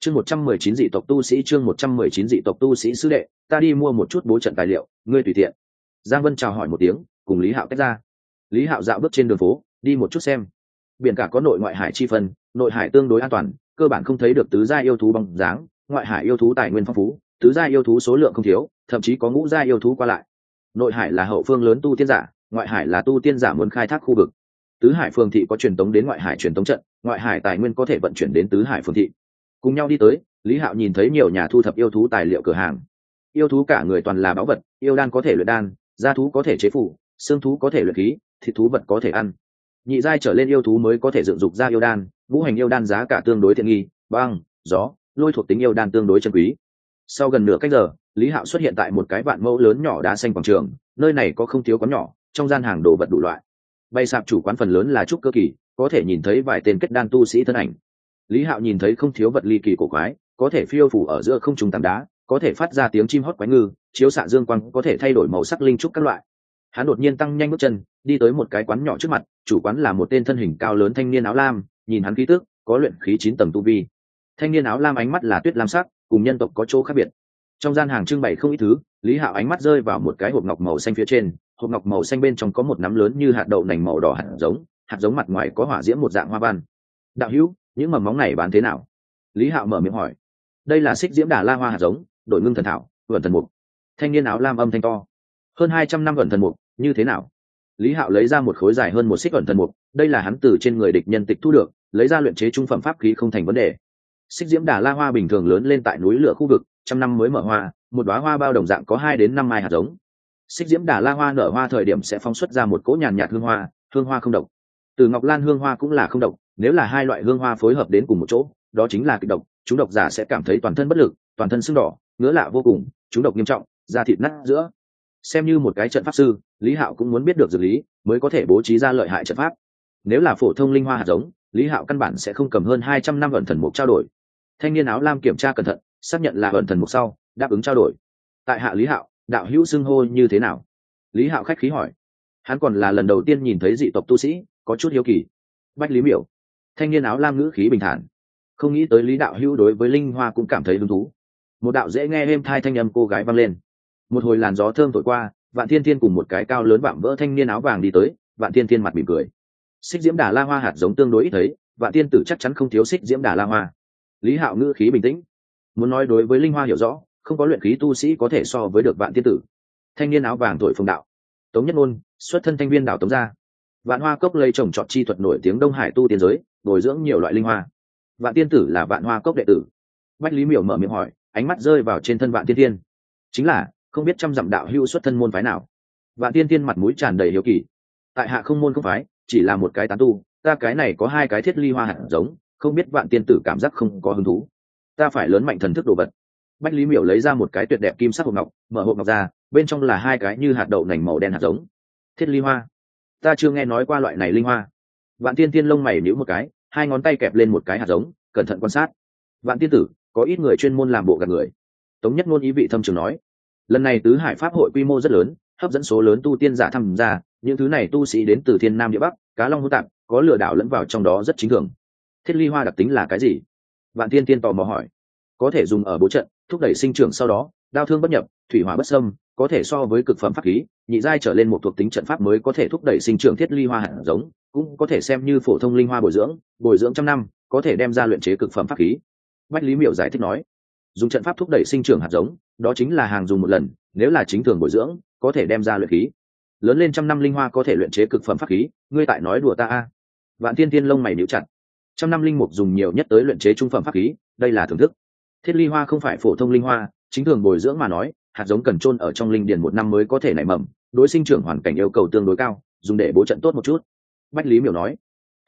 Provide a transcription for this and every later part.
Chương 119 dị tộc tu sĩ, chương 119 dị tộc tu sĩ sư đệ, ta đi mua một chút bố trận tài liệu, ngươi tùy tiện. Giang Vân chào hỏi một tiếng, cùng Lý Hạo tách ra. Lý Hạo dạo bước trên đường phố, đi một chút xem. Biển cả có nội ngoại hải chi phân, nội hải tương đối an toàn, cơ bản không thấy được tứ gia yêu thú bóng dáng, ngoại hải yêu thú tài nguyên phong phú, tứ gia yêu thú số lượng không thiếu, thậm chí có ngũ gia yêu thú qua lại. Nội hải là hậu phương lớn tu tiên giả, ngoại hải là tu tiên giả muốn khai thác khu vực. Tứ hải phường thị có truyền tống đến ngoại hải truyền tống trận, ngoại hải tài nguyên có thể vận chuyển đến tứ hải phường thị. Cùng nhau đi tới, Lý Hạo nhìn thấy nhiều nhà thu thập yêu thú tài liệu cửa hàng. Yêu thú cả người toàn là báu vật, yêu đan có thể luyện đan, da thú có thể chế phủ, xương thú có thể luyện khí, thịt thú vật có thể ăn. Nhị giai trở lên yêu thú mới có thể dựng dục ra yêu đan, ngũ hành yêu đan giá cả tương đối tiện nghi, băng, gió, lôi thuộc tính yêu đan tương đối chân quý. Sau gần nửa cách giờ, Lý Hạo xuất hiện tại một cái vạn mẫu lớn nhỏ đá xanh quảng trường, nơi này có không thiếu quán nhỏ, trong gian hàng đồ vật đủ loại. Bày sạp chủ quán phần lớn là trúc cơ kỳ, có thể nhìn thấy vài tên kết đan tu sĩ thân ảnh. Lý Hạo nhìn thấy không thiếu vật ly kỳ cổ quái, có thể phiêu phù ở giữa không trung tảng đá, có thể phát ra tiếng chim hót quái ngư, chiếu xạ dương quang có thể thay đổi màu sắc linh trúc các loại. Hắn đột nhiên tăng nhanh bước chân, đi tới một cái quán nhỏ trước mặt, chủ quán là một tên thân hình cao lớn thanh niên áo lam, nhìn hắn khí tức, có luyện khí 9 tầng tu vi. Thanh niên áo lam ánh mắt là tuyết lam sắc, cùng nhân tộc có chỗ khác biệt. Trong gian hàng trưng bày không ít thứ, Lý Hạo ánh mắt rơi vào một cái hộp ngọc màu xanh phía trên, hộp ngọc màu xanh bên trong có một nắm lớn như hạt đậu nành màu đỏ hạt giống mặt ngoài có hỏa diễm một dạng hoa văn. Đạo hữu, những mầm móng này bán thế nào? Lý Hạo mở miệng hỏi. Đây là xích diễm đà la hoa hạt giống, đổi ngưng thần thảo, vẩn thần mục. Thanh niên áo lam âm thanh to. Hơn 200 năm vẩn thần mục, như thế nào? Lý Hạo lấy ra một khối dài hơn một xích vẩn thần mục, đây là hắn từ trên người địch nhân tịch thu được, lấy ra luyện chế trung phẩm pháp khí không thành vấn đề. Xích diễm đà la hoa bình thường lớn lên tại núi lửa khu vực, trăm năm mới mở hoa, một đóa hoa bao đồng dạng có 2 đến 5 mai hạt giống. Xích diễm đà la hoa nở hoa thời điểm sẽ phóng xuất ra một cỗ nhàn nhạt hương hoa không độc. Từ ngọc lan hương hoa cũng là không độc, nếu là hai loại hương hoa phối hợp đến cùng một chỗ, đó chính là kịch độc, chúng độc giả sẽ cảm thấy toàn thân bất lực, toàn thân sưng đỏ, ngứa lạ vô cùng, chúng độc nghiêm trọng, da thịt nát giữa. Xem như một cái trận pháp sư, Lý Hạo cũng muốn biết được dược lý, mới có thể bố trí ra lợi hại trận pháp. Nếu là phổ thông linh hoa hạt giống, Lý Hạo căn bản sẽ không cầm hơn 200 năm ẩn thần mục trao đổi. Thanh niên áo lam kiểm tra cẩn thận, xác nhận là ẩn thần mục sau, đáp ứng trao đổi. Tại hạ Lý Hạo, đạo hữu xưng hô như thế nào? Lý Hạo khách khí hỏi. Hắn còn là lần đầu tiên nhìn thấy dị tộc tu sĩ, có chút hiếu kỳ. Bách Lý Miểu. Thanh niên áo lam ngữ khí bình thản. Không nghĩ tới Lý đạo hữu đối với linh hoa cũng cảm thấy hứng thú. Một đạo dễ nghe êm thai thanh âm cô gái vang lên. Một hồi làn gió thơm thổi qua, Vạn Thiên Thiên cùng một cái cao lớn vạm vỡ thanh niên áo vàng đi tới. Vạn Thiên Thiên mặt mỉm cười. Xích diễm đà la hoa hạt giống tương đối ít thấy, Vạn Tiên tử chắc chắn không thiếu xích diễm đà la hoa. Lý Hạo ngữ khí bình tĩnh. Muốn nói đối với linh hoa hiểu rõ, không có luyện khí tu sĩ có thể so với được Vạn Tiên tử. Thanh niên áo vàng thổi phồng đạo. Tống Nhất Ngôn, xuất thân thanh viên đảo Tống gia. Vạn Hoa Cốc lây trồng trọt chi thuật nổi tiếng Đông Hải tu tiên giới, bồi dưỡng nhiều loại linh hoa. Vạn Tiên tử là Vạn Hoa Cốc đệ tử. Bách Lý Miểu mở miệng hỏi, ánh mắt rơi vào trên thân Vạn Tiên Thiên. Chính là, không biết trăm dặm đạo hữu xuất thân môn phái nào. Vạn Tiên Thiên mặt mũi tràn đầy hiếu kỳ. Tại hạ không môn không phái, chỉ là một cái tán tu, ta cái này có 2 cái thiết ly hoa hạt giống, không biết Vạn Tiên tử cảm giác không có hứng thú. Ta phải lớn mạnh thần thức đồ vật. Bách Lý Miểu lấy ra một cái tuyệt đẹp kim sắc hộp ngọc, mở hộp ngọc ra, bên trong là 2 cái như hạt đậu nành màu đen hạt giống. Thiết ly hoa, ta chưa nghe nói qua loại này linh hoa. Vạn Tiên Tiên lông mày nhíu một cái, 2 ngón tay kẹp lên một cái hạt giống, cẩn thận quan sát. Vạn Tiên tử, có ít người chuyên môn làm bộ gạt người. Tống Nhất Ngôn ý vị thâm trường nói, lần này tứ hải pháp hội quy mô rất lớn, hấp dẫn số lớn tu tiên giả tham gia, những thứ này tu sĩ đến từ thiên nam địa bắc, cá long hữu tạp, có lừa đảo lẫn vào trong đó rất chính thường. Thiết ly hoa đặc tính là cái gì? Vạn Tiên Tiên tò mò hỏi. Có thể dùng ở bố trận, thúc đẩy sinh trưởng, sau đó đao thương bất nhập, thủy hỏa bất xâm, có thể so với cực phẩm pháp khí, nhị giai trở lên một thuộc tính trận pháp mới có thể thúc đẩy sinh trưởng thiết ly hoa hạt giống, cũng có thể xem như phổ thông linh hoa bồi dưỡng trăm năm, có thể đem ra luyện chế cực phẩm pháp khí. Bách Lý Miểu giải thích nói, dùng trận pháp thúc đẩy sinh trưởng hạt giống, đó chính là hàng dùng một lần, nếu là chính thường bồi dưỡng, có thể đem ra luyện khí. Lớn lên trăm năm linh hoa có thể luyện chế cực phẩm pháp khí, ngươi tại nói đùa ta a? Vạn Tiên Tiên lông mày nhíu chặt. Trăm năm linh mục dùng nhiều nhất tới luyện chế trung phẩm pháp khí, đây là thưởng thức. Thiết ly hoa không phải phổ thông linh hoa, chính thường bồi dưỡng mà nói, hạt giống cần chôn ở trong linh điền 1 năm mới có thể nảy mầm, đối sinh trưởng hoàn cảnh yêu cầu tương đối cao, dùng để bố trận tốt một chút. Bách Lý Miểu nói,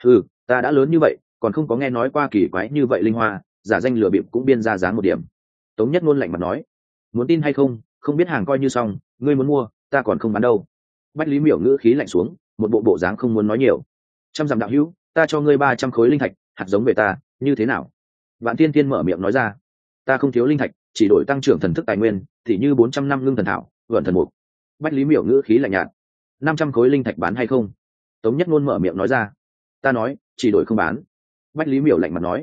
ta đã lớn như vậy, còn không có nghe nói qua kỳ quái như vậy linh hoa, giả danh lừa bịp cũng biên ra dáng một điểm. Tống Nhất Ngôn lạnh mặt nói, muốn tin hay không, không biết hàng coi như xong, ngươi muốn mua, ta còn không bán đâu. Bách Lý Miểu ngữ khí lạnh xuống, một bộ dáng không muốn nói nhiều. Trăm dặm đạo hữu, ta cho ngươi 300 khối linh thạch, hạt giống về ta, như thế nào? Vạn Tiên Tiên mở miệng nói ra, ta không thiếu linh thạch, chỉ đổi tăng trưởng thần thức tài nguyên, thì như 400 năm ngưng thần thảo, vẩn thần mục. Bách Lý Miểu ngữ khí lạnh nhạt, 500 khối linh thạch bán hay không? Tống Nhất Ngôn mở miệng nói ra, ta nói, chỉ đổi không bán. Bách Lý Miểu lạnh mặt nói,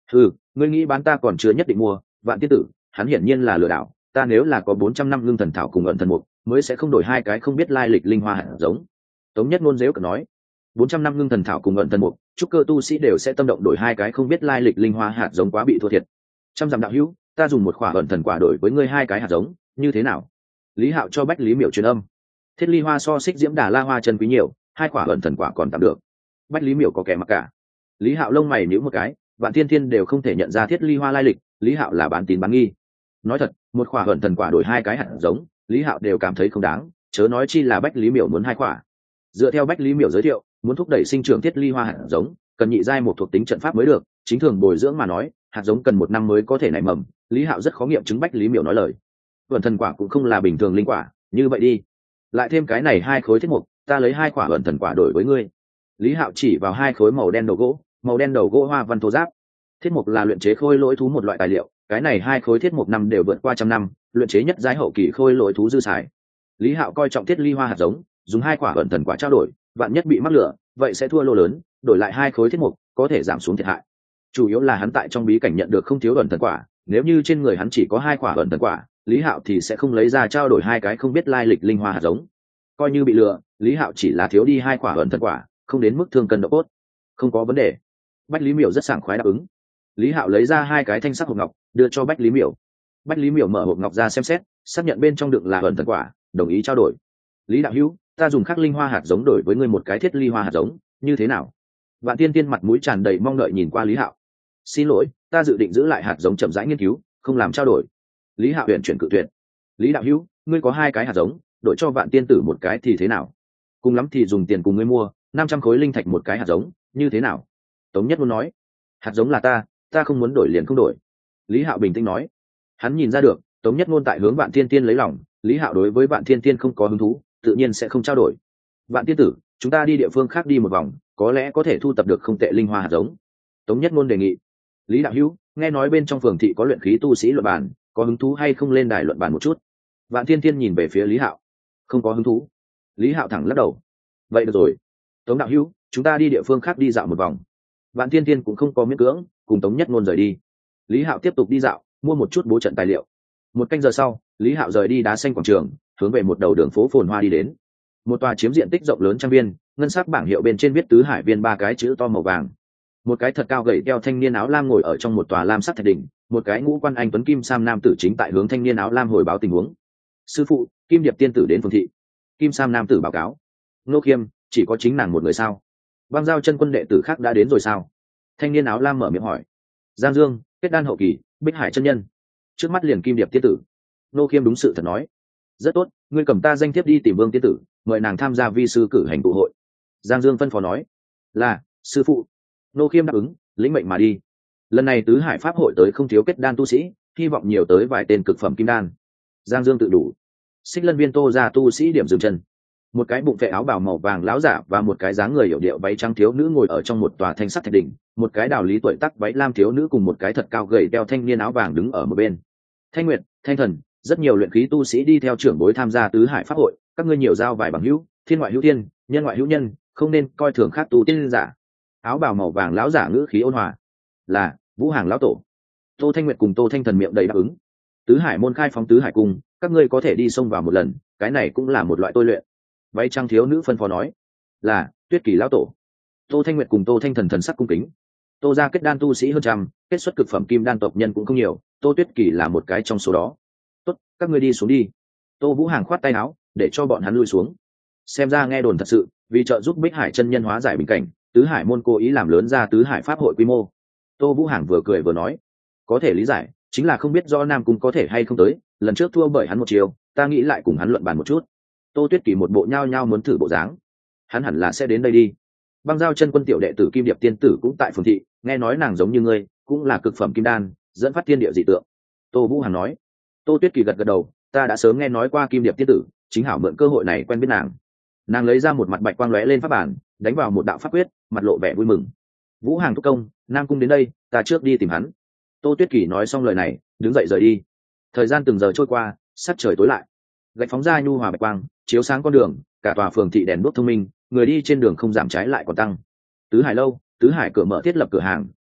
Ừ, ngươi nghĩ bán ta còn chưa nhất định mua. Vạn tiên tử, hắn hiển nhiên là lừa đảo. Ta nếu là có 400 năm ngưng thần thảo cùng ẩn thần mục, mới sẽ không đổi hai cái không biết lai lịch linh hoa hạt giống. Tống Nhất Ngôn dếu cợt nói, 400 năm ngưng thần thảo cùng ẩn thần mục, trúc cơ tu sĩ đều sẽ tâm động đổi hai cái không biết lai lịch linh hoa hạt giống, quá bị thua thiệt. Trăm dặm đạo hữu, ta dùng một quả ẩn thần quả đổi với ngươi hai cái hạt giống, như thế nào? Lý Hạo cho Bách Lý Miểu truyền âm. Thiết ly hoa so xích diễm đà la hoa chân quý nhiều, hai quả ẩn thần quả còn tạm được. Bách Lý Miểu có kẻ mặc cả. Lý Hạo lông mày nhíu một cái, Vạn Thiên Thiên đều không thể nhận ra thiết ly hoa lai lịch, Lý Hạo là bán tín bán nghi. Nói thật, một quả ẩn thần quả đổi hai cái hạt giống, Lý Hạo đều cảm thấy không đáng, chớ nói chi là Bách Lý Miểu muốn hai quả. Dựa theo Bách Lý Miểu giới thiệu, muốn thúc đẩy sinh trưởng thiết ly hoa hạt giống, cần nhị giai một thuộc tính trận pháp mới được, chính thường bồi dưỡng mà nói, hạt giống cần 1 năm mới có thể nảy mầm. Lý Hạo rất khó nghiệm chứng Bách Lý Miểu nói lời. Ẩn thần quả cũng không là bình thường linh quả, như vậy đi, lại thêm cái này hai khối thiết mục, ta lấy hai quả ẩn thần quả đổi với ngươi. Lý Hạo chỉ vào hai khối màu đen đầu gỗ hoa văn thô giáp. Thiết mục là luyện chế khôi lỗi thú một loại tài liệu, cái này hai khối thiết mục năm đều vượt qua 100 năm, luyện chế nhất giai hậu kỳ khôi lỗi thú dư xài. Lý Hạo coi trọng thiết ly hoa hạt giống, dùng hai quả ẩn thần quả trao đổi, vạn nhất bị mắc lửa, vậy sẽ thua lô lớn, đổi lại hai khối thiết mục, có thể giảm xuống thiệt hại. Chủ yếu là hắn tại trong bí cảnh nhận được không thiếu ẩn thần quả, nếu như trên người hắn chỉ có hai quả ẩn thần quả, Lý Hạo thì sẽ không lấy ra trao đổi hai cái không biết lai lịch linh hoa hạt giống. Coi như bị lừa, Lý Hạo chỉ là thiếu đi hai quả ẩn thần quả, không đến mức thương cân độ cốt. Không có vấn đề. Bách Lý Miểu rất sảng khoái đáp ứng. Lý Hạo lấy ra hai cái thanh sắc hộp ngọc, đưa cho Bách Lý Miểu. Bách Lý Miểu mở hộp ngọc ra xem xét, xác nhận bên trong đựng là ẩn thần quả, đồng ý trao đổi. Lý đạo hữu, ta dùng khắc linh hoa hạt giống đổi với ngươi một cái thiết ly hoa hạt giống, như thế nào? Vạn Tiên Tiên mặt mũi tràn đầy mong đợi nhìn qua Lý Hạo. Xin lỗi, ta dự định giữ lại hạt giống chậm rãi nghiên cứu, không làm trao đổi. Lý Hạo huyền chuyển cự tuyệt. Lý đạo hữu, ngươi có hai cái hạt giống, đổi cho Vạn Tiên tử một cái thì thế nào? Cùng lắm thì dùng tiền cùng ngươi mua 500 khối linh thạch một cái hạt giống, như thế nào? Tống Nhất Ngôn nói. Hạt giống là ta không muốn đổi liền không đổi. Lý Hạo bình tĩnh nói. Hắn nhìn ra được, Tống Nhất Ngôn tại hướng Vạn Tiên Tiên lấy lòng, Lý Hạo đối với Vạn Tiên Tiên không có hứng thú, tự nhiên sẽ không trao đổi. Vạn Tiên tử, chúng ta đi địa phương khác đi một vòng, có lẽ có thể thu tập được không tệ linh hoa hạt giống. Tống Nhất Ngôn đề nghị. Lý đạo hữu, nghe nói bên trong phường thị có luyện khí tu sĩ luận bàn, có hứng thú hay không lên đài luận bàn một chút? Vạn Tiên Tiên nhìn về phía Lý Hạo. Không có hứng thú. Lý Hạo thẳng lắc đầu. Vậy được rồi. Tống đạo hữu, chúng ta đi địa phương khác đi dạo một vòng. Vạn Tiên Tiên cũng không có miễn cưỡng, cùng Tống Nhất Ngôn rời đi. Lý Hạo tiếp tục đi dạo, mua một chút bố trận tài liệu. 1 canh giờ sau, Lý Hạo rời đi đá xanh quảng trường, hướng về một đầu đường phố phồn hoa đi đến. Một tòa chiếm diện tích rộng lớn trang viên, ngân sắc bảng hiệu bên trên viết Tứ Hải Viên 3 cái chữ to màu vàng. Một cái thật cao gầy teo thanh niên áo lam ngồi ở trong một tòa lam sắc thạch đỉnh, một cái ngũ quan anh tuấn kim sam nam tử chính tại hướng thanh niên áo lam hồi báo tình huống. Sư phụ, Kim Điệp tiên tử đến phường thị. Kim sam nam tử báo cáo. Nô Khiêm, chỉ có chính nàng một người sao? Băng Giao chân quân đệ tử khác đã đến rồi sao? Thanh niên áo lam mở miệng hỏi. Giang Dương, kết đan hậu kỳ, Bích Hải chân nhân. Trước mắt liền Kim Điệp tiên tử. Nô Khiêm đúng sự thật nói. Rất tốt, ngươi cầm ta danh thiếp đi tìm Vương tiên tử, mời nàng tham gia vi sư cử hành tụ hội. Giang Dương phân phó nói. Là, sư phụ. Nô Khiêm đáp ứng, lĩnh mệnh mà đi. Lần này Tứ Hải pháp hội tới không thiếu kết đan tu sĩ, hy vọng nhiều tới vài tên cực phẩm kim đan. Giang Dương tự đủ. Xích Lân Viên Tô ra tu sĩ điểm dừng chân. Một cái bụng vệ áo bào màu vàng láo giả và một cái dáng người hiểu điệu váy trắng thiếu nữ ngồi ở trong một tòa thanh sắc thạch đỉnh, một cái đào lý tuổi tắc váy lam thiếu nữ cùng một cái thật cao gầy đeo thanh niên áo vàng đứng ở một bên. Thanh Nguyệt, Thanh Thần, rất nhiều luyện khí tu sĩ đi theo trưởng bối tham gia Tứ Hải pháp hội, các ngươi nhiều giao vài bằng hữu, thiên ngoại hữu thiên, nhân ngoại hữu nhân, không nên coi thường khác tu tiên giả. Áo bào màu vàng lão giả ngữ khí ôn hòa. Là Vũ Hàng lão tổ. Tô Thanh Nguyệt cùng Tô Thanh Thần miệng đầy đáp ứng. Tứ Hải môn khai phóng Tứ Hải cung, các ngươi có thể đi xông vào một lần, cái này cũng là một loại tôi luyện. Váy trăng thiếu nữ phân phó nói. Là Tuyết Kỳ lão tổ. Tô Thanh Nguyệt cùng Tô Thanh Thần thần sắc cung kính. Tô gia kết đan tu sĩ hơn trăm, kết xuất cực phẩm kim đan tộc nhân cũng không nhiều, Tô Tuyết Kỳ là một cái trong số đó. Tốt, các ngươi đi xuống đi. Tô Vũ Hàng khoát tay áo, để cho bọn hắn lui xuống. Xem ra nghe đồn thật sự, vì trợ giúp Bích Hải chân nhân hóa giải bình cảnh, Tứ Hải môn cố ý làm lớn ra Tứ Hải pháp hội quy mô. Tô Vũ Hàng vừa cười vừa nói. Có thể lý giải, chính là không biết do Nam Cung có thể hay không tới, lần trước thua bởi hắn một chiều, ta nghĩ lại cùng hắn luận bàn một chút. Tô Tuyết Kỳ một bộ nhao nhao muốn thử bộ dáng. Hắn hẳn là sẽ đến đây đi. Băng Giao chân quân tiểu đệ tử Kim Điệp tiên tử cũng tại phường thị, nghe nói nàng giống như ngươi, cũng là cực phẩm kim đan, dẫn phát thiên địa dị tượng. Tô Vũ Hàn nói. Tô Tuyết Kỳ gật gật đầu, ta đã sớm nghe nói qua Kim Điệp tiên tử, chính hảo mượn cơ hội này quen biết nàng. Nàng lấy ra một mặt bạch quang lóe lên pháp bản, đánh vào một đạo pháp quyết, mặt lộ vẻ vui mừng. Vũ Hàng thúc công, Nam Cung đến đây, ta trước đi tìm hắn. Tô Tuyết Kỳ nói xong lời này, đứng dậy rời đi. Thời gian từng giờ trôi qua, sắc trời tối lại. Gạch phóng ra nhu hòa bạch quang, chiếu sáng con đường, cả tòa phường thị đèn đuốc thông minh, người đi trên đường không giảm trái lại còn tăng. Tứ Hải lâu, Tứ Hải cửa mở thiết lập cửa hàng,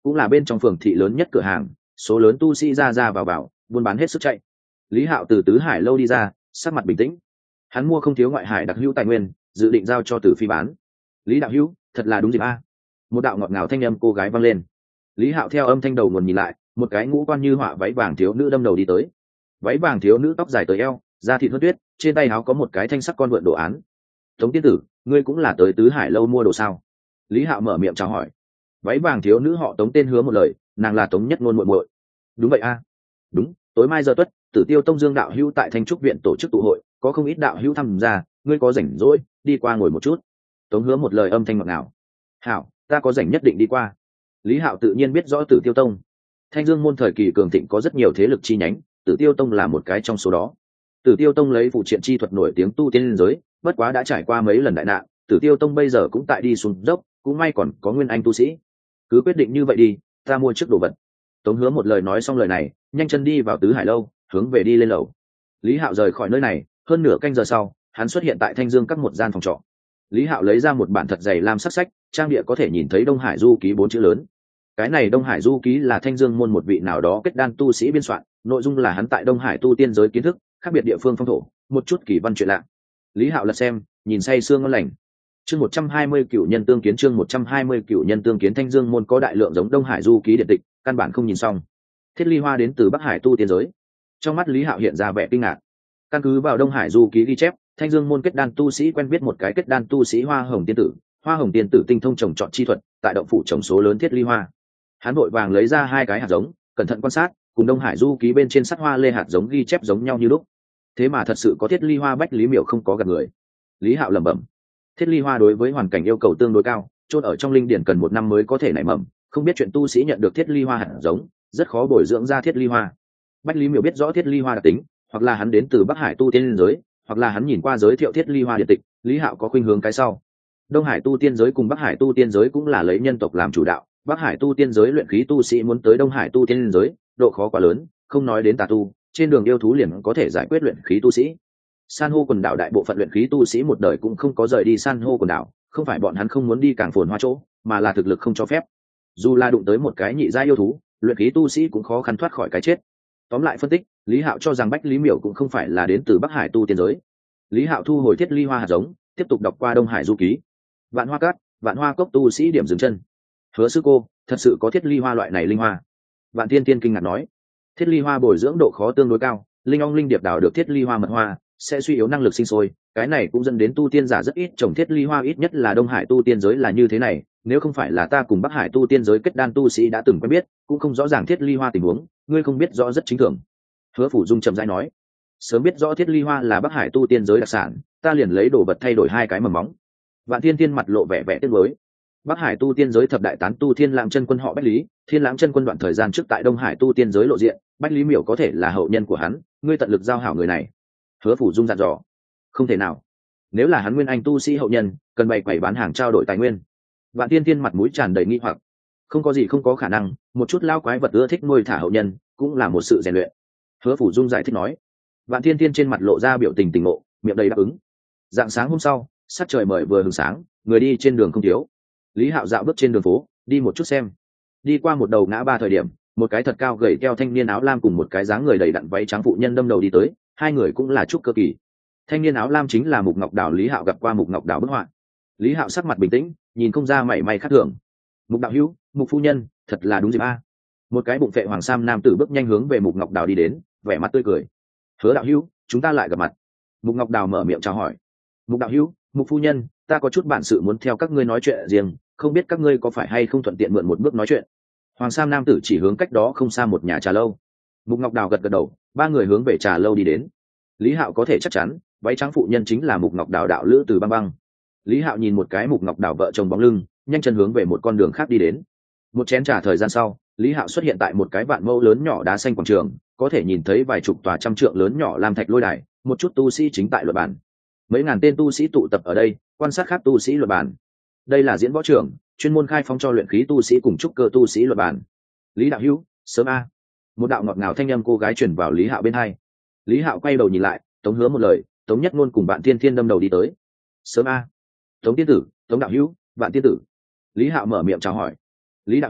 cũng là bên trong phường thị lớn nhất cửa hàng, số lớn tu sĩ ra ra vào buôn bán hết sức chạy. Lý Hạo từ Tứ Hải lâu đi ra, sắc mặt bình tĩnh. Hắn mua không thiếu ngoại hải đặc hữu tài nguyên, dự định giao cho Tử Phi bán. Lý đạo hữu, thật là đúng dịp a. Một đạo ngọt ngào thanh âm cô gái vang lên. Lý Hạo theo âm thanh đầu nguồn nhìn lại, một cái ngũ quan như họa váy vàng thiếu nữ đâm đầu đi tới. Váy vàng thiếu nữ tóc dài tới eo, da thịt hơn tuyết, trên tay áo có một cái thanh sắc con vượn đồ án. Tống tiên tử, ngươi cũng là tới Tứ Hải lâu mua đồ sao? Lý Hạo mở miệng chào hỏi. Váy vàng thiếu nữ họ Tống tên hứa một lời, nàng là Tống Nhất Ngôn muội muội. Đúng vậy a. Đúng, tối mai giờ tuất, Tử Tiêu Tông Dương đạo hữu tại Thanh trúc viện tổ chức tụ hội, có không ít đạo hữu tham gia, ngươi có rảnh rỗi, đi qua ngồi một chút. Tống hứa một lời âm thanh ngọt ngào. Hảo, ta có rảnh nhất định đi qua. Lý Hạo tự nhiên biết rõ Tử Tiêu Tông. Thanh Dương môn thời kỳ cường thịnh có rất nhiều thế lực chi nhánh, Tử Tiêu Tông là một cái trong số đó. Tử Tiêu Tông lấy phụ triện chi thuật nổi tiếng tu tiên giới, bất quá đã trải qua mấy lần đại nạn, Tử Tiêu Tông bây giờ cũng tại đi xuống dốc, cũng may còn có nguyên anh tu sĩ. Cứ quyết định như vậy đi, ta mua trước đồ vật. Tống hứa một lời nói xong lời này, nhanh chân đi vào Tứ Hải lâu, hướng về đi lên lầu. Lý Hạo rời khỏi nơi này, hơn nửa canh giờ sau, hắn xuất hiện tại Thanh Dương các một gian phòng trọ. Lý Hạo lấy ra một bản thật dày lam sắc sách, trang địa có thể nhìn thấy Đông Hải Du Ký 4 chữ lớn. Cái này Đông Hải Du Ký là Thanh Dương môn một vị nào đó kết đan tu sĩ biên soạn, nội dung là hắn tại Đông Hải tu tiên giới kiến thức, khác biệt địa phương phong thổ, một chút kỳ văn chuyện lạ. Lý Hạo lật xem, nhìn say sương ngon lành. Chương 120 Cửu Nhân Tương Kiến, chương 120 Cửu Nhân Tương Kiến. Thanh Dương môn có đại lượng giống Đông Hải Du Ký điện tịch, căn bản không nhìn xong. Thiết Ly Hoa đến từ Bắc Hải tu tiên giới. Trong mắt Lý Hạo hiện ra vẻ kinh ngạc. Căn cứ vào Đông Hải Du Ký ghi chép, Thanh Dương môn kết đan tu sĩ quen biết một cái kết đan tu sĩ Hoa Hồng tiên tử, Hoa Hồng tiên tử tinh thông trồng trọt chi thuật, tại động phủ trồng số lớn thiết ly hoa. Hắn vội vàng lấy ra 2 cái hạt giống, cẩn thận quan sát, cùng Đông Hải Du Ký bên trên sắc hoa lê hạt giống ghi chép giống nhau như lúc. Thế mà thật sự có thiết ly hoa, Bách Lý Miểu không có gạt người. Lý Hạo lẩm bẩm. Thiết ly hoa đối với hoàn cảnh yêu cầu tương đối cao, chôn ở trong linh điển cần 1 năm mới có thể nảy mầm, không biết chuyện tu sĩ nhận được thiết ly hoa hạt giống, rất khó bồi dưỡng ra thiết ly hoa. Bách Lý Miểu biết rõ thiết ly hoa đặc tính, hoặc là hắn đến từ Bắc Hải tu tiên giới, hoặc là hắn nhìn qua giới thiệu thiết ly hoa điện tịch. Lý Hạo có khuynh hướng cái sau. Đông Hải tu tiên giới cùng Bắc Hải tu tiên giới cũng là lấy nhân tộc làm chủ đạo, Bắc Hải tu tiên giới luyện khí tu sĩ muốn tới Đông Hải tu tiên giới, độ khó quá lớn, không nói đến tà tu, trên đường yêu thú liền có thể giải quyết luyện khí tu sĩ. San hô quần đảo đại bộ phận luyện khí tu sĩ một đời cũng không có rời đi san hô quần đảo, không phải bọn hắn không muốn đi càng phồn hoa chỗ, mà là thực lực không cho phép. Dù là đụng tới một cái nhị gia yêu thú, luyện khí tu sĩ cũng khó khăn thoát khỏi cái chết. Tóm lại phân tích, Lý Hạo cho rằng Bách Lý Miểu cũng không phải là đến từ Bắc Hải tu tiên giới. Lý Hạo thu hồi thiết ly hoa hạt giống, tiếp tục đọc qua Đông Hải Du Ký. Vạn Hoa Cát, Vạn Hoa Cốc tu sĩ điểm dừng chân. Hứa sư cô, thật sự có thiết ly hoa loại này linh hoa? Vạn Tiên Tiên kinh ngạc nói. Thiết ly hoa bồi dưỡng độ khó tương đối cao, linh ong linh điệp đào được thiết ly hoa mật hoa sẽ suy yếu năng lực sinh sôi, cái này cũng dẫn đến tu tiên giả rất ít trồng thiết ly hoa, ít nhất là Đông Hải tu tiên giới là như thế này. Nếu không phải là ta cùng Bắc Hải tu tiên giới kết đan tu sĩ đã từng quen biết, cũng không rõ ràng thiết ly hoa tình huống, ngươi không biết rõ rất chính thường. Hứa Phủ Dung chậm rãi nói. Sớm biết rõ thiết ly hoa là Bắc Hải tu tiên giới đặc sản, ta liền lấy đồ vật thay đổi 2 cái mầm móng. Vạn Tiên Tiên mặt lộ vẻ vẻ tiếc nuối. Bắc Hải tu tiên giới thập đại tán tu Thiên Lãng chân quân họ Bách Lý, Thiên Lãng chân quân đoạn thời gian trước tại Đông Hải tu tiên giới lộ diện, Bách Lý Miểu có thể là hậu nhân của hắn, ngươi tận lực giao hảo người này. Hứa Phủ Dung dặn dò. Không thể nào. Nếu là hắn nguyên anh tu sĩ hậu nhân, cần bày quầy bán hàng trao đổi tài nguyên. Vạn Tiên Tiên mặt mũi tràn đầy nghi hoặc. Không có gì không có khả năng, một chút lao quái vật ưa thích nuôi thả hậu nhân, cũng là một sự rèn luyện. Hứa Phủ Dung giải thích nói. Vạn Tiên Tiên trên mặt lộ ra biểu tình tỉnh ngộ, miệng đầy đáp ứng. Dạng sáng hôm sau, sắc trời mời vừa hừng sáng, người đi trên đường không thiếu. Lý Hạo dạo bước trên đường phố, đi một chút xem. Đi qua một đầu ngã ba thời điểm, một cái thật cao gầy teo thanh niên áo lam cùng một cái dáng người đầy đặn váy trắng phụ nhân đâm đầu đi tới, 2 người cũng là trúc cơ kỳ. Thanh niên áo lam chính là Mục Ngọc Đào. Lý Hạo gặp qua Mục Ngọc Đào bức họa. Lý Hạo sắc mặt bình tĩnh, nhìn không ra mảy may khác thường. Mục đạo hữu, Mục phu nhân, thật là đúng dịp a. Một cái bụng phệ hoàng sam nam tử bước nhanh hướng về Mục Ngọc Đào đi đến, vẻ mặt tươi cười. Hứa đạo hữu, chúng ta lại gặp mặt. Mục Ngọc Đào mở miệng chào hỏi. Mục đạo hữu, Mục phu nhân, ta có chút bản sự muốn theo các ngươi nói chuyện riêng, không biết các ngươi có phải hay không thuận tiện mượn một bước nói chuyện. Hoàng sam nam tử chỉ hướng cách đó không xa một nhà trà lâu. Mục Ngọc Đào gật gật đầu, 3 người hướng về trà lâu đi đến. Lý Hạo có thể chắc chắn, váy trắng phụ nhân chính là Mục Ngọc Đào đạo lữ Từ Băng Băng. Lý Hạo nhìn một cái Mục Ngọc Đào vợ chồng bóng lưng, nhanh chân hướng về một con đường khác đi đến. Một chén trà thời gian sau, Lý Hạo xuất hiện tại một cái vạn mẫu lớn nhỏ đá xanh quảng trường, có thể nhìn thấy vài chục tòa trăm trượng lớn nhỏ lam thạch lôi đài, một chút tu sĩ chính tại luận bàn. Mấy ngàn tên tu sĩ tụ tập ở đây, quan sát khác tu sĩ luận bàn. Đây là diễn võ trường, chuyên môn khai phóng cho luyện khí tu sĩ cùng trúc cơ tu sĩ luận bàn. Lý đạo hữu, sớm a. Một đạo ngọt ngào thanh âm cô gái truyền vào Lý Hạo bên hai. Lý Hạo quay đầu nhìn lại, Tống Hứa một lời, Tống Nhất Ngôn cùng Bạn Tiên Tiên đâm đầu đi tới. Sớm a. Tống tiên tử, Tống đạo hữu, Bạn tiên tử. Lý Hạo mở miệng chào hỏi. Lý đạo hữu,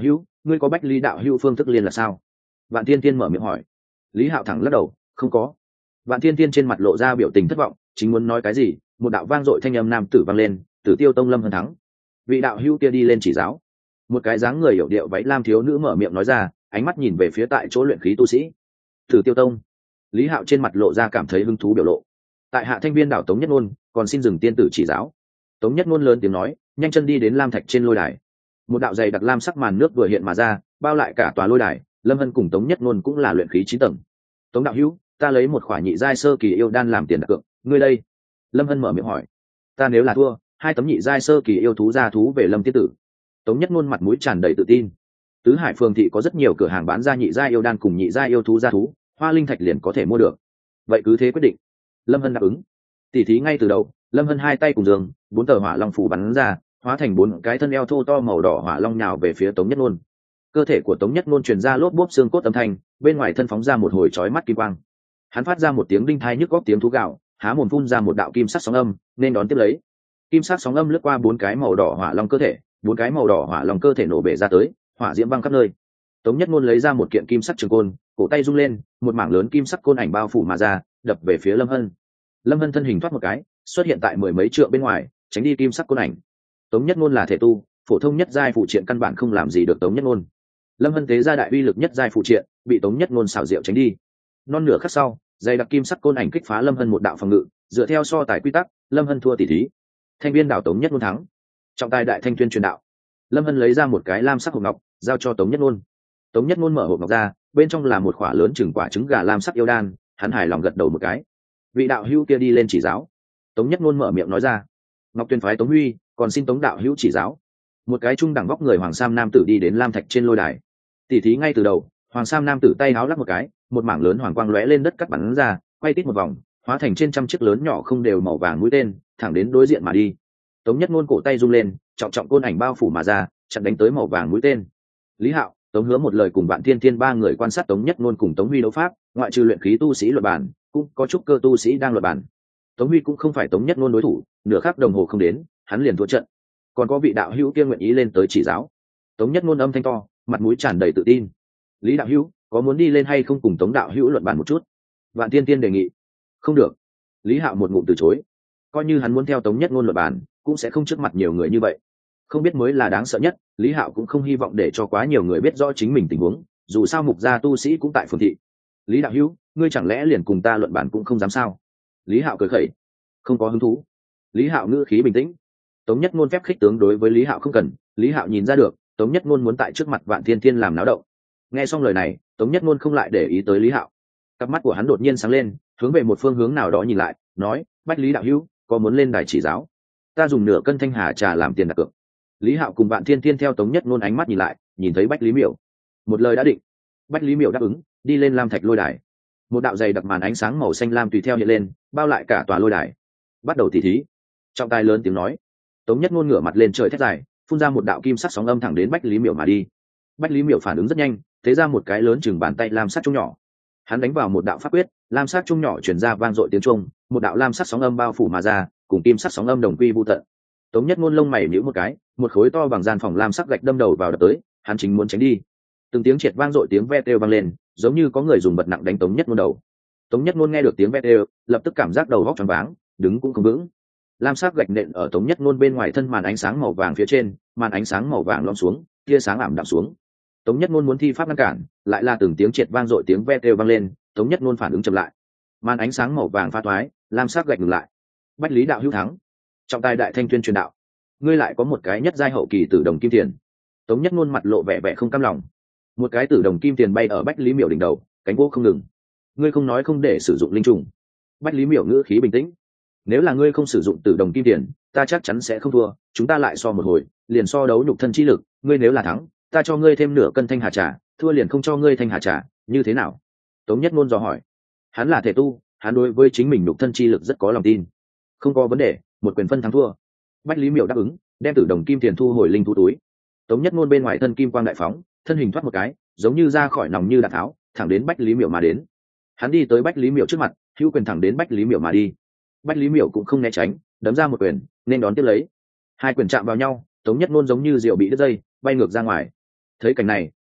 ngươi có bách lý đạo hữu phương thức liên là sao? Vạn Thiên Thiên mở miệng hỏi. Lý Hạo thẳng lắc đầu, không có. Vạn Thiên Thiên trên mặt lộ ra biểu tình thất vọng, chính muốn nói cái gì, một đạo vang dội thanh âm nam tử vang lên, Tử Tiêu Tông Lâm Hân thắng. Vị đạo hữu kia đi lên chỉ giáo. Một cái dáng người hiểu điệu váy lam thiếu nữ mở miệng nói ra, ánh mắt nhìn về phía tại chỗ luyện khí tu sĩ. Tử Tiêu Tông. Lý Hạo trên mặt lộ ra cảm thấy hứng thú biểu lộ. Tại Hạ Thanh Viên đảo Tống Nhất Nôn, còn xin dừng tiên tử chỉ giáo. Tống Nhất Nôn lớn tiếng nói, nhanh chân đi đến lam thạch trên lôi đài. Một đạo dày đặc lam sắc màn nước vừa hiện mà ra, bao lại cả tòa lôi đài. Lâm Hân cùng Tống Nhất Nôn cũng là luyện khí 9 tầng. Tống đạo hữu, ta lấy một khỏa nhị giai sơ kỳ yêu đan làm tiền đặt cược, ngươi đây? Lâm Hân mở miệng hỏi. Ta nếu là thua, 2 tấm nhị giai sơ kỳ yêu thú ra thú về Lâm tiên tử. Tống Nhất Nôn mặt mũi tràn đầy tự tin. Tứ Hải Phường thị có rất nhiều cửa hàng bán ra nhị giai yêu đan cùng nhị giai yêu thú ra thú, hoa linh thạch liền có thể mua được. Vậy cứ thế quyết định. Lâm Hân đáp ứng. Tỉ thí ngay từ đầu, Lâm Hân 2 tay cùng giường, 4 tờ hỏa long phù bắn ra, hóa thành 4 cái thân eo thô to màu đỏ hỏa long nhào về phía Tống Nhất Nôn. Cơ thể của Tống Nhất Nôn truyền ra lốp bốp xương cốt âm thanh, bên ngoài thân phóng ra một hồi chói mắt kim quang. Hắn phát ra một tiếng đinh thai nhức góc tiếng thú gạo, há mồm phun ra một đạo kim sắc sóng âm, nên đón tiếp lấy. Kim sắc sóng âm lướt qua 4 cái màu đỏ hỏa long cơ thể, 4 cái màu đỏ hỏa long cơ thể nổ bể ra tới, hỏa diễm văng khắp nơi. Tống Nhất Nôn lấy ra một kiện kim sắc trường côn, cổ tay rung lên, một mảng lớn kim sắc côn ảnh bao phủ mà ra, đập về phía Lâm Hân. Lâm Hân thân hình thoát một cái, xuất hiện tại 10 mấy trượng bên ngoài, tránh đi kim sắc côn ảnh. Tống Nhất Nôn là thể tu, phổ thông nhất giai phụ triện căn bản không làm gì được Tống Nhất Nôn. Lâm Hân tế ra đại uy lực nhất giai phụ triện, bị Tống Nhất Nôn xảo diệu tránh đi. Non nửa khắc sau, dày đặc kim sắc côn ảnh kích phá Lâm Hân một đạo phòng ngự, dựa theo so tài quy tắc, Lâm Hân thua tỷ thí. Thanh Viên đảo Tống Nhất Nôn thắng. Trọng tài đại thanh tuyên truyền đạo. Lâm Hân lấy ra một cái lam sắc hộp ngọc, giao cho Tống Nhất Nôn. Tống Nhất Nôn mở hộp ngọc ra, bên trong là một quả lớn chừng quả trứng gà lam sắc yêu đan, hắn hài lòng gật đầu một cái. Vị đạo hữu kia đi lên chỉ giáo. Tống Nhất Nôn mở miệng nói ra. Ngọc Tuyên phái Tống Huy, còn xin Tống đạo hữu chỉ giáo. Một cái trung đẳng vóc người hoàng sam nam tử đi đến lam thạch trên lôi đài. Tỷ thí ngay từ đầu, hoàng sam nam tử tay háo lắc một cái, một mảng lớn hoàng quang lóe lên đất cắt bắn ra, quay tít một vòng, hóa thành trên trăm chiếc lớn nhỏ không đều màu vàng mũi tên, thẳng đến đối diện mà đi. Tống Nhất Nôn cổ tay rung lên, trọng trọng côn ảnh bao phủ mà ra, chặn đánh tới màu vàng mũi tên. Lý Hạo, Tống Hứa một lời cùng Vạn Thiên Thiên 3 người quan sát Tống Nhất Nôn cùng Tống Huy đấu pháp, ngoại trừ luyện khí tu sĩ luận bàn, cũng có chút cơ tu sĩ đang luận bàn. Tống Huy cũng không phải Tống Nhất Nôn đối thủ, nửa khắc đồng hồ không đến, hắn liền thua trận. Còn có vị đạo hữu kia nguyện ý lên tới chỉ giáo. Tống Nhất Nôn âm thanh to, mặt mũi tràn đầy tự tin. Lý đạo hữu, có muốn đi lên hay không cùng Tống đạo hữu luận bàn một chút? Vạn Thiên Thiên đề nghị. Không được. Lý Hạo một ngụm từ chối. Coi như hắn muốn theo Tống Nhất Nôn luận bàn, cũng sẽ không trước mặt nhiều người như vậy. Không biết mới là đáng sợ nhất, Lý Hạo cũng không hy vọng để cho quá nhiều người biết rõ chính mình tình huống, dù sao mục gia tu sĩ cũng tại phường thị. Lý đạo hữu, ngươi chẳng lẽ liền cùng ta luận bàn cũng không dám sao? Lý Hạo cười khẩy. Không có hứng thú. Lý Hạo ngữ khí bình tĩnh. Tống Nhất Nôn phép khích tướng đối với Lý Hạo không cần, Lý Hạo nhìn ra được, Tống Nhất Nôn muốn tại trước mặt Vạn Thiên Thiên làm náo động. Nghe xong lời này, Tống Nhất Nôn không lại để ý tới Lý Hạo. Cặp mắt của hắn đột nhiên sáng lên, hướng về một phương hướng nào đó nhìn lại, nói: "Bách Lý đạo hữu, có muốn lên đài chỉ giáo? Ta dùng nửa cân thanh hà trà làm tiền đặt cược." Lý Hạo cùng Vạn Thiên Thiên theo Tống Nhất Nôn ánh mắt nhìn lại, nhìn thấy Bách Lý Miểu. Một lời đã định. Bách Lý Miểu đáp ứng, đi lên lam thạch lôi đài. Một đạo dày đặc màn ánh sáng màu xanh lam tùy theo hiện lên, bao lại cả tòa lôi đài. Bắt đầu tỉ thí. Trọng tài lớn tiếng nói. Tống Nhất Nôn ngửa mặt lên trời thét dài, phun ra một đạo kim sắc sóng âm thẳng đến Bách Lý Miểu mà đi. Bách Lý Miểu phản ứng rất nhanh, thế ra một cái lớn chừng bàn tay lam sắc trung nhỏ. Hắn đánh vào một đạo pháp quyết, lam sắc trung nhỏ truyền ra vang dội tiếng trung, một đạo lam sắc sóng âm bao phủ mà ra, cùng kim sắc sóng âm đồng quy vu tận. Tống Nhất Nôn lông mày nhíu một cái, một khối to bằng gian phòng lam sắc gạch đâm đầu vào đập tới, hắn chính muốn tránh đi. Từng tiếng triệt vang dội tiếng ve kêu vang lên, giống như có người dùng vật nặng đánh Tống Nhất Nôn đầu. Tống Nhất Nôn nghe được tiếng ve kêu, lập tức cảm giác đầu óc choáng váng, đứng cũng không vững. Lam sắc gạch nện ở Tống Nhất Nôn bên ngoài thân màn ánh sáng màu vàng phía trên, màn ánh sáng màu vàng lõm xuống, tia sáng ảm đạm xuống. Tống Nhất Nôn muốn thi pháp ngăn cản, lại là từng tiếng triệt vang dội tiếng ve kêu vang lên, Tống Nhất Nôn phản ứng chậm lại. Màn ánh sáng màu vàng pha thoái, lam sắc gạch ngừng lại. Bách Lý đạo hữu thắng. Trọng tài đại thanh tuyên truyền đạo. Ngươi lại có một cái nhất giai hậu kỳ tử đồng kim tiền. Tống Nhất Nôn mặt lộ vẻ vẻ không cam lòng. Một cái tử đồng kim tiền bay ở Bách Lý Miểu đỉnh đầu, cánh vỗ không ngừng. Ngươi không nói không để sử dụng linh trùng. Bách Lý Miểu ngữ khí bình tĩnh. Nếu là ngươi không sử dụng tử đồng kim tiền, ta chắc chắn sẽ không thua, chúng ta lại so một hồi, liền so đấu nhục thân chi lực, ngươi nếu là thắng, ta cho ngươi thêm nửa cân thanh hà trà, thua liền không cho ngươi thanh hà trà, như thế nào? Tống Nhất Nôn dò hỏi. Hắn là thể tu, hắn đối với chính mình nhục thân chi lực rất có lòng tin. Không có vấn đề, một quyền phân thắng thua. Bách Lý Miểu đáp ứng, đem tử đồng kim tiền thu hồi linh thú túi. Tống Nhất Nôn bên ngoài thân kim quang đại phóng, thân hình thoát một cái, giống như ra khỏi nòng như đạn tháo, thẳng đến Bách Lý Miểu mà đến. Hắn đi tới Bách Lý Miểu trước mặt, hữu quyền thẳng đến Bách Lý Miểu mà đi. Bách Lý Miểu cũng không né tránh, đấm ra một quyền, nên đón tiếp lấy. Hai quyền chạm vào nhau, Tống Nhất Nôn giống như diều bị đứt dây, bay ngược ra ngoài. Thấy cảnh này,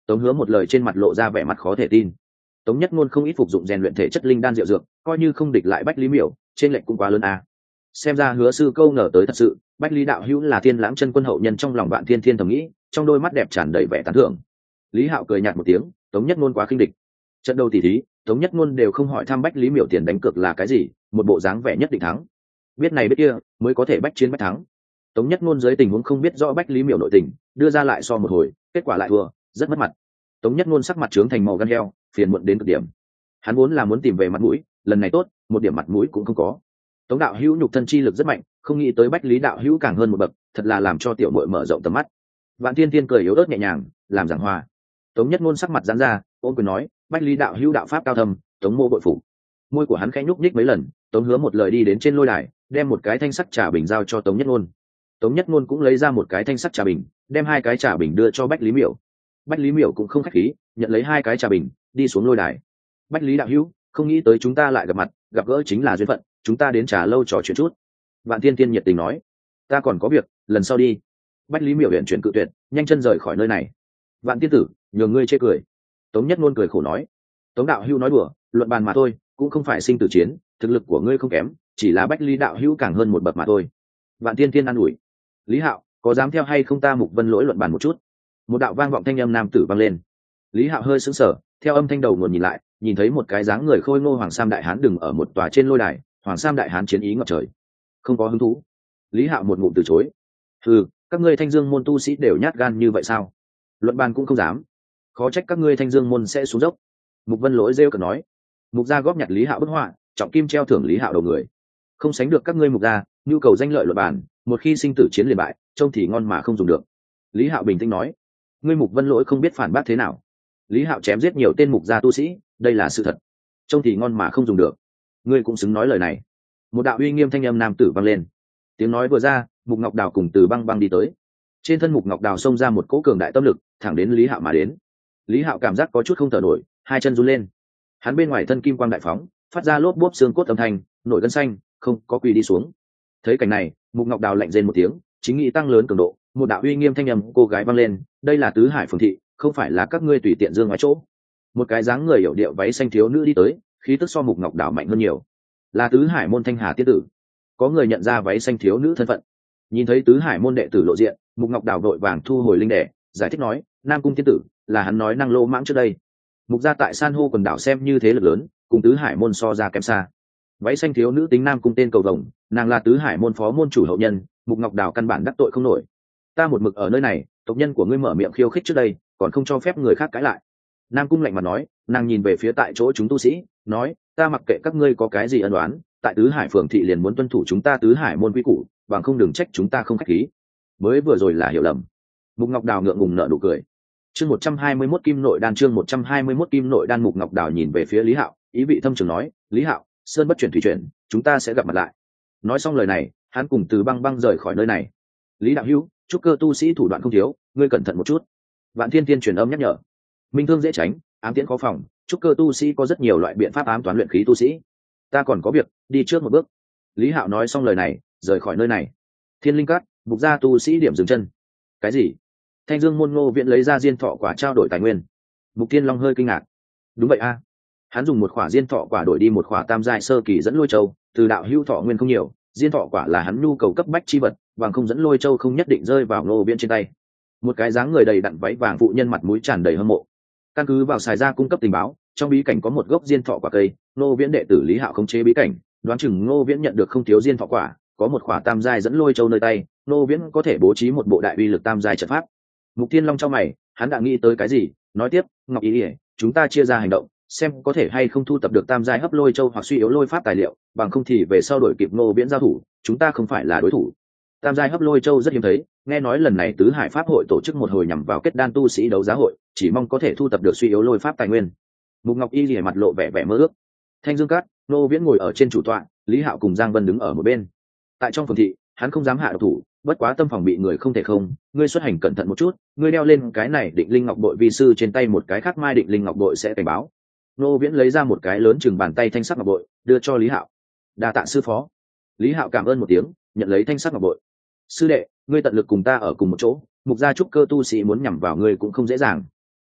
Tống Hứa một lời trên mặt lộ ra vẻ mặt khó thể tin. Tống Nhất Ngôn không ít phục dụng rèn luyện thể chất linh đan diệu dược, coi như không địch lại Bách Lý Miểu, trên lệnh cũng quá lớn à. Xem ra Hứa sư câu ngờ tới thật sự, Bách Lý đạo hữu là Thiên Lãng chân quân hậu nhân, trong lòng Vạn Thiên Thiên thầm nghĩ, trong đôi mắt đẹp tràn đầy vẻ tán thưởng. Lý Hạo cười nhạt một tiếng, Tống Nhất Ngôn quá khinh địch. Trận đầu tỷ thí, Tống Nhất Ngôn đều không hỏi thăm Bách Lý Miểu tiền đánh cược là cái gì, một bộ dáng vẻ nhất định thắng. Biết này biết kia, mới có thể bách chiến bách thắng. Tống Nhất Ngôn dưới tình huống không biết rõ Bách Lý Miểu nội tình, đưa ra lại so một hồi, kết quả lại thua, rất mất mặt. Tống Nhất Ngôn sắc mặt trướng thành màu gan heo, phiền muộn đến cực điểm. Hắn vốn là muốn tìm về mặt mũi, lần này tốt, một điểm mặt mũi cũng không có. Tống đạo hữu nhục thân chi lực rất mạnh, không nghĩ tới Bách Lý đạo hữu càng hơn một bậc, thật là làm cho tiểu muội mở rộng tầm mắt. Vạn Thiên Thiên cười yếu ớt nhẹ nhàng, làm giảng hòa. Tống Nhất Ngôn sắc mặt giãn ra, ôm quyền nói, Bách Lý đạo hữu đạo pháp cao thâm, Tống mô bội phục. Môi của hắn khẽ nhúc nhích mấy lần, Tống Hứa một lời đi đến trên lôi đài, đem một cái thanh sắt trà bình giao cho Tống Nhất Ngôn. Tống Nhất Ngôn cũng lấy ra một cái thanh sắt trà bình, đem hai cái trà bình đưa cho Bách Lý Miểu. Bách Lý Miểu cũng không khách khí, nhận lấy hai cái trà bình, đi xuống lôi đài. Bách Lý đạo hữu, không nghĩ tới chúng ta lại gặp mặt, gặp gỡ chính là duyên phận, chúng ta đến trà lâu trò chuyện chút. Vạn Thiên Thiên nhiệt tình nói, ta còn có việc, lần sau đi. Bách Lý Miểu huyện chuyển cự tuyệt, nhanh chân rời khỏi nơi này. Vạn tiên tử, nhường ngươi chê cười. Tống Nhất Ngôn cười khổ nói, Tống đạo hữu nói đùa, luận bàn mà thôi, cũng không phải sinh tử chiến, thực lực của ngươi không kém, chỉ là Bách Lý đạo hữu càng hơn một bậc mà thôi. Vạn Thiên Thiên an ủi. Lý Hạo, có dám theo hay không ta Mục Vân Lỗi luận bàn một chút? Một đạo vang vọng thanh âm nam tử vang lên. Lý Hạo hơi sững sờ, theo âm thanh đầu nguồn nhìn lại, nhìn thấy một cái dáng người khôi ngô hoàng sam đại hán đứng ở một tòa trên lôi đài, hoàng sam đại hán chiến ý ngập trời. Không có hứng thú. Lý Hạo một ngụm từ chối. Ừ, các ngươi Thanh Dương môn tu sĩ đều nhát gan như vậy sao? Luận bàn cũng không dám. Khó trách các ngươi Thanh Dương môn sẽ xuống dốc. Mục Vân Lỗi rêu cợt nói. Mục gia góp nhặt Lý Hạo bức họa, trọng kim treo thưởng Lý Hạo đầu người. Không sánh được các ngươi Mục gia, nhu cầu danh lợi luận bàn, một khi sinh tử chiến liền bại, trông thì ngon mà không dùng được. Lý Hạo bình tĩnh nói. Ngươi Mục Vân Lỗi không biết phản bác thế nào. Lý Hạo chém giết nhiều tên Mục gia tu sĩ, đây là sự thật. Trông thì ngon mà không dùng được. Ngươi cũng xứng nói lời này. Một đạo uy nghiêm thanh âm nam tử vang lên. Tiếng nói vừa ra, Mục Ngọc Đào cùng Từ Băng Băng đi tới. Trên thân Mục Ngọc Đào xông ra một cỗ cường đại tâm lực, thẳng đến Lý Hạo mà đến. Lý Hạo cảm giác có chút không thở nổi, hai chân run lên. Hắn bên ngoài thân kim quang đại phóng, phát ra lốp bốp xương cốt âm thanh, nổi gân xanh, không có quỳ đi xuống. Thấy cảnh này, Mục Ngọc Đào lạnh rên một tiếng, chính nghĩ tăng lớn cường độ, một đạo uy nghiêm thanh âm cô gái vang lên, đây là Tứ Hải phường thị, không phải là các ngươi tùy tiện dương ngoài chỗ. Một cái dáng người hiểu điệu váy xanh thiếu nữ đi tới, khí tức so Mục Ngọc Đào mạnh hơn nhiều, là Tứ Hải môn Thanh Hà tiên tử. Có người nhận ra váy xanh thiếu nữ thân phận. Nhìn thấy Tứ Hải môn đệ tử lộ diện, Mục Ngọc Đào vội vàng thu hồi linh đẻ, giải thích nói, Nam cung tiên tử là hắn nói năng lô mãng trước đây. Mục gia tại san hô quần đảo xem như thế lực lớn, cùng Tứ Hải môn so ra kém xa. Váy xanh thiếu nữ tính Nam cung tên cầu vồng, nàng là Tứ Hải môn phó môn chủ hậu nhân, Mục Ngọc Đào căn bản đắc tội không nổi. Ta một mực ở nơi này, tộc nhân của ngươi mở miệng khiêu khích trước đây, còn không cho phép người khác cãi lại. Nam cung lạnh mặt nói, nàng nhìn về phía tại chỗ chúng tu sĩ, nói, ta mặc kệ các ngươi có cái gì ân oán, tại Tứ Hải phường thị liền muốn tuân thủ chúng ta Tứ Hải môn quy củ, bằng không đừng trách chúng ta không khách khí. Mới vừa rồi là hiểu lầm. Mục Ngọc Đào ngượng ngùng nở nụ cười. Chương 121 Kim Nội Đan, chương 121 Kim Nội Đan. Mục Ngọc Đào nhìn về phía Lý Hạo, ý vị thâm trường nói, Lý Hạo, sơn bất chuyển thủy chuyển, chúng ta sẽ gặp mặt lại. Nói xong lời này, hắn cùng Từ Băng Băng rời khỏi nơi này. Lý đạo hữu, trúc cơ tu sĩ thủ đoạn không thiếu, ngươi cẩn thận một chút. Vạn Thiên Thiên truyền âm nhắc nhở. Minh thương dễ tránh, ám tiễn khó phòng, trúc cơ tu sĩ có rất nhiều loại biện pháp ám toán luyện khí tu sĩ. Ta còn có việc, đi trước một bước. Lý Hạo nói xong lời này, rời khỏi nơi này. Thiên Linh Cát, Mục gia tu sĩ điểm dừng chân. Cái gì? Thanh Dương môn Ngô Viễn lấy ra diên thọ quả trao đổi tài nguyên. Mục Tiên Long hơi kinh ngạc. Đúng vậy a, hắn dùng một khỏa diên thọ quả đổi đi một khỏa tam giai sơ kỳ dẫn lôi châu, từ đạo hữu thọ nguyên không nhiều, diên thọ quả là hắn nhu cầu cấp bách chi vật, bằng không dẫn lôi châu không nhất định rơi vào Ngô Viễn trên tay. Một cái dáng người đầy đặn váy vàng phụ nhân mặt mũi tràn đầy hâm mộ. Căn cứ vào xài ra cung cấp tình báo, trong bí cảnh có một gốc diên thọ quả cây, Ngô Viễn đệ tử Lý Hạo khống chế bí cảnh, đoán chừng Ngô Viễn nhận được không thiếu diên thọ quả, có một khỏa tam giai dẫn lôi châu nơi tay, Ngô Viễn có thể bố trí một bộ đại uy lực tam giai trận pháp. Mục Tiên Long trong mày, hắn đã nghĩ tới cái gì, nói tiếp, Ngọc Ý, chúng ta chia ra hành động, xem có thể hay không thu tập được tam giai hấp lôi châu hoặc suy yếu lôi pháp tài liệu, bằng không thì về sau đổi kịp Ngô Viễn giao thủ, chúng ta không phải là đối thủ. Tam giai hấp lôi châu rất hiếm thấy, nghe nói lần này Tứ Hải pháp hội tổ chức một hồi nhằm vào kết đan tu sĩ đấu giá hội, chỉ mong có thể thu tập được suy yếu lôi pháp tài nguyên. Mục Ngọc Y lìa mặt lộ vẻ vẻ mơ ước. Thanh Dương Cát, Ngô Viễn ngồi ở trên chủ tọa, Lý Hạo cùng Giang Vân đứng ở một bên. Tại trong phường thị, hắn không dám hạ độc thủ, bất quá tâm phòng bị người không thể không, ngươi xuất hành cẩn thận một chút, ngươi đeo lên cái này Định Linh Ngọc bội vi sư trên tay, một cái khác Mai Định Linh Ngọc bội sẽ cảnh báo. Ngô Viễn lấy ra một cái lớn chừng bàn tay thanh sắc ngọc bội, đưa cho Lý Hạo. Đa tạ sư phó. Lý Hạo cảm ơn một tiếng, nhận lấy thanh sắc ngọc bội. Sư đệ, ngươi tận lực cùng ta ở cùng một chỗ, Mục gia trúc cơ tu sĩ muốn nhằm vào ngươi cũng không dễ dàng.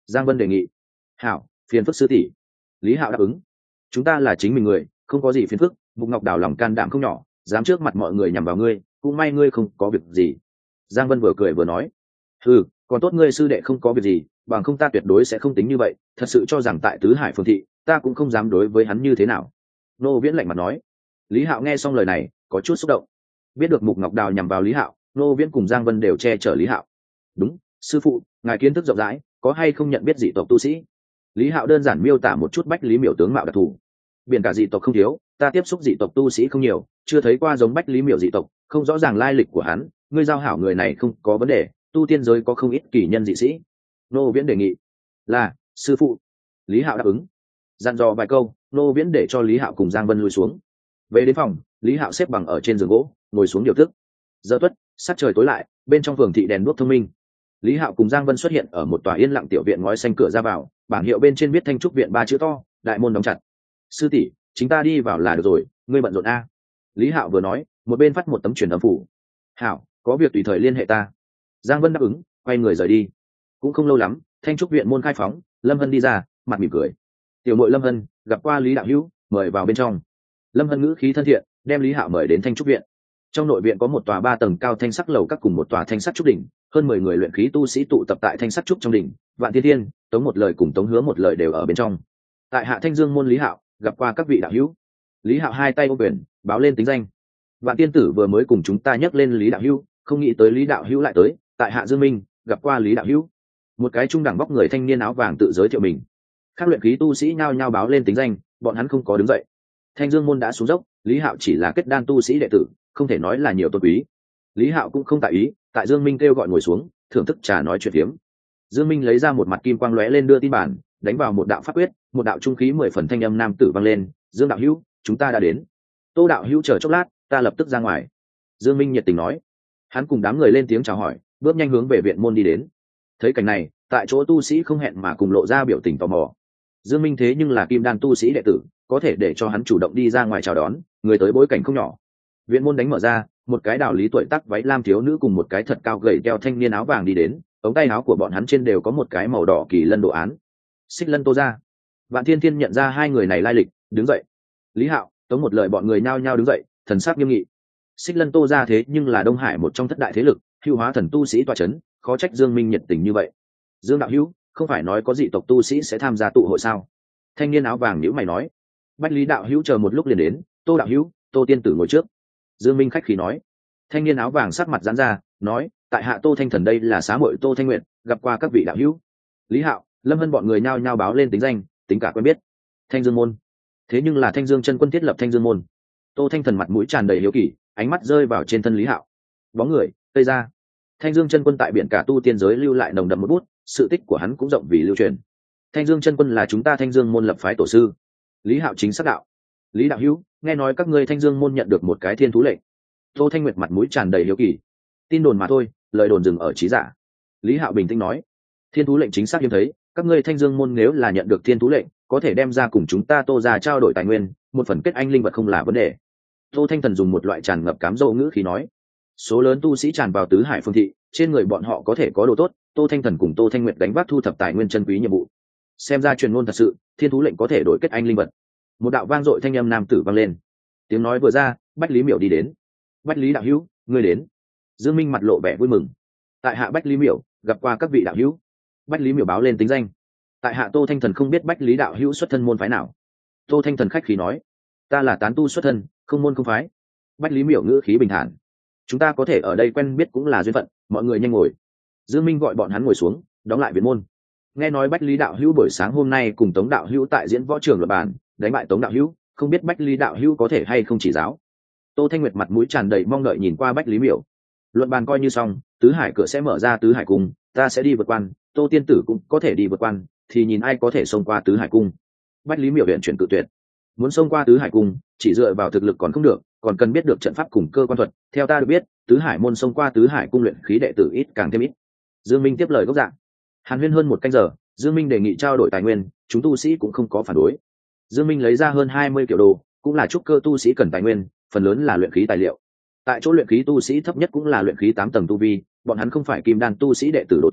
Giang Vân đề nghị. Hảo, phiền phức sư tỷ. Lý Hạo đáp ứng. Chúng ta là chính mình người, không có gì phiền phức. Mục Ngọc Đào lòng can đảm không nhỏ, dám trước mặt mọi người nhằm vào ngươi, cũng may ngươi không có việc gì. Giang Vân vừa cười vừa nói. Ừ, còn tốt ngươi sư đệ không có việc gì, bằng không ta tuyệt đối sẽ không tính như vậy. Thật sự cho rằng tại Tứ Hải Phường thị, ta cũng không dám đối với hắn như thế nào. Nô Viễn lạnh mặt nói. Lý Hạo nghe xong lời này, có chút xúc động. Biết được Mục Ngọc Đào nhằm vào Lý Hạo, Nô Viễn cùng Giang Vân đều che chở Lý Hạo. Đúng, sư phụ, ngài kiến thức rộng rãi, có hay không nhận biết dị tộc tu sĩ? Lý Hạo đơn giản miêu tả một chút Bách Lý Miểu tướng mạo đặc thù. Biển cả dị tộc không thiếu, ta tiếp xúc dị tộc tu sĩ không nhiều, chưa thấy qua giống Bách Lý Miểu dị tộc, không rõ ràng lai lịch của hắn. Ngươi giao hảo người này không có vấn đề, tu tiên giới có không ít kỳ nhân dị sĩ. Nô Viễn đề nghị. Là, sư phụ. Lý Hạo đáp ứng. Dặn dò vài câu, Nô Viễn để cho Lý Hạo cùng Giang Vân lui xuống. Về đến phòng, Lý Hạo xếp bằng ở trên giường gỗ, ngồi xuống điều tức. Giờ tuất, sát trời tối lại, bên trong phường thị đèn đuốc thông minh. Lý Hạo cùng Giang Vân xuất hiện ở một tòa yên lặng tiểu viện ngói xanh, cửa ra vào, bảng hiệu bên trên viết Thanh Trúc viện 3 chữ to, đại môn đóng chặt. Sư tỷ, chúng ta đi vào là được rồi, ngươi bận rộn a. Lý Hạo vừa nói, một bên phát một tấm truyền âm phủ. Hảo, có việc tùy thời liên hệ ta. Giang Vân đáp ứng, quay người rời đi. Cũng không lâu lắm, Thanh Trúc viện môn khai phóng, Lâm Hân đi ra, mặt mỉm cười. Tiểu muội Lâm Hân, gặp qua Lý đạo hữu, mời vào bên trong. Lâm Hân ngữ khí thân thiện, đem Lý Hạo mời đến Thanh Trúc viện. Trong nội viện có một tòa 3 tầng cao thanh sắc lầu các cùng một tòa thanh sắc trúc đỉnh, hơn 10 người luyện khí tu sĩ tụ tập tại thanh sắc trúc trong đỉnh. Vạn Thiên Thiên, Tống Một Lời cùng Tống Hứa Một Lời đều ở bên trong. Tại Hạ Thanh Dương môn Lý Hạo, gặp qua các vị đạo hữu. Lý Hạo hai tay ôm quyền, báo lên tính danh. Vạn Tiên tử vừa mới cùng chúng ta nhắc lên Lý đạo hữu, không nghĩ tới Lý đạo hữu lại tới. Tại Hạ Dương Minh, gặp qua Lý đạo hữu. Một cái trung đẳng bóc người thanh niên áo vàng tự giới thiệu mình. Các luyện khí tu sĩ nhao nhao báo lên tính danh, bọn hắn không có đứng dậy. Thanh Dương môn đã xuống dốc, Lý Hạo chỉ là kết đan tu sĩ đệ tử, không thể nói là nhiều tôn quý. Lý Hạo cũng không tại ý, tại Dương Minh kêu gọi ngồi xuống, thưởng thức trà nói chuyện phiếm. Dương Minh lấy ra một mặt kim quang lóe lên đưa tin bản, đánh vào một đạo pháp quyết, một đạo trung khí 10 phần thanh âm nam tử vang lên. Dương đạo hữu, chúng ta đã đến. Tô đạo hữu chờ chốc lát, ta lập tức ra ngoài. Dương Minh nhiệt tình nói. Hắn cùng đám người lên tiếng chào hỏi, bước nhanh hướng về viện môn đi đến. Thấy cảnh này, tại chỗ tu sĩ không hẹn mà cùng lộ ra biểu tình tò mò. Dương Minh thế nhưng là kim đan tu sĩ đệ tử, có thể để cho hắn chủ động đi ra ngoài chào đón, người tới bối cảnh không nhỏ. Viện môn đánh mở ra, một cái đạo lý tuổi tác váy lam thiếu nữ cùng một cái thật cao gầy đeo thanh niên áo vàng đi đến, ống tay áo của bọn hắn trên đều có một cái màu đỏ kỳ lân đồ án. Xích Lân Tô gia. Vạn Thiên Thiên nhận ra hai người này lai lịch, đứng dậy. Lý Hạo, Tống Một Lời bọn người nhao nhao đứng dậy, thần sắc nghiêm nghị. Xích Lân Tô gia thế nhưng là Đông Hải một trong thất đại thế lực, hưu hóa thần tu sĩ tọa chấn, khó trách Dương Minh nhiệt tình như vậy. Dương đạo hữu, không phải nói có dị tộc tu sĩ sẽ tham gia tụ hội sao? Thanh niên áo vàng nhíu mày nói. Bách Lý đạo hữu chờ một lúc liền đến. Tô đạo hữu, Tô tiên tử ngồi trước. Dương Minh khách khí nói. Thanh niên áo vàng sắc mặt giãn ra, nói, tại hạ Tô Thanh Thần đây là xá muội Tô Thanh Nguyện, gặp qua các vị đạo hữu. Lý Hạo, Lâm Hân bọn người nhao nhao báo lên tính danh, tính cả quen biết. Thanh Dương môn. Thế nhưng là Thanh Dương chân quân thiết lập Thanh Dương môn. Tô Thanh Thần mặt mũi tràn đầy hiếu kỳ, ánh mắt rơi vào trên thân Lý Hạo. Bóng người, tây ra. Thanh Dương chân quân tại biển cả tu tiên giới lưu lại nồng đậm một bút, sự tích của hắn cũng rộng vì lưu truyền. Thanh Dương chân quân là chúng ta Thanh Dương môn lập phái tổ sư. Lý Hạo chính xác đạo. Lý đạo hữu, nghe nói các ngươi Thanh Dương môn nhận được một cái thiên thú lệnh. Tô Thanh Nguyệt mặt mũi tràn đầy hiếu kỳ. Tin đồn mà thôi, lời đồn dừng ở trí giả. Lý Hạo bình tĩnh nói. Thiên thú lệnh chính xác hiếm thấy, các ngươi Thanh Dương môn nếu là nhận được thiên thú lệnh, có thể đem ra cùng chúng ta Tô gia trao đổi tài nguyên, một phần kết anh linh vật không là vấn đề. Tô Thanh Thần dùng một loại tràn ngập cám dỗ ngữ khí nói. Số lớn tu sĩ tràn vào tứ hải phương thị, trên người bọn họ có thể có đồ tốt. Tô Thanh Thần cùng Tô Thanh Nguyệt đánh vác thu thập tài nguyên chân quý nhiệm vụ. Xem ra truyền ngôn thật sự, thiên thú lệnh có thể đổi kết anh linh vật. Một đạo vang dội thanh âm nam tử vang lên. Tiếng nói vừa ra, Bách Lý Miểu đi đến. Bách Lý đạo hữu, ngươi đến. Dương Minh mặt lộ vẻ vui mừng. Tại hạ Bách Lý Miểu, gặp qua các vị đạo hữu. Bách Lý Miểu báo lên tính danh. Tại hạ Tô Thanh Thần không biết Bách Lý đạo hữu xuất thân môn phái nào. Tô Thanh Thần khách khí nói. Ta là tán tu xuất thân, không môn không phái. Bách Lý Miểu ngữ khí bình thản. Chúng ta có thể ở đây quen biết cũng là duyên phận, mọi người nhanh ngồi. Dương Minh gọi bọn hắn ngồi xuống, đóng lại viện môn. Nghe nói Bách Lý đạo hữu buổi sáng hôm nay cùng Tống đạo hữu tại diễn võ trường luận bàn, đánh bại Tống đạo hữu, không biết Bách Lý đạo hữu có thể hay không chỉ giáo. Tô Thanh Nguyệt mặt mũi tràn đầy mong đợi nhìn qua Bách Lý Miểu. Luận bàn coi như xong, tứ hải cửa sẽ mở ra tứ hải cung, ta sẽ đi vượt quan, Tô tiên tử cũng có thể đi vượt quan, thì nhìn ai có thể xông qua tứ hải cung. Bách Lý Miểu huyện chuyển cự tuyệt. Muốn xông qua tứ hải cung, chỉ dựa vào thực lực còn không được, còn cần biết được trận pháp cùng cơ quan thuật. Theo ta được biết, tứ hải môn xông qua tứ hải cung luyện khí đệ tử ít càng thêm ít. Dương Minh tiếp lời gốc dạng. Hàn huyên hơn một canh giờ, Dương Minh đề nghị trao đổi tài nguyên, chúng tu sĩ cũng không có phản đối. Dương Minh lấy ra hơn 20 kiểu đồ, cũng là trúc cơ tu sĩ cần tài nguyên, phần lớn là luyện khí tài liệu. Tại chỗ luyện khí tu sĩ thấp nhất cũng là luyện khí 8 tầng tu vi, bọn hắn không phải kim đan tu sĩ đệ tử độ tôn,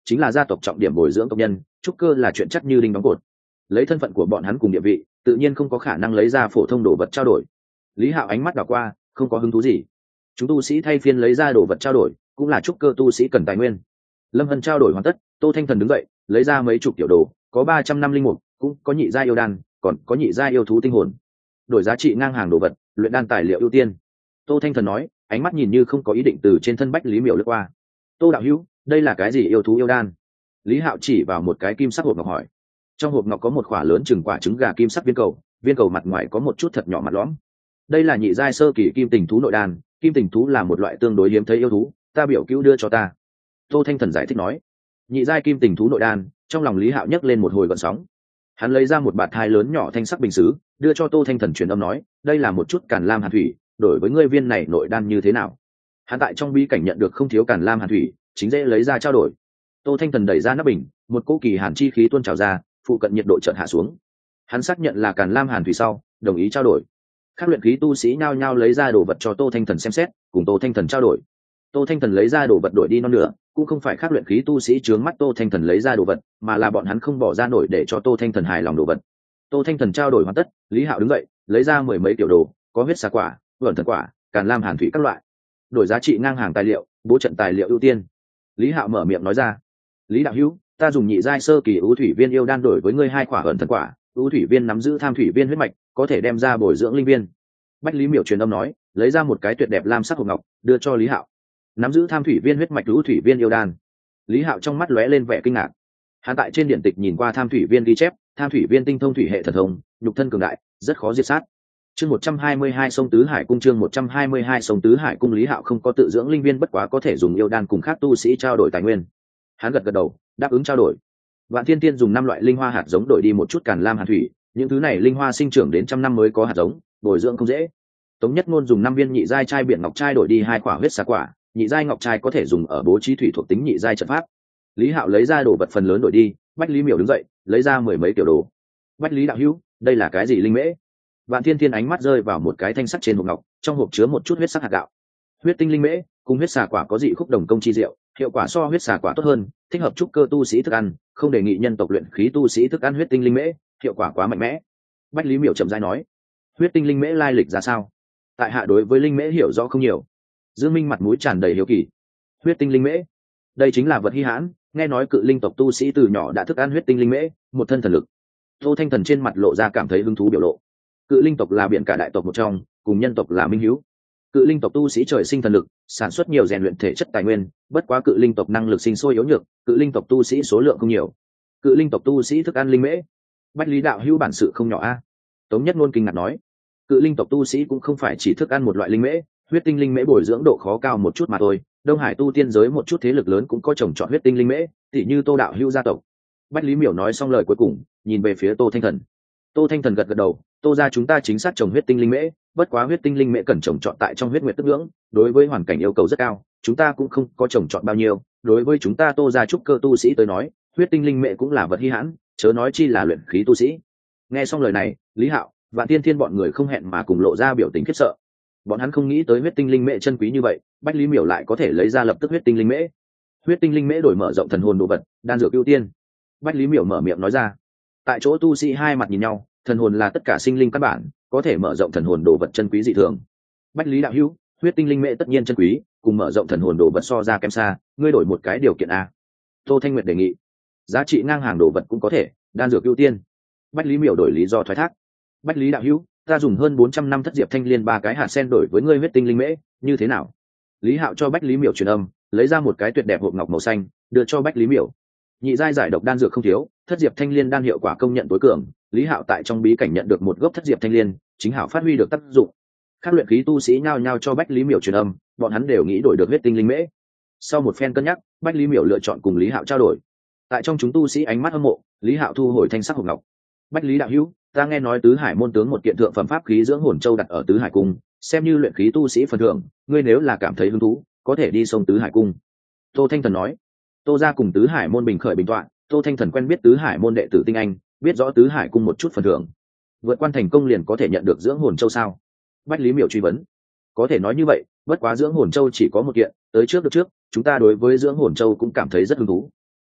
chính là gia tộc trọng điểm bồi dưỡng tộc nhân, trúc cơ là chuyện chắc như đinh đóng cột. Lấy thân phận của bọn hắn cùng địa vị, tự nhiên không có khả năng lấy ra phổ thông đồ vật trao đổi. Lý Hạo ánh mắt đảo qua, không có hứng thú gì. Chúng tu sĩ thay phiên lấy ra đồ vật trao đổi, cũng là trúc cơ tu sĩ cần tài nguyên. Lâm Hân trao đổi hoàn tất, Tô Thanh Thần đứng dậy, lấy ra mấy chục tiểu đồ, có 300 năm linh mục, cũng có nhị gia yêu đan, còn có nhị gia yêu thú tinh hồn. Đổi giá trị ngang hàng đồ vật, luyện đan tài liệu ưu tiên. Tô Thanh Thần nói, ánh mắt nhìn như không có ý định từ trên thân Bách Lý Miểu lướt qua. Tô đạo hữu, đây là cái gì yêu thú yêu đan? Lý Hạo chỉ vào một cái kim sắc hộp ngọc hỏi. Trong hộp ngọc có một quả lớn chừng quả trứng gà kim sắc viên cầu mặt ngoài có một chút thật nhỏ mặt lõm. Đây là nhị giai sơ kỳ kim tình thú nội đan, kim tình thú là một loại tương đối hiếm thấy yêu thú, ta biểu cứu đưa cho ta. Tô Thanh Thần giải thích nói. Nhị giai kim tình thú nội đan, trong lòng Lý Hạo nhấc lên một hồi gợn sóng. Hắn lấy ra một bạt thai lớn nhỏ thanh sắc bình sứ, đưa cho Tô Thanh Thần truyền âm nói, đây là một chút càn lam hàn thủy, đổi với ngươi viên này nội đan như thế nào? Hắn tại trong bí cảnh nhận được không thiếu càn lam hàn thủy, chính dễ lấy ra trao đổi. Tô Thanh Thần đẩy ra nắp bình, một cỗ kỳ hàn chi khí tuôn trào ra, phụ cận nhiệt độ chợt hạ xuống. Hắn xác nhận là càn lam hàn thủy sau, đồng ý trao đổi. Các luyện khí tu sĩ nhao nhao lấy ra đồ vật cho Tô Thanh Thần xem xét, cùng Tô Thanh Thần trao đổi. Tô Thanh Thần lấy ra đồ vật đổi đi non nửa, cũng không phải các luyện khí tu sĩ trướng mắt Tô Thanh Thần lấy ra đồ vật, mà là bọn hắn không bỏ ra nổi để cho Tô Thanh Thần hài lòng đồ vật. Tô Thanh Thần trao đổi hoàn tất, Lý Hạo đứng dậy, lấy ra mười mấy tiểu đồ, có huyết xà quả, vẩn thần quả, càn lam hàn thủy các loại. Đổi giá trị ngang hàng tài liệu, bố trận tài liệu ưu tiên. Lý Hạo mở miệng nói ra, Lý đạo hữu, ta dùng nhị giai sơ kỳ ưu thủy viên yêu đan đổi với ngươi 2 quả vẩn thần quả, ưu thủy viên nắm giữ tham thủy viên huyết mạch, có thể đem ra bồi dưỡng linh viên. Bách Lý Miểu truyền âm nói, lấy ra một cái tuyệt đẹp lam sắc hộp ngọc, đưa cho Lý Hạo. Nắm giữ tham thủy viên huyết mạch ưu thủy viên yêu đan. Lý Hạo trong mắt lóe lên vẻ kinh ngạc. Hắn tại trên điện tịch nhìn qua tham thủy viên ghi chép, tham thủy viên tinh thông thủy hệ thần thông, nhục thân cường đại, rất khó diệt sát. Chương 122 sông Tứ Hải cung, chương 122 sông Tứ Hải cung. Lý Hạo không có tự dưỡng linh viên, bất quá có thể dùng yêu đan cùng khác tu sĩ trao đổi tài nguyên. Hắn gật gật đầu, đáp ứng trao đổi. Vạn Thiên Tiên dùng 5 loại linh hoa hạt giống đổi đi một chút càn lam hàn thủy, những thứ này linh hoa sinh trưởng đến trăm năm mới có hạt giống, bồi dưỡng không dễ. Tống Nhất Ngôn dùng 5 viên nhị giai trai biển ngọc trai đổi đi 2 quả huyết xà quả, nhị giai ngọc trai có thể dùng ở bố trí thủy thuộc tính nhị giai trận pháp. Lý Hạo lấy ra đồ vật phần lớn đổi đi, Bách Lý Miểu đứng dậy, lấy ra mười mấy tiểu đồ. Bách Lý đạo hữu, đây là cái gì linh mễ? Vạn Thiên Thiên ánh mắt rơi vào một cái thanh sắt trên hộp ngọc, trong hộp chứa một chút huyết sắc hạt gạo. Huyết tinh linh mễ, cùng huyết xà quả có dị khúc đồng công chi diệu, hiệu quả so huyết xà quả tốt hơn, thích hợp trúc cơ tu sĩ thức ăn, không đề nghị nhân tộc luyện khí tu sĩ thức ăn huyết tinh linh mễ, hiệu quả quá mạnh mẽ. Bách Lý Miểu chậm rãi nói, huyết tinh linh mễ lai lịch ra sao? Tại hạ đối với linh mễ hiểu rõ không nhiều. Dương Minh mặt mũi tràn đầy hiếu kỳ. Huyết tinh linh mễ, đây chính là vật hi hãn, nghe nói cự linh tộc tu sĩ từ nhỏ đã thức ăn huyết tinh linh mễ, một thân thần lực. Tô Thanh Thần trên mặt lộ ra cảm thấy hứng thú biểu lộ. Cự linh tộc là biển cả đại tộc một trong, cùng nhân tộc là minh hữu. Cự linh tộc tu sĩ trời sinh thần lực, sản xuất nhiều rèn luyện thể chất tài nguyên, bất quá cự linh tộc năng lực sinh sôi yếu nhược, cự linh tộc tu sĩ số lượng không nhiều. Cự linh tộc tu sĩ thức ăn linh mễ. Bách Lý đạo hữu bản sự không nhỏ a. Tống Nhất Ngôn kinh ngạc nói, cự linh tộc tu sĩ cũng không phải chỉ thức ăn một loại linh mễ, huyết tinh linh mễ bồi dưỡng độ khó cao một chút mà thôi. Đông Hải tu tiên giới một chút thế lực lớn cũng có trồng trọt huyết tinh linh mễ, tỉ như Tô đạo hữu gia tộc. Bách Lý Miểu nói xong lời cuối cùng, nhìn về phía Tô Thanh Thần. Tô Thanh Thần gật gật đầu, Tô gia chúng ta chính xác trồng huyết tinh linh mễ, bất quá huyết tinh linh mễ cần trồng trọt tại trong huyết nguyệt tức ngưỡng, đối với hoàn cảnh yêu cầu rất cao, chúng ta cũng không có trồng trọt bao nhiêu. Đối với chúng ta Tô gia trúc cơ tu sĩ tới nói, huyết tinh linh mễ cũng là vật hi hãn, chớ nói chi là luyện khí tu sĩ. Nghe xong lời này, Lý Hạo, Vạn Tiên Thiên bọn người không hẹn mà cùng lộ ra biểu tình khiếp sợ. Bọn hắn không nghĩ tới huyết tinh linh mễ chân quý như vậy, Bách Lý Miểu lại có thể lấy ra lập tức huyết tinh linh mễ. Huyết tinh linh mễ đổi mở rộng thần hồn đồ vật, đan dược ưu tiên. Bách Lý Miểu mở miệng nói ra. Tại chỗ tu sĩ hai mặt nhìn nhau, thần hồn là tất cả sinh linh căn bản, có thể mở rộng thần hồn đồ vật chân quý dị thường. Bách Lý đạo hữu, huyết tinh linh mễ tất nhiên chân quý, cùng mở rộng thần hồn đồ vật so ra kém xa, ngươi đổi một cái điều kiện a. Tô Thanh Nguyệt đề nghị. Giá trị ngang hàng đồ vật cũng có thể, đan dược ưu tiên. Bách Lý Miểu đổi lý do thoái thác. Bách Lý đạo hữu, ta dùng hơn 400 năm thất diệp thanh liên 3 cái hạt sen đổi với ngươi huyết tinh linh mễ, như thế nào? Lý Hạo cho Bách Lý Miểu truyền âm, lấy ra một cái tuyệt đẹp hộp ngọc màu xanh, đưa cho Bách Lý Miểu. Nhị giai giải độc đan dược không thiếu, thất diệp thanh liên đan hiệu quả công nhận tối cường, Lý Hạo tại trong bí cảnh nhận được một gốc thất diệp thanh liên, chính hảo phát huy được tác dụng. Các luyện khí tu sĩ nhao nhao cho Bách Lý Miểu truyền âm, bọn hắn đều nghĩ đổi được huyết tinh linh mễ. Sau một phen cân nhắc, Bách Lý Miểu lựa chọn cùng Lý Hạo trao đổi. Tại trong chúng tu sĩ ánh mắt hâm mộ, Lý Hạo thu hồi thanh sắc hộp ngọc. Bách Lý đạo hữu, ta nghe nói Tứ Hải môn tướng một kiện thượng phẩm pháp khí dưỡng hồn châu đặt ở Tứ Hải cung, xem như luyện khí tu sĩ phần thưởng, ngươi nếu là cảm thấy hứng thú, có thể đi sông Tứ Hải cung. Tô Thanh Thần nói. Tô gia cùng Tứ Hải môn bình khởi bình tọa, Tô Thanh Thần quen biết Tứ Hải môn đệ tử tinh anh, biết rõ Tứ Hải cung một chút phần thưởng. Vượt quan thành công liền có thể nhận được dưỡng hồn châu sao? Bách Lý Miểu truy vấn. Có thể nói như vậy, bất quá dưỡng hồn châu chỉ có một kiện, tới trước được trước, chúng ta đối với dưỡng hồn châu cũng cảm thấy rất hứng thú.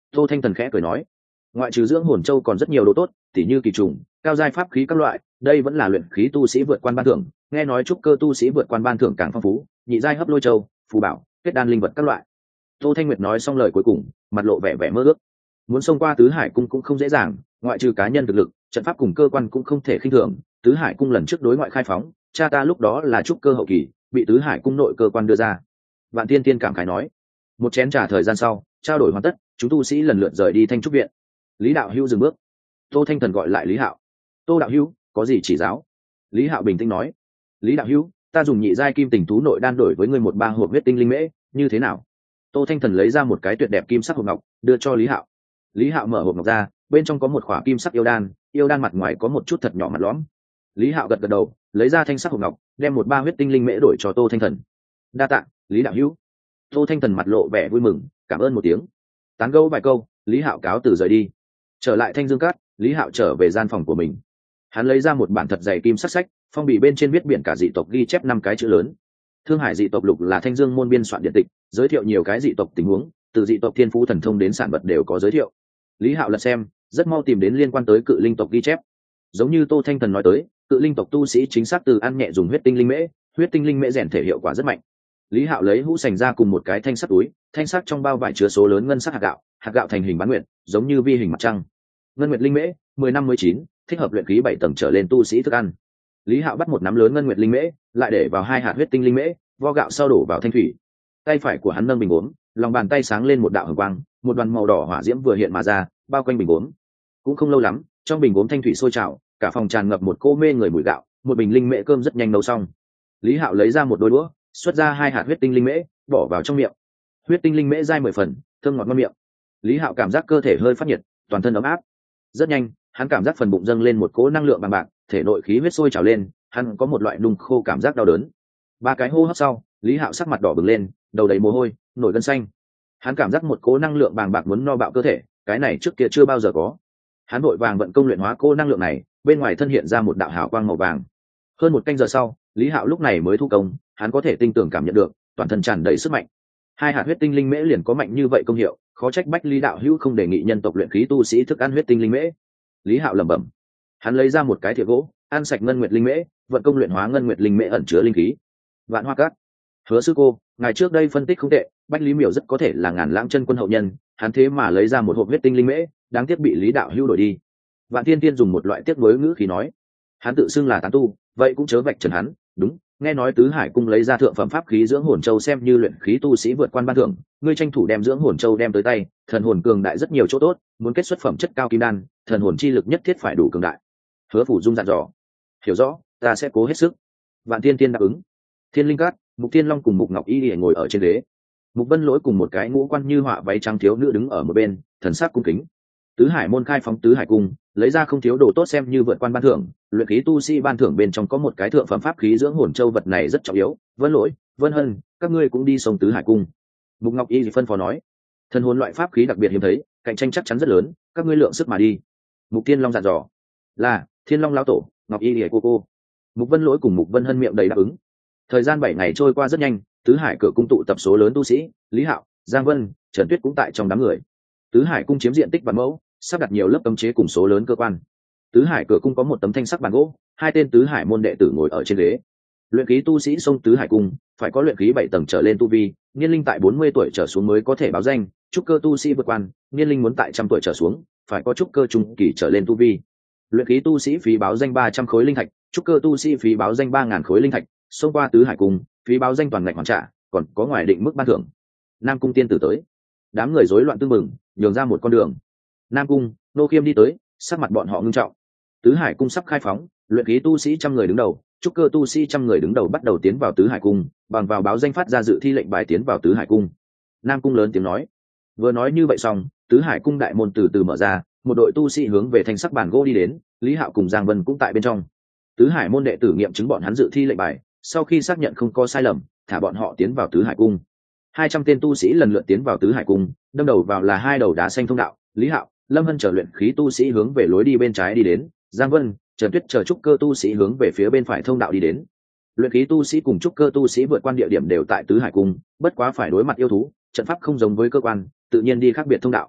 Tô Thanh Thần khẽ cười nói, ngoại trừ dưỡng hồn châu còn rất nhiều đồ tốt, tỉ như kỳ trùng, cao giai pháp khí các loại, đây vẫn là luyện khí tu sĩ vượt quan ban thưởng, nghe nói trúc cơ tu sĩ vượt quan ban thưởng càng phong phú, nhị giai hấp lôi châu, phù bảo, kết đan linh vật các loại. Tô Thanh Nguyệt nói xong lời cuối cùng, mặt lộ vẻ vẻ mơ ước. Muốn xông qua tứ hải cung cũng không dễ dàng, ngoại trừ cá nhân thực lực, trận pháp cùng cơ quan cũng không thể khinh thường. Tứ hải cung lần trước đối ngoại khai phóng, cha ta lúc đó là trúc cơ hậu kỳ, bị tứ hải cung nội cơ quan đưa ra. Vạn Tiên Tiên cảm khái nói. Một chén trà thời gian sau, trao đổi hoàn tất, chúng tu sĩ lần lượt rời đi Thanh trúc viện. Lý đạo hữu dừng bước. Tô Thanh Thần gọi lại Lý Hạo. Tô đạo hữu, có gì chỉ giáo? Lý Hạo bình tĩnh nói. Lý đạo hữu, ta dùng nhị giai kim tình thú nội đan đổi với ngươi một ba hộp huyết tinh linh mễ, như thế nào? Tô Thanh Thần lấy ra một cái tuyệt đẹp kim sắc hộp ngọc, đưa cho Lý Hạo. Lý Hạo mở hộp ngọc ra, bên trong có một khỏa kim sắc yêu đan mặt ngoài có một chút thật nhỏ mặt lõm. Lý Hạo gật gật đầu, lấy ra thanh sắc hộp ngọc, đem một ba huyết tinh linh mễ đổi cho Tô Thanh Thần. Đa tạ, Lý đạo hữu. Tô Thanh Thần mặt lộ vẻ vui mừng, cảm ơn một tiếng. Tán gẫu vài câu, Lý Hạo cáo từ rời đi. Trở lại Thanh Dương Cát, Lý Hạo trở về gian phòng của mình. Hắn lấy ra một bản thật dày kim sắc sách, phong bì bên trên viết biển cả dị tộc ghi chép 5 cái chữ lớn. Thương Hải dị tộc lục là Thanh Dương môn biên soạn điện tịch, giới thiệu nhiều cái dị tộc tình huống, từ dị tộc thiên phú thần thông đến sản vật đều có giới thiệu. Lý Hạo lật xem, rất mau tìm đến liên quan tới cự linh tộc ghi chép. Giống như Tô Thanh Thần nói tới, cự linh tộc tu sĩ chính xác từ ăn nhẹ dùng huyết tinh linh mễ rèn thể hiệu quả rất mạnh. Lý Hạo lấy hũ sành ra cùng một cái thanh sắt túi, thanh sắt trong bao vải chứa số lớn ngân sắc hạt gạo thành hình bán nguyệt, giống như vi hình mặt trăng. Ngân nguyệt linh mễ, 10 năm 19, thích hợp luyện khí 7 tầng trở lên tu sĩ thức ăn. Lý Hạo bắt một nắm lớn ngân nguyệt linh mễ, lại để vào 2 hạt huyết tinh linh mễ, vo gạo sau đổ vào thanh thủy. Tay phải của hắn nâng bình uống, lòng bàn tay sáng lên một đạo hồng quang, một đoàn màu đỏ hỏa diễm vừa hiện mà ra, bao quanh bình uống. Cũng không lâu lắm, trong bình uống thanh thủy sôi trào, cả phòng tràn ngập một cô mê người mùi gạo, một bình linh mễ cơm rất nhanh nấu xong. Lý Hạo lấy ra một đôi đũa, xuất ra 2 hạt huyết tinh linh mễ, bỏ vào trong miệng. Huyết tinh linh mễ dai 10 phần, thơm ngọt ngon miệng. Lý Hạo cảm giác cơ thể hơi phát nhiệt, toàn thân ấm áp. Rất nhanh, hắn cảm giác phần bụng dâng lên một cỗ năng lượng bằng bạc, thể nội khí huyết sôi trào lên, hắn có một loại nung khô cảm giác đau đớn. 3 cái hô hấp sau, Lý Hạo sắc mặt đỏ bừng lên, đầu đầy mồ hôi, nổi gân xanh. Hắn cảm giác một cỗ năng lượng bàng bạc muốn no bạo cơ thể, cái này trước kia chưa bao giờ có. Hắn vội vàng vận công luyện hóa cỗ năng lượng này, bên ngoài thân hiện ra một đạo hào quang màu vàng. Hơn 1 canh giờ sau, Lý Hạo lúc này mới thu công, hắn có thể tinh tường cảm nhận được, toàn thân tràn đầy sức mạnh. 2 hạt huyết tinh linh mễ liền có mạnh như vậy công hiệu, khó trách Bách Lý đạo hữu không đề nghị nhân tộc luyện khí tu sĩ thức ăn huyết tinh linh mễ. Lý Hạo lẩm bẩm. Hắn lấy ra một cái thìa gỗ, ăn sạch ngân nguyệt linh mễ, vận công luyện hóa ngân nguyệt linh mễ ẩn chứa linh khí. Vạn Hoa Cát, Hứa sư cô, ngài trước đây phân tích không tệ, Bách Lý Miểu rất có thể là Ngàn Lãng chân quân hậu nhân, hắn thế mà lấy ra một hộp huyết tinh linh mễ, đáng tiếc bị Lý đạo hữu đổi đi. Vạn Tiên Tiên dùng một loại tiếc nuối ngữ khí nói, hắn tự xưng là tán tu, vậy cũng chớ vạch trần hắn. Đúng, nghe nói Tứ Hải cung lấy ra thượng phẩm pháp khí dưỡng hồn châu xem như luyện khí tu sĩ vượt quan ban thưởng, ngươi tranh thủ đem dưỡng hồn châu đem tới tay, thần hồn cường đại rất nhiều chỗ tốt, muốn kết xuất phẩm chất cao kim đan, thần hồn chi lực nhất thiết phải đủ cường đại. Hứa Phủ Dung dặn dò. Hiểu rõ, ta sẽ cố hết sức. Vạn Tiên Tiên đáp ứng. Thiên Linh Cát, Mục Tiên Long cùng Mục Ngọc Y ngồi ở trên ghế. Mục Vân Lỗi cùng một cái ngũ quan như họa váy trắng thiếu nữ đứng ở một bên, thần sắc cung kính. Tứ Hải môn khai phóng Tứ Hải cung, lấy ra không thiếu đồ tốt xem như vượt quan ban thưởng, luyện khí tu sĩ ban thưởng bên trong có một cái thượng phẩm pháp khí dưỡng hồn châu, vật này rất trọng yếu. Vân Lỗi, Vân Hân, các ngươi cũng đi sông Tứ Hải cung. Mục Ngọc Y phân phó nói, thần hồn loại pháp khí đặc biệt hiếm thấy, cạnh tranh chắc chắn rất lớn, các ngươi lượng sức mà đi. Mục Tiên Long dặn dò. Là, Thiên Long lão tổ, Ngọc Y cô. Mục Vân Lỗi cùng Mục Vân Hân miệng đầy đáp ứng. Thời gian 7 ngày trôi qua rất nhanh, Tứ Hải cửa cung tụ tập số lớn tu sĩ, Lý Hạo, Giang Vân, Trần Tuyết cũng tại trong đám người. Tứ Hải cung chiếm diện tích vạn mẫu, sắp đặt nhiều lớp cấm chế cùng số lớn cơ quan. Tứ Hải cửa cung có một tấm thanh sắc bàn gỗ, 2 tên Tứ Hải môn đệ tử ngồi ở trên ghế. Luyện khí tu sĩ xông Tứ Hải cung, phải có luyện khí 7 tầng trở lên tu vi, niên linh tại 40 tuổi trở xuống mới có thể báo danh, trúc cơ tu sĩ vượt quan, niên linh muốn tại 100 tuổi trở xuống, phải có trúc cơ trung kỳ trở lên tu vi. Luyện khí tu sĩ phí báo danh 300 khối linh thạch, trúc cơ tu sĩ phí báo danh 3000 khối linh thạch, xông qua Tứ Hải cung, phí báo danh toàn ngạch hoàn trả, còn có ngoài định mức ban thưởng. Nam cung tiên tử tới. Đám người rối loạn tương mừng, nhường ra một con đường. Nam cung, Nô Khiêm đi tới, sắc mặt bọn họ ngưng trọng. Tứ Hải cung sắp khai phóng, luyện khí tu sĩ 100 người đứng đầu, trúc cơ tu sĩ 100 người đứng đầu bắt đầu tiến vào Tứ Hải cung, bằng vào báo danh phát ra dự thi lệnh bài tiến vào Tứ Hải cung. Nam cung lớn tiếng nói. Vừa nói như vậy xong, Tứ Hải cung đại môn từ từ mở ra, một đội tu sĩ hướng về thanh sắc bàn gỗ đi đến, Lý Hạo cùng Giang Vân cũng tại bên trong. Tứ Hải môn đệ tử nghiệm chứng bọn hắn dự thi lệnh bài, sau khi xác nhận không có sai lầm, thả bọn họ tiến vào Tứ Hải cung. 200 tên tu sĩ lần lượt tiến vào Tứ Hải cung, đâm đầu vào là 2 đầu đá xanh thông đạo. Lý Hạo, Lâm Hân chờ luyện khí tu sĩ hướng về lối đi bên trái đi đến, Giang Vân, Trần Tuyết chờ trúc cơ tu sĩ hướng về phía bên phải thông đạo đi đến. Luyện khí tu sĩ cùng trúc cơ tu sĩ vượt quan địa điểm đều tại Tứ Hải cung, bất quá phải đối mặt yêu thú, trận pháp không giống với cơ quan, tự nhiên đi khác biệt thông đạo.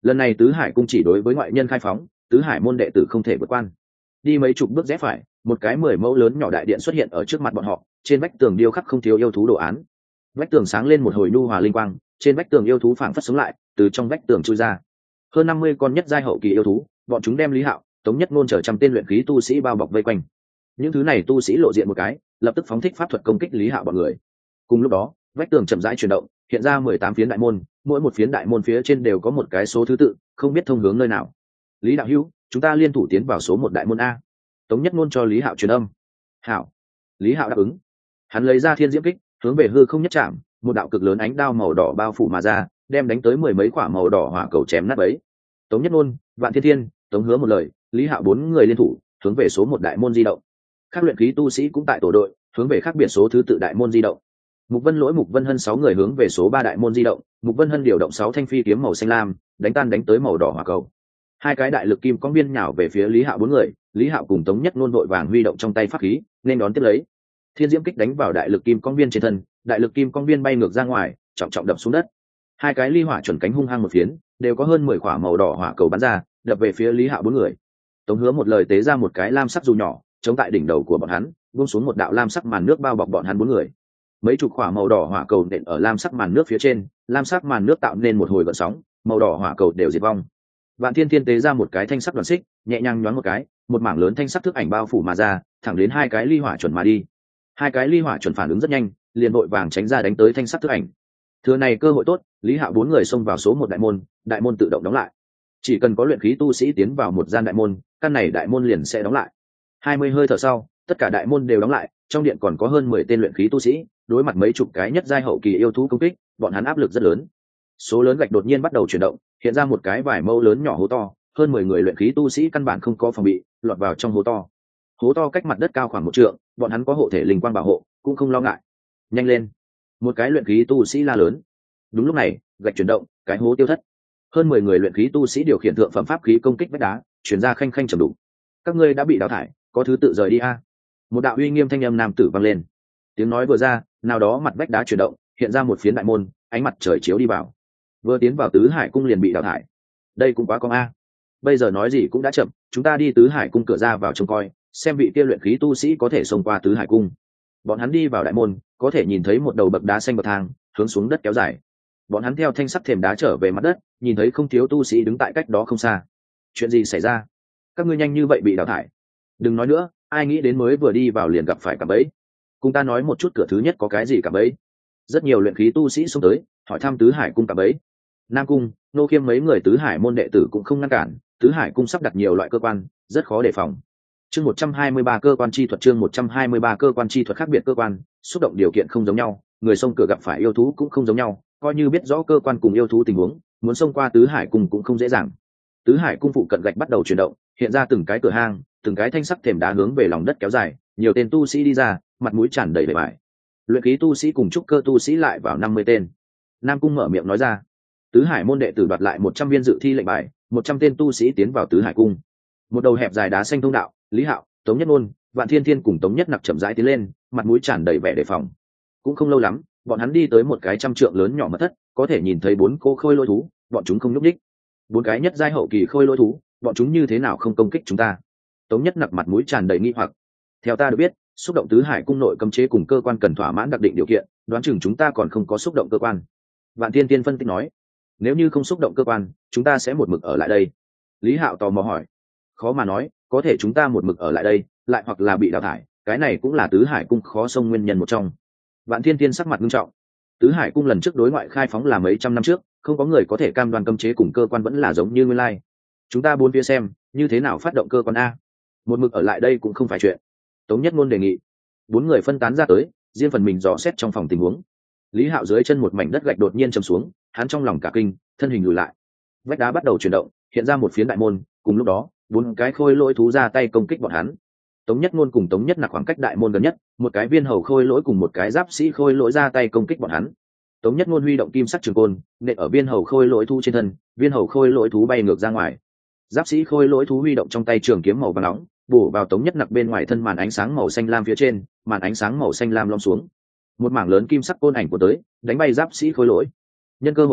lần này tứ hải cung chỉ đối với ngoại nhân khai phóng, tứ hải môn đệ tử không thể vượt quan. Đi mấy chục bước rẽ phải, một cái 10 mẫu lớn nhỏ đại điện xuất hiện ở trước mặt bọn họ, trên vách tường điêu khắc không thiếu yêu thú đồ án. Vách tường sáng lên một hồi nhu hòa linh quang, trên vách tường yêu thú phảng phất sống lại, từ trong vách tường chui ra. Hơn 50 con nhất giai hậu kỳ yêu thú, bọn chúng đem Lý Hạo, Tống Nhất Ngôn chờ trăm tên luyện khí tu sĩ bao bọc vây quanh. Những thứ này tu sĩ lộ diện một cái, lập tức phóng thích pháp thuật công kích Lý Hạo bọn người. Cùng lúc đó, vách tường chậm rãi chuyển động, hiện ra 18 phiến đại môn, mỗi một phiến đại môn phía trên đều có một cái số thứ tự, không biết thông hướng nơi nào. Lý đạo hữu, chúng ta liên thủ tiến vào số 1 đại môn a. Tống Nhất Ngôn cho Lý Hạo truyền âm. Hảo. Lý Hạo đáp ứng. Hắn lấy ra thiên diễm kích, hướng về hư không nhất chạm, một đạo cực lớn ánh đao màu đỏ bao phủ mà ra, đem đánh tới 10 mấy quả màu đỏ hỏa cầu chém nát bấy. Tống Nhất Ngôn, Vạn Thiên Thiên, Tống Hứa một lời, Lý Hạo 4 người liên thủ, hướng về số 1 đại môn di động. Các luyện khí tu sĩ cũng tại tổ đội, hướng về khác biệt số thứ tự đại môn di động. Mục Vân Lỗi, Mục Vân Hân 6 người hướng về số 3 đại môn di động, Mục Vân Hân điều động 6 thanh phi kiếm màu xanh lam, đánh tới màu đỏ hỏa cầu. Hai cái đại lực kim quang biên nhào về phía Lý Hạo 4 người, Lý Hạo cùng Tống Nhất Ngôn vội vàng huy động trong tay pháp khí, nên đón tiếp lấy. Thiên diễm kích đánh vào đại lực kim quang biên trên thân, đại lực kim quang biên bay ngược ra ngoài, trọng trọng đập xuống đất. Hai cái ly hỏa chuẩn cánh hung hăng một phiến, đều có hơn 10 quả màu đỏ hỏa cầu bắn ra, đập về phía Lý Hạo 4 người. Tống Hứa một lời tế ra một cái lam sắc dù nhỏ, chống tại đỉnh đầu của bọn hắn, buông xuống một đạo lam sắc màn nước bao bọc bọn hắn 4 người. Mấy chục quả màu đỏ hỏa cầu nện ở lam sắc màn nước phía trên, lam sắc màn nước tạo nên một hồi gợn sóng, màu đỏ hỏa cầu đều diệt vong. Vạn Thiên Thiên tế ra một cái thanh sắc đoàn xích, nhẹ nhàng nhoáng một cái, một mảng lớn thanh sắc thức ảnh bao phủ mà ra, thẳng đến hai cái ly hỏa chuẩn mà đi. Hai cái ly hỏa chuẩn phản ứng rất nhanh, liền vội vàng tránh ra đánh tới thanh sắc thức ảnh. Thừa này cơ hội tốt, Lý Hạo 4 người xông vào số 1 đại môn tự động đóng lại. Chỉ cần có luyện khí tu sĩ tiến vào một gian đại môn, căn này đại môn liền sẽ đóng lại. 20 hơi thở sau, tất cả đại môn đều đóng lại, trong điện còn có hơn 10 tên luyện khí tu sĩ, đối mặt mấy chục cái nhất giai hậu kỳ yêu thú công kích, bọn hắn áp lực rất lớn. Số lớn gạch đột nhiên bắt đầu chuyển động, hiện ra một cái vài mẫu lớn nhỏ hố to, hơn 10 người luyện khí tu sĩ căn bản không có phòng bị, lọt vào trong hố to. Hố to cách mặt đất cao khoảng 1 trượng, bọn hắn có hộ thể linh quang bảo hộ, cũng không lo ngại. Nhanh lên! Một cái luyện khí tu sĩ la lớn. Đúng lúc này, gạch chuyển động, cái hố tiêu thất. Hơn 10 người luyện khí tu sĩ điều khiển thượng phẩm pháp khí công kích vách đá, chuyển ra khanh khanh trầm đục. Các ngươi đã bị đào thải, có thứ tự rời đi a. Một đạo uy nghiêm thanh âm nam tử vang lên. Tiếng nói vừa ra, nào đó mặt vách đá chuyển động, hiện ra một phiến đại môn, ánh mặt trời chiếu đi vào. Vừa tiến vào tứ hải cung liền bị đào thải, đây cũng quá con a. Bây giờ nói gì cũng đã chậm, chúng ta đi tứ hải cung cửa ra vào trông coi, xem vị kia luyện khí tu sĩ có thể xông qua tứ hải cung. Bọn hắn đi vào đại môn, có thể nhìn thấy một đầu bậc đá xanh bậc thang hướng xuống đất kéo dài. Bọn hắn theo thanh sắt thềm đá trở về mặt đất, nhìn thấy không thiếu tu sĩ đứng tại cách đó không xa. Chuyện gì xảy ra? Các ngươi nhanh như vậy bị đào thải? Đừng nói nữa, ai nghĩ đến mới vừa đi vào liền gặp phải cạm bẫy. Cùng ta nói một chút cửa thứ nhất có cái gì cạm bẫy. Rất nhiều luyện khí tu sĩ xông tới, hỏi thăm tứ hải cung cạm bẫy. Nam cung, Nô Khiêm mấy người tứ hải môn đệ tử cũng không ngăn cản, tứ hải cung sắp đặt nhiều loại cơ quan, rất khó đề phòng. Chương 123 cơ quan chi thuật, chương 123 cơ quan chi thuật, khác biệt cơ quan, xúc động điều kiện không giống nhau, người xông cửa gặp phải yêu thú cũng không giống nhau, coi như biết rõ cơ quan cùng yêu thú tình huống, muốn xông qua tứ hải cung cũng không dễ dàng. Tứ hải cung phụ cận gạch bắt đầu chuyển động, hiện ra từng cái cửa hang, từng cái thanh sắc thềm đá hướng về lòng đất kéo dài, nhiều tên tu sĩ đi ra, mặt mũi tràn đầy vẻ vải. Luyện khí tu sĩ cùng trúc cơ tu sĩ lại vào 50 tên. Nam cung mở miệng nói ra, tứ hải môn đệ tử đoạt lại 100 viên dự thi lệnh bài, 100 tên tu sĩ tiến vào tứ hải cung. Một đầu hẹp dài đá xanh thông đạo, Lý Hạo, Tống Nhất Ngôn, Vạn Thiên Thiên cùng Tống Nhất Nặc chậm rãi tiến lên, mặt mũi tràn đầy vẻ đề phòng. Cũng không lâu lắm, bọn hắn đi tới một cái trăm trượng lớn nhỏ mật thất, có thể nhìn thấy 4 cô khôi lôi thú, bọn chúng không nhúc nhích. 4 cái nhất giai hậu kỳ khôi lôi thú, bọn chúng như thế nào không công kích chúng ta? Tống Nhất Nặc mặt mũi tràn đầy nghi hoặc. Theo ta được biết, xúc động tứ hải cung nội cấm chế cùng cơ quan cần thỏa mãn đặc định điều kiện, đoán chừng chúng ta còn không có xúc động cơ quan. Vạn Thiên Thiên phân tích nói, nếu như không xúc động cơ quan, chúng ta sẽ một mực ở lại đây. Lý Hạo tò mò hỏi, khó mà nói, có thể chúng ta một mực ở lại đây, lại hoặc là bị đào thải, cái này cũng là tứ hải cung khó xông nguyên nhân một trong. Vạn Thiên Thiên sắc mặt nghiêm trọng. Tứ hải cung lần trước đối ngoại khai phóng là mấy trăm năm trước, không có người có thể cam đoan cấm chế cùng cơ quan vẫn là giống như nguyên lai. Chúng ta bốn phía xem, như thế nào phát động cơ quan a? Một mực ở lại đây cũng không phải chuyện. Tống Nhất Ngôn đề nghị. 4 người phân tán ra tới, riêng phần mình dò xét trong phòng tình huống. Lý Hạo dưới chân một mảnh đất gạch đột nhiên chầm xuống, hắn trong lòng cả kinh, thân hình lùi lại. Vách đá bắt đầu chuyển động, hiện ra một phiến đại môn, cùng lúc đó, 4 cái khôi lỗi thú ra tay công kích bọn hắn. Tống Nhất Ngôn cùng Tống Nhất Nặc khoảng cách đại môn gần nhất, một cái viên hầu khôi lỗi cùng một cái giáp sĩ khôi lỗi ra tay công kích bọn hắn. Tống Nhất Ngôn huy động kim sắc trường côn, nện ở viên hầu khôi lỗi thú trên thân, viên hầu khôi lỗi thú bay ngược ra ngoài. Giáp sĩ khôi lỗi thú huy động trong tay trường kiếm màu vàng nóng, bổ vào Tống Nhất Nặc bên ngoài thân màn ánh sáng màu xanh lam phía trên, màn ánh sáng màu xanh lam lom xuống. Một mảng lớn kim sắc côn ảnh của tới, đánh bay giáp sĩ khôi lỗi. Nhân cơ hội này,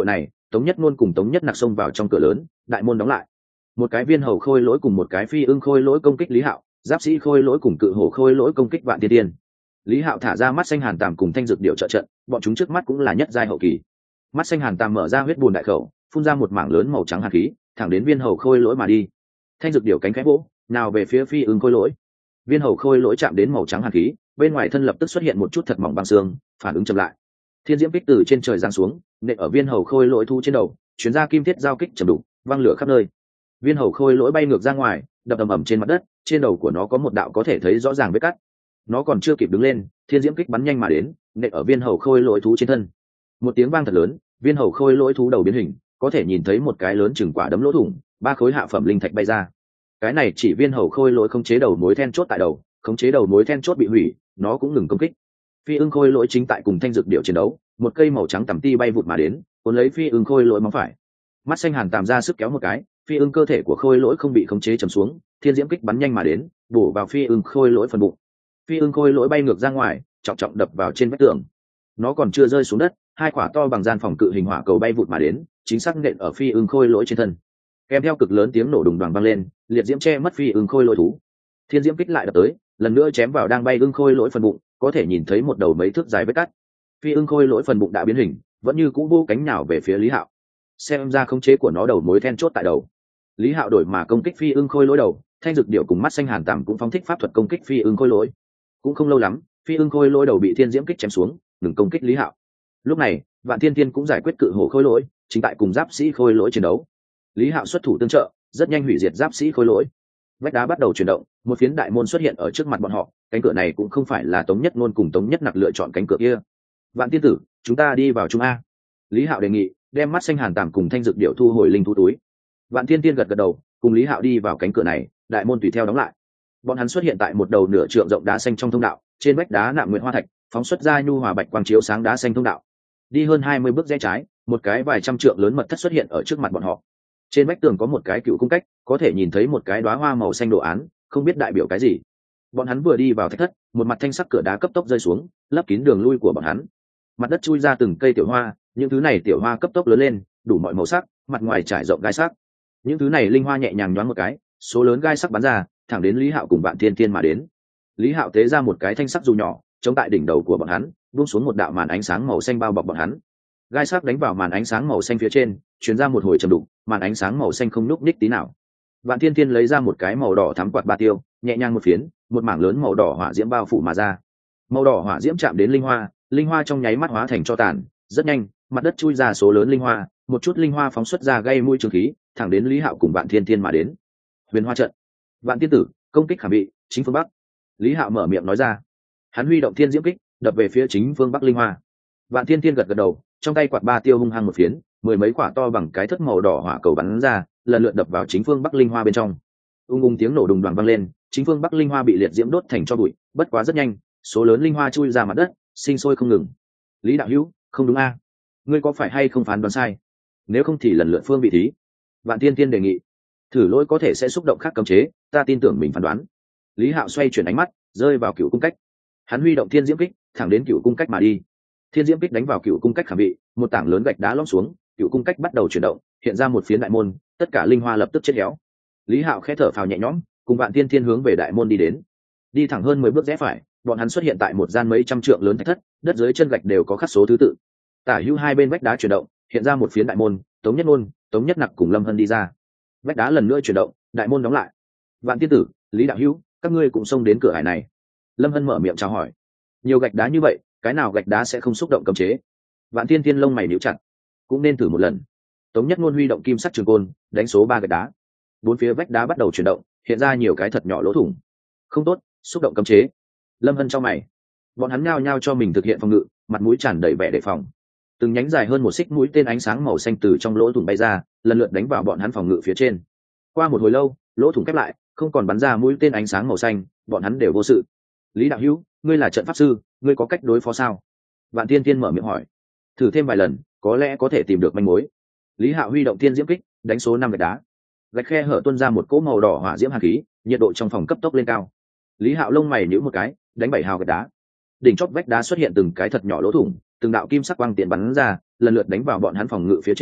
Tống Nhất Nôn cùng Tống Nhất Nặc xông vào trong cửa lớn, đại môn đóng lại. Một cái viên hầu khôi lỗi cùng một cái phi ưng khôi lỗi công kích Lý Hạo, giáp sĩ khôi lỗi cùng cự hổ khôi lỗi công kích Vạn Tiên Tiên. Lý Hạo thả ra mắt xanh hàn tàm cùng thanh dược điệu trợ trận, bọn chúng trước mắt cũng là nhất giai hậu kỳ. Mắt xanh hàn tàm mở ra huyết bùn đại khẩu, phun ra một mảng lớn màu trắng hàn khí, thẳng đến viên hầu khôi lỗi mà đi. Thanh dược điệu cánh khẽ vỗ, nào về phía phi ưng khôi lỗi. Viên hầu khôi lỗi chạm đến màu trắng hàn khí, bên ngoài thân lập tức xuất hiện một chút thật mỏng băng xương, phản ứng chậm lại. Thiên diễm kích từ trên trời giáng xuống, nện ở viên hầu khôi lỗi thu trên đầu, chuyến ra kim thiết giao kích trầm đục, văng lửa khắp nơi. Viên hầu khôi lỗi bay ngược ra ngoài, đập ầm ầm trên mặt đất, trên đầu của nó có một đạo có thể thấy rõ ràng vết cắt. Nó còn chưa kịp đứng lên, thiên diễm kích bắn nhanh mà đến, nện ở viên hầu khôi lỗi thú trên thân. Một tiếng vang thật lớn, viên hầu khôi lỗi thú đầu biến hình, có thể nhìn thấy một cái lớn chừng quả đấm lỗ thủng, 3 khối hạ phẩm linh thạch bay ra. Cái này chỉ viên hầu khôi lỗi khống chế đầu mối then chốt tại đầu, khống chế đầu mối then chốt bị hủy, nó cũng ngừng công kích. Phi ưng khôi lỗi chính tại cùng thanh dược điệu chiến đấu, một cây màu trắng tằm ti bay vụt mà đến, cuốn lấy phi ưng khôi lỗi móng phải. Mắt xanh hàn tàm ra sức kéo một cái, phi ưng cơ thể của khôi lỗi không bị khống chế trầm xuống, thiên diễm kích bắn nhanh mà đến, bổ vào phi ưng khôi lỗi phần bụng. Phi ưng khôi lỗi bay ngược ra ngoài, trọng trọng đập vào trên vách tường. Nó còn chưa rơi xuống đất, 2 quả to bằng gian phòng cự hình hỏa cầu bay vụt mà đến, chính xác nện ở phi ưng khôi lỗi trên thân. Kèm theo cực lớn tiếng nổ đùng đoàng vang lên, liệt diễm che mất phi ưng khôi lỗi thú. Thiên diễm kích lại đập tới, lần nữa chém vào đang bay ưng khôi lỗi phần bụng, có thể nhìn thấy một đầu mấy thước dài vết cắt. Phi ưng khôi lỗi phần bụng đã biến hình, vẫn như cũ vô cánh nhào về phía Lý Hạo. Xem ra khống chế của nó đầu mối then chốt tại đầu. Lý Hạo đổi mà công kích phi ưng khôi lỗi đầu, thanh dược điệu cùng mắt xanh hàn tàm cũng phóng thích pháp thuật công kích phi ưng khôi lỗi. Cũng không lâu lắm, phi ưng khôi lỗi đầu bị thiên diễm kích chém xuống, ngừng công kích Lý Hạo. Lúc này, Vạn Thiên Thiên cũng giải quyết cự hổ khôi lỗi, chính tại cùng giáp sĩ khôi lỗi chiến đấu. Lý Hạo xuất thủ tương trợ, rất nhanh hủy diệt giáp sĩ khôi lỗi. Vách đá bắt đầu chuyển động, một phiến đại môn xuất hiện ở trước mặt bọn họ, cánh cửa này cũng không phải là Tống Nhất Nôn cùng Tống Nhất Nặc lựa chọn cánh cửa kia. Vạn tiên tử, chúng ta đi vào chung a. Lý Hạo đề nghị, đem mắt xanh hàn tàm cùng thanh dược điệu thu hồi linh thú túi. Vạn Thiên Tiên gật gật đầu, cùng Lý Hạo đi vào cánh cửa này, đại môn tùy theo đóng lại. Bọn hắn xuất hiện tại một đầu nửa trượng rộng đá xanh trong thông đạo, trên vách đá nạm nguyệt hoa thạch, phóng xuất ra nhu hòa bạch quang chiếu sáng đá xanh thông đạo. Đi hơn 20 bước rẽ trái, một cái vài trăm trượng lớn mật thất xuất hiện ở trước mặt bọn họ. Trên vách tường có một cái cựu cung cách, có thể nhìn thấy một cái đóa hoa màu xanh đồ án, không biết đại biểu cái gì. Bọn hắn vừa đi vào thạch thất, một mặt thanh sắc cửa đá cấp tốc rơi xuống, lấp kín đường lui của bọn hắn. Mặt đất chui ra từng cây tiểu hoa, những thứ này tiểu hoa cấp tốc lớn lên, đủ mọi màu sắc, mặt ngoài trải rộng gai sắc. Những thứ này linh hoa nhẹ nhàng nhoáng một cái, số lớn gai sắc bắn ra, thẳng đến Lý Hạo cùng Vạn Thiên Thiên mà đến. Lý Hạo tế ra một cái thanh sắc dù nhỏ, chống tại đỉnh đầu của bọn hắn, buông xuống một đạo màn ánh sáng màu xanh bao bọc bọn hắn. Gai sắc đánh vào màn ánh sáng màu xanh phía trên, truyền ra một hồi trầm đục, màn ánh sáng màu xanh không nhúc nhích tí nào. Vạn Thiên Thiên lấy ra một cái màu đỏ thắm quạt ba tiêu, nhẹ nhàng một phiến, một mảng lớn màu đỏ hỏa diễm bao phủ mà ra. Màu đỏ hỏa diễm chạm đến linh hoa trong nháy mắt hóa thành tro tàn, rất nhanh, mặt đất chui ra số lớn linh hoa, một chút linh hoa phóng xuất ra gây mũi trường khí, thẳng đến Lý Hạo cùng Vạn Thiên Thiên mà đến. Huyền Hoa trận. Vạn tiên tử, công kích khảm bị, chính phương bắc. Lý Hạo mở miệng nói ra. Hắn huy động thiên diễm kích, đập về phía chính phương bắc linh hoa. Vạn Thiên Thiên gật gật đầu, trong tay quạt ba tiêu hung hăng một phiến, 10 mấy quả to bằng cái thất màu đỏ hỏa cầu bắn ra, lần lượt đập vào chính phương bắc linh hoa bên trong. Tiếng nổ đùng đoàng vang lên, chính phương bắc linh hoa bị liệt diễm đốt thành tro bụi, bất quá rất nhanh, số lớn linh hoa chui ra mặt đất, sinh sôi không ngừng. Lý đạo hữu, không đúng a? Ngươi có phải hay không phán đoán sai? Nếu không thì lần lượt phương vị thí. Vạn Thiên Thiên đề nghị. Thử lỗi có thể sẽ xúc động khác cấm chế, ta tin tưởng mình phán đoán. Lý Hạo xoay chuyển ánh mắt, rơi vào cựu cung cách. Hắn huy động thiên diễm kích, thẳng đến cựu cung cách mà đi. Thiên diễm kích đánh vào cựu cung cách khảm bị, một tảng lớn gạch đá lõm xuống, cựu cung cách bắt đầu chuyển động, hiện ra một phiến đại môn, tất cả linh hoa lập tức chết héo. Lý Hạo khẽ thở phào nhẹ nhõm, cùng Vạn Thiên Thiên hướng về đại môn đi đến. Đi thẳng hơn 10 bước rẽ phải, bọn hắn xuất hiện tại một gian mấy trăm trượng lớn thạch thất, đất dưới chân gạch đều có khắc số thứ tự. Tả hữu hai bên vách đá chuyển động, hiện ra một phiến đại môn, Tống Nhất Nôn, Tống Nhất Nặc cùng Lâm Hân đi ra. Vách đá lần nữa chuyển động, đại môn đóng lại. Vạn tiên tử, Lý đạo hữu, các ngươi cũng xông đến cửa hải này. Lâm Hân mở miệng chào hỏi. Nhiều gạch đá như vậy, cái nào gạch đá sẽ không xúc động cấm chế? Vạn Thiên Thiên lông mày nhíu chặt. Cũng nên thử một lần. Tống Nhất Nôn huy động kim sắc trường côn, đánh số 3 gạch đá. Bốn phía vách đá bắt đầu chuyển động, hiện ra nhiều cái thật nhỏ lỗ thủng. Không tốt, xúc động cấm chế. Lâm Hân trong mày. Bọn hắn nhao nhao cho mình thực hiện phòng ngự, mặt mũi tràn đầy vẻ đề phòng. Từng nhánh dài hơn 1 xích mũi tên ánh sáng màu xanh từ trong lỗ thủng bay ra, lần lượt đánh vào bọn hắn phòng ngự phía trên. Qua một hồi lâu, lỗ thủng khép lại, không còn bắn ra mũi tên ánh sáng màu xanh, bọn hắn đều vô sự. Lý đạo hữu, ngươi là trận pháp sư, ngươi có cách đối phó sao? Vạn Thiên Thiên mở miệng hỏi. Thử thêm vài lần, có lẽ có thể tìm được manh mối. Lý Hạo huy động thiên diễm kích, đánh số 5 gạch đá. Gạch khe hở tuôn ra một cỗ màu đỏ hỏa diễm hàn khí, nhiệt độ trong phòng cấp tốc lên cao. Lý Hạo lông mày nhíu một cái, đánh 7 hào gạch đá. Đỉnh chót vách đá xuất hiện từng cái thật nhỏ lỗ thủng, từng đạo kim sắc quang tiện bắn ra, lần lượt đánh vào bọn hắn phòng ngự phía trên,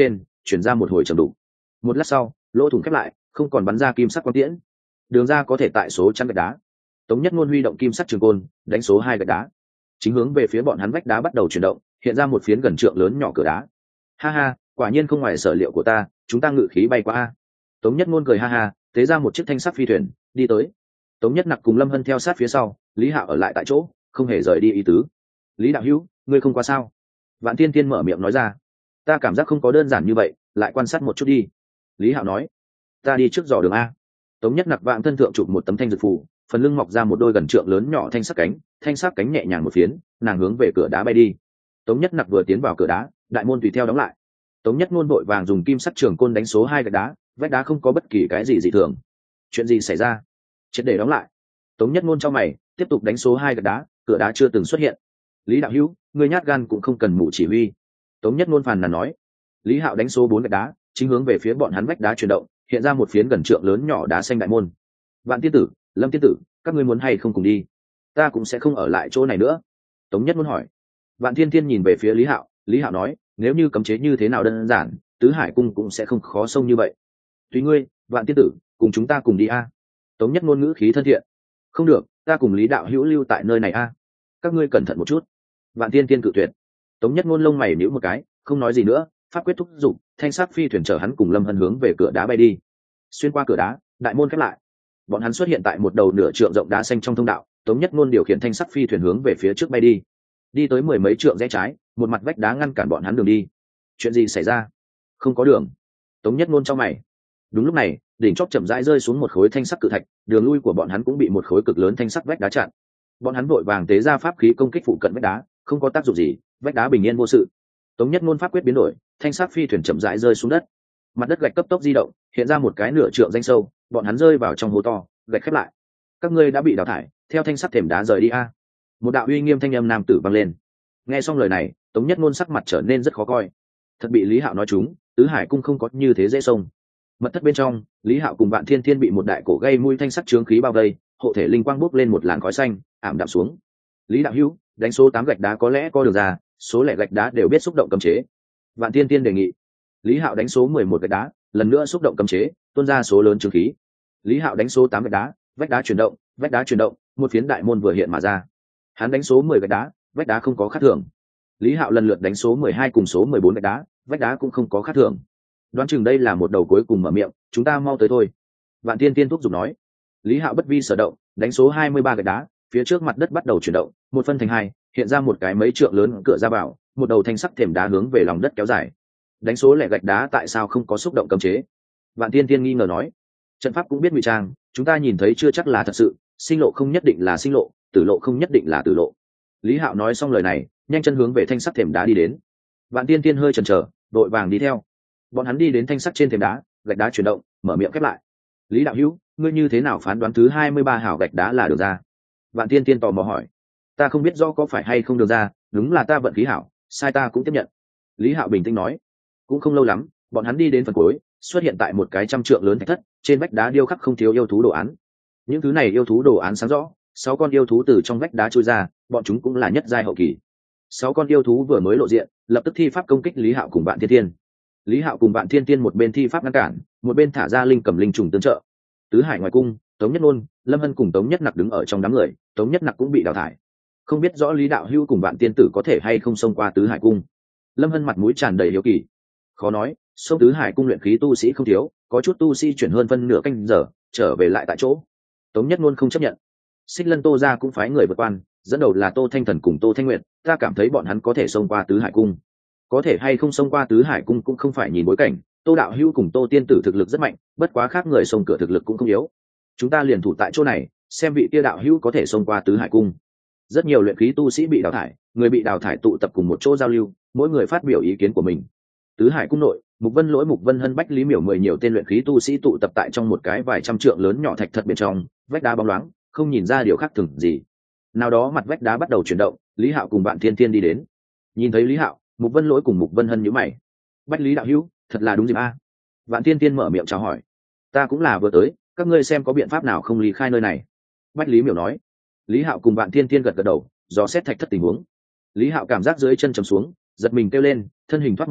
chuyển ra một hồi trầm đục. Một lát sau, lỗ thủng khép lại, không còn bắn ra kim sắc quang tiễn. Đường ra có thể tại số chắn gạch đá. Tống Nhất Ngôn huy động kim sắc trường côn, đánh số 2 gạch đá. Chính hướng về phía bọn hắn vách đá bắt đầu chuyển động, hiện ra một phiến gần trượng lớn nhỏ cửa đá. Ha ha, quả nhiên không ngoài sở liệu của ta, chúng ta ngự khí bay qua a. Tống Nhất Ngôn cười ha ha, tế ra một chiếc thanh sắc phi thuyền, đi tới. Tống Nhất Nặc cùng Lâm Hân theo sát phía sau, Lý Hạo ở lại tại chỗ, không hề rời đi ý tứ. Lý đạo hữu, ngươi không qua sao? Vạn Tiên Tiên mở miệng nói ra. Ta cảm giác không có đơn giản như vậy, lại quan sát một chút đi. Lý Hạo nói. Ta đi trước dò đường a. Tống Nhất Nặc vạn thân thượng chụp một tấm thanh dược phù, phần lưng mọc ra một đôi gần trượng lớn nhỏ thanh sắc cánh, thanh sắc cánh nhẹ nhàng một phiến, nàng hướng về cửa đá bay đi. Tống Nhất Nặc vừa tiến vào cửa đá, đại môn tùy theo đóng lại. Tống Nhất Ngôn vội vàng dùng kim sắc trường côn đánh số 2 gạch đá, vách đá không có bất kỳ cái gì dị thường. Chuyện gì xảy ra? Triệt để đóng lại. Tống Nhất Ngôn trong mày, tiếp tục đánh số 2 gạch đá, cửa đá chưa từng xuất hiện. Lý đạo hữu, ngươi nhát gan cũng không cần mù chỉ huy. Tống Nhất Ngôn phàn nàn nói. Lý Hạo đánh số 4 gạch đá, chính hướng về phía bọn hắn vách đá chuyển động, hiện ra một phiến gần trượng lớn nhỏ đá xanh đại môn. Vạn tiên tử, Lâm tiên tử, các ngươi muốn hay không cùng đi? Ta cũng sẽ không ở lại chỗ này nữa. Tống Nhất Ngôn hỏi. Vạn Thiên Thiên nhìn về phía Lý Hạo, Lý Hạo nói, nếu như cấm chế như thế nào đơn giản, Tứ Hải cung cũng sẽ không khó xông như vậy. Tùy ngươi, Vạn tiên tử, cùng chúng ta cùng đi a. Tống Nhất Ngôn ngữ khí thân thiện. Không được, ta cùng Lý đạo hữu lưu tại nơi này a. Các ngươi cẩn thận một chút. Vạn Thiên Thiên cự tuyệt. Tống Nhất Ngôn lông mày nhíu một cái, không nói gì nữa, pháp quyết thúc giục, thanh sắc phi thuyền chở hắn cùng Lâm Hân hướng về cửa đá bay đi. Xuyên qua cửa đá, đại môn khép lại. Bọn hắn xuất hiện tại một đầu nửa trượng rộng đá xanh trong thông đạo. Tống Nhất Ngôn điều khiển thanh sắc phi thuyền hướng về phía trước bay đi. Đi tới 10 mấy trượng rẽ trái, một mặt vách đá ngăn cản bọn hắn đường đi. Chuyện gì xảy ra? Không có đường. Tống Nhất Ngôn trong mày. Đúng lúc này, đỉnh chóp chậm rãi rơi xuống một khối thanh sắc cự thạch, đường lui của bọn hắn cũng bị một khối cực lớn thanh sắc vách đá chặn. Bọn hắn vội vàng tế ra pháp khí công kích phụ cận vách đá, không có tác dụng gì, vách đá bình yên vô sự. Tống Nhất Ngôn pháp quyết biến đổi, thanh sắc phi thuyền chậm rãi rơi xuống đất. Mặt đất gạch cấp tốc di động, hiện ra một cái nửa trượng danh sâu, bọn hắn rơi vào trong hố to, gạch khép lại. Các ngươi đã bị đào thải, theo thanh sắc thềm đá rời đi a. Một đạo uy nghiêm thanh âm nam tử vang lên. Nghe xong lời này, Tống Nhất Ngôn sắc mặt trở nên rất khó coi. Thật bị Lý Hạo nói trúng, Tứ Hải cung không có như thế dễ xông. Mật thất bên trong, Lý Hạo cùng Vạn Thiên Thiên bị một đại cổ gây mùi thanh sắc chướng khí bao vây, hộ thể linh quang bốc lên một làn khói xanh, ảm đạm xuống. Lý đạo hữu, đánh số 8 gạch đá có lẽ có đường ra, số lẻ gạch đá đều biết xúc động cấm chế. Vạn Thiên Thiên đề nghị. Lý Hạo đánh số 11 gạch đá, lần nữa xúc động cấm chế, tuôn ra số lớn chướng khí. Lý Hạo đánh số 8 gạch đá, vách đá chuyển động, vách đá chuyển động, một phiến đại môn vừa hiện mà ra. Hắn đánh số 10 gạch đá, vách đá không có khác thường. Lý Hạo lần lượt đánh số 12 cùng số 14 gạch đá, vách đá cũng không có khác thường. Đoán chừng đây là một đầu cuối cùng mở miệng, chúng ta mau tới thôi. Vạn Tiên Tiên thúc giục nói. Lý Hạo bất vi sở động, đánh số 23 gạch đá, phía trước mặt đất bắt đầu chuyển động, một phân thành hai, hiện ra một cái mấy trượng lớn cửa ra vào, một đầu thanh sắc thềm đá hướng về lòng đất kéo dài. Đánh số lẻ gạch đá tại sao không có xúc động cấm chế? Vạn Tiên Tiên nghi ngờ nói. Trận pháp cũng biết ngụy trang, chúng ta nhìn thấy chưa chắc là thật sự, sinh lộ không nhất định là sinh lộ, tử lộ không nhất định là tử lộ. Lý Hạo nói xong lời này, nhanh chân hướng về thanh sắc thềm đá đi đến. Vạn Tiên Tiên hơi chần chờ, đội vàng đi theo. Bọn hắn đi đến thanh sắc trên thềm đá, gạch đá chuyển động, mở miệng khép lại. Lý đạo hữu, ngươi như thế nào phán đoán thứ 23 hảo gạch đá là đường ra? Vạn Tiên Tiên tò mò hỏi. Ta không biết rõ có phải hay không đường ra, đúng là ta vận khí hảo, sai ta cũng tiếp nhận. Lý Hạo bình tĩnh nói. Cũng không lâu lắm, bọn hắn đi đến phần cuối, xuất hiện tại một cái trăm trượng lớn thạch thất, trên vách đá điêu khắc không thiếu yêu thú đồ án. Những thứ này yêu thú đồ án sáng rõ, 6 con yêu thú từ trong vách đá trôi ra, bọn chúng cũng là nhất giai hậu kỳ. 6 con yêu thú vừa mới lộ diện, lập tức thi pháp công kích Lý Hạo cùng Vạn Thiên Thiên. Lý Hạo cùng Vạn Thiên Thiên một bên thi pháp ngăn cản, một bên thả ra linh cầm linh trùng tương trợ. Tứ Hải ngoài cung, Tống Nhất Ngôn, Lâm Hân cùng Tống Nhất Nặc đứng ở trong đám người, Tống Nhất Nặc cũng bị đào thải. Không biết rõ Lý đạo hữu cùng Vạn tiên tử có thể hay không xông qua Tứ Hải cung. Lâm Hân mặt mũi tràn đầy hiếu kỳ. Khó nói, xông Tứ Hải cung luyện khí tu sĩ không thiếu, có chút tu sĩ chuyển hơn phân nửa canh giờ, trở về lại tại chỗ. Tống Nhất Ngôn không chấp nhận. Xích Lân Tô gia cũng phái người vượt quan, dẫn đầu là Tô Thanh Thần cùng Tô Thanh Nguyệt, ta cảm thấy bọn hắn có thể xông qua Tứ Hải cung. Có thể hay không xông qua Tứ Hải cung cũng không phải nhìn bối cảnh, Tô đạo hữu cùng Tô tiên tử thực lực rất mạnh, bất quá khác người xông cửa thực lực cũng không yếu. Chúng ta liền thủ tại chỗ này, xem vị kia đạo hữu có thể xông qua Tứ Hải cung. Rất nhiều luyện khí tu sĩ bị đào thải, người bị đào thải tụ tập cùng một chỗ giao lưu, mỗi người phát biểu ý kiến của mình. Tứ Hải cung nội, Mục Vân Lỗi, Mục Vân Hân, Bách Lý Miểu 10 nhiều tên luyện khí tu sĩ tụ tập tại trong một cái vài trăm trượng lớn nhỏ thạch thật bên trong, vách đá bóng loáng, không nhìn ra điều khác thường gì. Nào đó mặt vách đá bắt đầu chuyển động, Lý Hạo cùng Vạn Thiên Thiên đi đến. Nhìn thấy Lý Hạo, Mục Vân Lỗi cùng Mục Vân Hân nhíu mày. Bách Lý đạo hữu, thật là đúng dịp a. Vạn Thiên Thiên mở miệng chào hỏi. Ta cũng là vừa tới, các ngươi xem có biện pháp nào không ly khai nơi này. Bách Lý Miểu nói. Lý Hạo cùng Vạn Thiên Thiên gật gật đầu, dò xét thạch thất tình huống. Lý Hạo cảm giác dưới chân trầm xuống, giật mình kêu lên, thân hình thoát một cái,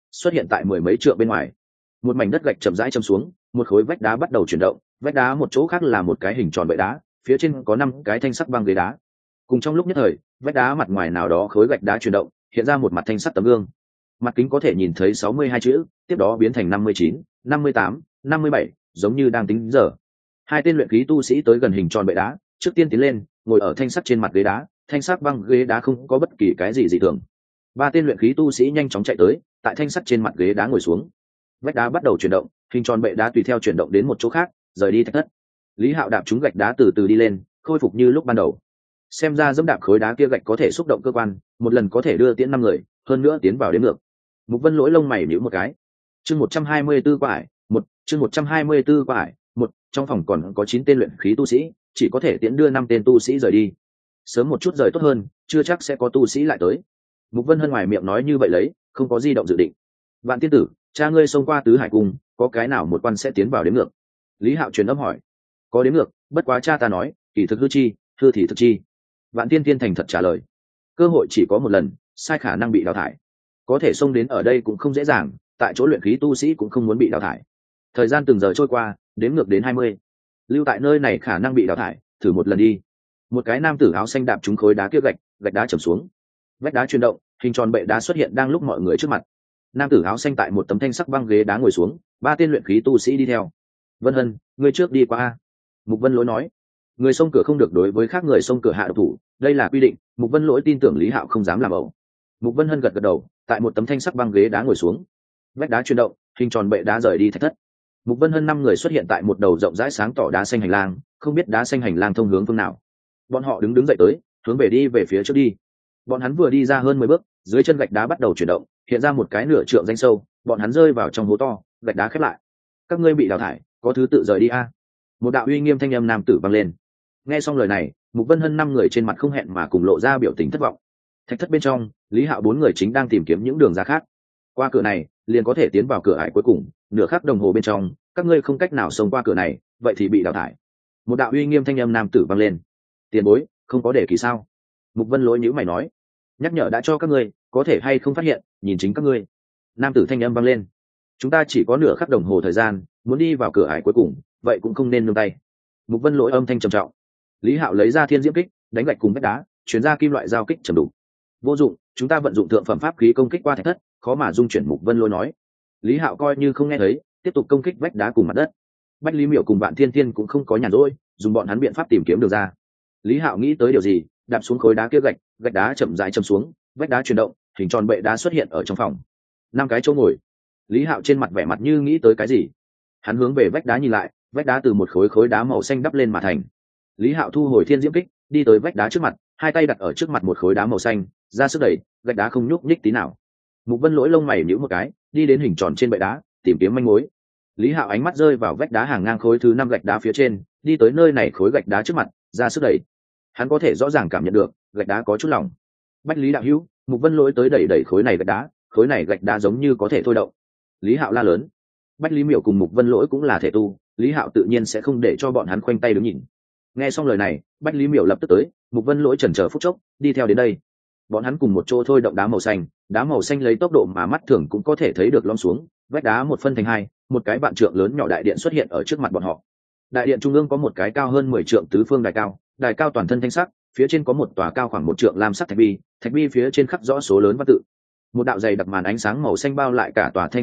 xuất hiện tại mười mấy trượng bên ngoài. Một mảnh đất gạch chậm rãi châm xuống, một khối vách đá bắt đầu chuyển động, vách đá một chỗ khác là một cái hình tròn bệ đá, phía trên có 5 cái thanh sắc băng ghế đá. Cùng trong lúc nhất thời, vách đá mặt ngoài nào đó khối gạch đá chuyển động, hiện ra một mặt thanh sắc tấm gương. Mặt kính có thể nhìn thấy 62 chữ, tiếp đó biến thành 59, 58, 57, giống như đang tính giờ. Hai tên luyện khí tu sĩ tới gần hình tròn bệ đá, trước tiên tiến lên, ngồi ở thanh sắc trên mặt ghế đá, thanh sắc băng ghế đá không có bất kỳ cái gì dị thường. Ba tên luyện khí tu sĩ nhanh chóng chạy tới, tại thanh sắc trên mặt ghế đá ngồi xuống. Vách đá bắt đầu chuyển động, hình tròn bệ đá tùy theo chuyển động đến một chỗ khác, rời đi thạch thất. Lý Hạo đạp trúng gạch đá từ từ đi lên, khôi phục như lúc ban đầu. Xem ra dẫm đạp khối đá kia gạch có thể xúc động cơ quan, một lần có thể đưa tiễn 5 người, hơn nữa tiến vào đến ngược. Mục Vân lỗi lông mày nhíu một cái. Chương 124 quả ải, chương 124 quả ải, trong phòng còn có 9 tên luyện khí tu sĩ, chỉ có thể tiễn đưa 5 tên tu sĩ rời đi. Sớm một chút rời tốt hơn, chưa chắc sẽ có tu sĩ lại tới. Mục Vân Hân ngoài miệng nói như vậy lấy, không có di động dự định. Vạn tiên tử, cha ngươi xông qua tứ hải cung, có cái nào một quan sẽ tiến vào đến ngược? Lý Hạo truyền âm hỏi. Có đến ngược, bất quá cha ta nói, kỳ thực hư chi, hư thì thực chi. Vạn tiên tiên thành thật trả lời. Cơ hội chỉ có một lần, sai khả năng bị đào thải. Có thể xông đến ở đây cũng không dễ dàng, tại chỗ luyện khí tu sĩ cũng không muốn bị đào thải. Thời gian từng giờ trôi qua, đếm ngược đến 20. Lưu tại nơi này khả năng bị đào thải, thử một lần đi. Một cái nam tử áo xanh đạp trúng khối đá kia gạch đá trầm xuống. Vách đá chuyển động, hình tròn bệ đá xuất hiện đang lúc mọi người trước mặt. Nam tử áo xanh tại một tấm thanh sắc băng ghế đá ngồi xuống, 3 tên luyện khí tu sĩ đi theo. Vân Hân, người trước đi qua. Mục Vân lỗi nói. Người xông cửa không được đối với khác người xông cửa hạ độc thủ, đây là quy định. Mục Vân lỗi tin tưởng Lý Hạo không dám làm ẩu. Mục Vân Hân gật gật đầu, tại một tấm thanh sắc băng ghế đá ngồi xuống. Vách đá chuyển động, hình tròn bệ đá rời đi thạch thất. Mục Vân Hân 5 người xuất hiện tại một đầu rộng rãi sáng tỏ đá xanh hành lang, không biết đá xanh hành lang thông hướng phương nào. Bọn họ đứng dậy tới, hướng đi về phía trước đi. Bọn hắn vừa đi ra hơn 10 bước, dưới chân gạch đá bắt đầu chuyển động, hiện ra một cái nửa trượng danh sâu, bọn hắn rơi vào trong hố to, gạch đá khép lại. Các ngươi bị đào thải, có thứ tự rời đi a. Một đạo uy nghiêm thanh âm nam tử vang lên. Nghe xong lời này, Mục Vân Hân 5 người trên mặt không hẹn mà cùng lộ ra biểu tình thất vọng. Thạch thất bên trong, Lý Hạo 4 người chính đang tìm kiếm những đường ra khác. Qua cửa này, liền có thể tiến vào cửa ải cuối cùng, nửa khắc đồng hồ bên trong, các ngươi không cách nào xông qua cửa này, vậy thì bị đào thải. Một đạo uy nghiêm thanh âm nam tử vang lên. Tiền bối, không có để kỳ sao? Mục Vân lỗi nhíu mày nói. Nhắc nhở đã cho các ngươi, có thể hay không phát hiện, nhìn chính các ngươi. Nam tử thanh âm vang lên. Chúng ta chỉ có nửa khắc đồng hồ thời gian, muốn đi vào cửa ải cuối cùng, vậy cũng không nên nương tay. Mục Vân lỗi âm thanh trầm trọng. Lý Hạo lấy ra thiên diễm kích, đánh gạch cùng vách đá, chuyển ra kim loại giao kích trầm đủ. Vô dụng, chúng ta vận dụng thượng phẩm pháp khí công kích qua thạch thất, khó mà dung chuyển. Mục Vân lỗi nói. Lý Hạo coi như không nghe thấy, tiếp tục công kích vách đá cùng mặt đất. Bách Lý Miểu cùng Vạn Thiên Thiên cũng không có nhàn rỗi, dùng bọn hắn biện pháp tìm kiếm được ra. Lý Hạo nghĩ tới điều gì, đạp xuống khối đá kia gạch đá chậm rãi chầm xuống, vách đá chuyển động, hình tròn bệ đá xuất hiện ở trong phòng. 5 cái chỗ ngồi. Lý Hạo trên mặt vẻ mặt như nghĩ tới cái gì. Hắn hướng về vách đá nhìn lại, vách đá từ một khối đá màu xanh đắp lên mà thành. Lý Hạo thu hồi thiên diễm kích, đi tới vách đá trước mặt, hai tay đặt ở trước mặt một khối đá màu xanh, ra sức đẩy, gạch đá không nhúc nhích tí nào. Mục Vân lỗi lông mày nhíu một cái, đi đến hình tròn trên bệ đá, tìm kiếm manh mối. Lý Hạo ánh mắt rơi vào vách đá hàng ngang khối thứ 5 gạch đá phía trên, đi tới nơi này khối gạch đá trước mặt, ra sức đẩy. Hắn có thể rõ ràng cảm nhận được, gạch đá có chút lỏng. Bách Lý đạo hữu, Mục Vân lỗi tới đẩy khối này gạch đá giống như có thể thôi động. Lý Hạo la lớn. Bách Lý Miểu cùng Mục Vân lỗi cũng là thể tu, Lý Hạo tự nhiên sẽ không để cho bọn hắn khoanh tay đứng nhìn. Nghe xong lời này, Bách Lý Miểu lập tức tới, Mục Vân lỗi chần chờ phút chốc, đi theo đến đây. Bọn hắn cùng một chỗ thôi động đá màu xanh lấy tốc độ mà mắt thường cũng có thể thấy được lõm xuống, vách đá một phân thành hai, một cái vạn trượng lớn nhỏ đại điện xuất hiện ở trước mặt bọn họ. Đại điện trung ương có một cái cao hơn 10 trượng tứ phương đài cao toàn thân thanh sắc, phía trên có một tòa cao khoảng 1 trượng lam sắc thạch bi phía trên khắc rõ số lớn văn tự. Một đạo dày đặc màn ánh sáng màu xanh bao lại cả tòa thanh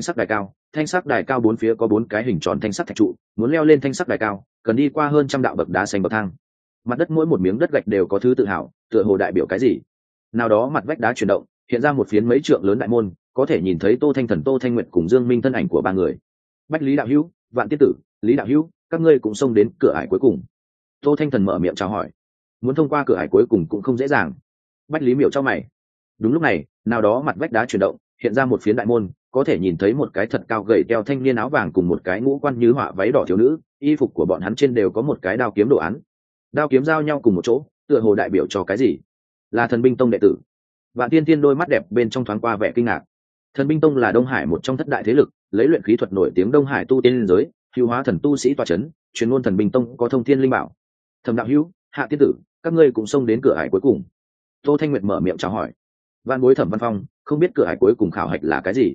sắc đài cao bốn phía có 4 cái hình tròn thanh sắc thạch trụ, muốn leo lên thanh sắc đài cao, cần đi qua hơn trăm đạo bậc đá xanh bậc thang. Mặt đất mỗi một miếng đất gạch đều có thứ tự hào, tựa hồ đại biểu cái gì. Nào đó mặt vách đá chuyển động, hiện ra một phiến mấy trượng lớn đại môn, có thể nhìn thấy Tô Thanh Thần, Tô Thanh Nguyệt cùng Dương Minh thân ảnh của 3 người. Bách Lý đạo hữu, Vạn Tiên tử, Lý đạo hữu, các ngươi cũng xông đến cửa ải cuối cùng. Tô Thanh Thần mở miệng chào hỏi. Muốn thông qua cửa ải cuối cùng cũng không dễ dàng. Bách Lý Miểu chau mày. Đúng lúc này, nào đó mặt vách đá chuyển động, hiện ra một phiến đại môn, có thể nhìn thấy một cái thật cao gầy teo thanh niên áo vàng cùng một cái ngũ quan như họa váy đỏ thiếu nữ, y phục của bọn hắn trên đều có một cái đao kiếm đồ án. Đao kiếm giao nhau cùng một chỗ, tựa hồ đại biểu cho cái gì? Là Thần Binh Tông đệ tử. Vạn Tiên Tiên đôi mắt đẹp bên trong thoáng qua vẻ kinh ngạc. Thần Binh Tông là Đông Hải một trong thất đại thế lực, lấy luyện khí thuật nổi tiếng Đông Hải tu tiên giới, hữu hóa thần tu sĩ tọa chấn, truyền ngôn Thần Binh Tông có thông thiên linh bảo. Thẩm đạo hữu, Hạ tiên tử, các ngươi cùng xông đến cửa ải cuối cùng. Tô Thanh Nguyệt mở miệng chào hỏi. Vạn bối Thẩm Văn Phong, không biết cửa ải cuối cùng khảo hạch là cái gì?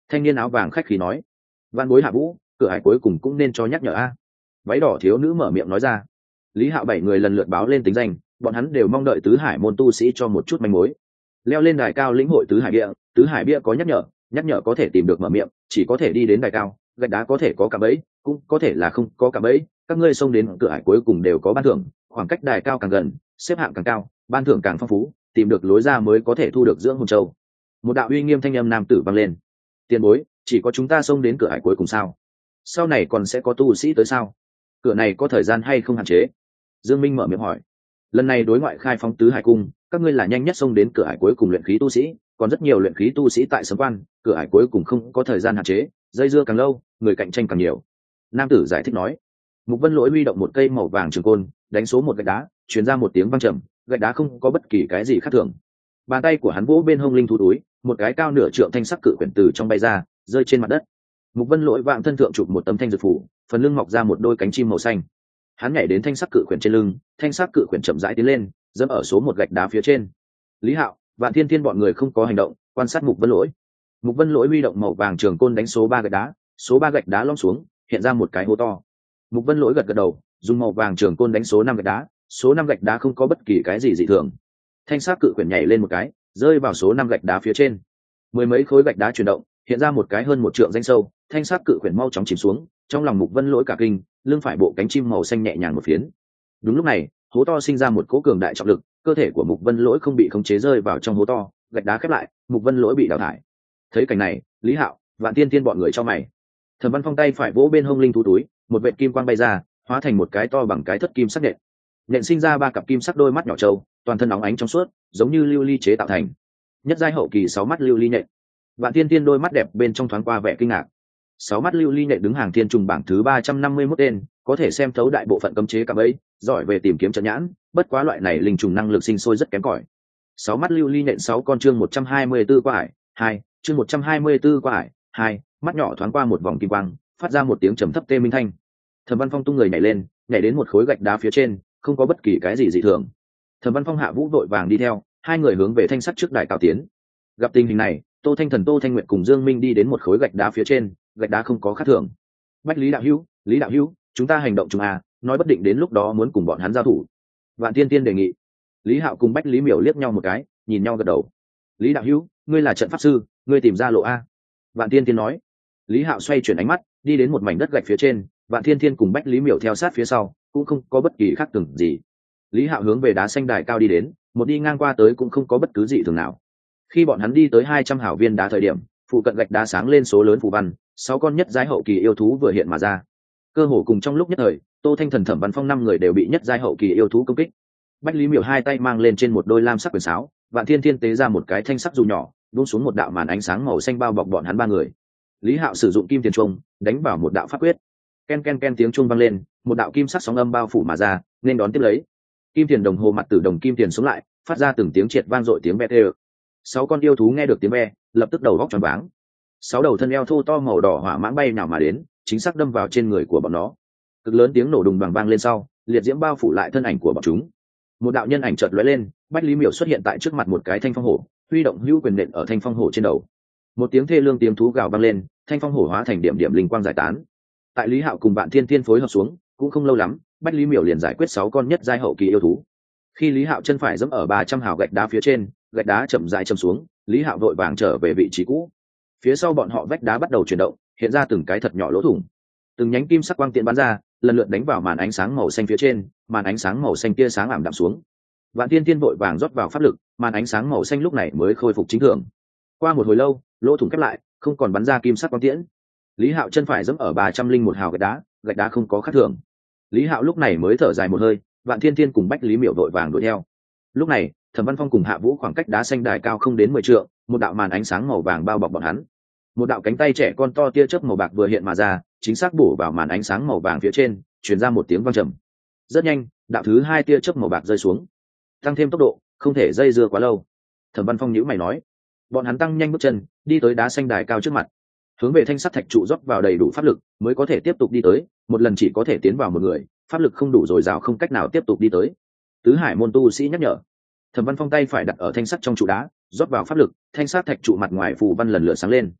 Thanh niên áo vàng khách khí nói. Văn bối Hạ Vũ, cửa hải cuối cùng cũng nên cho nhắc nhở a. Váy đỏ thiếu nữ mở miệng nói ra. Lý Hạo 7 người lần lượt báo lên tính danh, bọn hắn đều mong đợi tứ hải môn tu sĩ cho một chút manh mối. Leo lên đài cao lĩnh hội tứ hải bia có nhắc nhở có thể tìm được mở miệng, chỉ có thể đi đến đài cao, gạch đá có thể có cả bẫy, cũng có thể là không có cả bẫy, các ngươi xông đến cửa hải cuối cùng đều có ban thưởng, khoảng cách đài cao càng gần, xếp hạng càng cao, ban thưởng càng phong phú, tìm được lối ra mới có thể thu được dưỡng hồn châu. Một đạo uy nghiêm thanh âm nam tử vang lên. Tiền bối, chỉ có chúng ta xông đến cửa hải cuối cùng sao? Sau này còn sẽ có tu sĩ tới sao? Cửa này có thời gian hay không hạn chế? Dương Minh mở miệng hỏi. Lần này đối ngoại khai phóng tứ hải cung, các ngươi là nhanh nhất xông đến cửa hải cuối cùng luyện khí tu sĩ, còn rất nhiều luyện khí tu sĩ tại sấm quan, cửa hải cuối cùng không có thời gian hạn chế, dây dưa càng lâu, người cạnh tranh càng nhiều. Nam tử giải thích nói. Mục Vân Lỗi huy động một cây màu vàng trường côn, đánh số một gạch đá, truyền ra một tiếng vang trầm, gạch đá không có bất kỳ cái gì khác thường. Bàn tay của hắn vỗ bên hông linh thú túi, một cái cao nửa trượng thanh sắc cự quyển từ trong bay ra, rơi trên mặt đất. Mục Vân Lỗi vạng thân thượng chụp một tấm thanh dược phủ, phần lưng mọc ra một đôi cánh chim màu xanh. Hắn nhảy đến thanh sắc cự quyển trên lưng, thanh sắc cự quyển chậm rãi tiến lên, dẫm ở số một gạch đá phía trên. Lý Hạo, Vạn Thiên Thiên bọn người không có hành động, quan sát Mục Vân Lỗi. Mục Vân Lỗi huy động màu vàng trường côn đánh số ba gạch đá, số ba gạch đá lõm xuống, hiện ra một cái hố to. Mục Vân Lỗi gật gật đầu, dùng màu vàng trường côn đánh số năm gạch đá, số năm gạch đá không có bất kỳ cái gì dị thường. Thanh sắc cự quyển nhảy lên một cái, rơi vào số năm gạch đá phía trên. Mười mấy khối gạch đá chuyển động, hiện ra một cái hơn một trượng danh sâu, thanh sắc cự quyển mau chóng chìm xuống, trong lòng Mục Vân Lỗi cả kinh, lưng phải bộ cánh chim màu xanh nhẹ nhàng một phiến. Đúng lúc này, hố to sinh ra một cỗ cường đại trọng lực, cơ thể của Mục Vân Lỗi không bị khống chế rơi vào trong hố to, gạch đá khép lại, Mục Vân Lỗi bị đào thải. Thấy cảnh này, Lý Hạo, Vạn Tiên Tiên bọn người cho mày. Thẩm Văn Phong tay phải vỗ bên hông linh thú túi, một vệt kim quang bay ra, hóa thành một cái to bằng cái thất kim sắc nhện. Nhện sinh ra ba cặp kim sắc đôi mắt nhỏ trâu, toàn thân óng ánh trong suốt, giống như lưu ly chế tạo thành. Nhất giai hậu kỳ 6 mắt lưu ly nhện. Vạn Tiên Tiên đôi mắt đẹp bên trong thoáng qua vẻ kinh ngạc. 6 mắt lưu ly nhện đứng hàng thiên trùng bảng thứ 351 tên, có thể xem thấu đại bộ phận cấm chế cạm bẫy, giỏi về tìm kiếm trận nhãn, bất quá loại này linh trùng năng lực sinh sôi rất kém cỏi. 6 mắt lưu ly nhện 6 con chương 124 qua ải, 2, chương 124 qua ải, 2, mắt nhỏ thoáng qua một vòng kim quang, phát ra một tiếng trầm thấp tê minh thanh. Thẩm Văn Phong tung người nhảy lên, nhảy đến một khối gạch đá phía trên, không có bất kỳ cái gì dị thường. Thẩm Văn Phong Hạ Vũ vội vàng đi theo, hai người hướng về thanh sắt trước đài cao tiến. Gặp tình hình này, Tô Thanh Thần, Tô Thanh Nguyệt cùng Dương Minh đi đến một khối gạch đá phía trên, gạch đá không có khác thường. Bách Lý đạo hữu, chúng ta hành động chung à, nói bất định đến lúc đó muốn cùng bọn hắn giao thủ. Vạn Tiên Tiên đề nghị. Lý Hạo cùng Bách Lý Miểu liếc nhau một cái, nhìn nhau gật đầu. Lý đạo hữu, ngươi là trận pháp sư, ngươi tìm ra lộ a. Vạn Tiên Tiên nói. Lý Hạo xoay chuyển ánh mắt, đi đến một mảnh đất gạch phía trên, Vạn Thiên Thiên cùng Bách Lý Miểu theo sát phía sau, cũng không có bất kỳ khác thường gì. Lý Hạo hướng về đá xanh đài cao đi đến, một đi ngang qua tới cũng không có bất cứ gì thường nào. Khi bọn hắn đi tới 200 hảo viên đá thời điểm, phụ cận gạch đá sáng lên số lớn phù văn, 6 con nhất giai hậu kỳ yêu thú vừa hiện mà ra. Cơ hồ cùng trong lúc nhất thời, Tô Thanh Thần, Thẩm Văn Phong 5 người đều bị nhất giai hậu kỳ yêu thú công kích. Bách Lý Miểu hai tay mang lên trên một đôi lam sắc quyền sáo, Vạn Thiên Thiên tế ra một cái thanh sắc dù nhỏ, buông xuống một đạo màn ánh sáng màu xanh bao bọc bọn hắn ba người. Lý Hạo sử dụng kim tiền trung, đánh vào một đạo pháp quyết. Ken ken ken tiếng chuông vang lên, một đạo kim sắc sóng âm bao phủ mà ra, nên đón tiếp lấy. Kim tiền đồng hồ mặt tử đồng kim tiền xuống lại, phát ra từng tiếng triệt vang dội tiếng ve tê. 6 con yêu thú nghe được tiếng ve, lập tức đầu góc tròn váng. 6 đầu thân eo thô to màu đỏ hỏa mãng bay nhào mà đến, chính xác đâm vào trên người của bọn nó. Cực lớn tiếng nổ đùng đoàng vang lên sau, liệt diễm bao phủ lại thân ảnh của bọn chúng. Một đạo nhân ảnh chợt lóe lên, Bách Lý Miểu xuất hiện tại trước mặt một cái thanh phong hổ, huy động hữu quyền nện ở thanh phong hổ trên đầu. Một tiếng thê lương tiếng thú gào vang lên, thanh phong hổ hóa thành điểm điểm linh quang giải tán. Tại Lý Hạo cùng Vạn Thiên Thiên phối hợp xuống, cũng không lâu lắm, Bách Lý Miểu liền giải quyết 6 con nhất giai hậu kỳ yêu thú. Khi Lý Hạo chân phải giẫm ở 300 hào gạch đá phía trên, gạch đá chậm rãi chầm xuống, Lý Hạo vội vàng trở về vị trí cũ. Phía sau bọn họ vách đá bắt đầu chuyển động, hiện ra từng cái thật nhỏ lỗ thủng. Từng nhánh kim sắc quang tiễn bắn ra, lần lượt đánh vào màn ánh sáng màu xanh phía trên, màn ánh sáng màu xanh kia sáng ảm đạm xuống. Vạn Tiên Tiên vội vàng rót vào pháp lực, màn ánh sáng màu xanh lúc này mới khôi phục chính thường. Qua một hồi lâu, lỗ thủng khép lại, không còn bắn ra kim sắc quang tiễn. Lý Hạo chân phải giẫm ở 301 hào gạch đá không có khác thường. Lý Hạo lúc này mới thở dài một hơi, Vạn Thiên Thiên cùng Bách Lý Miểu vội vàng đuổi theo. Lúc này, Thẩm Văn Phong cùng Hạ Vũ khoảng cách đá xanh đài cao không đến 10 trượng, một đạo màn ánh sáng màu vàng bao bọc bọn hắn. Một đạo cánh tay trẻ con to tia chớp màu bạc vừa hiện mà ra, chính xác bổ vào màn ánh sáng màu vàng phía trên, truyền ra một tiếng vang trầm. Rất nhanh, đạo thứ 2 tia chớp màu bạc rơi xuống. Tăng thêm tốc độ, không thể dây dưa quá lâu. Thẩm Văn Phong nhíu mày nói. Bọn hắn tăng nhanh bước chân, đi tới đá xanh đài cao trước mặt. Hướng về thanh sắt thạch trụ rót vào đầy đủ pháp lực, mới có thể tiếp tục đi tới, một lần chỉ có thể tiến vào một người, pháp lực không đủ dồi dào không cách nào tiếp tục đi tới. Tứ Hải môn tu sĩ nhắc nhở. Thẩm Văn Phong tay phải đặt ở thanh sắt trong trụ đá, rót vào pháp lực, thanh sắt thạch trụ mặt ngoài phù văn lần lượt sáng lên.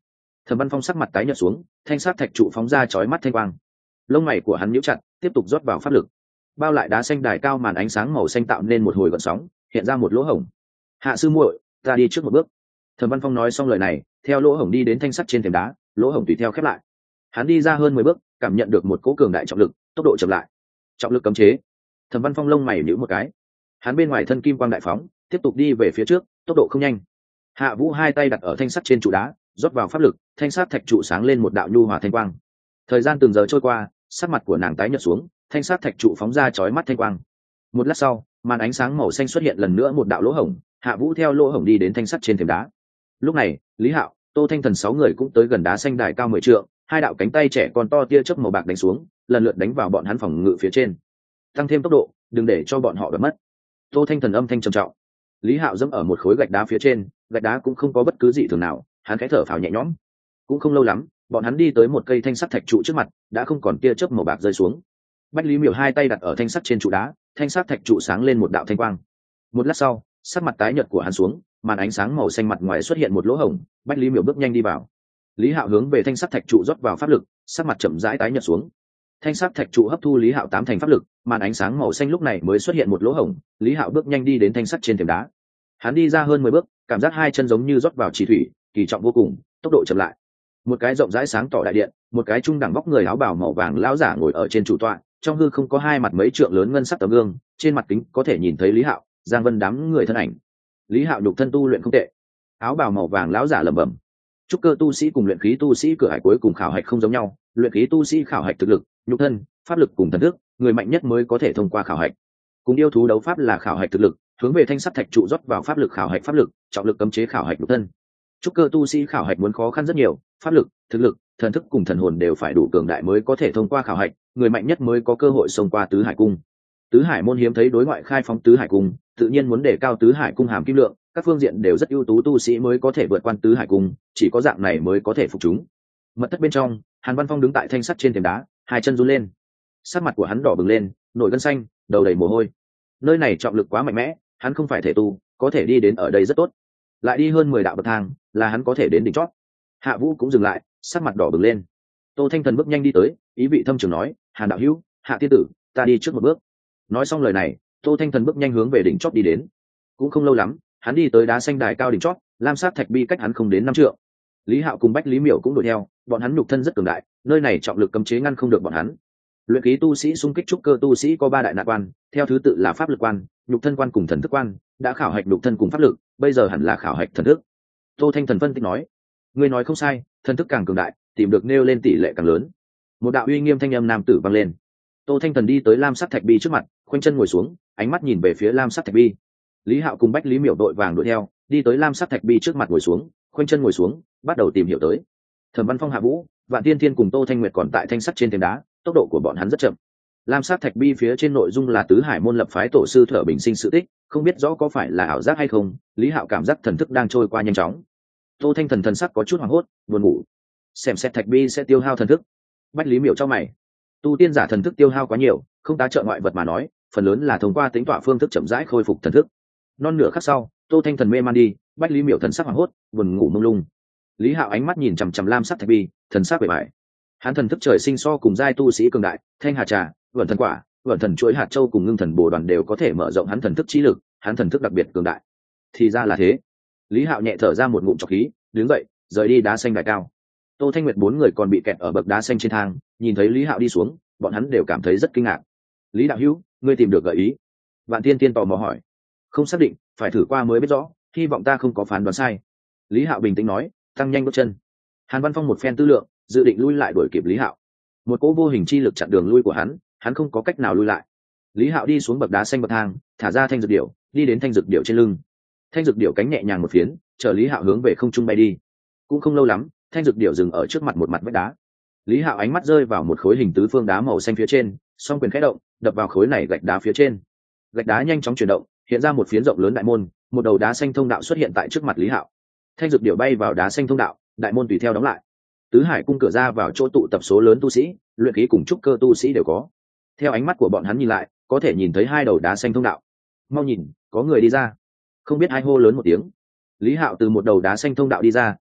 Thẩm Văn Phong sắc mặt tái nhợt xuống, thanh sát thạch trụ phóng ra chói mắt thanh quang. Lông mày của hắn nhíu chặt, tiếp tục rót vào pháp lực. Bao lại đá xanh đài cao, màn ánh sáng màu xanh tạo nên một hồi gợn sóng, hiện ra một lỗ hổng. Hạ sư muội, ta đi trước một bước. Thẩm Văn Phong nói xong lời này, theo lỗ hổng đi đến thanh sắt trên thềm đá, lỗ hổng tùy theo khép lại. Hắn đi ra hơn 10 bước, cảm nhận được một cỗ cường đại trọng lực, tốc độ chậm lại. Trọng lực cấm chế. Thẩm Văn Phong lông mày nhíu một cái. Hắn bên ngoài thân kim quang đại phóng, tiếp tục đi về phía trước, tốc độ không nhanh. Hạ Vũ hai tay đặt ở thanh sắt trên trụ đá, rót vào pháp lực, thanh sắt thạch trụ sáng lên một đạo nhu hòa thanh quang. Thời gian từng giờ trôi qua, sắc mặt của nàng tái nhợt xuống, thanh sắt thạch trụ phóng ra chói mắt thanh quang. Một lát sau, màn ánh sáng màu xanh xuất hiện lần nữa một đạo lỗ hổng, Hạ Vũ theo lỗ hổng đi đến thanh sắt trên thềm đá. Lúc này, Lý Hạo, Tô Thanh Thần 6 người cũng tới gần đá xanh đài cao 10 trượng, hai đạo cánh tay trẻ con to tia chớp màu bạc đánh xuống, lần lượt đánh vào bọn hắn phòng ngự phía trên. Tăng thêm tốc độ, đừng để cho bọn họ đập mất. Tô Thanh Thần âm thanh trầm trọng. Lý Hạo dẫm ở một khối gạch đá phía trên, gạch đá cũng không có bất cứ gì thường nào, hắn khẽ thở phào nhẹ nhõm. Cũng không lâu lắm, bọn hắn đi tới một cây thanh sắt thạch trụ trước mặt, đã không còn tia chớp màu bạc rơi xuống. Bách Lý Miểu hai tay đặt ở thanh sắt trên trụ đá, thanh sắt thạch trụ sáng lên một đạo thanh quang. Một lát sau, sắc mặt tái nhợt của hắn xuống, màn ánh sáng màu xanh mặt ngoài xuất hiện một lỗ hổng, Bách Lý Miểu bước nhanh đi vào. Lý Hạo hướng về thanh sắt thạch trụ rót vào pháp lực, sắc mặt chậm rãi tái nhợt xuống. Thanh sắt thạch trụ hấp thu Lý Hạo 8 thành pháp lực, màn ánh sáng màu xanh lúc này mới xuất hiện một lỗ hổng, Lý Hạo bước nhanh đi đến thanh sắt trên thềm đá. Hắn đi ra hơn 10 bước, cảm giác hai chân giống như rót vào chỉ thủy, kỳ trọng vô cùng, tốc độ chậm lại. Một cái rộng rãi sáng tỏ đại điện, một cái trung đẳng vóc người áo bào màu vàng lão giả ngồi ở trên chủ tọa, trong hư không có hai mặt mấy trượng lớn ngân sắc tấm gương, trên mặt kính có thể nhìn thấy Lý Hạo, Giang Vân đám người thân ảnh. Lý Hạo nhục thân tu luyện không tệ. Áo bào màu vàng lão giả lẩm bẩm. Trúc cơ tu sĩ cùng luyện khí tu sĩ cửa hải cuối cùng khảo hạch không giống nhau, luyện khí tu sĩ khảo hạch thực lực, nhục thân, pháp lực cùng thần thức, người mạnh nhất mới có thể thông qua khảo hạch. Cùng yêu thú đấu pháp là khảo hạch thực lực, hướng về thanh sắt thạch trụ rót vào pháp lực khảo hạch pháp lực, trọng lực cấm chế khảo hạch nhục thân. Trúc cơ tu sĩ khảo hạch muốn khó khăn rất nhiều, pháp lực, thực lực, thần thức cùng thần hồn đều phải đủ cường đại mới có thể thông qua khảo hạch, người mạnh nhất mới có cơ hội xông qua tứ hải cung. Tứ hải môn hiếm thấy đối ngoại khai phóng tứ hải cung, tự nhiên muốn đề cao tứ hải cung hàm kim lượng, các phương diện đều rất ưu tú tu sĩ mới có thể vượt qua tứ hải cung, chỉ có dạng này mới có thể phục chúng. Mật thất bên trong, Hàn Văn Phong đứng tại thanh sắt trên thềm đá, hai chân run lên. Sắc mặt của hắn đỏ bừng lên, nổi gân xanh, đầu đầy mồ hôi. Nơi này trọng lực quá mạnh mẽ, hắn không phải thể tu, có thể đi đến ở đây rất tốt. Lại đi hơn 10 đạo bậc thang, là hắn có thể đến đỉnh chót. Hạ Vũ cũng dừng lại, sắc mặt đỏ bừng lên. Tô Thanh Thần bước nhanh đi tới, ý vị thâm trường nói, Hàn đạo hữu, Hạ tiên tử, ta đi trước một bước. Nói xong lời này, Tô Thanh Thần bước nhanh hướng về đỉnh chót đi đến. Cũng không lâu lắm, hắn đi tới đá xanh đài cao đỉnh chót, lam sát thạch bi cách hắn không đến 5 trượng. Lý Hạo cùng Bách Lý Miểu cũng đuổi theo, bọn hắn nhục thân rất cường đại, nơi này trọng lực cấm chế ngăn không được bọn hắn. Luyện khí tu sĩ xung kích trúc cơ tu sĩ có 3 đại nạn quan, theo thứ tự là pháp lực quan, nhục thân quan cùng thần thức quan, đã khảo hạch nhục thân cùng pháp lực, bây giờ hẳn là khảo hạch thần thức. Tô Thanh Thần phân tích nói, ngươi nói không sai, thần thức càng cường đại, tìm được nêu lên tỷ lệ càng lớn. Một đạo uy nghiêm thanh âm nam tử vang lên. Tô Thanh Thần đi tới lam sắc thạch bi trước mặt, khoanh chân ngồi xuống, ánh mắt nhìn về phía lam sắc thạch bi. Lý Hạo cùng Bách Lý Miểu đội vàng đuổi theo, đi tới lam sắc thạch bi trước mặt ngồi xuống, khoanh chân ngồi xuống, bắt đầu tìm hiểu tới. Thẩm Văn Phong, Hạ Vũ, Vạn Tiên Thiên cùng Tô Thanh Nguyệt còn tại thanh sắt trên thềm đá, tốc độ của bọn hắn rất chậm. Lam sắc thạch bi phía trên nội dung là tứ hải môn lập phái tổ sư Thở Bình Sinh sự tích, không biết rõ có phải là ảo giác hay không. Lý Hạo cảm giác thần thức đang trôi qua nhanh chóng. Tô Thanh Thần thần sắc có chút hoảng hốt, buồn ngủ. Xem xét thạch bi sẽ tiêu hao thần thức. Bách Lý Miểu cho mày. Tu tiên giả thần thức tiêu hao quá nhiều, không tá trợ ngoại vật mà nói, phần lớn là thông qua tính tọa phương thức chậm rãi khôi phục thần thức. Non nửa khắc sau, Tô Thanh Thần mê man đi, Bách Lý Miểu thần sắc hoảng hốt, buồn ngủ mông lung. Lý Hạo ánh mắt nhìn chằm chằm lam sắc thạch bi, thần sắc bề bại. Hắn thần thức trời sinh so cùng giai tu sĩ cường đại, thanh hà trà, vẩn thần quả, vẩn thần chuỗi hạt châu cùng ngưng thần bồ đoàn đều có thể mở rộng hắn thần thức trí lực, hắn thần thức đặc biệt cường đại. Thì ra là thế. Lý Hạo nhẹ thở ra một ngụm trọc khí, đứng dậy, rời đi đá xanh đài cao. Tô Thanh Nguyệt 4 người còn bị kẹt ở bậc đá xanh trên thang, nhìn thấy Lý Hạo đi xuống, bọn hắn đều cảm thấy rất kinh ngạc. Lý đạo hữu, ngươi tìm được gợi ý? Vạn Tiên Tiên tò mò hỏi. Không xác định, phải thử qua mới biết rõ, hy vọng ta không có phán đoán sai. Lý Hạo bình tĩnh nói, tăng nhanh bước chân. Hàn Văn Phong một phen tư lượng, dự định lui lại đuổi kịp Lý Hạo. Một cỗ vô hình chi lực chặn đường lui của hắn không có cách nào lui lại. Lý Hạo đi xuống bậc đá xanh bậc thang, thả ra thanh dược điểu, đi đến thanh dược điểu trên lưng. Thanh dược điểu cánh nhẹ nhàng một phiến, chở Lý Hạo hướng về không trung bay đi. Cũng không lâu lắm, thanh dược điểu dừng ở trước mặt một mặt vách đá. Lý Hạo ánh mắt rơi vào một khối hình tứ phương đá màu xanh phía trên, song quyền khẽ động, đập vào khối này gạch đá phía trên. Gạch đá nhanh chóng chuyển động, hiện ra một phiến rộng lớn đại môn, một đầu đá xanh thông đạo xuất hiện tại trước mặt Lý Hạo. Thanh dược điểu bay vào đá xanh thông đạo, đại môn tùy theo đóng lại. Tứ hải cung cửa ra vào chỗ tụ tập số lớn tu sĩ, luyện khí cùng trúc cơ tu sĩ đều có. Theo ánh mắt của bọn hắn nhìn lại, có thể nhìn thấy hai đầu đá xanh thông đạo. Mau nhìn, có người đi ra. Không biết ai hô lớn một tiếng. Lý Hạo từ một đầu đá xanh thông đạo đi ra,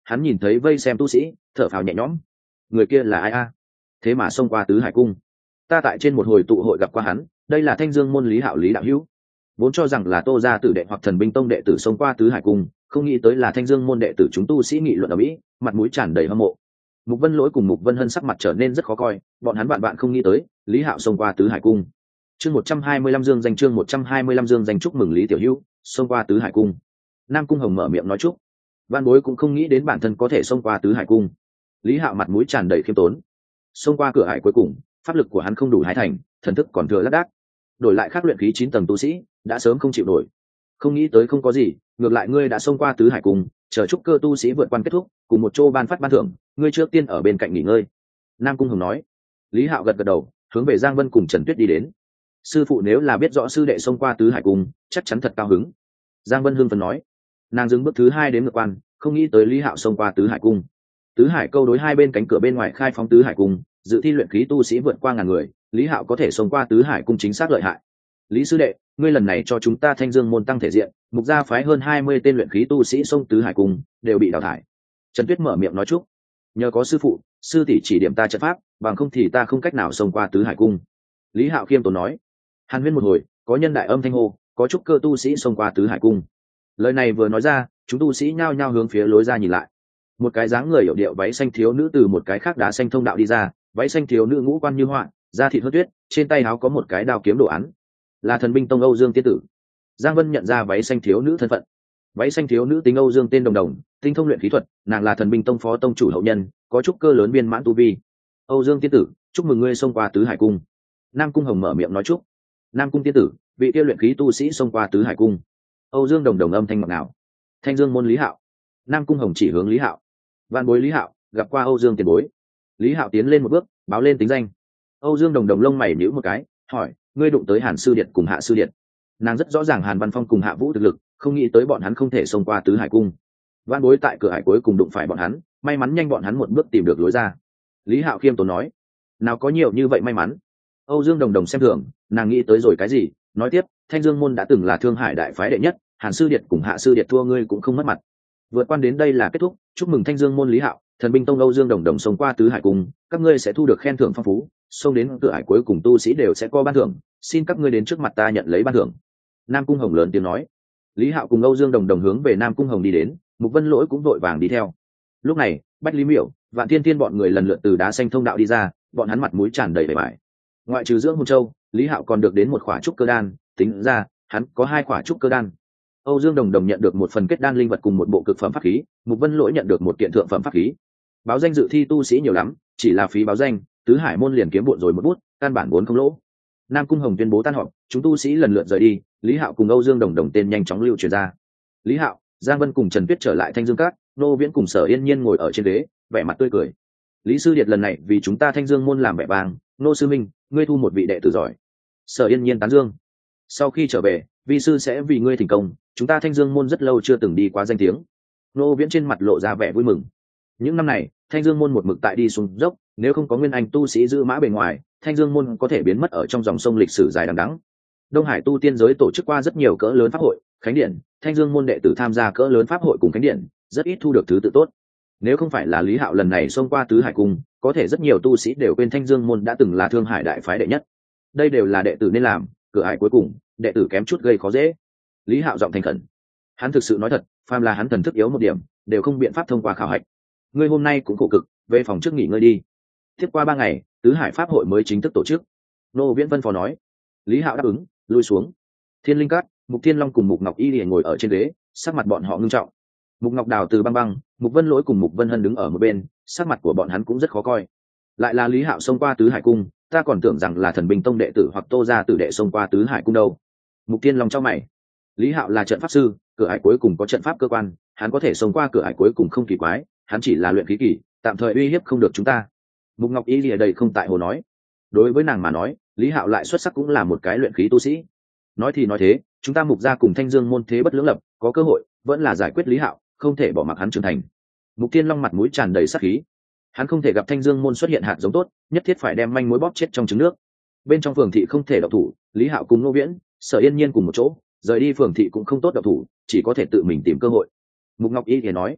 hắn nhìn thấy vây xem tu sĩ thở phào nhẹ nhõm. Người kia là ai a? Thế mà xông qua tứ hải cung. Ta tại trên một hồi tụ hội gặp qua hắn, đây là Thanh Dương môn Lý Hạo Lý đạo hữu. Vốn cho rằng là Tô gia tử đệ hoặc Thần Binh tông đệ tử xông qua tứ hải cung, không nghĩ tới là Thanh Dương môn đệ tử. Chúng tu sĩ nghị luận ở mỹ, mặt mũi tràn đầy hâm mộ. Mục Vân Lỗi cùng Mục Vân Hân sắc mặt trở nên rất khó coi, bọn hắn bạn không nghĩ tới Lý Hạo xông qua tứ hải cung. Chương 125 dương danh, chương 125 dương danh, chúc mừng Lý tiểu hữu xông qua tứ hải cung. Nam Cung Hồng mở miệng nói chúc. Vạn Bối cũng không nghĩ đến bản thân có thể xông qua tứ hải cung. Lý Hạo mặt mũi tràn đầy khiêm tốn. Xông qua cửa hải cuối cùng, pháp lực của hắn không đủ hái thành, thần thức còn thừa lác đác. Đổi lại khác luyện khí 9 tầng tu sĩ, đã sớm không chịu nổi. Không nghĩ tới không có gì, ngược lại ngươi đã xông qua tứ hải cung, chờ chúc cơ tu sĩ vượt quan kết thúc, cùng một chỗ ban phát ban thưởng, ngươi trước tiên ở bên cạnh nghỉ ngơi. Nam Cung Hồng nói. Lý Hạo gật gật đầu, hướng về Giang Vân cùng Trần Tuyết đi đến. Sư phụ nếu là biết rõ sư đệ xông qua tứ hải cung, chắc chắn thật cao hứng. Giang Vân hưng phấn nói. Nàng dừng bước thứ 2 đến ngược quan, không nghĩ tới Lý Hạo xông qua tứ hải cung. Tứ hải câu đối 2 bên cánh cửa bên ngoài khai phóng tứ hải cung, dự thi luyện khí tu sĩ vượt qua ngàn người, Lý Hạo có thể xông qua tứ hải cung chính xác lợi hại. Lý sư đệ, ngươi lần này cho chúng ta Thanh Dương môn tăng thể diện, mục gia phái hơn 20 tên luyện khí tu sĩ xông tứ hải cung, đều bị đào thải. Trần Tuyết mở miệng nói chúc. Nhờ có sư phụ, sư tỷ chỉ điểm ta trận pháp, bằng không thì ta không cách nào xông qua tứ hải cung. Lý Hạo khiêm tốn nói. Hàn huyên một hồi, có nhân đại âm thanh hô, có trúc cơ tu sĩ xông qua tứ hải cung. Lời này vừa nói ra, chúng tu sĩ nhao nhao hướng phía lối ra nhìn lại. Một cái dáng người hiểu điệu váy xanh thiếu nữ từ một cái khác đá xanh thông đạo đi ra, váy xanh thiếu nữ ngũ quan như họa, da thịt hớt tuyết, trên tay áo có một cái đao kiếm đồ án, là Thần Binh tông Âu Dương tiên tử. Giang Vân nhận ra váy xanh thiếu nữ thân phận. Váy xanh thiếu nữ tính Âu Dương tên Đồng Đồng, tinh thông luyện khí thuật, nàng là Thần Binh tông phó tông chủ hậu nhân, có trúc cơ lớn viên mãn tu vi. Âu Dương tiên tử, chúc mừng ngươi xông qua tứ hải cung. Nam Cung Hồng mở miệng nói chúc. Nam Cung tiên tử, vị kia luyện khí tu sĩ xông qua tứ hải cung. Âu Dương Đồng Đồng âm thanh ngọt ngào. Thanh Dương môn Lý Hạo. Nam Cung Hồng chỉ hướng Lý Hạo. Vạn bối Lý Hạo, gặp qua Âu Dương tiền bối. Lý Hạo tiến lên một bước, báo lên tính danh. Âu Dương Đồng Đồng lông mày nhíu một cái, hỏi, ngươi đụng tới Hàn sư điện cùng Hạ sư điện? Nàng rất rõ ràng Hàn Văn Phong cùng Hạ Vũ thực lực, không nghĩ tới bọn hắn không thể xông qua tứ hải cung. Vạn bối tại cửa hải cuối cùng đụng phải bọn hắn, may mắn nhanh bọn hắn một bước tìm được lối ra. Lý Hạo khiêm tốn nói. Nào có nhiều như vậy may mắn. Âu Dương Đồng Đồng xem thường, nàng nghĩ tới rồi cái gì, nói tiếp, Thanh Dương môn đã từng là Thương Hải đại phái đệ nhất, Hàn sư điện cùng Hạ sư điện thua ngươi cũng không mất mặt. Vượt quan đến đây là kết thúc, chúc mừng Thanh Dương môn Lý Hạo, Thần Binh tông Âu Dương Đồng Đồng xông qua tứ hải cung, các ngươi sẽ thu được khen thưởng phong phú, xông đến cửa hải cuối cùng tu sĩ đều sẽ có ban thưởng, xin các ngươi đến trước mặt ta nhận lấy ban thưởng. Nam Cung Hồng lớn tiếng nói. Lý Hạo cùng Âu Dương Đồng Đồng hướng về Nam Cung Hồng đi đến, Mục Vân Lỗi cũng vội vàng đi theo. Lúc này, Bách Lý Miểu, Vạn Thiên Thiên bọn người lần lượt từ đá xanh thông đạo đi ra, bọn hắn mặt mũi tràn đầy vẻ vải. Ngoại trừ dưỡng hồn châu, Lý Hạo còn được đến một khỏa trúc cơ đan, tính ra, hắn có 2 khỏa trúc cơ đan. Âu Dương Đồng Đồng nhận được một phần kết đan linh vật cùng một bộ cực phẩm pháp khí, Mục Vân Lỗi nhận được một kiện thượng phẩm pháp khí. Báo danh dự thi tu sĩ nhiều lắm, chỉ là phí báo danh, tứ hải môn liền kiếm bộn rồi một bút, căn bản vốn không lỗ. Nam Cung Hồng tuyên bố tan họp, chúng tu sĩ lần lượt rời đi, Lý Hạo cùng Âu Dương Đồng Đồng tên nhanh chóng lưu truyền ra. Lý Hạo, Giang Vân cùng Trần Tuyết trở lại Thanh Dương Các, Nô Viễn cùng Sở Yên Nhiên ngồi ở trên ghế, vẻ mặt tươi cười. Lý sư điệt lần này vì chúng ta Thanh Dương môn làm vẻ vang, Nô sư minh, ngươi thu một vị đệ tử giỏi. Sở Yên Nhiên tán dương. Sau khi trở về, vi sư sẽ vì ngươi thành công, chúng ta Thanh Dương môn rất lâu chưa từng đi qua danh tiếng. Nô Viễn trên mặt lộ ra vẻ vui mừng. Những năm này, Thanh Dương môn một mực tại đi xuống dốc, nếu không có nguyên anh tu sĩ giữ mã bề ngoài, Thanh Dương môn có thể biến mất ở trong dòng sông lịch sử dài đằng đẵng. Đông Hải tu tiên giới tổ chức qua rất nhiều cỡ lớn pháp hội, khánh điển, Thanh Dương môn đệ tử tham gia cỡ lớn pháp hội cùng khánh điển, rất ít thu được thứ tự tốt. Nếu không phải là Lý Hạo lần này xông qua tứ hải cung, có thể rất nhiều tu sĩ đều quên Thanh Dương môn đã từng là Thương Hải đại phái đệ nhất. Đây đều là đệ tử nên làm, cửa hải cuối cùng, đệ tử kém chút gây khó dễ. Lý Hạo giọng thành khẩn. Hắn thực sự nói thật, phàm là hắn thần thức yếu một điểm, đều không biện pháp thông qua khảo hạch. Ngươi hôm nay cũng khổ cực, về phòng trước nghỉ ngơi đi. Tiếp qua 3 ngày, tứ hải pháp hội mới chính thức tổ chức. Nô Viễn phân phó nói. Lý Hạo đáp ứng, lui xuống. Thiên Linh Cát, Mục Thiên Long cùng Mục Ngọc Y liền ngồi ở trên ghế, sắc mặt bọn họ ngưng trọng. Mục Ngọc Đào từ băng băng, Mục Vân Lỗi cùng Mục Vân Hân đứng ở một bên, sắc mặt của bọn hắn cũng rất khó coi. Lại là Lý Hạo xông qua tứ hải cung, ta còn tưởng rằng là Thần Binh tông đệ tử hoặc Tô gia tử đệ xông qua tứ hải cung đâu. Mục Thiên Long chau mày. Lý Hạo là trận pháp sư, cửa hải cuối cùng có trận pháp cơ quan, hắn có thể xông qua cửa hải cuối cùng không kỳ quái, hắn chỉ là luyện khí kỳ, tạm thời uy hiếp không được chúng ta. Mục Ngọc Y lìa đầy không tại hồ nói. Đối với nàng mà nói, Lý Hạo lại xuất sắc cũng là một cái luyện khí tu sĩ. Nói thì nói thế, chúng ta Mục gia cùng Thanh Dương môn thế bất lưỡng lập, có cơ hội vẫn là giải quyết Lý Hạo, không thể bỏ mặc hắn trưởng thành. Mục Thiên Long mặt mũi tràn đầy sát khí. Hắn không thể gặp Thanh Dương môn xuất hiện hạt giống tốt, nhất thiết phải đem manh mối bóp chết trong trứng nước. Bên trong phường thị không thể động thủ, Lý Hạo cùng Nô Viễn, Sở Yên Nhiên cùng một chỗ, rời đi phường thị cũng không tốt động thủ, chỉ có thể tự mình tìm cơ hội. Mục Ngọc Y thì nói.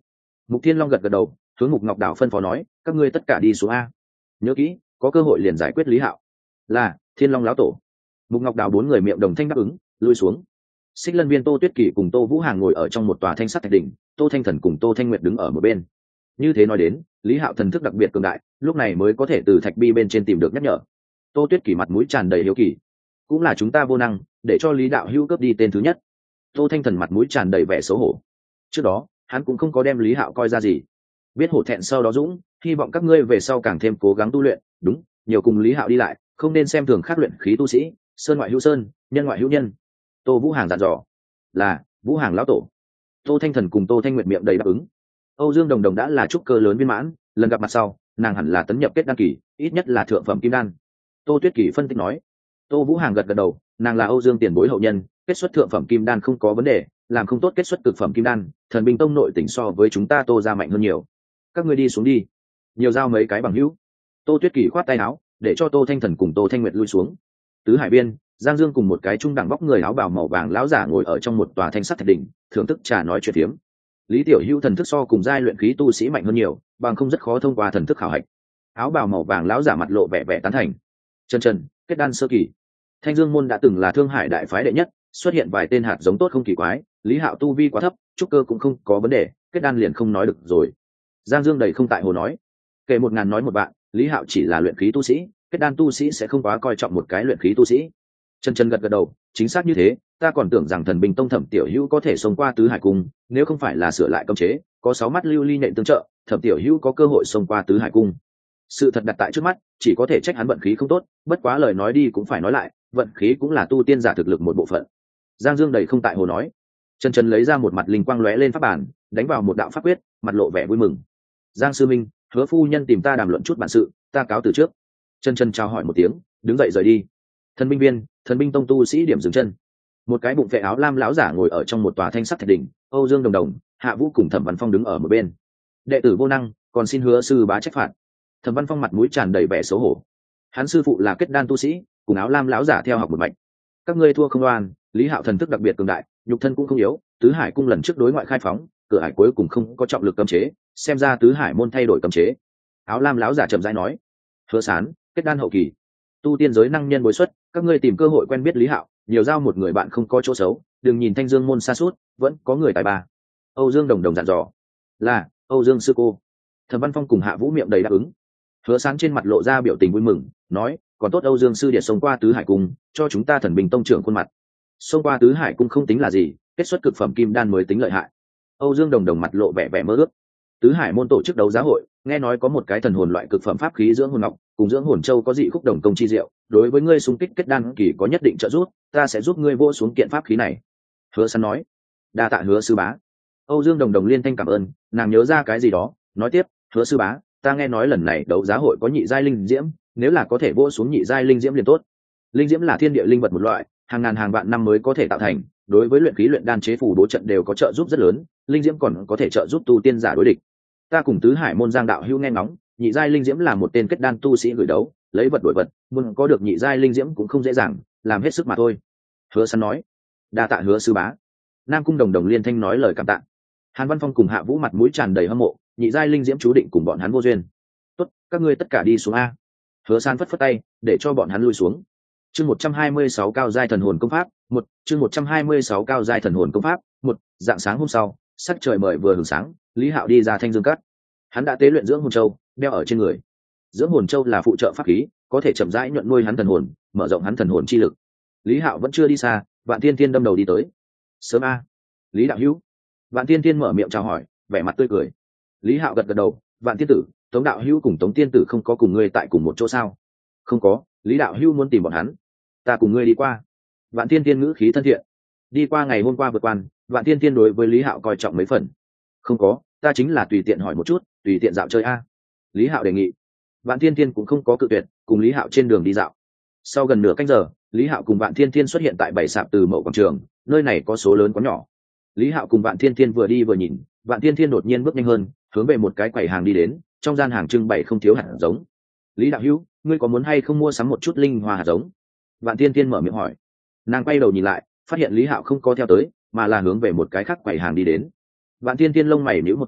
Mục Thiên Long gật gật đầu, hướng Mục Ngọc Đào phân phó nói, các ngươi tất cả đi xuống a, nhớ kỹ, có cơ hội liền giải quyết Lý Hạo. Là Thiên Long lão tổ. Mục Ngọc Đào bốn người miệng đồng thanh đáp ứng, lui xuống. Xích Lân Viên Tô Tuyết Kỳ cùng Tô Vũ Hàng ngồi ở trong một tòa thanh sắt thạch đỉnh, Tô Thanh Thần cùng Tô Thanh Nguyệt đứng ở một bên. Như thế nói đến, Lý Hạo thần thức đặc biệt cường đại, lúc này mới có thể từ thạch bi bên trên tìm được nhắc nhở. Tô Tuyết Kỳ mặt mũi tràn đầy hiếu kỳ, cũng là chúng ta vô năng, để cho Lý đạo hữu cướp đi tên thứ nhất. Tô Thanh Thần mặt mũi tràn đầy vẻ xấu hổ. Trước đó, hắn cũng không có đem Lý Hạo coi ra gì. Biết hổ thẹn sau đó dũng, hy vọng các ngươi về sau càng thêm cố gắng tu luyện, đúng, nhiều cùng Lý Hạo đi lại, không nên xem thường khác luyện khí tu sĩ, sơn ngoại hữu sơn, nhân ngoại hữu nhân. Tô Vũ Hàng dặn dò. Là Vũ Hàng lão tổ. Tô Thanh Thần cùng Tô Thanh Nguyệt miệng đầy đáp ứng. Âu Dương Đồng Đồng đã là trúc cơ lớn viên mãn, lần gặp mặt sau, nàng hẳn là tấn nhập kết đan kỳ, ít nhất là thượng phẩm kim đan. Tô Tuyết Kỳ phân tích nói. Tô Vũ Hàng gật gật đầu, nàng là Âu Dương tiền bối hậu nhân, kết xuất thượng phẩm kim đan không có vấn đề, làm không tốt kết xuất cực phẩm kim đan, Thần Binh Tông nội tỉnh so với chúng ta Tô ra mạnh hơn nhiều. Các ngươi đi xuống đi, nhiều giao mấy cái bằng hữu. Tô Tuyết Kỳ khoát tay áo, để cho Tô Thanh Thần cùng Tô Thanh Nguyệt lui xuống. Tứ Hải Biên, Giang Dương cùng một cái trung đẳng bóc người áo bào màu vàng lão giả ngồi ở trong một tòa thanh sắt thạch đỉnh, thưởng thức trà nói chuyện phiếm. Lý Tiểu Hữu thần thức so cùng giai luyện khí tu sĩ mạnh hơn nhiều, bằng không rất khó thông qua thần thức khảo hạch. Áo bào màu vàng lão giả mặt lộ vẻ vẻ tán thành. Chân kết đan sơ kỳ. Thanh Dương môn đã từng là Thương Hải đại phái đệ nhất, xuất hiện vài tên hạt giống tốt không kỳ quái, Lý Hạo tu vi quá thấp, trúc cơ cũng không có vấn đề, kết đan liền không nói được rồi. Giang Dương đầy không tại hồ nói, kể 1000 nói một bạn, Lý Hạo chỉ là luyện khí tu sĩ, kết đan tu sĩ sẽ không quá coi trọng một cái luyện khí tu sĩ. Chân gật gật đầu, chính xác như thế, ta còn tưởng rằng Thần Binh Tông Thẩm Tiểu Hữu có thể xông qua tứ hải cung, nếu không phải là sửa lại cấm chế, có 6 mắt lưu ly nện tương trợ, Thẩm Tiểu Hữu có cơ hội xông qua tứ hải cung. Sự thật đặt tại trước mắt, chỉ có thể trách hắn vận khí không tốt, bất quá lời nói đi cũng phải nói lại, vận khí cũng là tu tiên giả thực lực một bộ phận. Giang Dương đầy không tại hồ nói. Chân lấy ra một mặt linh quang lóe lên pháp bản, đánh vào một đạo pháp quyết, mặt lộ vẻ vui mừng. Giang sư minh, Hứa phu nhân tìm ta đàm luận chút bản sự, ta cáo từ trước. Chân chào hỏi một tiếng, đứng dậy rời đi. Thần binh viên, Thần Binh Tông tu sĩ điểm dừng chân. Một cái bụng vệ áo lam lão giả ngồi ở trong một tòa thanh sắt thạch đỉnh, Âu Dương Đồng Đồng, Hạ Vũ cùng Thẩm Văn Phong đứng ở một bên. Đệ tử vô năng, còn xin Hứa sư bá trách phạt. Thẩm Văn Phong mặt mũi tràn đầy vẻ xấu hổ. Hắn sư phụ là kết đan tu sĩ, cùng áo lam lão giả theo học một mạch. Các ngươi thua không oan, Lý Hạo thần thức đặc biệt cường đại, nhục thân cũng không yếu, tứ hải cung lần trước đối ngoại khai phóng, cửa hải cuối cùng không có trọng lực cấm chế, xem ra tứ hải môn thay đổi cấm chế. Áo lam lão giả chậm rãi nói. Hứa Sán, kết đan hậu kỳ, tu tiên giới năng nhân bối xuất, các ngươi tìm cơ hội quen biết Lý Hạo, nhiều giao một người bạn không có chỗ xấu, đừng nhìn Thanh Dương môn xa suốt, vẫn có người tài ba. Âu Dương Đồng Đồng dặn dò. Là Âu Dương sư cô. Thẩm Văn Phong cùng Hạ Vũ miệng đầy đáp ứng. Hứa Sáng trên mặt lộ ra biểu tình vui mừng, nói, còn tốt Âu Dương sư điệt xông qua tứ hải cung, cho chúng ta Thần Binh Tông trưởng khuôn mặt. Xông qua tứ hải cung không tính là gì, kết xuất cực phẩm kim đan mới tính lợi hại. Âu Dương Đồng Đồng mặt lộ vẻ vẻ mơ ước. Tứ hải môn tổ chức đấu giá hội, nghe nói có một cái thần hồn loại cực phẩm pháp khí dưỡng hồn ngọc, cùng dưỡng hồn châu có dị khúc đồng công chi diệu, đối với ngươi xung kích kết đan kỳ có nhất định trợ giúp, ta sẽ giúp ngươi vô xuống kiện pháp khí này. Hứa Sán nói. Đa tạ Hứa sư bá. Âu Dương Đồng Đồng liên thanh cảm ơn, nàng nhớ ra cái gì đó, nói tiếp, Hứa sư bá, ta nghe nói lần này đấu giá hội có nhị giai linh diễm, nếu là có thể vô xuống nhị giai linh diễm liền tốt. Linh diễm là thiên địa linh vật một loại, hàng ngàn hàng vạn năm mới có thể tạo thành, đối với luyện khí luyện đan chế phù bố trận đều có trợ giúp rất lớn, linh diễm còn có thể trợ giúp tu tiên giả đối địch. Ta cùng tứ hải môn Giang đạo hữu nghe ngóng, nhị giai linh diễm là một tên kết đan tu sĩ gửi đấu, lấy vật đổi vật, muốn có được nhị giai linh diễm cũng không dễ dàng, làm hết sức mà thôi. Hứa Sán nói. Đa tạ Hứa sư bá. Nam Cung Đồng Đồng liên thanh nói lời cảm tạ. Hàn Văn Phong cùng Hạ Vũ mặt mũi tràn đầy hâm mộ, nhị giai linh diễm chú định cùng bọn hắn vô duyên. Tốt, các ngươi tất cả đi xuống a. Hứa Sán phất phất tay, để cho bọn hắn lui xuống. Chương 126 cao giai thần hồn công pháp, chương 126 cao giai thần hồn công pháp, dạng sáng hôm sau, sắc trời mời vừa hưởng sáng, Lý Hạo đi ra Thanh Dương Cát. Hắn đã tế luyện dưỡng hồn châu, đeo ở trên người. Dưỡng hồn châu là phụ trợ pháp khí, có thể chậm rãi nhuận nuôi hắn thần hồn, mở rộng hắn thần hồn chi lực. Lý Hạo vẫn chưa đi xa, Vạn Tiên Tiên đâm đầu đi tới. Sớm a. Lý đạo hữu. Vạn Tiên Tiên mở miệng chào hỏi, vẻ mặt tươi cười. Lý Hạo gật gật đầu, Vạn Tiên tử, Tống đạo hữu cùng Tống tiên tử không có cùng ngươi tại cùng một chỗ sao? Không có, Lý đạo hữu muốn tìm bọn hắn, ta cùng ngươi đi qua. Vạn Tiên Tiên ngữ khí thân thiện. Đi qua ngày hôm qua vượt quan, Vạn Tiên Tiên đối với Lý Hạo coi trọng mấy phần. Không có, ta chính là tùy tiện hỏi một chút, tùy tiện dạo chơi a. Lý Hạo đề nghị. Vạn Tiên Tiên cũng không có cự tuyệt, cùng Lý Hạo trên đường đi dạo. Sau gần nửa canh giờ, Lý Hạo cùng Vạn Tiên Tiên xuất hiện tại bảy sạp Từ Mậu quảng trường, nơi này có số lớn quán nhỏ. Lý Hạo cùng Vạn Tiên Tiên vừa đi vừa nhìn, Vạn Tiên Tiên đột nhiên bước nhanh hơn, hướng về một cái quầy hàng đi đến, trong gian hàng trưng bày không thiếu hạt giống. Lý đạo hữu, ngươi có muốn hay không mua sắm một chút linh hoa hạt giống? Vạn Tiên Tiên mở miệng hỏi. Nàng quay đầu nhìn lại, phát hiện Lý Hạo không có theo tới, mà là hướng về một cái khác quầy hàng đi đến. Vạn Tiên Tiên lông mày nhíu một cái,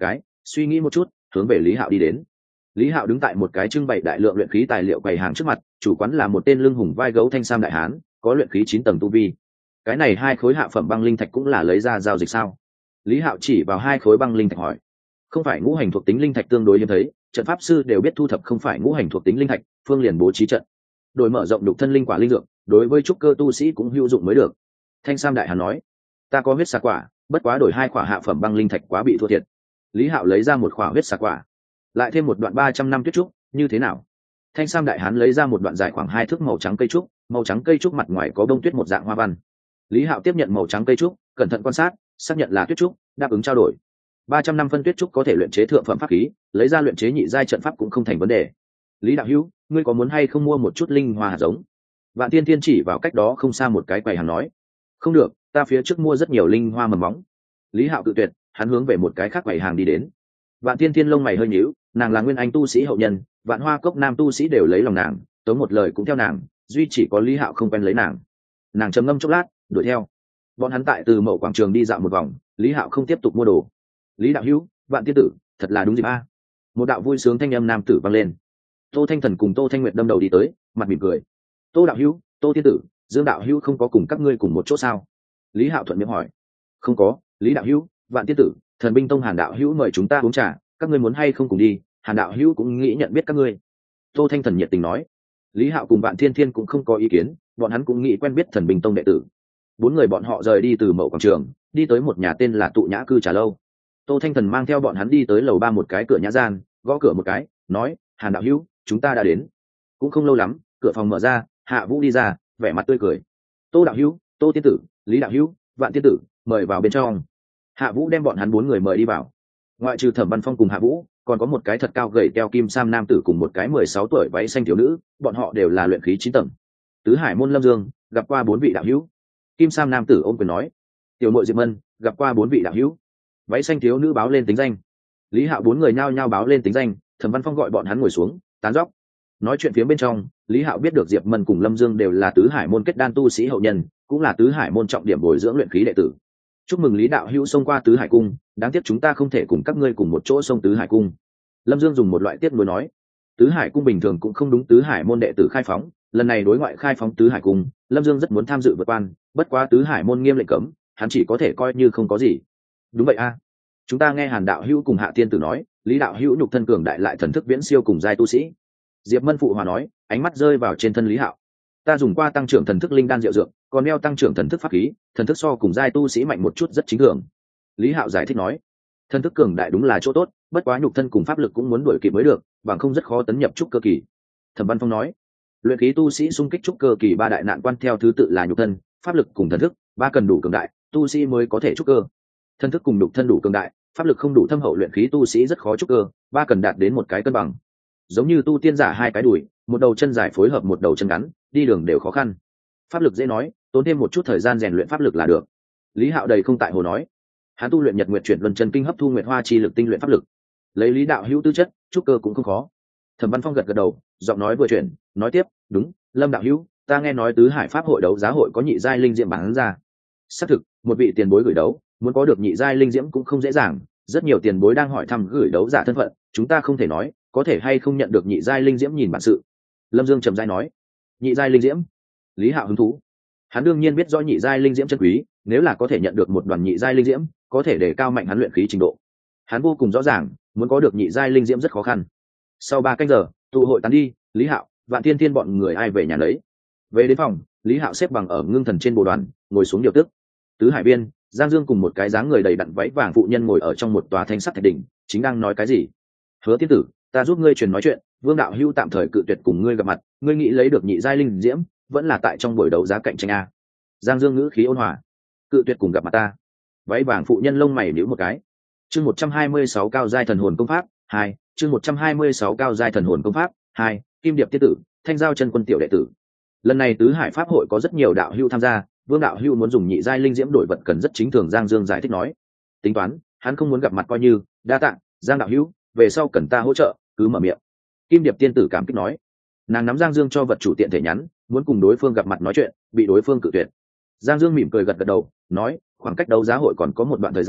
suy nghĩ một chút hướng về Lý Hạo đi đến. Lý Hạo đứng tại một cái trưng bày đại lượng luyện khí tài liệu quầy hàng trước mặt, chủ quán là một tên lưng hùng vai gấu thanh sam đại hán, có luyện khí 9 tầng tu vi. Cái này 2 khối hạ phẩm băng linh thạch cũng là lấy ra giao dịch sao? Lý Hạo chỉ vào 2 khối băng linh thạch hỏi. Không phải ngũ hành thuộc tính linh thạch tương đối hiếm thấy, trận pháp sư đều biết thu thập không phải ngũ hành thuộc tính linh thạch, phương liền bố trí trận. Đổi mở rộng đục thân linh quả linh dược, đối với trúc cơ tu sĩ cũng hữu dụng mới được. Thanh sam đại hán nói, ta có huyết xà quả, bất quá đổi 2 quả hạ phẩm băng linh thạch quá bị thua thiệt. Lý Hạo lấy ra một quả huyết xà quả, lại thêm một đoạn 300 năm tuyết trúc, như thế nào? Thanh sam đại hán lấy ra một đoạn dài khoảng 2 thước màu trắng cây trúc, màu trắng cây trúc mặt ngoài có bông tuyết một dạng hoa văn. Lý Hạo tiếp nhận màu trắng cây trúc, cẩn thận quan sát, xác nhận là tuyết trúc, đáp ứng trao đổi. 300 năm phân tuyết trúc có thể luyện chế thượng phẩm pháp khí, lấy ra luyện chế nhị giai trận pháp cũng không thành vấn đề. Lý đạo hữu, ngươi có muốn hay không mua một chút linh hoa hạt giống? Vạn Tiên Tiên chỉ vào cách đó không xa một cái quầy hàng nói. Không được, ta phía trước mua rất nhiều linh hoa mầm móng. Lý Hạo cự tuyệt, hắn hướng về một cái khác quầy hàng đi đến. Vạn Tiên Tiên lông mày hơi nhíu, nàng là nguyên anh tu sĩ hậu nhân, Vạn Hoa Cốc nam tu sĩ đều lấy lòng nàng, tống một lời cũng theo nàng, duy chỉ có Lý Hạo không quen lấy nàng. Nàng trầm ngâm chốc lát, đuổi theo. Bọn hắn tại Từ Mậu quảng trường đi dạo một vòng, Lý Hạo không tiếp tục mua đồ. Lý đạo hữu, Vạn tiên tử, thật là đúng dịp a. Một đạo vui sướng thanh âm nam tử vang lên. Tô Thanh Thần cùng Tô Thanh Nguyệt đâm đầu đi tới, mặt mỉm cười. Tô đạo hữu, Tô tiên tử, Dương đạo hữu không có cùng các ngươi cùng một chỗ sao? Lý Hạo thuận miệng hỏi. Không có. Lý đạo hữu, Vạn tiên tử, Thần binh tông Hàn đạo hữu mời chúng ta uống trà, các ngươi muốn hay không cùng đi? Hàn đạo hữu cũng nghĩ nhận biết các ngươi. Tô Thanh Thần nhiệt tình nói. Lý Hạo cùng Vạn Thiên Thiên cũng không có ý kiến, bọn hắn cũng nghĩ quen biết Thần binh tông đệ tử. 4 người bọn họ rời đi Từ Mậu quảng trường, đi tới một nhà tên là Tụ Nhã cư trà lâu. Tô Thanh Thần mang theo bọn hắn đi tới lầu 3 một cái cửa nhã gian, gõ cửa một cái, nói, Hàn đạo hữu, chúng ta đã đến. Cũng không lâu lắm, cửa phòng mở ra, Hạ Vũ đi ra, vẻ mặt tươi cười. Tô đạo hữu, Tô tiên tử, Lý đạo hữu, Vạn tiên tử, mời vào bên trong. Hạ Vũ đem bọn hắn 4 người mời đi vào. Ngoại trừ Thẩm Văn Phong cùng Hạ Vũ, còn có một cái thật cao gầy teo kim sam nam tử cùng một cái 16 tuổi váy xanh thiếu nữ, bọn họ đều là luyện khí 9 tầng. Tứ Hải môn Lâm Dương, gặp qua 4 vị đạo hữu. Kim sam nam tử ôm quyền nói. Tiểu muội Diệp Mân, gặp qua 4 vị đạo hữu. Váy xanh thiếu nữ báo lên tính danh. Lý Hạo 4 người nhao nhao báo lên tính danh, Thẩm Văn Phong gọi bọn hắn ngồi xuống, tán dóc. Nói chuyện phía bên trong, Lý Hạo biết được Diệp Mân cùng Lâm Dương đều là Tứ Hải môn kết đan tu sĩ hậu nhân, cũng là Tứ Hải môn trọng điểm bồi dưỡng luyện khí đệ tử. Chúc mừng Lý đạo hữu xông qua Tứ Hải cung, đáng tiếc chúng ta không thể cùng các ngươi cùng một chỗ xông Tứ Hải cung. Lâm Dương dùng một loại tiếc nuối nói, Tứ Hải cung bình thường cũng không đúng Tứ Hải môn đệ tử khai phóng, lần này đối ngoại khai phóng Tứ Hải cung, Lâm Dương rất muốn tham dự vượt quan, bất quá Tứ Hải môn nghiêm lệnh cấm, hắn chỉ có thể coi như không có gì. Đúng vậy a. Chúng ta nghe Hàn đạo hữu cùng Hạ tiên tử nói, Lý đạo hữu nhục thân cường đại lại thần thức viễn siêu cùng giai tu sĩ. Diệp Mân phụ hòa nói, ánh mắt rơi vào trên thân Lý Hạo. Ta dùng qua tăng trưởng thần thức linh đan diệu dược, còn đeo tăng trưởng thần thức pháp khí, thần thức so cùng giai tu sĩ mạnh một chút rất chính thường. Lý Hạo giải thích nói, thần thức cường đại đúng là chỗ tốt, bất quá nhục thân cùng pháp lực cũng muốn đuổi kịp mới được, bằng không rất khó tấn nhập trúc cơ kỳ. Thẩm Văn Phong nói, luyện khí tu sĩ xung kích trúc cơ kỳ 3 đại nạn quan theo thứ tự là nhục thân, pháp lực cùng thần thức, 3 cần đủ cường đại, tu sĩ mới có thể trúc cơ. Thần thức cùng nhục thân đủ cường đại, pháp lực không đủ thâm hậu luyện khí tu sĩ rất khó trúc cơ, 3 cần đạt đến một cái cân bằng. Giống như tu tiên giả 2 cái đùi, một đầu chân dài phối hợp một đầu chân ngắn, đi đường đều khó khăn. Pháp lực dễ nói, tốn thêm một chút thời gian rèn luyện pháp lực là được. Lý Hạo đầy không tại hồ nói, hắn tu luyện Nhật Nguyệt chuyển luân chân kinh hấp thu nguyệt hoa chi lực tinh luyện pháp lực. Lấy Lý đạo hữu tư chất, trúc cơ cũng không khó. Thẩm Văn Phong gật gật đầu, giọng nói vừa chuyển, nói tiếp, đúng, Lâm đạo hữu, ta nghe nói Tứ Hải pháp hội đấu giá hội có nhị giai linh diễm bán ra. Xác thực, một vị tiền bối gửi đấu, muốn có được nhị giai linh diễm cũng không dễ dàng, rất nhiều tiền bối đang hỏi thăm gửi đấu giả thân phận, chúng ta không thể nói, có thể hay không nhận được nhị giai linh diễm nhìn bản sự. Lâm Dương trầm giai nói, nhị giai linh diễm. Lý Hạo hứng thú, hắn đương nhiên biết rõ nhị giai linh diễm chân quý, nếu là có thể nhận được một đoàn nhị giai linh diễm, có thể để cao mạnh hắn luyện khí trình độ. Hắn vô cùng rõ ràng, muốn có được nhị giai linh diễm rất khó khăn. Sau 3 canh giờ, tụ hội tán đi, Lý Hạo, Vạn Thiên Thiên bọn người ai về nhà lấy. Về đến phòng, Lý Hạo xếp bằng ở ngưng thần trên bồ đoàn, ngồi xuống điều tức. Tứ Hải biên, Giang Dương cùng một cái dáng người đầy đặn váy vàng phụ nhân ngồi ở trong một tòa thanh sắt thạch đỉnh, chính đang nói cái gì. Hứa tiên tử, ta giúp ngươi truyền nói chuyện, Vương đạo hữu tạm thời cự tuyệt cùng ngươi gặp mặt, ngươi nghĩ lấy được nhị giai linh diễm, vẫn là tại trong buổi đấu giá cạnh tranh a. Giang Dương ngữ khí ôn hòa, cự tuyệt cùng gặp mặt ta. Váy vàng phụ nhân lông mày nhíu một cái. Chương 126 cao giai thần hồn công pháp 2, chương 126 cao giai thần hồn công pháp 2, Kim Điệp tiên tử, Thanh Giao chân quân tiểu đệ tử. Lần này Tứ Hải pháp hội có rất nhiều đạo hữu tham gia, Vương đạo hữu muốn dùng nhị giai linh diễm đổi vật cần rất chính thường. Giang Dương giải thích nói, tính toán, hắn không muốn gặp mặt coi như đa tạ. Giang đạo hữu, về sau cần ta hỗ trợ, cứ mở miệng. Kim Điệp tiên tử cảm kích nói. Nàng nắm Giang Dương cho vật chủ tiện thể nhắn, muốn cùng đối phương gặp mặt nói chuyện, bị đối phương cự tuyệt. Giang Dương mỉm cười gật gật đầu, nói, khoảng cách đấu giá hội còn có một đoạn thời gian,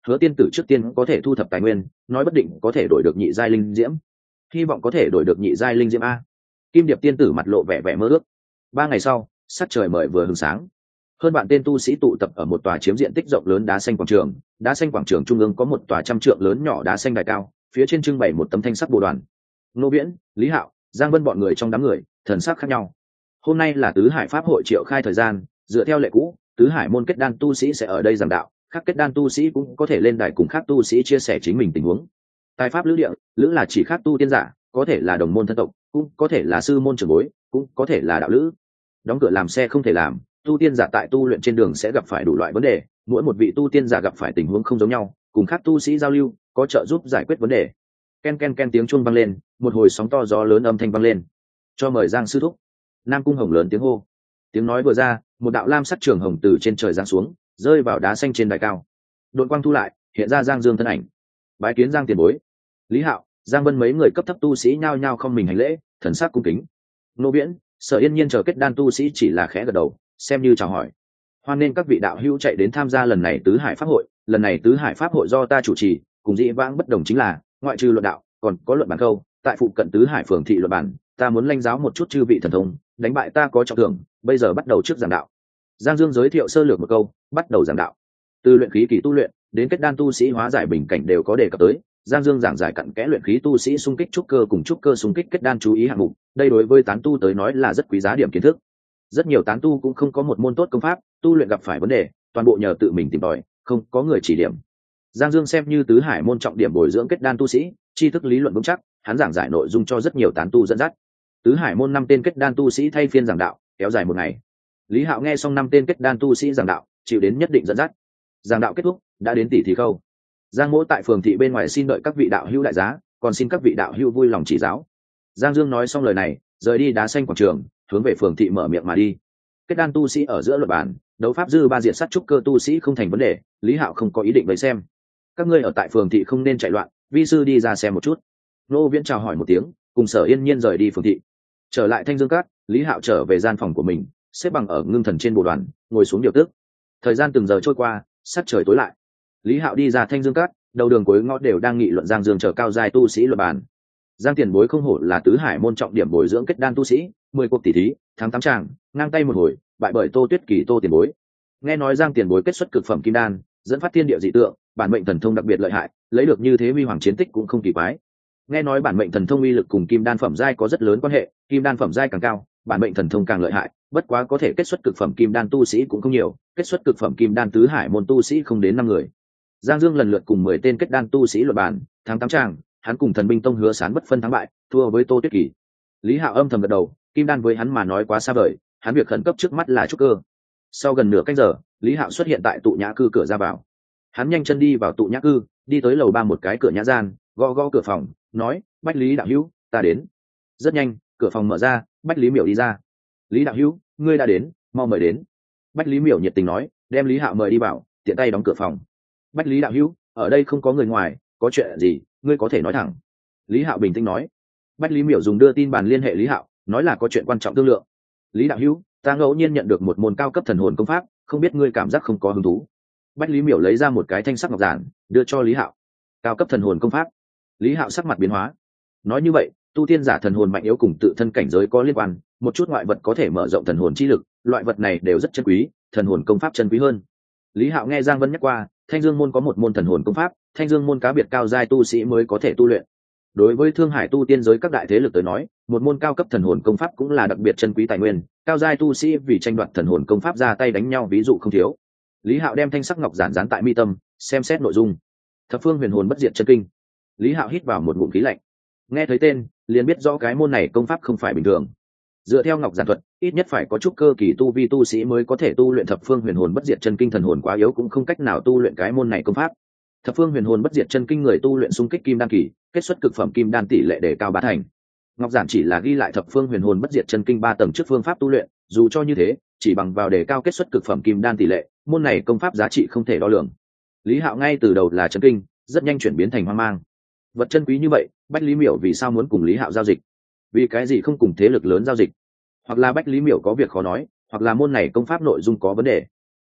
Hứa tiên tử trước tiên có thể thu thập tài nguyên, nói bất định có thể đổi được nhị giai linh diễm. Hy vọng có thể đổi được nhị giai linh diễm a. Kim Điệp tiên tử mặt lộ vẻ vẻ mơ ước. 3 ngày sau, sắc trời mời vừa hừng sáng. Hơn bạn tên tu sĩ tụ tập ở một tòa chiếm diện tích rộng lớn đá xanh quảng trường. Đá xanh quảng trường trung ương có một tòa trăm trượng lớn nhỏ đá xanh đài cao, phía trên trưng bày một tấm thanh sắc bồ đoàn. Nô Viễn, Lý Hạo, Giang Vân bọn người trong đám người, thần sắc khác nhau. Hôm nay là tứ hải pháp hội triệu khai thời gian, dựa theo lệ cũ, tứ hải môn kết đan tu sĩ sẽ ở đây giảng đạo, các kết đan tu sĩ cũng có thể lên đài cùng khác tu sĩ chia sẻ chính mình tình huống. Tài pháp lữ địa, lữ là chỉ khác tu tiên giả, có thể là đồng môn thân tộc, cũng có thể là sư môn trưởng bối, cũng có thể là đạo lữ. Đóng cửa làm xe không thể làm, tu tiên giả tại tu luyện trên đường sẽ gặp phải đủ loại vấn đề, mỗi một vị tu tiên giả gặp phải tình huống không giống nhau, cùng khác tu sĩ giao lưu, có trợ giúp giải quyết vấn đề. Ken ken ken tiếng chuông vang lên, một hồi sóng to gió lớn âm thanh vang lên. Cho mời Giang sư thúc. Nam Cung Hồng lớn tiếng hô. Tiếng nói vừa ra, một đạo lam sắc trường hồng từ trên trời giáng xuống, rơi vào đá xanh trên đài cao. Đội quang thu lại, hiện ra Giang Dương thân ảnh. Bái kiến Giang tiền bối. Lý Hạo, Giang Vân mấy người cấp thấp tu sĩ nhao nhao không mình hành lễ, thần sắc cung kính. Nô Viễn, Sở Yên Nhiên chờ kết đan tu sĩ chỉ là khẽ gật đầu, xem như chào hỏi. Hoan nên các vị đạo hữu chạy đến tham gia lần này tứ hải pháp hội. Lần này tứ hải pháp hội do ta chủ trì, cùng dĩ vãng bất đồng chính là ngoại trừ luận đạo, còn có luận bản câu. Tại phụ cận tứ hải phường thị luận bản, ta muốn lãnh giáo một chút chư vị thần thông, đánh bại ta có trọng thưởng. Bây giờ bắt đầu trước giảng đạo. Giang Dương giới thiệu sơ lược một câu, bắt đầu giảng đạo. Từ luyện khí kỳ tu luyện đến kết đan tu sĩ hóa giải bình cảnh đều có đề cập tới. Giang Dương giảng giải cặn kẽ luyện khí tu sĩ xung kích trúc cơ cùng trúc cơ xung kích kết đan chú ý hạng mục, đây đối với tán tu tới nói là rất quý giá điểm kiến thức. Rất nhiều tán tu cũng không có một môn tốt công pháp, tu luyện gặp phải vấn đề, toàn bộ nhờ tự mình tìm tòi, không có người chỉ điểm. Giang Dương xem như tứ hải môn trọng điểm bồi dưỡng kết đan tu sĩ, tri thức lý luận vững chắc, hắn giảng giải nội dung cho rất nhiều tán tu dẫn dắt. Tứ hải môn 5 tên kết đan tu sĩ thay phiên giảng đạo, kéo dài 1 ngày. Lý Hạo nghe xong 5 tên kết đan tu sĩ giảng đạo, chịu đến nhất định dẫn dắt. Giảng đạo kết thúc, đã đến tỷ thí khâu. Giang Mỗ tại phường thị bên ngoài xin đợi các vị đạo hữu đại giá, còn xin các vị đạo hữu vui lòng chỉ giáo. Giang Dương nói xong lời này, rời đi đá xanh quảng trường, hướng về phường thị mở miệng mà đi. Kết đan tu sĩ ở giữa luật bản, đấu pháp dư ba diện sát trúc cơ tu sĩ không thành vấn đề, Lý Hạo không có ý định vây xem. Các ngươi ở tại phường thị không nên chạy loạn, vi sư đi ra xem một chút. Nô Viễn chào hỏi một tiếng, cùng Sở Yên Nhiên rời đi phường thị. Trở lại Thanh Dương Các, Lý Hạo trở về gian phòng của mình, xếp bằng ở ngưng thần trên bồ đoàn, ngồi xuống điều tức. Thời gian từng giờ trôi qua, sắc trời tối lại. Lý Hạo đi ra Thanh Dương Các, đầu đường cuối ngõ đều đang nghị luận Giang Dương chờ cao giai tu sĩ luận bàn. Giang tiền bối không hổ là tứ hải môn trọng điểm bồi dưỡng kết đan tu sĩ, 10 cuộc tỷ thí, thắng 8 tràng, ngang tay một hồi, bại bởi Tô Tuyết Kỳ Tô tiền bối. Nghe nói Giang tiền bối kết xuất cực phẩm kim đan, dẫn phát thiên địa dị tượng, bản mệnh thần thông đặc biệt lợi hại, lấy được như thế huy hoàng chiến tích cũng không kỳ quái. Nghe nói bản mệnh thần thông uy lực cùng kim đan phẩm giai có rất lớn quan hệ, kim đan phẩm giai càng cao, bản mệnh thần thông càng lợi hại, bất quá có thể kết xuất cực phẩm kim đan tu sĩ cũng không nhiều, kết xuất cực phẩm kim đan tứ hải môn tu sĩ không đến 5 người. Giang Dương lần lượt cùng 10 tên kết đan tu sĩ luận bàn, thắng 8 tràng, hắn cùng Thần Binh Tông Hứa Sán bất phân thắng bại, thua với Tô Tuyết Kỳ. Lý Hạo âm thầm gật đầu, kim đan với hắn mà nói quá xa vời, hắn việc khẩn cấp trước mắt là trúc cơ. Sau gần nửa canh giờ, Lý Hạo xuất hiện tại tụ nhã cư cửa ra vào. Hắn nhanh chân đi vào tụ nhã cư, đi tới lầu 3 một cái cửa nhã gian, gõ gõ cửa phòng, nói: "Bách Lý đạo hữu, ta đến." Rất nhanh, cửa phòng mở ra, Bách Lý Miểu đi ra. "Lý đạo hữu, ngươi đã đến, mau mời đến." Bách Lý Miểu nhiệt tình nói, đem Lý Hạo mời đi vào, tiện tay đóng cửa phòng. "Bách Lý đạo hữu, ở đây không có người ngoài, có chuyện gì, ngươi có thể nói thẳng." Lý Hạo bình tĩnh nói. Bách Lý Miểu dùng đưa tin bàn liên hệ Lý Hạo, nói là có chuyện quan trọng thương lượng. "Lý đạo hữu, ta ngẫu nhiên nhận được một môn cao cấp thần hồn công pháp, không biết ngươi cảm giác không có hứng thú." Bách Lý Miểu lấy ra một cái thanh sắc ngọc giản, đưa cho Lý Hạo. "Cao cấp thần hồn công pháp?" Lý Hạo sắc mặt biến hóa. Nói như vậy, tu tiên giả thần hồn mạnh yếu cùng tự thân cảnh giới có liên quan, một chút ngoại vật có thể mở rộng thần hồn chi lực, loại vật này đều rất chân quý, thần hồn công pháp chân quý hơn. Lý Hạo nghe Giang Vân nhắc qua, Thanh Dương môn có một môn thần hồn công pháp, Thanh Dương môn cá biệt cao giai tu sĩ mới có thể tu luyện. Đối với Thương Hải tu tiên giới các đại thế lực tới nói, một môn cao cấp thần hồn công pháp cũng là đặc biệt chân quý tài nguyên, cao giai tu sĩ vì tranh đoạt thần hồn công pháp ra tay đánh nhau ví dụ không thiếu. Lý Hạo đem thanh sắc ngọc giản dán tại mi tâm, xem xét nội dung. Thập phương huyền hồn bất diệt chân kinh. Lý Hạo hít vào một ngụm khí lạnh. Nghe thấy tên, liền biết rõ cái môn này công pháp không phải bình thường. Dựa theo ngọc giản thuật, ít nhất phải có chút cơ kỳ tu vi tu sĩ mới có thể tu luyện thập phương huyền hồn bất diệt chân kinh, thần hồn quá yếu cũng không cách nào tu luyện cái môn này công pháp. Thập phương huyền hồn bất diệt chân kinh người tu luyện xung kích kim đan kỳ, kết xuất cực phẩm kim đan tỷ lệ đề cao 3 thành. Ngọc giản chỉ là ghi lại thập phương huyền hồn bất diệt chân kinh 3 tầng trước phương pháp tu luyện, dù cho như thế, chỉ bằng vào đề cao kết xuất cực phẩm kim đan tỷ lệ, môn này công pháp giá trị không thể đo lường. Lý Hạo ngay từ đầu là chân kinh, rất nhanh chuyển biến thành hoang mang. Vật chân quý như vậy, Bách Lý Miểu vì sao muốn cùng Lý Hạo giao dịch? Vì cái gì không cùng thế lực lớn giao dịch? Hoặc là Bách Lý Miểu có việc khó nói, hoặc là môn này công pháp nội dung có vấn đề.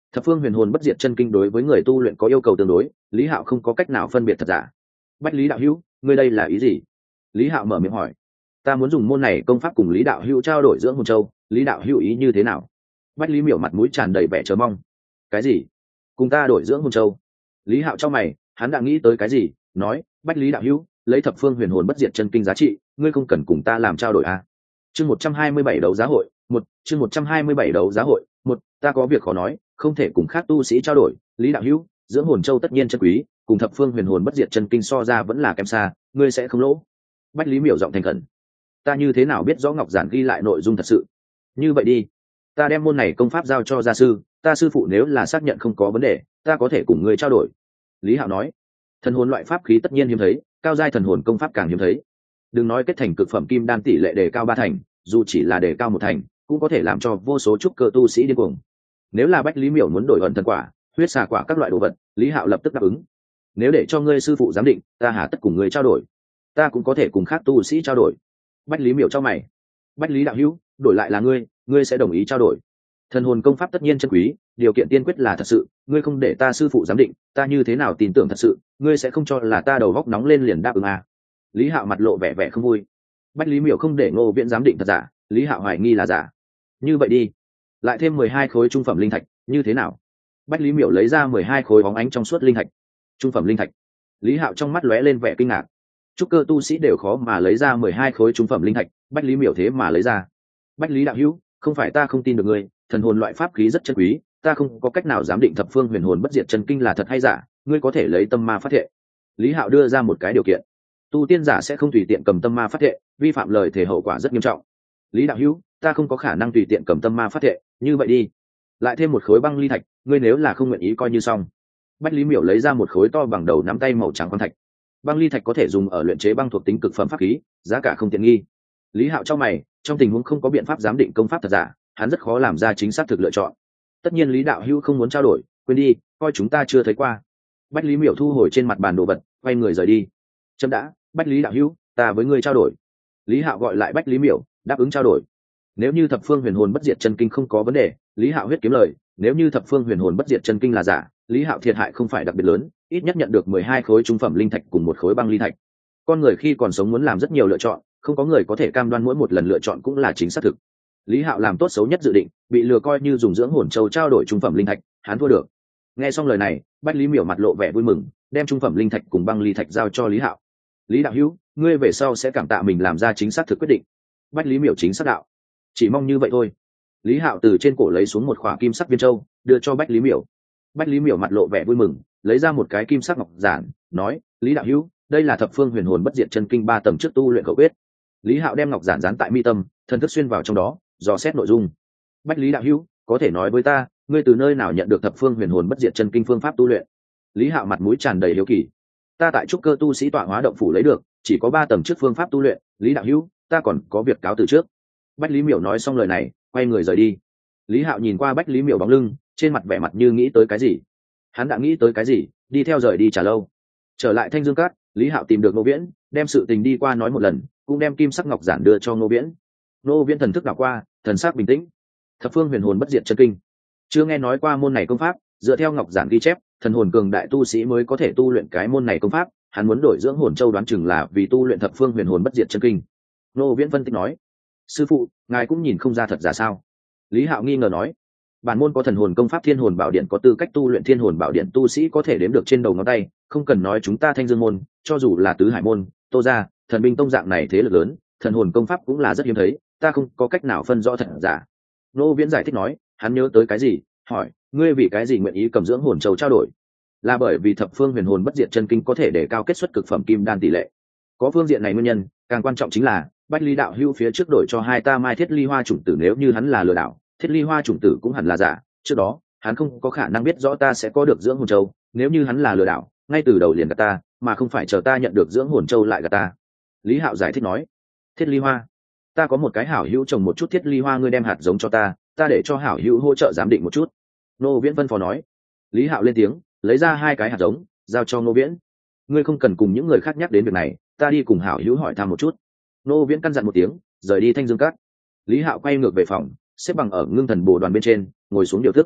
Thập phương huyền hồn bất diệt chân kinh đối với người tu luyện có yêu cầu tương đối, Lý Hạo không có cách nào phân biệt thật giả. Bách Lý đạo hữu, ngươi đây là ý gì? Lý Hạo mở miệng hỏi. Ta muốn dùng môn này công pháp cùng Lý đạo hữu trao đổi dưỡng hồn châu, Lý đạo hữu ý như thế nào? Bách Lý miểu mặt mũi tràn đầy vẻ chờ mong. Cái gì? Cùng ta đổi dưỡng hồn châu? Lý Hạo trong mày, hắn đã nghĩ tới cái gì, nói, Bách Lý đạo hữu, lấy thập phương huyền hồn bất diệt chân kinh giá trị, ngươi không cần cùng ta làm trao đổi à? Chương 127 đấu giá hội, chương 127 đấu giá hội, ta có việc khó nói, không thể cùng khác tu sĩ trao đổi, Lý đạo hữu, dưỡng hồn châu tất nhiên chân quý, cùng thập phương huyền hồn bất diệt chân kinh so ra vẫn là kém xa, ngươi sẽ không lỗ. Bách Lý miểu giọng thành khẩn. Ta như thế nào biết rõ ngọc giản ghi lại nội dung thật sự? Như vậy đi, ta đem môn này công pháp giao cho gia sư, ta sư phụ nếu là xác nhận không có vấn đề, ta có thể cùng ngươi trao đổi. Lý Hạo nói. Thần hồn loại pháp khí tất nhiên hiếm thấy, cao giai thần hồn công pháp càng hiếm thấy. Đừng nói kết thành cực phẩm kim đan tỷ lệ đề cao 3 thành, dù chỉ là đề cao 1 thành, cũng có thể làm cho vô số trúc cơ tu sĩ điên cuồng. Nếu là Bách Lý miểu muốn đổi ẩn thần quả, huyết xà quả các loại đồ vật, Lý Hạo lập tức đáp ứng. Nếu để cho ngươi sư phụ giám định, ta hà tất cùng ngươi trao đổi, ta cũng có thể cùng khác tu sĩ trao đổi. Bách Lý miểu cho mày. Bách Lý đạo hữu, đổi lại là ngươi sẽ đồng ý trao đổi? Thần hồn công pháp tất nhiên chân quý, điều kiện tiên quyết là thật sự, ngươi không để ta sư phụ giám định, ta như thế nào tin tưởng thật sự, ngươi sẽ không cho là ta đầu góc nóng lên liền đáp ứng à? Lý Hạo mặt lộ vẻ vẻ không vui. Bách Lý miểu không để Ngô Viễn giám định thật giả, Lý Hạo hoài nghi là giả. Như vậy đi, lại thêm 12 khối trung phẩm linh thạch, như thế nào? Bách Lý miểu lấy ra 12 khối bóng ánh trong suốt linh thạch. Trung phẩm linh thạch? Lý Hạo trong mắt lóe lên vẻ kinh ngạc. Trúc cơ tu sĩ đều khó mà lấy ra 12 khối trung phẩm linh thạch, Bách Lý miểu thế mà lấy ra. Bách Lý đạo hữu, không phải ta không tin được ngươi, thần hồn loại pháp khí rất chân quý, ta không có cách nào giám định thập phương huyền hồn bất diệt chân kinh là thật hay giả, ngươi có thể lấy tâm ma phát thệ. Lý Hạo đưa ra một cái điều kiện. Tu tiên giả sẽ không tùy tiện cầm tâm ma phát thệ, vi phạm lời thề hậu quả rất nghiêm trọng. Lý đạo hữu, ta không có khả năng tùy tiện cầm tâm ma phát thệ, như vậy đi, lại thêm một khối băng ly thạch, ngươi nếu là không nguyện ý coi như xong. Bách Lý miểu lấy ra một khối to bằng đầu nắm tay màu trắng quan thạch. Băng ly thạch có thể dùng ở luyện chế băng thuộc tính cực phẩm pháp khí, giá cả không tiện nghi. Lý Hạo trong mày, trong tình huống không có biện pháp giám định công pháp thật giả, hắn rất khó làm ra chính xác thực lựa chọn. Tất nhiên Lý đạo hữu không muốn trao đổi, quên đi, coi chúng ta chưa thấy qua. Bách Lý miểu thu hồi trên mặt bàn đồ vật, quay người rời đi. Chấm đã, Bách Lý đạo hữu, ta với ngươi trao đổi. Lý Hạo gọi lại Bách Lý miểu, đáp ứng trao đổi. Nếu như thập phương huyền hồn bất diệt chân kinh không có vấn đề, Lý Hạo huyết kiếm lời, nếu như thập phương huyền hồn bất diệt chân kinh là giả, Lý Hạo thiệt hại không phải đặc biệt lớn, ít nhất nhận được 12 khối trung phẩm linh thạch cùng một khối băng ly thạch. Con người khi còn sống muốn làm rất nhiều lựa chọn, không có người có thể cam đoan mỗi một lần lựa chọn cũng là chính xác thực. Lý Hạo làm tốt xấu nhất dự định, bị lừa coi như dùng dưỡng hồn châu trao đổi trung phẩm linh thạch, hắn thua được. Nghe xong lời này, Bách Lý miểu mặt lộ vẻ vui mừng, đem trung phẩm linh thạch cùng băng ly thạch giao cho Lý Hạo. Lý đạo hữu, ngươi về sau sẽ cảm tạ mình làm ra chính xác thực quyết định. Bách Lý miểu chính xác đạo. Chỉ mong như vậy thôi. Lý Hạo từ trên cổ lấy xuống một khỏa kim sắc viên châu, đưa cho Bách Lý miểu. Bách Lý miểu mặt lộ vẻ vui mừng, lấy ra một cái kim sắc ngọc giản, nói, Lý đạo hữu, đây là thập phương huyền hồn bất diệt chân kinh 3 tầng trước tu luyện khẩu quyết. Lý Hạo đem ngọc giản dán tại mi tâm, thần thức xuyên vào trong đó, dò xét nội dung. Bách Lý đạo hữu, có thể nói với ta, ngươi từ nơi nào nhận được thập phương huyền hồn bất diệt chân kinh phương pháp tu luyện? Lý Hạo mặt mũi tràn đầy hiếu kỳ. Ta tại trúc cơ tu sĩ tọa hóa động phủ lấy được, chỉ có 3 tầng trước phương pháp tu luyện, Lý đạo hữu, ta còn có việc cáo từ trước. Bách Lý miểu nói xong lời này, quay người rời đi. Lý Hạo nhìn qua Bách Lý miểu bóng lưng, trên mặt vẻ mặt như nghĩ tới cái gì. Hắn đã nghĩ tới cái gì, đi theo rời đi trả lâu. Trở lại Thanh Dương Các, Lý Hạo tìm được Ngô Viễn, đem sự tình đi qua nói một lần, cũng đem kim sắc ngọc giản đưa cho Ngô Viễn. Ngô Viễn thần thức đảo qua, thần sắc bình tĩnh. Thập phương huyền hồn bất diệt chân kinh, chưa nghe nói qua môn này công pháp, dựa theo ngọc giản ghi chép, thần hồn cường đại tu sĩ mới có thể tu luyện cái môn này công pháp, hắn muốn đổi dưỡng hồn châu đoán chừng là vì tu luyện thập phương huyền hồn bất diệt chân kinh. Ngô Viễn phân tích nói, sư phụ, ngài cũng nhìn không ra thật giả sao? Lý Hạo nghi ngờ nói, bản môn có thần hồn công pháp Thiên Hồn Bảo Điện, có tư cách tu luyện Thiên Hồn Bảo Điện tu sĩ có thể đếm được trên đầu ngón tay, không cần nói chúng ta Thanh Dương môn, cho dù là Tứ Hải môn, Tô gia, Thần binh tông dạng này thế lực lớn, thần hồn công pháp cũng là rất hiếm thấy, ta không có cách nào phân rõ thật giả. Ngô Viễn giải thích nói, hắn nhớ tới cái gì, hỏi, ngươi vì cái gì nguyện ý cầm dưỡng hồn châu trao đổi? Là bởi vì thập phương huyền hồn bất diệt chân kinh có thể để cao kết xuất cực phẩm kim đan tỷ lệ. Có phương diện này nguyên nhân, càng quan trọng chính là Bách Lý đạo hữu phía trước đổi cho hai ta mai thiết ly hoa chủng tử, nếu như hắn là lừa đảo, thiết ly hoa chủng tử cũng hẳn là giả, trước đó hắn không có khả năng biết rõ ta sẽ có được dưỡng hồn châu, nếu như hắn là lừa đảo, ngay từ đầu liền gạt ta, mà không phải chờ ta nhận được dưỡng hồn châu lại gạt ta. Lý Hạo giải thích nói, thiết ly hoa, ta có một cái hảo hữu trồng một chút thiết ly hoa, ngươi đem hạt giống cho ta để cho hảo hữu hỗ trợ giám định một chút. Ngô Viễn phân phó nói. Lý Hạo lên tiếng, lấy ra 2 cái hạt giống, giao cho Ngô Viễn. Ngươi không cần cùng những người khác nhắc đến việc này, ta đi cùng hảo hữu hỏi thăm một chút. Ngô Viễn căn dặn một tiếng, rời đi Thanh Dương Các. Lý Hạo quay ngược về phòng, xếp bằng ở Ngưng Thần Bồ đoàn bên trên, ngồi xuống điều tức.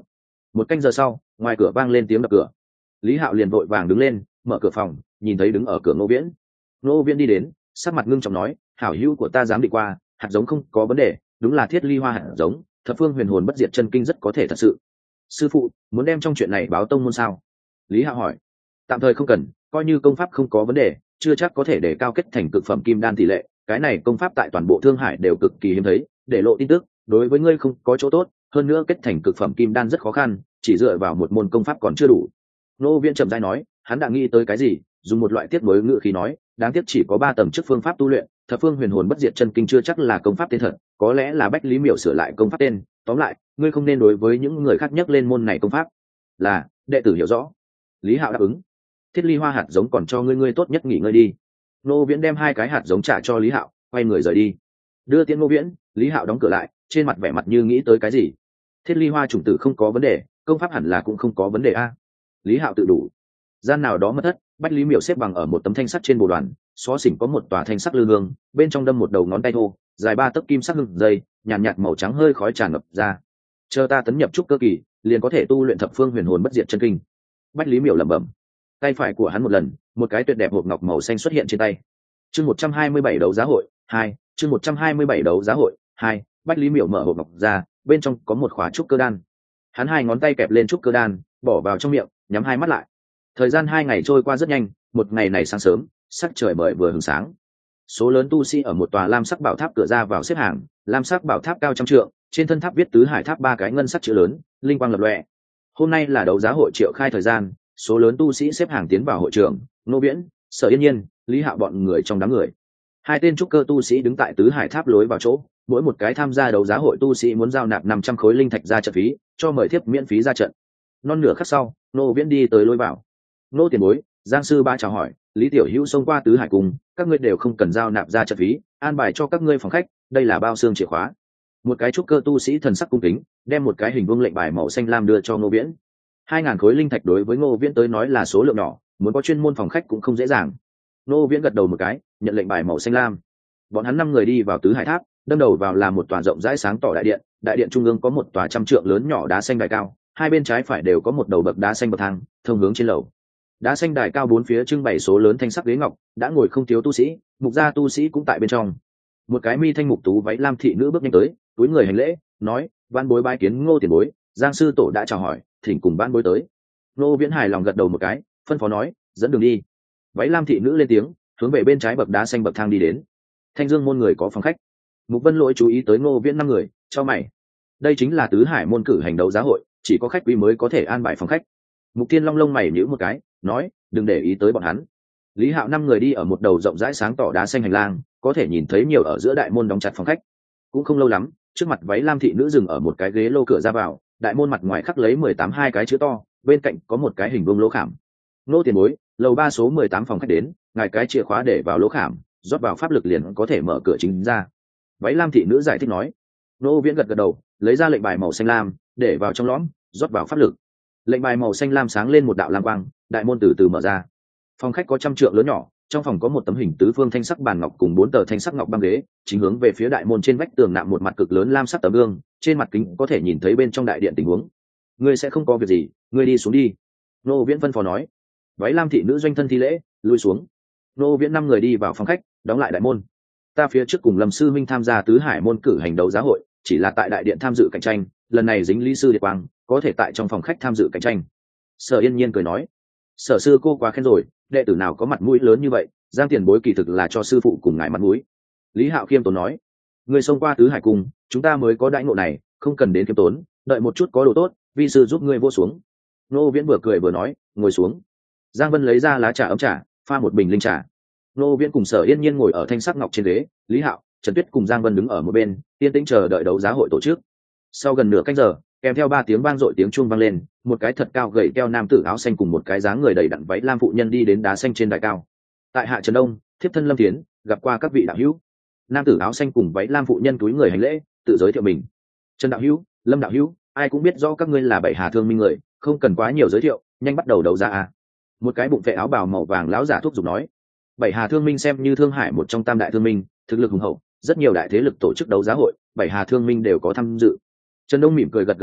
Một canh giờ sau, ngoài cửa vang lên tiếng đập cửa. Lý Hạo liền vội vàng đứng lên, mở cửa phòng, nhìn thấy đứng ở cửa Ngô Viễn. Ngô Viễn đi đến, sắc mặt ngưng trọng nói, hảo hữu của ta dám định qua, hạt giống không có vấn đề, đúng là thiết ly hoa hạt giống, thập phương huyền hồn bất diệt chân kinh rất có thể thật sự. Sư phụ, muốn đem trong chuyện này báo tông môn sao? Lý Hạo hỏi. Tạm thời không cần, coi như công pháp không có vấn đề, chưa chắc có thể để cao kết thành cực phẩm kim đan tỷ lệ, cái này công pháp tại toàn bộ Thương Hải đều cực kỳ hiếm thấy, để lộ tin tức, đối với ngươi không có chỗ tốt, hơn nữa kết thành cực phẩm kim đan rất khó khăn, chỉ dựa vào một môn công pháp còn chưa đủ. Nô Viễn trầm rãi nói, hắn đã nghĩ tới cái gì, dùng một loại tiết mới ngữ khí nói, đáng tiếc chỉ có 3 tầng trước phương pháp tu luyện, thập phương huyền hồn bất diệt chân kinh chưa chắc là công pháp tên thật, có lẽ là Bách Lý Miểu sửa lại công pháp tên, tóm lại, ngươi không nên đối với những người khác nhắc lên môn này công pháp. Là, đệ tử hiểu rõ. Lý Hạo đáp ứng. Thiết ly hoa hạt giống còn cho ngươi tốt nhất nghỉ ngơi đi. Nô Viễn đem 2 cái hạt giống trả cho Lý Hạo, quay người rời đi. Đưa tiễn Nô Viễn, Lý Hạo đóng cửa lại, trên mặt vẻ mặt như nghĩ tới cái gì. Thiết ly hoa chủng tử không có vấn đề, công pháp hẳn là cũng không có vấn đề a. Lý Hạo tự đủ. Gian nào đó mất thất, Bách Lý Miểu xếp bằng ở một tấm thanh sắt trên bồ đoàn, xó xỉnh có một tòa thanh sắc lư hương, bên trong đâm một đầu ngón tay thô, dài 3 tấc kim sắc hương dây, nhàn nhạt màu trắng hơi khói tràn ngập ra. Chờ ta tấn nhập trúc cơ kỳ, liền có thể tu luyện thập phương huyền hồn bất diệt chân kinh. Bách Lý Miểu lẩm bẩm. Tay phải của hắn một lần, một cái tuyệt đẹp hộp ngọc màu xanh xuất hiện trên tay. Chương 127 đấu giá hội 2, chương 127 đấu giá hội 2, Bách Lý Miểu mở hộp ngọc ra, bên trong có một khóa trúc cơ đan. Hắn 2 ngón tay kẹp lên trúc cơ đan, bỏ vào trong miệng, nhắm 2 mắt lại. Thời gian 2 ngày trôi qua rất nhanh, một ngày này sáng sớm, sắc trời bởi vừa hừng sáng. Số lớn tu sĩ ở một tòa lam sắc bảo tháp cửa ra vào xếp hàng, lam sắc bảo tháp cao trăm trượng, trên thân tháp viết tứ hải tháp 3 cái ngân sắc chữ lớn, linh quang lập lòe. Hôm nay là đấu giá hội triệu khai thời gian, số lớn tu sĩ xếp hàng tiến vào hội trường, Nô Viễn, Sở Yên Nhiên, Lý Hạo bọn người trong đám người. 2 tên trúc cơ tu sĩ đứng tại tứ hải tháp lối vào chỗ, mỗi một cái tham gia đấu giá hội tu sĩ muốn giao nạp 500 khối linh thạch ra trận phí, cho mời thiếp miễn phí ra trận. Non nửa khắc sau, Nô Viễn đi tới lối vào. Nô tiền bối, Giang sư ba chào hỏi, Lý tiểu hữu xông qua tứ hải cùng, các ngươi đều không cần giao nạp ra trận phí, an bài cho các ngươi phòng khách, đây là bao xương chìa khóa. Một cái trúc cơ tu sĩ thần sắc cung kính, đem một cái hình vuông lệnh bài màu xanh lam đưa cho Ngô Viễn. 2.000 khối linh thạch đối với Ngô Viễn tới nói là số lượng nhỏ, muốn có chuyên môn phòng khách cũng không dễ dàng. Ngô Viễn gật đầu một cái, nhận lệnh bài màu xanh lam. Bọn hắn 5 người đi vào tứ hải tháp, đâm đầu vào là một tòa rộng rãi sáng tỏ đại điện trung ương có một tòa trăm trượng lớn nhỏ đá xanh đài cao, hai bên trái phải đều có một đầu bậc đá xanh bậc thang, thông hướng trên lầu. Đá xanh đài cao 4 phía trưng bày số lớn thanh sắc ghế ngọc, đã ngồi không thiếu tu sĩ, mục gia tu sĩ cũng tại bên trong. Một cái mi thanh mục tú váy lam thị nữ bước nhanh tới, túi người hành lễ, nói: "Vãn bối bái kiến Ngô tiền bối, Giang sư tổ đã chào hỏi, thỉnh cùng vãn bối tới." Ngô Viễn hài lòng gật đầu một cái, phân phó nói: "Dẫn đường đi." Váy lam thị nữ lên tiếng, hướng về bên trái bậc đá xanh bậc thang đi đến. Thanh Dương môn người có phòng khách. Mục Vân Lỗi chú ý tới Ngô Viễn 5 người, chau mày. Đây chính là tứ hải môn cử hành đấu giá hội, chỉ có khách quý mới có thể an bài phòng khách. Mục Thiên Long lông mày nhíu một cái, nói: "Đừng để ý tới bọn hắn." Lý Hạo 5 người đi ở một đầu rộng rãi sáng tỏ đá xanh hành lang, có thể nhìn thấy nhiều ở giữa đại môn đóng chặt phòng khách. Cũng không lâu lắm, trước mặt váy lam thị nữ dừng ở một cái ghế lô cửa ra vào, đại môn mặt ngoài khắc lấy 18 hai cái chữ to, bên cạnh có một cái hình vuông lỗ khảm. "Nô tiền bối, lầu 3 số 18 phòng khách đến, ngài cái chìa khóa để vào lỗ khảm, rót vào pháp lực liền có thể mở cửa chính ra." Váy lam thị nữ giải thích nói. Nô Viễn gật gật đầu, lấy ra lệnh bài màu xanh lam, để vào trong lõm, rót vào pháp lực. Lệnh bài màu xanh lam sáng lên một đạo lam quang, đại môn từ từ mở ra. Phòng khách có trăm trượng lớn nhỏ, trong phòng có một tấm hình tứ phương thanh sắc bàn ngọc cùng 4 tờ thanh sắc ngọc băng ghế, chính hướng về phía đại môn trên vách tường nạm một mặt cực lớn lam sắc tấm gương, trên mặt kính có thể nhìn thấy bên trong đại điện tình huống. "Ngươi sẽ không có việc gì, ngươi đi xuống đi." Nô Viễn phân phó nói. Váy lam thị nữ doanh thân thi lễ, lui xuống. Nô Viễn 5 người đi vào phòng khách, đóng lại đại môn. "Ta phía trước cùng Lâm sư minh tham gia tứ hải môn cử hành đấu giá hội, chỉ là tại đại điện tham dự cạnh tranh, lần này dính Lý sư Điệt Quang, có thể tại trong phòng khách tham dự cạnh tranh." Sở Yên Nhiên cười nói. "Sở sư cô quá khen rồi, đệ tử nào có mặt mũi lớn như vậy, Giang tiền bối kỳ thực là cho sư phụ cùng ngài mặt mũi." Lý Hạo khiêm tốn nói. "Người xông qua tứ hải cung, chúng ta mới có đãi ngộ này, không cần đến khiêm tốn, đợi một chút có đồ tốt, vi sư giúp ngươi vô xuống." Nô Viễn vừa cười vừa nói, ngồi xuống. Giang Vân lấy ra lá trà ấm trà, pha một bình linh trà. Nô Viễn cùng Sở Yên Nhiên ngồi ở thanh sắc ngọc trên ghế, Lý Hạo, Trần Tuyết cùng Giang Vân đứng ở một bên, yên tĩnh chờ đợi đấu giá hội tổ chức. Sau gần nửa canh giờ, kèm theo 3 tiếng vang dội tiếng chuông vang lên, một cái thật cao gầy teo nam tử áo xanh cùng một cái dáng người đầy đặn váy lam phụ nhân đi đến đá xanh trên đài cao. "Tại hạ Trần Đông, thiếp thân Lâm Thiến, gặp qua các vị đạo hữu." Nam tử áo xanh cùng váy lam phụ nhân cúi người hành lễ, tự giới thiệu mình. "Trần đạo hữu, Lâm đạo hữu, ai cũng biết rõ các ngươi là Bảy Hà Thương Minh người, không cần quá nhiều giới thiệu, nhanh bắt đầu đấu giá à." Một cái bụng vệ áo bào màu vàng lão giả thúc giục nói. Bảy Hà Thương Minh xem như Thương Hải một trong tam đại thương minh, thực lực hùng hậu, rất nhiều đại thế lực tổ chức đấu giá hội, Bảy Hà Thương Minh đều có tham dự. Trần Đông mỉm cười gật gật đầu,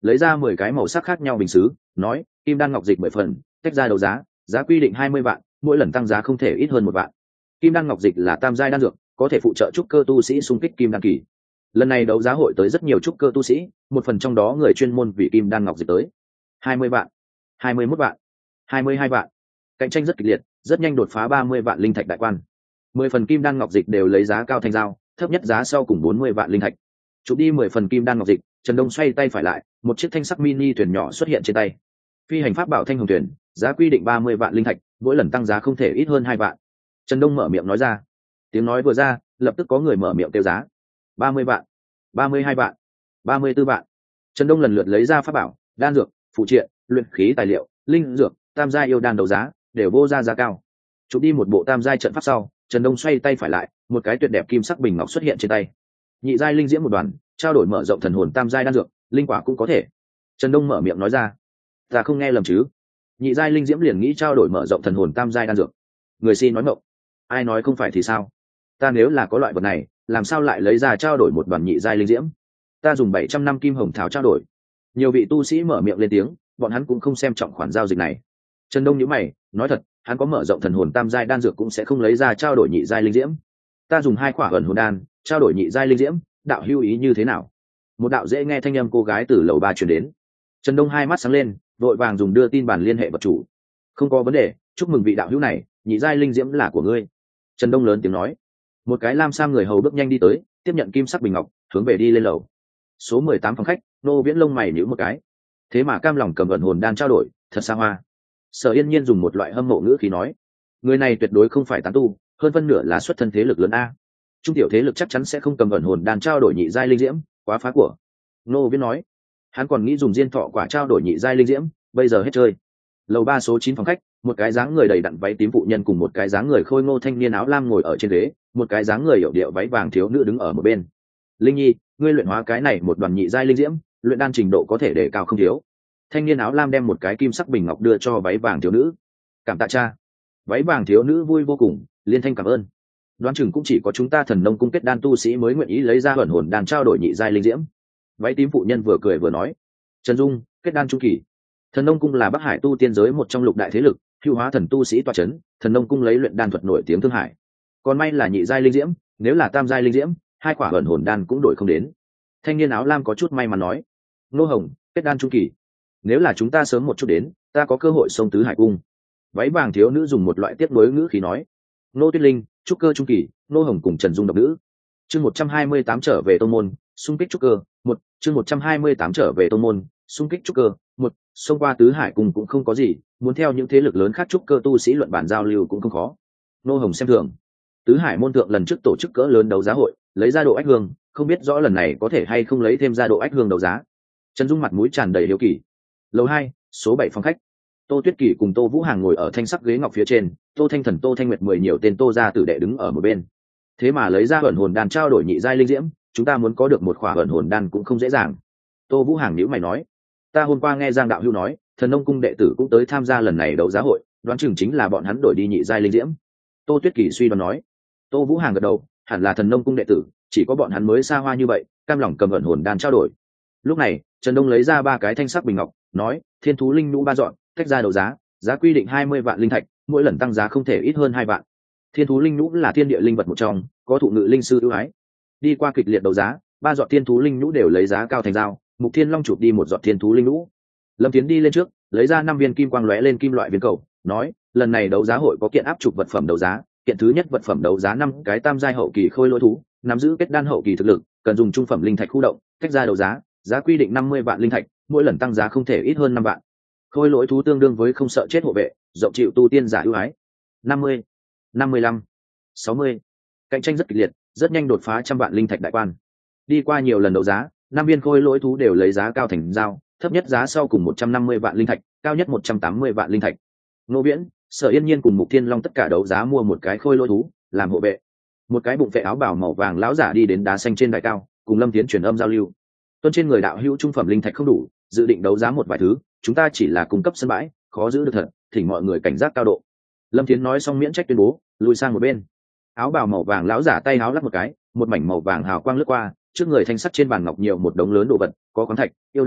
lấy ra 10 cái màu sắc khác nhau bình xứ, nói kim đan ngọc dịch 10 phần, tách ra đấu giá, giá quy định 20 vạn, mỗi lần tăng giá không thể ít hơn 1 vạn. Kim đan ngọc dịch là tam giai đan dược, có thể phụ trợ trúc cơ tu sĩ xung kích kim đan kỳ. Lần này đấu giá hội tới rất nhiều trúc cơ tu sĩ, một phần trong đó người chuyên môn vì kim đan ngọc dịch tới. 20 vạn, 21 vạn, 22 vạn. Cạnh tranh rất kịch liệt, rất nhanh đột phá 30 vạn linh thạch đại quan. 10 phần kim đan ngọc dịch đều lấy giá cao thành dao, thấp nhất giá sau cùng 40 vạn linh thạch. Chụp đi 10 phần kim đan ngọc dịch, Trần Đông xoay tay phải lại, một chiếc thanh sắc mini thuyền nhỏ xuất hiện trên tay. Phi hành pháp bảo thanh hồng thuyền, giá quy định 30 vạn linh thạch, mỗi lần tăng giá không thể ít hơn 2 vạn. Trần Đông mở miệng nói ra. Tiếng nói vừa ra, lập tức có người mở miệng kêu giá. 30 vạn, 32 vạn, 34 vạn. Trần Đông lần lượt lấy ra pháp bảo, đan dược, phụ triện, luyện khí tài liệu, linh dược, tam giai yêu đan đấu giá, đều vô ra giá cao. Chụp đi một bộ tam giai trận pháp sau, Trần Đông xoay tay phải lại, một cái tuyệt đẹp kim sắc bình ngọc xuất hiện trên tay. Nhị giai linh diễm một đoàn, trao đổi mở rộng thần hồn tam giai đan dược, linh quả cũng có thể. Trần Đông mở miệng nói ra. Ta không nghe lầm chứ? Nhị giai linh diễm liền nghĩ trao đổi mở rộng thần hồn tam giai đan dược. Người xin nói mộng. Ai nói không phải thì sao? Ta nếu là có loại vật này, làm sao lại lấy ra trao đổi một đoàn nhị giai linh diễm? Ta dùng 700 năm kim hồng thảo trao đổi. Nhiều vị tu sĩ mở miệng lên tiếng, bọn hắn cũng không xem trọng khoản giao dịch này. Trần Đông nhíu mày, nói thật, hắn có mở rộng thần hồn tam giai đan dược cũng sẽ không lấy ra trao đổi nhị giai linh diễm. Ta dùng 2 quả ẩn hồn đan, trao đổi nhị giai linh diễm, đạo hữu ý như thế nào? Một đạo dễ nghe thanh âm cô gái từ lầu 3 truyền đến. Trần Đông hai mắt sáng lên, vội vàng dùng đưa tin bản liên hệ vật chủ. Không có vấn đề, chúc mừng vị đạo hữu này, nhị giai linh diễm là của ngươi. Trần Đông lớn tiếng nói. Một cái lam sam người hầu bước nhanh đi tới, tiếp nhận kim sắc bình ngọc, hướng về đi lên lầu. Số 18 phòng khách, Nô Viễn lông mày nhíu một cái. Thế mà cam lòng cầm ẩn hồn đan trao đổi, thật xa hoa. Sở Yên Nhiên dùng một loại hâm mộ ngữ khí nói, người này tuyệt đối không phải tán tu, hơn phân nửa là xuất thân thế lực lớn a. Trung tiểu thế lực chắc chắn sẽ không cầm ẩn hồn đan trao đổi nhị giai linh diễm, quá phá của. Nô Viễn nói, hắn còn nghĩ dùng diên thọ quả trao đổi nhị giai linh diễm, bây giờ hết chơi. Lầu 3 số 9 phòng khách, một cái dáng người đầy đặn váy tím phụ nhân cùng một cái dáng người khôi ngô thanh niên áo lam ngồi ở trên ghế, một cái dáng người hiểu điệu váy vàng thiếu nữ đứng ở một bên. Linh Nhi, ngươi luyện hóa cái này một đoàn nhị giai linh diễm, luyện đan trình độ có thể đề cao không thiếu. Thanh niên áo lam đem một cái kim sắc bình ngọc đưa cho váy vàng thiếu nữ. Cảm tạ cha. Váy vàng thiếu nữ vui vô cùng, liên thanh cảm ơn. Đoán chừng cũng chỉ có chúng ta Thần Nông cung kết đan tu sĩ mới nguyện ý lấy ra ẩn hồn đan trao đổi nhị giai linh diễm. Váy tím phụ nhân vừa cười vừa nói. Trần Dung, kết đan trung kỳ. Thần Nông cung là Bắc Hải tu tiên giới một trong lục đại thế lực, hữu hóa thần tu sĩ tọa chấn, Thần Nông cung lấy luyện đan thuật nổi tiếng Thương Hải. Còn may là nhị giai linh diễm, nếu là tam giai linh diễm, 2 quả ẩn hồn đan cũng đổi không đến. Thanh niên áo lam có chút may mắn nói. Nô Hồng, kết đan trung kỳ. Nếu là chúng ta sớm một chút đến, ta có cơ hội xông tứ hải cung. Váy vàng thiếu nữ dùng một loại tiếc nuối ngữ khí nói. Nô Tuyết Linh, trúc cơ trung kỳ, Nô Hồng cùng Trần Dung độc nữ. Chương 128 trở về tông môn, xung kích trúc cơ, 1, chương 128 trở về tông môn, xung kích trúc cơ, 1, xông qua tứ hải cung cũng không có gì, muốn theo những thế lực lớn khác trúc cơ tu sĩ luận bản giao lưu cũng không khó. Nô Hồng xem thường. Tứ hải môn thượng lần trước tổ chức cỡ lớn đấu giá hội, lấy ra độ ách hương, không biết rõ lần này có thể hay không lấy thêm ra độ ách hương đấu giá. Trần Dung mặt mũi tràn đầy hiếu kỳ. Lầu 2, số 7 phòng khách. Tô Tuyết Kỳ cùng Tô Vũ Hàng ngồi ở thanh sắc ghế ngọc phía trên, Tô Thanh Thần, Tô Thanh Nguyệt 10 nhiều tên Tô gia tử đệ đứng ở một bên. Thế mà lấy ra ẩn hồn đan trao đổi nhị giai linh diễm, chúng ta muốn có được một khỏa ẩn hồn đan cũng không dễ dàng. Tô Vũ Hàng nhíu mày nói, ta hôm qua nghe Giang đạo hữu nói, Thần Nông cung đệ tử cũng tới tham gia lần này đấu giá hội, đoán chừng chính là bọn hắn đổi đi nhị giai linh diễm. Tô Tuyết Kỳ suy đoán nói. Tô Vũ Hàng gật đầu, hẳn là Thần Nông cung đệ tử, chỉ có bọn hắn mới xa hoa như vậy, cam lòng cầm ẩn hồn đan trao đổi. Lúc này, Trần Đông lấy ra 3 cái thanh sắc bình ngọc, nói, thiên thú linh nhũ 3 dọn, tách ra đấu giá, giá quy định 20 vạn linh thạch, mỗi lần tăng giá không thể ít hơn 2 vạn. Thiên thú linh nhũ là thiên địa linh vật một trong, có thụ ngự linh sư ưu ái. Đi qua kịch liệt đấu giá, 3 dọn thiên thú linh nhũ đều lấy giá cao thành dao, Mục Thiên Long chụp đi 1 dọn thiên thú linh nhũ. Lâm Tiến đi lên trước, lấy ra 5 viên kim quang lóe lên kim loại viên cầu, nói, lần này đấu giá hội có kiện áp chụp vật phẩm đấu giá, kiện thứ nhất vật phẩm đấu giá 5 cái tam giai hậu kỳ khôi lỗi thú, nắm giữ kết đan hậu kỳ thực lực, cần dùng trung phẩm linh thạch khu động, cách ra đấu giá, giá quy định 50 vạn linh thạch, mỗi lần tăng giá không thể ít hơn 5 vạn. Khôi lỗi thú tương đương với không sợ chết hộ vệ, rộng chịu tu tiên giả ưu ái. 50, 55, 60. Cạnh tranh rất kịch liệt, rất nhanh đột phá 100 vạn linh thạch đại quan. Đi qua nhiều lần đấu giá, 5 viên khôi lỗi thú đều lấy giá cao thành giao, thấp nhất giá sau cùng 150 vạn linh thạch, cao nhất 180 vạn linh thạch. Ngô Viễn, Sở Yên Nhiên cùng Mục Thiên Long tất cả đấu giá mua một cái khôi lỗi thú, làm hộ vệ. Một cái bụng vệ áo bào màu vàng lão giả đi đến đá xanh trên đài cao, cùng Lâm Tiến truyền âm giao lưu. Tuân trên người đạo hữu trung phẩm linh thạch không đủ, dự định đấu giá một vài thứ, chúng ta chỉ là cung cấp sân bãi, khó giữ được thật, thỉnh mọi người cảnh giác cao độ. Lâm Tiến nói xong miễn trách tuyên bố, lùi sang một bên. Áo bào màu vàng lão giả tay háo lắc một cái, một mảnh màu vàng hào quang lướt qua, trước người thanh sắt trên bàn ngọc nhiều một đống lớn đồ vật, có khoáng thạch, yêu đan,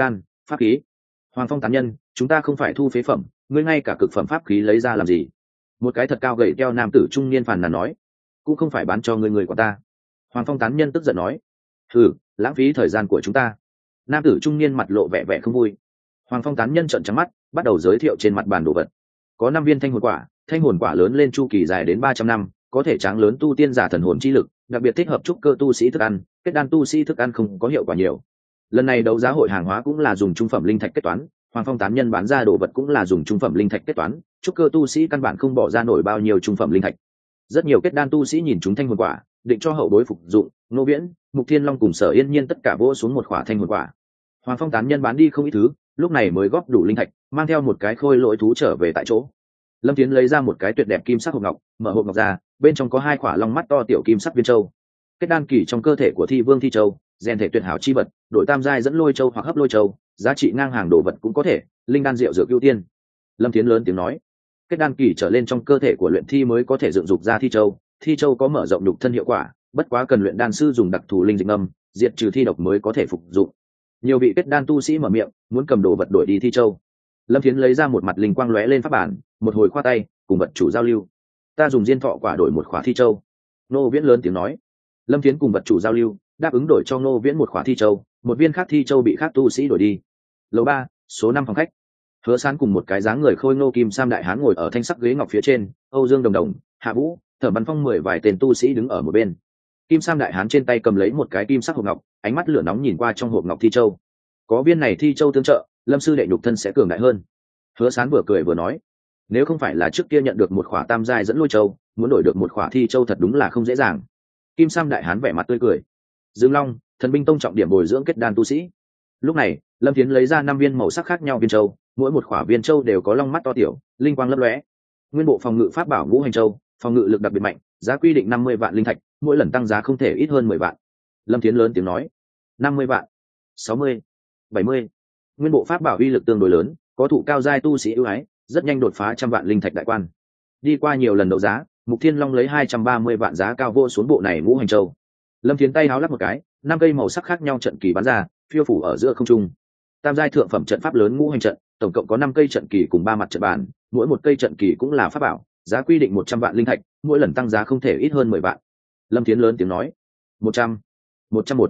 Pháp khí? Hoàng Phong tán nhân, chúng ta không phải thu phế phẩm, ngươi ngay cả cực phẩm pháp khí lấy ra làm gì? Một cái thật cao gầy teo nam tử trung niên phàn nàn nói. Cũng không phải bán cho người của ta. Hoàng Phong tán nhân tức giận nói. Lãng phí thời gian của chúng ta. Nam tử trung niên mặt lộ vẻ vẻ không vui. Hoàng Phong tán nhân trợn trắng mắt, bắt đầu giới thiệu trên mặt bàn đồ vật. Có 5 viên thanh hồn quả lớn lên chu kỳ dài đến 300 năm, có thể tráng lớn tu tiên giả thần hồn chi lực, đặc biệt thích hợp trúc cơ tu sĩ thức ăn, kết đan tu sĩ thức ăn không có hiệu quả nhiều. Lần này đấu giá hội hàng hóa cũng là dùng trung phẩm linh thạch kết toán, Hoàng Phong tán nhân bán ra đồ vật cũng là dùng trung phẩm linh thạch kết toán, trúc cơ tu sĩ căn bản không bỏ ra nổi bao nhiêu trung phẩm linh thạch. Rất nhiều kết đan tu sĩ nhìn chúng thanh hồn quả, định cho hậu bối phục dụng, Ngô Viễn, Mục Thiên Long cùng Sở Yên Nhiên tất cả vỗ xuống một quả thanh hồn quả. Hoàng Phong tán nhân bán đi không ít thứ, lúc này mới góp đủ linh thạch, mang theo một cái khôi lỗi thú trở về tại chỗ. Lâm Tiến lấy ra một cái tuyệt đẹp kim sắc hộp ngọc, mở hộp ngọc ra, bên trong có 2 quả long mắt to tiểu kim sắc viên châu. Kết đan kỳ trong cơ thể của Thi Vương Thi Châu, rèn thể tuyệt hảo chi vật, đổi tam giai dẫn lôi châu hoặc hấp lôi châu, giá trị ngang hàng đồ vật cũng có thể, linh đan rượu dược ưu tiên. Lâm Tiến lớn tiếng nói, kết đan kỳ trở lên trong cơ thể của luyện thi mới có thể dựng dục ra Thi Châu có mở rộng nhục thân hiệu quả, bất quá cần luyện đan sư dùng đặc thù linh dịch ngâm, diệt trừ thi độc mới có thể phục dụng. Nhiều vị kết đan tu sĩ mở miệng, muốn cầm đồ vật đổi đi Thi Châu. Lâm Thiến lấy ra một mặt linh quang lóe lên pháp bản, một hồi khoa tay, cùng vật chủ giao lưu. Ta dùng diên thọ quả đổi một khỏa Thi Châu. Nô Viễn lớn tiếng nói. Lâm Thiến cùng vật chủ giao lưu, đáp ứng đổi cho Nô Viễn một khỏa Thi Châu, một viên khác Thi Châu bị khác tu sĩ đổi đi. Lầu 3, số 5 phòng khách. Hứa Sán cùng một cái dáng người khôi ngô kim sam đại hán ngồi ở thanh sắc ghế ngọc phía trên, Âu Dương Đồng Đồng, Hạ Vũ, Thẩm Bắn Phong 10 vài tên tu sĩ đứng ở một bên. Kim sam đại hán trên tay cầm lấy một cái kim sắc hộp ngọc, ánh mắt lửa nóng nhìn qua trong hộp ngọc Thi Châu. Có viên này Thi Châu tương trợ, Lâm sư đệ nhục thân sẽ cường đại hơn. Hứa Sán vừa cười vừa nói, nếu không phải là trước kia nhận được một khỏa tam giai dẫn lôi châu, muốn đổi được một khỏa Thi Châu thật đúng là không dễ dàng. Kim sam đại hán vẻ mặt tươi cười. Dương Long, Thần binh tông trọng điểm bồi dưỡng kết đan tu sĩ. Lúc này, Lâm Thiến lấy ra 5 viên màu sắc khác nhau viên châu, mỗi một khỏa viên châu đều có long mắt to tiểu, linh quang lấp lóe. Nguyên bộ phòng ngự pháp bảo ngũ hành châu, phòng ngự lực đặc biệt mạnh, giá quy định 50 vạn linh thạch, mỗi lần tăng giá không thể ít hơn 10 vạn. Lâm Thiến lớn tiếng nói, 50 vạn, 60, 70. Nguyên bộ pháp bảo uy lực tương đối lớn, có thụ cao giai tu sĩ ưu ái, rất nhanh đột phá 100 vạn linh thạch đại quan. Đi qua nhiều lần đấu giá, Mục Thiên Long lấy 230 vạn giá cao vô xuống bộ này ngũ hành châu. Lâm Thiến tay háo lắp một cái, 5 cây màu sắc khác nhau trận kỳ bắn ra, phiêu phủ ở giữa không trung. Tam giai thượng phẩm trận pháp lớn ngũ hành trận, tổng cộng có 5 cây trận kỳ cùng 3 mặt trận bàn, mỗi một cây trận kỳ cũng là pháp bảo, giá quy định 100 vạn linh thạch, mỗi lần tăng giá không thể ít hơn 10 vạn. Lâm Thiến lớn tiếng nói, 100, 101,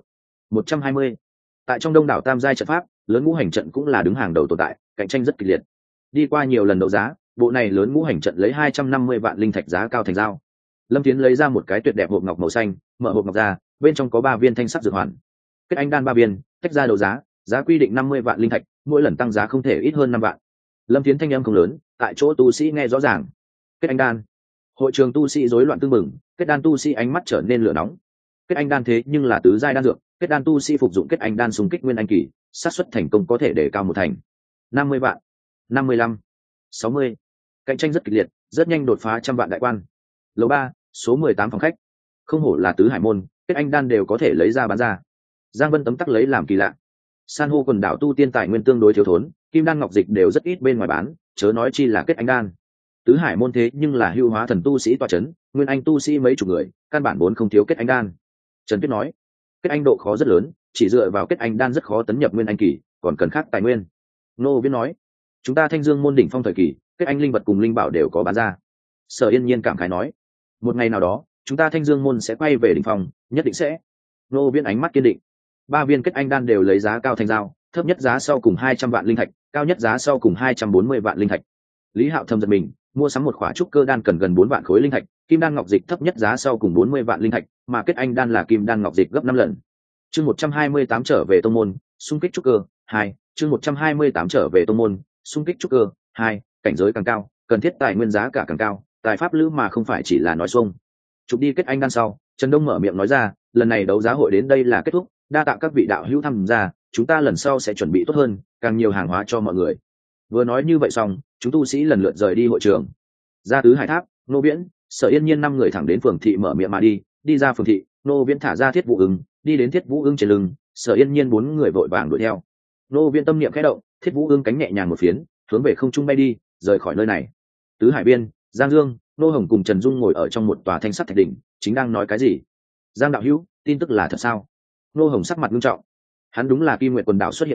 120. Tại trong đông đảo tam giai trận pháp, lớn ngũ hành trận cũng là đứng hàng đầu tồn tại, cạnh tranh rất kịch liệt. Đi qua nhiều lần đấu giá, bộ này lớn ngũ hành trận lấy 250 vạn linh thạch giá cao thành giao. Lâm Thiến lấy ra một cái tuyệt đẹp hộp ngọc màu xanh, mở hộp ngọc ra, bên trong có 3 viên thanh sắc dược hoàn. Kết anh đan 3 viên, tách ra đấu giá, giá quy định 50 vạn linh thạch, mỗi lần tăng giá không thể ít hơn 5 vạn. Lâm Thiến thanh âm không lớn, tại chỗ tu sĩ nghe rõ ràng. Kết anh đan. Hội trường tu sĩ rối loạn tương mừng, kết đan tu sĩ ánh mắt trở nên lửa nóng. Kết anh đan thế nhưng là tứ giai đan dược, kết đan tu sĩ phục dụng kết anh đan xung kích nguyên anh kỳ, xác suất thành công có thể để cao một thành. 50 vạn, 55, 60. Cạnh tranh rất kịch liệt, rất nhanh đột phá 100 vạn đại quan. Lầu 3, số 18 phòng khách. Không hổ là tứ hải môn, kết anh đan đều có thể lấy ra bán ra. Giang Vân tấm tắc lấy làm kỳ lạ. San hô quần đảo tu tiên tài nguyên tương đối thiếu thốn, kim đan ngọc dịch đều rất ít bên ngoài bán, chớ nói chi là kết anh đan. Tứ hải môn thế nhưng là hưu hóa thần tu sĩ tọa chấn, nguyên anh tu sĩ mấy chục người, căn bản vốn không thiếu kết anh đan. Trần Tuyết nói, kết anh độ khó rất lớn, chỉ dựa vào kết anh đan rất khó tấn nhập nguyên anh kỳ, còn cần khác tài nguyên. Nô Viễn nói, chúng ta Thanh Dương môn đỉnh phong thời kỳ, kết anh linh vật cùng linh bảo đều có bán ra. Sở Yên Nhiên cảm khái nói, một ngày nào đó, chúng ta Thanh Dương môn sẽ quay về đỉnh phong, nhất định sẽ. Nô Viễn ánh mắt kiên định. 3 viên kết anh đan đều lấy giá cao thành giao, thấp nhất giá sau cùng 200 vạn linh thạch, cao nhất giá sau cùng 240 vạn linh thạch. Lý Hạo thầm giật mình, mua sắm một khỏa trúc cơ đan cần gần 4 vạn khối linh thạch, kim đan ngọc dịch thấp nhất giá sau cùng 40 vạn linh thạch, mà kết anh đan là kim đan ngọc dịch gấp 5 lần. Chương 128 trở về tông môn, xung kích trúc cơ 2, chương 128 trở về tông môn, xung kích trúc cơ 2, cảnh giới càng cao, cần thiết tài nguyên giá cả càng cao, tài pháp lữ mà không phải chỉ là nói xuông. Chụp đi kết anh đan sau, Trần Đông mở miệng nói ra, lần này đấu giá hội đến đây là kết thúc, đa tạ các vị đạo hữu tham gia, chúng ta lần sau sẽ chuẩn bị tốt hơn, càng nhiều hàng hóa cho mọi người. Vừa nói như vậy xong, chúng tu sĩ lần lượt rời đi hội trường. Ra tứ hải tháp, Nô Viễn, Sở Yên Nhiên 5 người thẳng đến phường thị mở miệng mà đi ra phường thị, Nô Viễn thả ra Thiết Vũ Ưng, đi đến Thiết Vũ Ưng trên lưng, Sở Yên Nhiên 4 người vội vàng đuổi theo. Nô Viễn tâm niệm khẽ động, Thiết Vũ Ưng cánh nhẹ nhàng một phiến, hướng về không trung bay đi, rời khỏi nơi này. Tứ hải biên, Giang Dương, Nô Hồng cùng Trần Dung ngồi ở trong một tòa thanh sắt thạch đỉnh, chính đang nói cái gì. Giang đạo hữu, tin tức là thật sao? Nô Hồng sắc mặt nghiêm trọng. Hắn đúng là Kim Nguyệt quần đảo xuất hiện qua,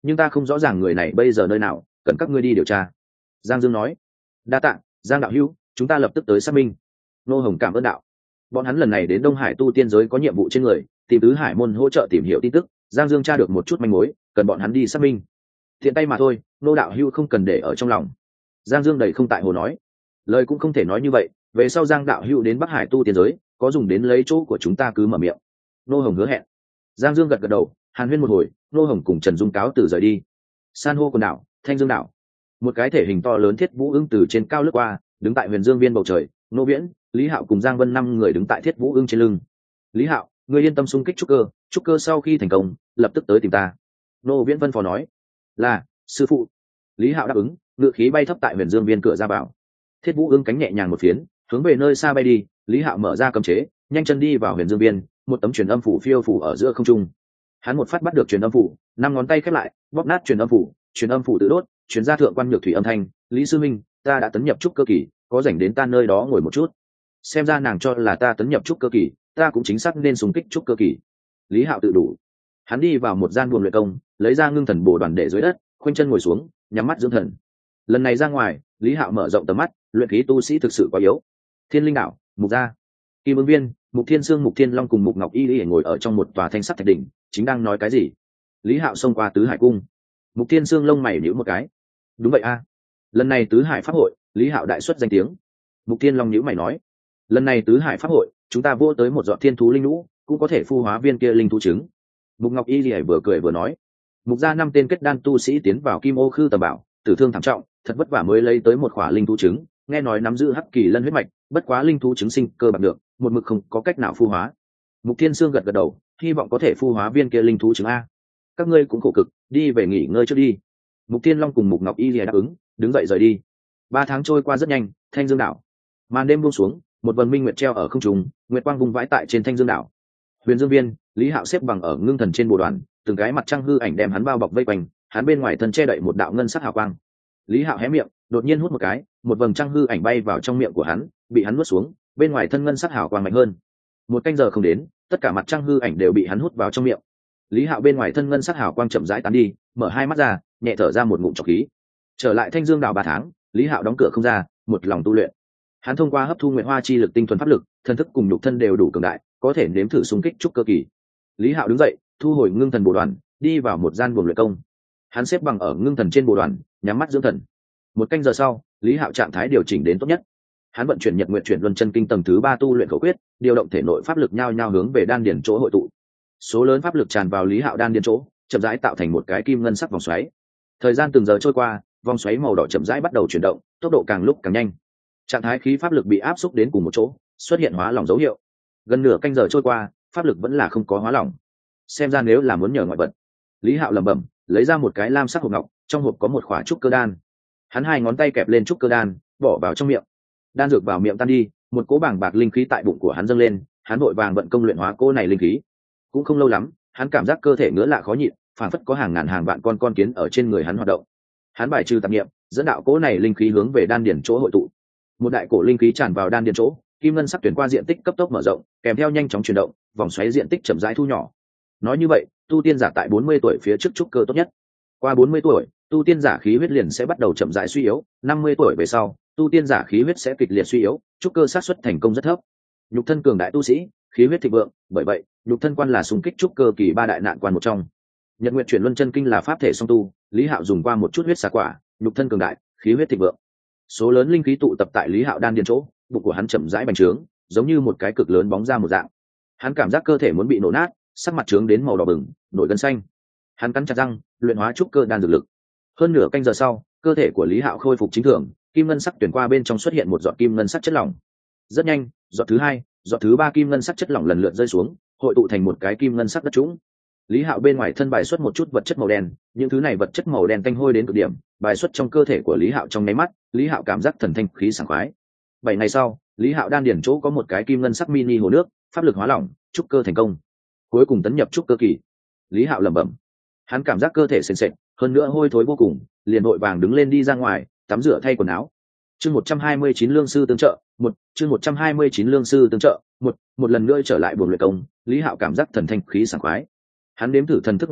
nhưng ta không rõ ràng người này bây giờ nơi nào, cần các ngươi đi điều tra. Giang Dương nói. Đa tạ Giang đạo hữu, chúng ta lập tức tới xác minh. Nô Hồng cảm ơn đạo. Bọn hắn lần này đến Đông Hải tu tiên giới có nhiệm vụ trên người, tìm tứ hải môn hỗ trợ tìm hiểu tin tức. Giang Dương tra được một chút manh mối, cần bọn hắn đi xác minh. Thiện tay mà thôi, nô đạo hữu không cần để ở trong lòng. Giang Dương đầy không tại hồ nói. Lời cũng không thể nói như vậy, về sau Giang đạo hữu đến Bắc Hải tu tiên giới có dùng đến lấy chỗ của chúng ta cứ mở miệng. Nô Hồng hứa hẹn. Giang Dương gật gật đầu, hàn huyên một hồi, Nô Hồng cùng Trần Dung cáo từ rời đi. San hô quần đảo Thanh Dương đảo, một cái thể hình to lớn thiết vũ ưng từ trên cao lướt qua, đứng tại huyền dương viên bầu trời. Nô Viễn, Lý Hạo cùng Giang Vân 5 người đứng tại thiết vũ ưng trên lưng. Lý Hạo, ngươi yên tâm xung kích trúc cơ sau khi thành công lập tức tới tìm ta. Nô Viễn phân phó nói. Là sư phụ. Lý Hạo đáp ứng, ngự khí bay thấp tại huyền dương viên cửa ra vào. Thiết vũ ưng cánh nhẹ nhàng một phiến, hướng về nơi xa bay đi. Lý Hạo mở ra cấm chế, nhanh chân đi vào huyền dương viên, một tấm truyền âm phủ phiêu phủ ở giữa không trung. Hắn một phát bắt được truyền âm phủ, 5 ngón tay khép lại, bóp nát truyền âm phủ tự đốt, truyền ra thượng quan nhược thủy âm thanh. Lý sư minh, ta đã tấn nhập trúc cơ kỳ, có rảnh đến ta nơi đó ngồi một chút. Xem ra nàng cho là ta tấn nhập trúc cơ kỳ, ta cũng chính xác nên xung kích trúc cơ kỳ. Lý Hạo tự đủ. Hắn đi vào một gian buồng luyện công, lấy ra ngưng thần bổ đoàn để dưới đất, khoanh chân ngồi xuống, nhắm mắt dưỡng thần. Lần này ra ngoài, Lý Hạo mở rộng tầm mắt, luyện khí tu sĩ thực sự quá yếu. Thiên Linh đảo, Mục gia, Kim Ứng Viên, Mục Thiên Sương, Mục Thiên Long cùng Mục Ngọc Y ngồi ở trong một tòa thanh sắc thạch đỉnh, chính đang nói cái gì. Lý Hạo xông qua tứ hải cung. Mục Thiên Sương lông mày nhíu một cái. Đúng vậy a, lần này tứ hải pháp hội, Lý Hạo đại xuất danh tiếng. Mục Thiên Long nhíu mày nói, lần này tứ hải pháp hội, chúng ta vô tới một giọt thiên thú linh lũ, cũng có thể phu hóa viên kia linh thú trứng. Mục Ngọc Y vừa cười vừa nói, Mục gia 5 tên kết đan tu sĩ tiến vào Kim Ô Khư tầm bảo, tử thương thảm trọng, thật vất vả mới lấy tới một khỏa linh thú trứng, nghe nói nắm giữ hắc kỳ lân huyết mạch, bất quá linh thú trứng sinh cơ bạc được, một mực không có cách nào phu hóa. Mục Thiên Sương gật gật đầu, hy vọng có thể phu hóa viên kia linh thú trứng a. Các ngươi cũng khổ cực, đi về nghỉ ngơi trước đi. Mục Thiên Long cùng Mục Ngọc Y đáp ứng, đứng dậy rời đi. 3 tháng trôi qua rất nhanh, Thanh Dương đảo. Màn đêm buông xuống, một vầng minh nguyệt treo ở không trung, nguyệt quang vung vãi tại trên Thanh Dương đảo. Huyền Dương Viên, Lý Hạo xếp bằng ở ngưng thần trên bồ đoàn, từng cái mặt trăng hư ảnh đem hắn bao bọc vây quanh, hắn bên ngoài thân che đậy một đạo ngân sắc hào quang. Lý Hạo hé miệng, đột nhiên hút một cái, một vầng trăng hư ảnh bay vào trong miệng của hắn, bị hắn nuốt xuống, bên ngoài thân ngân sắc hào quang mạnh hơn. 1 canh giờ không đến, tất cả mặt trăng hư ảnh đều bị hắn hút vào trong miệng. Lý Hạo bên ngoài thân ngân sắc hào quang chậm rãi tán đi, mở 2 mắt ra, nhẹ thở ra một ngụm trọc khí. Trở lại Thanh Dương đảo 3 tháng, Lý Hạo đóng cửa không ra, một lòng tu luyện. Hắn thông qua hấp thu nguyện hoa chi lực tinh thuần pháp lực, thân thức cùng nhục thân đều đủ cường đại, có thể nếm thử xung kích trúc cơ kỳ. Lý Hạo đứng dậy, thu hồi ngưng thần bồ đoàn, đi vào một gian buồng luyện công. Hắn xếp bằng ở ngưng thần trên bồ đoàn, nhắm mắt dưỡng thần. 1 canh giờ sau, Lý Hạo trạng thái điều chỉnh đến tốt nhất. Hắn vận chuyển Nhật Nguyệt chuyển luân chân kinh tầng thứ 3 tu luyện khẩu quyết, điều động thể nội pháp lực nhao nhao hướng về đan điển chỗ hội tụ. Số lớn pháp lực tràn vào Lý Hạo đan điển chỗ, chậm rãi tạo thành một cái kim ngân sắc vòng xoáy. Thời gian từng giờ trôi qua, vòng xoáy màu đỏ chậm rãi bắt đầu chuyển động, tốc độ càng lúc càng nhanh. Trạng thái khí pháp lực bị áp xúc đến cùng một chỗ, xuất hiện hóa lỏng dấu hiệu. Gần nửa canh giờ trôi qua, pháp lực vẫn là không có hóa lỏng. Xem ra nếu là muốn nhờ ngoại vật. Lý Hạo lẩm bẩm, lấy ra một cái lam sắc hộp ngọc, trong hộp có một khỏa trúc cơ đan. Hắn 2 ngón tay kẹp lên trúc cơ đan, bỏ vào trong miệng. Đan dược vào miệng tan đi, một cỗ bàng bạc linh khí tại bụng của hắn dâng lên, hắn vội vàng vận công luyện hóa cỗ này linh khí. Cũng không lâu lắm, hắn cảm giác cơ thể ngứa lạ khó nhịn, phảng phất có hàng ngàn hàng vạn con kiến ở trên người hắn hoạt động. Hắn bài trừ tạp niệm, dẫn đạo cỗ này linh khí hướng về đan điển chỗ hội tụ. Một đại cổ linh khí tràn vào đan điển chỗ, kim ngân sắc tuyển qua diện tích cấp tốc mở rộng, kèm theo nhanh chóng chuyển động, vòng xoáy diện tích chậm rãi thu nhỏ. Nói như vậy, tu tiên giả tại 40 tuổi phía trước trúc cơ tốt nhất. Qua 40 tuổi, tu tiên giả khí huyết liền sẽ bắt đầu chậm rãi suy yếu, 50 tuổi về sau, tu tiên giả khí huyết sẽ kịch liệt suy yếu, trúc cơ xác suất thành công rất thấp. Nhục thân cường đại tu sĩ, khí huyết thịnh vượng, bởi vậy, nhục thân quan là xung kích trúc cơ kỳ 3 đại nạn quan một trong. Nhật Nguyệt chuyển luân chân kinh là pháp thể song tu, Lý Hạo dùng qua một chút huyết xà quả, nhục thân cường đại, khí huyết thịnh vượng. Số lớn linh khí tụ tập tại Lý Hạo đan điền chỗ, bụng của hắn chậm rãi bành trướng, giống như một cái cực lớn bóng ra một dạng. Hắn cảm giác cơ thể muốn bị nổ nát, sắc mặt trướng đến màu đỏ bừng, nổi gân xanh. Hắn cắn chặt răng, luyện hóa trúc cơ đan dược lực. Hơn nửa canh giờ sau, cơ thể của Lý Hạo khôi phục chính thường, kim ngân sắc tuyển qua bên trong xuất hiện một giọt kim ngân sắc chất lỏng. Rất nhanh, giọt thứ 2, giọt thứ 3 kim ngân sắc chất lỏng lần lượt rơi xuống, hội tụ thành một cái kim ngân sắc đất trũng. Lý Hạo bên ngoài thân bài xuất một chút vật chất màu đen, những thứ này vật chất màu đen tanh hôi đến cực điểm, bài xuất trong cơ thể của Lý Hạo trong nháy mắt, Lý Hạo cảm giác thần thanh khí sảng khoái. 7 ngày sau, Lý Hạo đan điển chỗ có một cái kim ngân sắc mini hồ nước, pháp lực hóa lỏng, trúc cơ thành công. Cuối cùng tấn nhập trúc cơ kỳ. Lý Hạo lẩm bẩm. Hắn cảm giác cơ thể sền sệt, hơn nữa hôi thối vô cùng, liền vội vàng đứng lên đi ra ngoài, tắm rửa thay quần áo. Chương 129 lương sư tương trợ, chương 129 lương sư tương trợ, một lần nữa trở lại buồng luyện công, Lý Hạo cảm giác thần thanh khí sảng khoái. Hắn đếm thử thần thức ngoại phóng,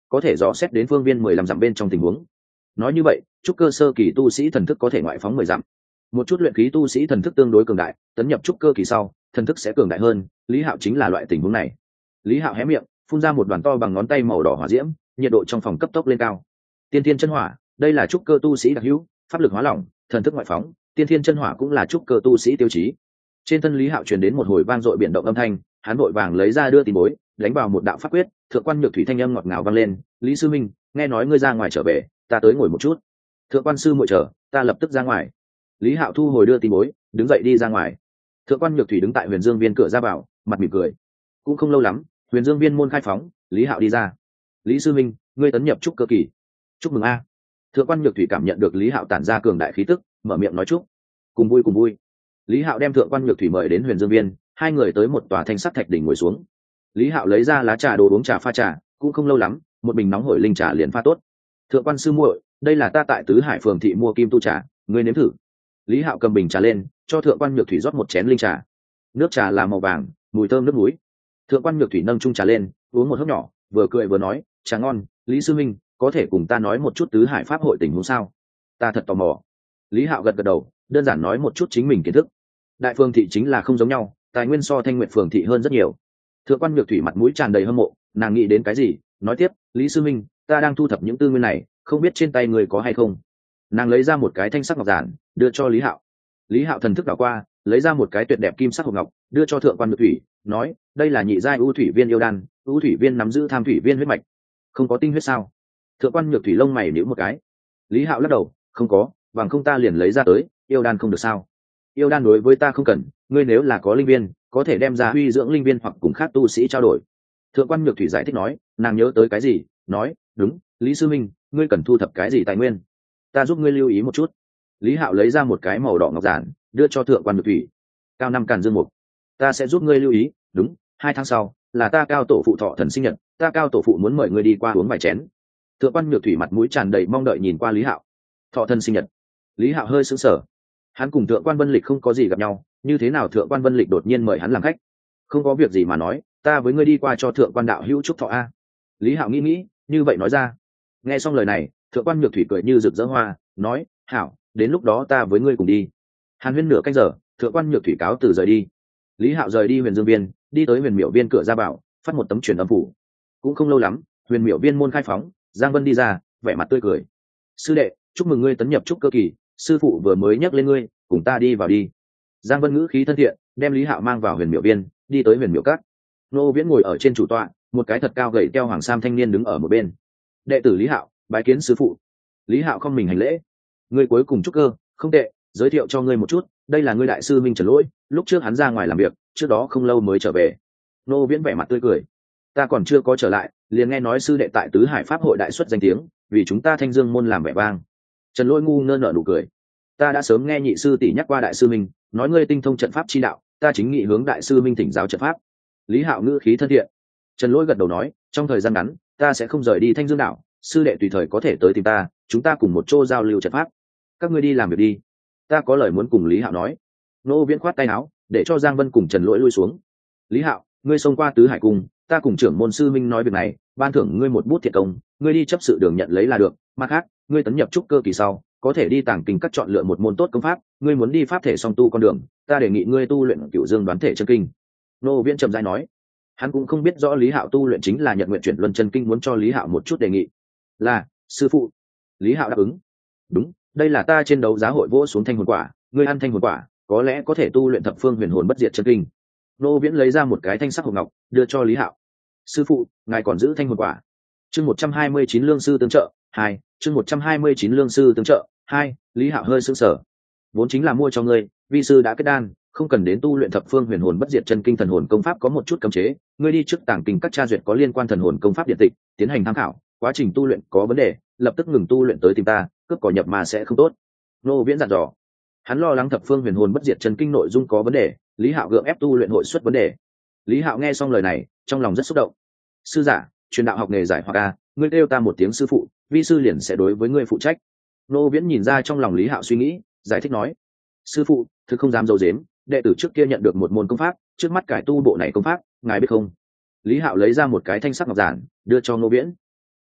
có thể dò xét đến phương viên 15 dặm bên trong tình huống. Nói như vậy, trúc cơ sơ kỳ tu sĩ thần thức có thể ngoại phóng 10 dặm. Một chút luyện khí tu sĩ thần thức tương đối cường đại, tấn nhập trúc cơ kỳ sau, thần thức sẽ cường đại hơn, Lý Hạo chính là loại tình huống này. Lý Hạo hé miệng, phun ra một đoàn to bằng ngón tay màu đỏ hỏa diễm, nhiệt độ trong phòng cấp tốc lên cao. Tiên thiên chân hỏa, đây là trúc cơ tu sĩ đặc hữu, pháp lực hóa lỏng, thần thức ngoại phóng, tiên thiên chân hỏa cũng là trúc cơ tu sĩ tiêu chí. Trên thân Lý Hạo truyền đến một hồi vang dội biển động âm thanh, hắn vội vàng lấy ra đưa tin bối, đánh vào một đạo pháp quyết, thượng quan nhược thủy thanh âm ngọt ngào vang lên, "Lý sư minh, nghe nói ngươi ra ngoài trở về, ta tới ngồi một chút." "Thượng quan sư muội chờ, ta lập tức ra ngoài." Lý Hạo thu hồi đưa tin bối, đứng dậy đi ra ngoài. Thượng quan nhược thủy đứng tại Huyền Dương Viên cửa ra vào, mặt mỉm cười. Cũng không lâu lắm, Huyền Dương Viên môn khai phóng, Lý Hạo đi ra. "Lý sư minh, ngươi tấn nhập trúc cơ kỳ." "Chúc mừng a." Thượng quan nhược thủy cảm nhận được Lý Hạo tản ra cường đại khí tức, mở miệng nói chúc. "Cùng vui cùng vui." Lý Hạo đem Thượng quan nhược thủy mời đến Huyền Dương Viên, hai người tới một tòa thanh sắc thạch đỉnh ngồi xuống. Lý Hạo lấy ra lá trà đồ uống trà pha trà, cũng không lâu lắm, một bình nóng hổi linh trà liền pha tốt. "Thượng quan sư muội, đây là ta tại Tứ Hải phường thị mua kim tu trà, ngươi nếm thử." Lý Hạo cầm bình trà lên, cho Thượng quan nhược thủy rót một chén linh trà. Nước trà là màu vàng, mùi thơm nước núi. Thượng quan nhược thủy nâng chung trà lên, uống một hớp nhỏ, vừa cười vừa nói, "Trà ngon, Lý sư minh, có thể cùng ta nói một chút Tứ Hải pháp hội tình huống sao?" "Ta thật tò mò." Lý Hạo gật gật đầu, đơn giản nói một chút chính mình kiến thức. Đại phường thị chính là không giống nhau, tài nguyên so Thanh Nguyệt phường thị hơn rất nhiều. Thượng quan nhược thủy mặt mũi tràn đầy hâm mộ, nàng nghĩ đến cái gì, nói tiếp, "Lý sư minh, ta đang thu thập những tư nguyên này, không biết trên tay người có hay không." Nàng lấy ra một cái thanh sắc ngọc giản, đưa cho Lý Hạo. Lý Hạo thần thức đảo qua, lấy ra một cái tuyệt đẹp kim sắc hộp ngọc, đưa cho Thượng quan nhược thủy, nói, "Đây là nhị giai ưu thủy viên yêu đan, ưu thủy viên nắm giữ tham thủy viên huyết mạch." "Không có tinh huyết sao?" Thượng quan nhược thủy lông mày nhíu một cái. Lý Hạo lắc đầu, "Không có, bằng không ta liền lấy ra tới, yêu đan không được sao?" "Yêu đan đối với ta không cần, ngươi nếu là có linh viên, có thể đem ra huy dưỡng linh viên hoặc cùng khác tu sĩ trao đổi." Thượng quan nhược thủy giải thích nói, nàng nhớ tới cái gì, nói, "Đúng, Lý sư minh, ngươi cần thu thập cái gì tài nguyên? Ta giúp ngươi lưu ý một chút." Lý Hạo lấy ra một cái màu đỏ ngọc giản, đưa cho Thượng quan nhược thủy. "Cao năm càn dương mục, ta sẽ giúp ngươi lưu ý. Đúng, 2 tháng sau là ta cao tổ phụ thọ thần sinh nhật, ta cao tổ phụ muốn mời ngươi đi qua uống vài chén." Thượng quan nhược thủy mặt mũi tràn đầy mong đợi nhìn qua Lý Hạo. "Thọ thần sinh nhật?" Lý Hạo hơi sững sờ. Hắn cùng Thượng quan Vân Lịch không có gì gặp nhau, như thế nào Thượng quan Vân Lịch đột nhiên mời hắn làm khách? "Không có việc gì mà nói, ta với ngươi đi qua cho Thượng quan đạo hữu chúc thọ a." Lý Hạo nghĩ, như vậy nói ra. Nghe xong lời này, Thượng quan nhược thủy cười như rực rỡ hoa, nói, "Hảo, đến lúc đó ta với ngươi cùng đi." Hàn huyên nửa canh giờ, Thượng quan nhược thủy cáo từ rời đi. Lý Hạo rời đi Huyền Dương Viên, đi tới Huyền Miểu Viên cửa ra bảo, phát một tấm truyền âm phủ. Cũng không lâu lắm, Huyền Miểu Viên môn khai phóng, Giang Vân đi ra, vẻ mặt tươi cười. "Sư đệ, chúc mừng ngươi tấn nhập trúc cơ kỳ, sư phụ vừa mới nhắc lên ngươi, cùng ta đi vào đi." Giang Vân ngữ khí thân thiện, đem Lý Hạo mang vào Huyền Miểu Viên, đi tới Huyền Miểu Các. Nô Viễn ngồi ở trên chủ tọa, một cái thật cao gầy teo hoàng sam thanh niên đứng ở một bên. "Đệ tử Lý Hạo, bái kiến sư phụ." Lý Hạo không mình hành lễ. "Ngươi cuối cùng trúc cơ, không tệ, giới thiệu cho ngươi một chút, đây là ngươi đại sư Minh Trần Lỗi, lúc trước hắn ra ngoài làm việc, trước đó không lâu mới trở về." Nô Viễn vẻ mặt tươi cười. "Ta còn chưa có trở lại, liền nghe nói sư đệ tại Tứ Hải pháp hội đại xuất danh tiếng, vì chúng ta Thanh Dương môn làm vẻ vang." Trần Lỗi ngu ngơ nở nụ cười. "Ta đã sớm nghe nhị sư tỷ nhắc qua đại sư Minh, nói ngươi tinh thông trận pháp chi đạo, ta chính nghị hướng đại sư Minh thỉnh giáo trận pháp." Lý Hạo ngữ khí thân thiện. Trần Lỗi gật đầu nói, "Trong thời gian ngắn, ta sẽ không rời đi Thanh Dương đảo, sư đệ tùy thời có thể tới tìm ta, chúng ta cùng một chỗ giao lưu trận pháp. Các ngươi đi làm việc đi, ta có lời muốn cùng Lý Hạo nói." Nô Viễn khoát tay áo, để cho Giang Vân cùng Trần Lỗi lui xuống. "Lý Hạo, ngươi xông qua Tứ Hải cung, ta cùng trưởng môn sư minh nói việc này, ban thưởng ngươi một bút thiệt công, ngươi đi chấp sự đường nhận lấy là được. Mặt khác, ngươi tấn nhập trúc cơ kỳ sau, có thể đi tàng kinh các chọn lựa một môn tốt công pháp, ngươi muốn đi pháp thể song tu con đường, ta đề nghị ngươi tu luyện Cửu Dương Đoán Thể chân kinh." Nô Viễn trầm rãi nói. Hắn cũng không biết rõ Lý Hạo tu luyện chính là Nhật Nguyện Chuyển Luân chân kinh, muốn cho Lý Hạo một chút đề nghị. "Là, sư phụ." Lý Hạo đáp ứng. "Đúng, đây là ta trên đấu giá hội vỗ xuống thanh hồn quả, ngươi ăn thanh hồn quả, có lẽ có thể tu luyện thập phương huyền hồn bất diệt chân kinh." Nô Viễn lấy ra một cái thanh sắc hộp ngọc, đưa cho Lý Hạo. "Sư phụ, ngài còn giữ thanh hồn quả." Chương 129 lương sư tương trợ 2, chương 129 lương sư tương trợ 2, Lý Hạo hơi sững sờ. "Vốn chính là mua cho ngươi, vi sư đã kết đan, không cần đến tu luyện thập phương huyền hồn bất diệt chân kinh thần hồn công pháp có một chút cấm chế, ngươi đi trước tàng kinh các tra duyệt có liên quan thần hồn công pháp điện tịch, tiến hành tham khảo, quá trình tu luyện có vấn đề, lập tức ngừng tu luyện tới tìm ta, cướp cỏ nhập mà sẽ không tốt." Nô Viễn dặn dò. Hắn lo lắng thập phương huyền hồn bất diệt chân kinh nội dung có vấn đề, Lý Hạo gượng ép tu luyện hội xuất vấn đề. Lý Hạo nghe xong lời này, trong lòng rất xúc động. "Sư giả, truyền đạo học nghề giải hoặc a, ngươi kêu ta một tiếng sư phụ, vi sư liền sẽ đối với ngươi phụ trách." Nô Viễn nhìn ra trong lòng Lý Hạo suy nghĩ, giải thích nói, "Sư phụ, thực không dám dâu dếm, đệ tử trước kia nhận được một môn công pháp, trước mắt cải tu bộ này công pháp, ngài biết không?" Lý Hạo lấy ra một cái thanh sắc ngọc giản, đưa cho Nô Viễn.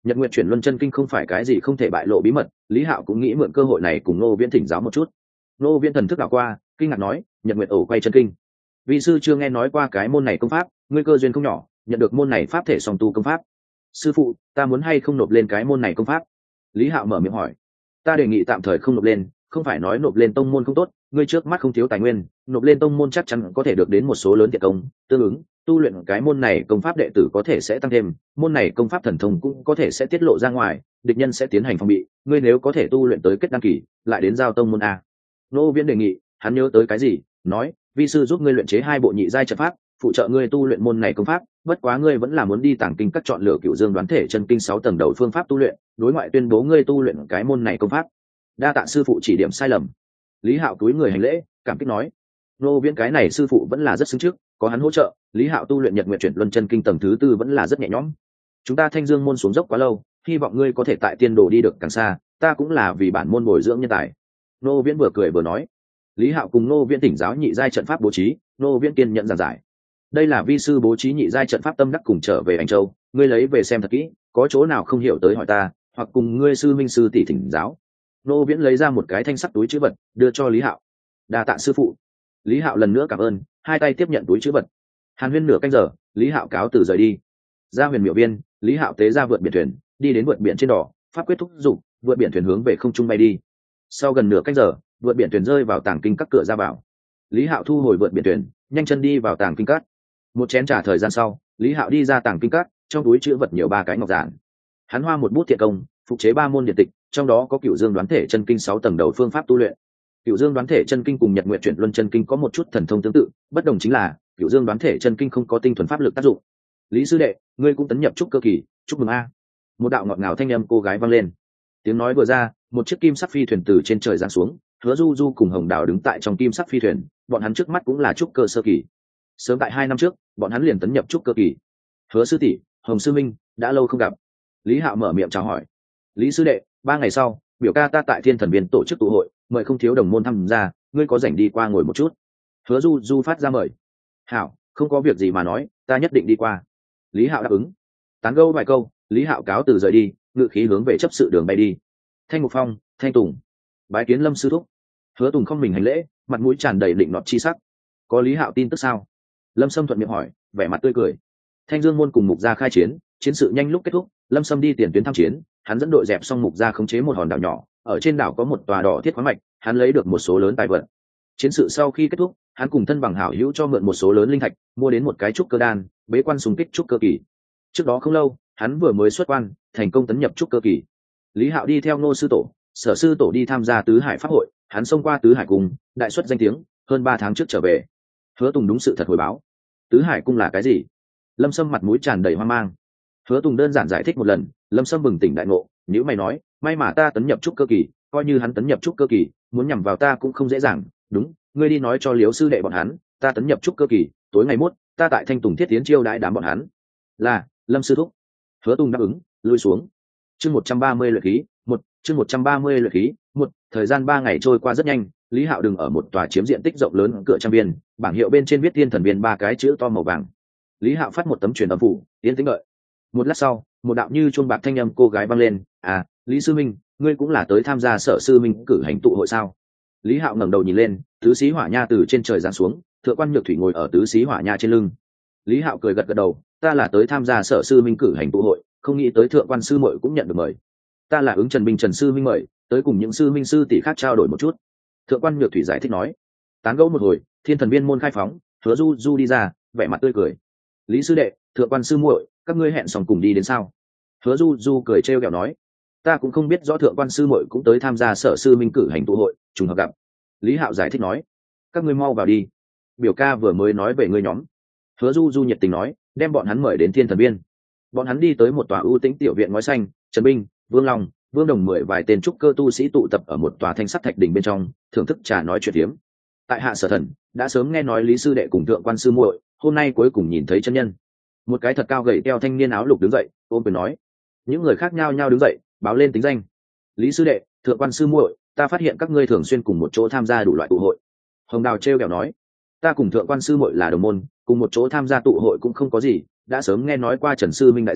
Nhật Nguyệt chuyển luân chân kinh không phải cái gì không thể bại lộ bí mật, Lý Hạo cũng nghĩ mượn cơ hội này cùng Ngô Viễn thỉnh giáo một chút. Ngô Viễn thần thức đảo qua, kinh ngạc nói, Nhật Nguyệt ổ quay chân kinh. Vị sư chưa nghe nói qua cái môn này công pháp, ngươi cơ duyên không nhỏ, nhận được môn này pháp thể song tu công pháp. Sư phụ, ta muốn hay không nộp lên cái môn này công pháp? Lý Hạo mở miệng hỏi. Ta đề nghị tạm thời không nộp lên, không phải nói nộp lên tông môn không tốt, ngươi trước mắt không thiếu tài nguyên, nộp lên tông môn chắc chắn có thể được đến một số lớn tiền công, tương ứng tu luyện cái môn này công pháp đệ tử có thể sẽ tăng thêm, môn này công pháp thần thông cũng có thể sẽ tiết lộ ra ngoài, địch nhân sẽ tiến hành phòng bị, ngươi nếu có thể tu luyện tới kết đăng kỳ, lại đến giao tông môn a. Nô Viễn đề nghị, hắn nhớ tới cái gì, nói, vi sư giúp ngươi luyện chế 2 bộ nhị giai trận pháp, phụ trợ ngươi tu luyện môn này công pháp, bất quá ngươi vẫn là muốn đi tàng kinh các chọn lựa Cửu Dương đoán thể chân kinh 6 tầng đầu phương pháp tu luyện, đối ngoại tuyên bố ngươi tu luyện cái môn này công pháp. Đa tạ sư phụ chỉ điểm sai lầm. Lý Hạo cúi người hành lễ, cảm kích nói, Nô Viễn cái này sư phụ vẫn là rất xứng trước, có hắn hỗ trợ, Lý Hạo tu luyện Nhật Nguyệt chuyển luân chân kinh tầng thứ 4 vẫn là rất nhẹ nhõm. Chúng ta Thanh Dương môn xuống dốc quá lâu, hy vọng ngươi có thể tại tiên đồ đi được càng xa, ta cũng là vì bản môn bồi dưỡng nhân tài. Nô Viễn vừa cười vừa nói. Lý Hạo cùng Nô Viễn tỉnh giáo nhị giai trận pháp bố trí, Nô Viễn kiên nhận giảng giải. Đây là vi sư bố trí nhị giai trận pháp tâm đắc cùng trở về Ảnh Châu, ngươi lấy về xem thật kỹ, có chỗ nào không hiểu tới hỏi ta, hoặc cùng ngươi sư minh sư tỷ thỉnh giáo. Nô Viễn lấy ra một cái thanh sắt túi trữ vật, đưa cho Lý Hạo. Đa tạ sư phụ. Lý Hạo lần nữa cảm ơn, hai tay tiếp nhận túi trữ vật. Hàn huyên nửa canh giờ, Lý Hạo cáo từ rời đi. Ra huyền miệu viên, Lý Hạo tế ra vượt biển thuyền, đi đến vượt biển trên đỏ, pháp quyết thúc giục, vượt biển thuyền hướng về không trung bay đi. Sau gần nửa canh giờ, vượt biển thuyền rơi vào tàng kinh các cửa ra vào. Lý Hạo thu hồi vượt biển thuyền, nhanh chân đi vào tàng kinh các. Một chén trà thời gian sau, Lý Hạo đi ra tàng kinh các, trong túi trữ vật nhiều 3 cái ngọc giản. Hắn hoa một bút thiện công, phục chế 3 môn điện tịch, trong đó có Cửu Dương đoán thể chân kinh 6 tầng đầu phương pháp tu luyện. Cửu Dương đoán thể chân kinh cùng Nhật Nguyệt chuyển luân chân kinh có một chút thần thông tương tự, bất đồng chính là Cửu Dương đoán thể chân kinh không có tinh thuần pháp lực tác dụng. Lý sư đệ, ngươi cũng tấn nhập trúc cơ kỳ, chúc mừng a. Một đạo ngọt ngào thanh âm cô gái vang lên. Tiếng nói vừa ra, một chiếc kim sắc phi thuyền từ trên trời giáng xuống, Hứa Du Du cùng Hồng Đào đứng tại trong kim sắc phi thuyền, bọn hắn trước mắt cũng là trúc cơ sơ kỳ. Sớm tại 2 năm trước, bọn hắn liền tấn nhập trúc cơ kỳ. Hứa sư tỷ, Hồng sư minh, đã lâu không gặp. Lý Hạo mở miệng chào hỏi. Lý sư đệ, 3 ngày sau, biểu ca ta tại Thiên Thần Viên tổ chức tụ hội, mời không thiếu đồng môn tham gia, ngươi có rảnh đi qua ngồi một chút. Hứa Du Du phát ra mời. Hảo, không có việc gì mà nói, ta nhất định đi qua. Lý Hạo đáp ứng. Tán gẫu vài câu, Lý Hạo cáo từ rời đi, ngự khí hướng về chấp sự đường bay đi. Thanh Mục Phong, Thanh Tùng, bái kiến Lâm sư thúc. Hứa Tùng không mình hành lễ, mặt mũi tràn đầy định nọt chi sắc. Có Lý Hạo tin tức sao? Lâm Sâm thuận miệng hỏi, vẻ mặt tươi cười. Thanh Dương môn cùng Mục gia khai chiến, chiến sự nhanh lúc kết thúc, Lâm Sâm đi tiền tuyến tham chiến, hắn dẫn đội dẹp xong Mục gia khống chế một hòn đảo nhỏ, ở trên đảo có một tòa đỏ thiết khoáng mạch, hắn lấy được một số lớn tài vật. Chiến sự sau khi kết thúc, hắn cùng thân bằng hảo hữu cho mượn một số lớn linh thạch, mua đến một cái trúc cơ đan, bế quan xung kích trúc cơ kỳ. Trước đó không lâu, hắn vừa mới xuất quan, thành công tấn nhập trúc cơ kỳ. Lý Hạo đi theo Ngô sư tổ, Sở sư tổ đi tham gia tứ hải pháp hội, hắn xông qua tứ hải cung, đại xuất danh tiếng, hơn 3 tháng trước trở về. Hứa Tùng đúng sự thật hồi báo. Tứ hải cung là cái gì? Lâm Sâm mặt mũi tràn đầy hoang mang. Hứa Tùng đơn giản giải thích một lần, Lâm Sâm bừng tỉnh đại ngộ, nhíu mày nói, may mà ta tấn nhập trúc cơ kỳ, coi như hắn tấn nhập trúc cơ kỳ, muốn nhằm vào ta cũng không dễ dàng. Đúng, ngươi đi nói cho Liếu sư đệ bọn hắn, ta tấn nhập trúc cơ kỳ, tối ngày mốt, ta tại Thanh Tùng thiết tiến chiêu đãi đám bọn hắn. Là, Lâm sư thúc. Hứa Tùng đáp ứng, lui xuống. Chương 130 luyện khí, chương 130 luyện khí, thời gian 3 ngày trôi qua rất nhanh, Lý Hạo đừng ở một tòa chiếm diện tích rộng lớn cửa trang viên, bảng hiệu bên trên viết Thiên Thần Viên 3 cái chữ to màu vàng. Lý Hạo phát một tấm truyền âm phủ, yên tĩnh đợi. Một lát sau, một đạo như chuông bạc thanh âm cô gái vang lên, "À, Lý sư minh, ngươi cũng là tới tham gia Sở sư minh cử hành tụ hội sao?" Lý Hạo ngẩng đầu nhìn lên, tứ sĩ hỏa nha từ trên trời giáng xuống, thượng quan Nhược Thủy ngồi ở tứ sĩ hỏa nha trên lưng. Lý Hạo cười gật gật đầu, "Ta là tới tham gia Sở sư minh cử hành tụ hội, không nghĩ tới thượng quan sư muội cũng nhận được mời. Ta là ứng Trần Minh Trần sư minh mời, tới cùng những sư minh sư tỷ khác trao đổi một chút." Thượng quan Nhược Thủy giải thích nói. Tán gẫu một hồi, Thiên Thần Viên môn khai phóng, Hứa Du Du đi ra, vẻ mặt tươi cười. "Lý sư đệ, thượng quan sư muội, các ngươi hẹn xong cùng đi đến sao?" Hứa Du Du cười trêu ghẹo nói, "Ta cũng không biết rõ thượng quan sư muội cũng tới tham gia Sở sư minh cử hành tụ hội, trùng hợp gặp." Lý Hạo giải thích nói, "Các ngươi mau vào đi, biểu ca vừa mới nói về ngươi nhóm." Hứa Du Du nhiệt tình nói, đem bọn hắn mời đến Thiên Thần Viên. Bọn hắn đi tới một tòa ưu tĩnh tiểu viện ngói xanh, Trần Binh, Vương Long, Vương Đồng 10 vài tên trúc cơ tu sĩ tụ tập ở một tòa thanh sắt thạch đỉnh bên trong, thưởng thức trà nói chuyện phiếm. Tại Hạ Sở Thần đã sớm nghe nói Lý sư đệ cùng thượng quan sư muội, hôm nay cuối cùng nhìn thấy chân nhân. Một cái thật cao gầy teo thanh niên áo lục đứng dậy, ôm quyền nói. Những người khác nhao nhao đứng dậy, báo lên tính danh. Lý sư đệ, thượng quan sư muội, ta phát hiện các ngươi thường xuyên cùng một chỗ tham gia đủ loại tụ hội. Hồng Đào trêu ghẹo nói, ta cùng thượng quan sư muội là đồng môn, cùng một chỗ tham gia tụ hội cũng không có gì, đã sớm nghe nói qua Trần sư minh đại danh,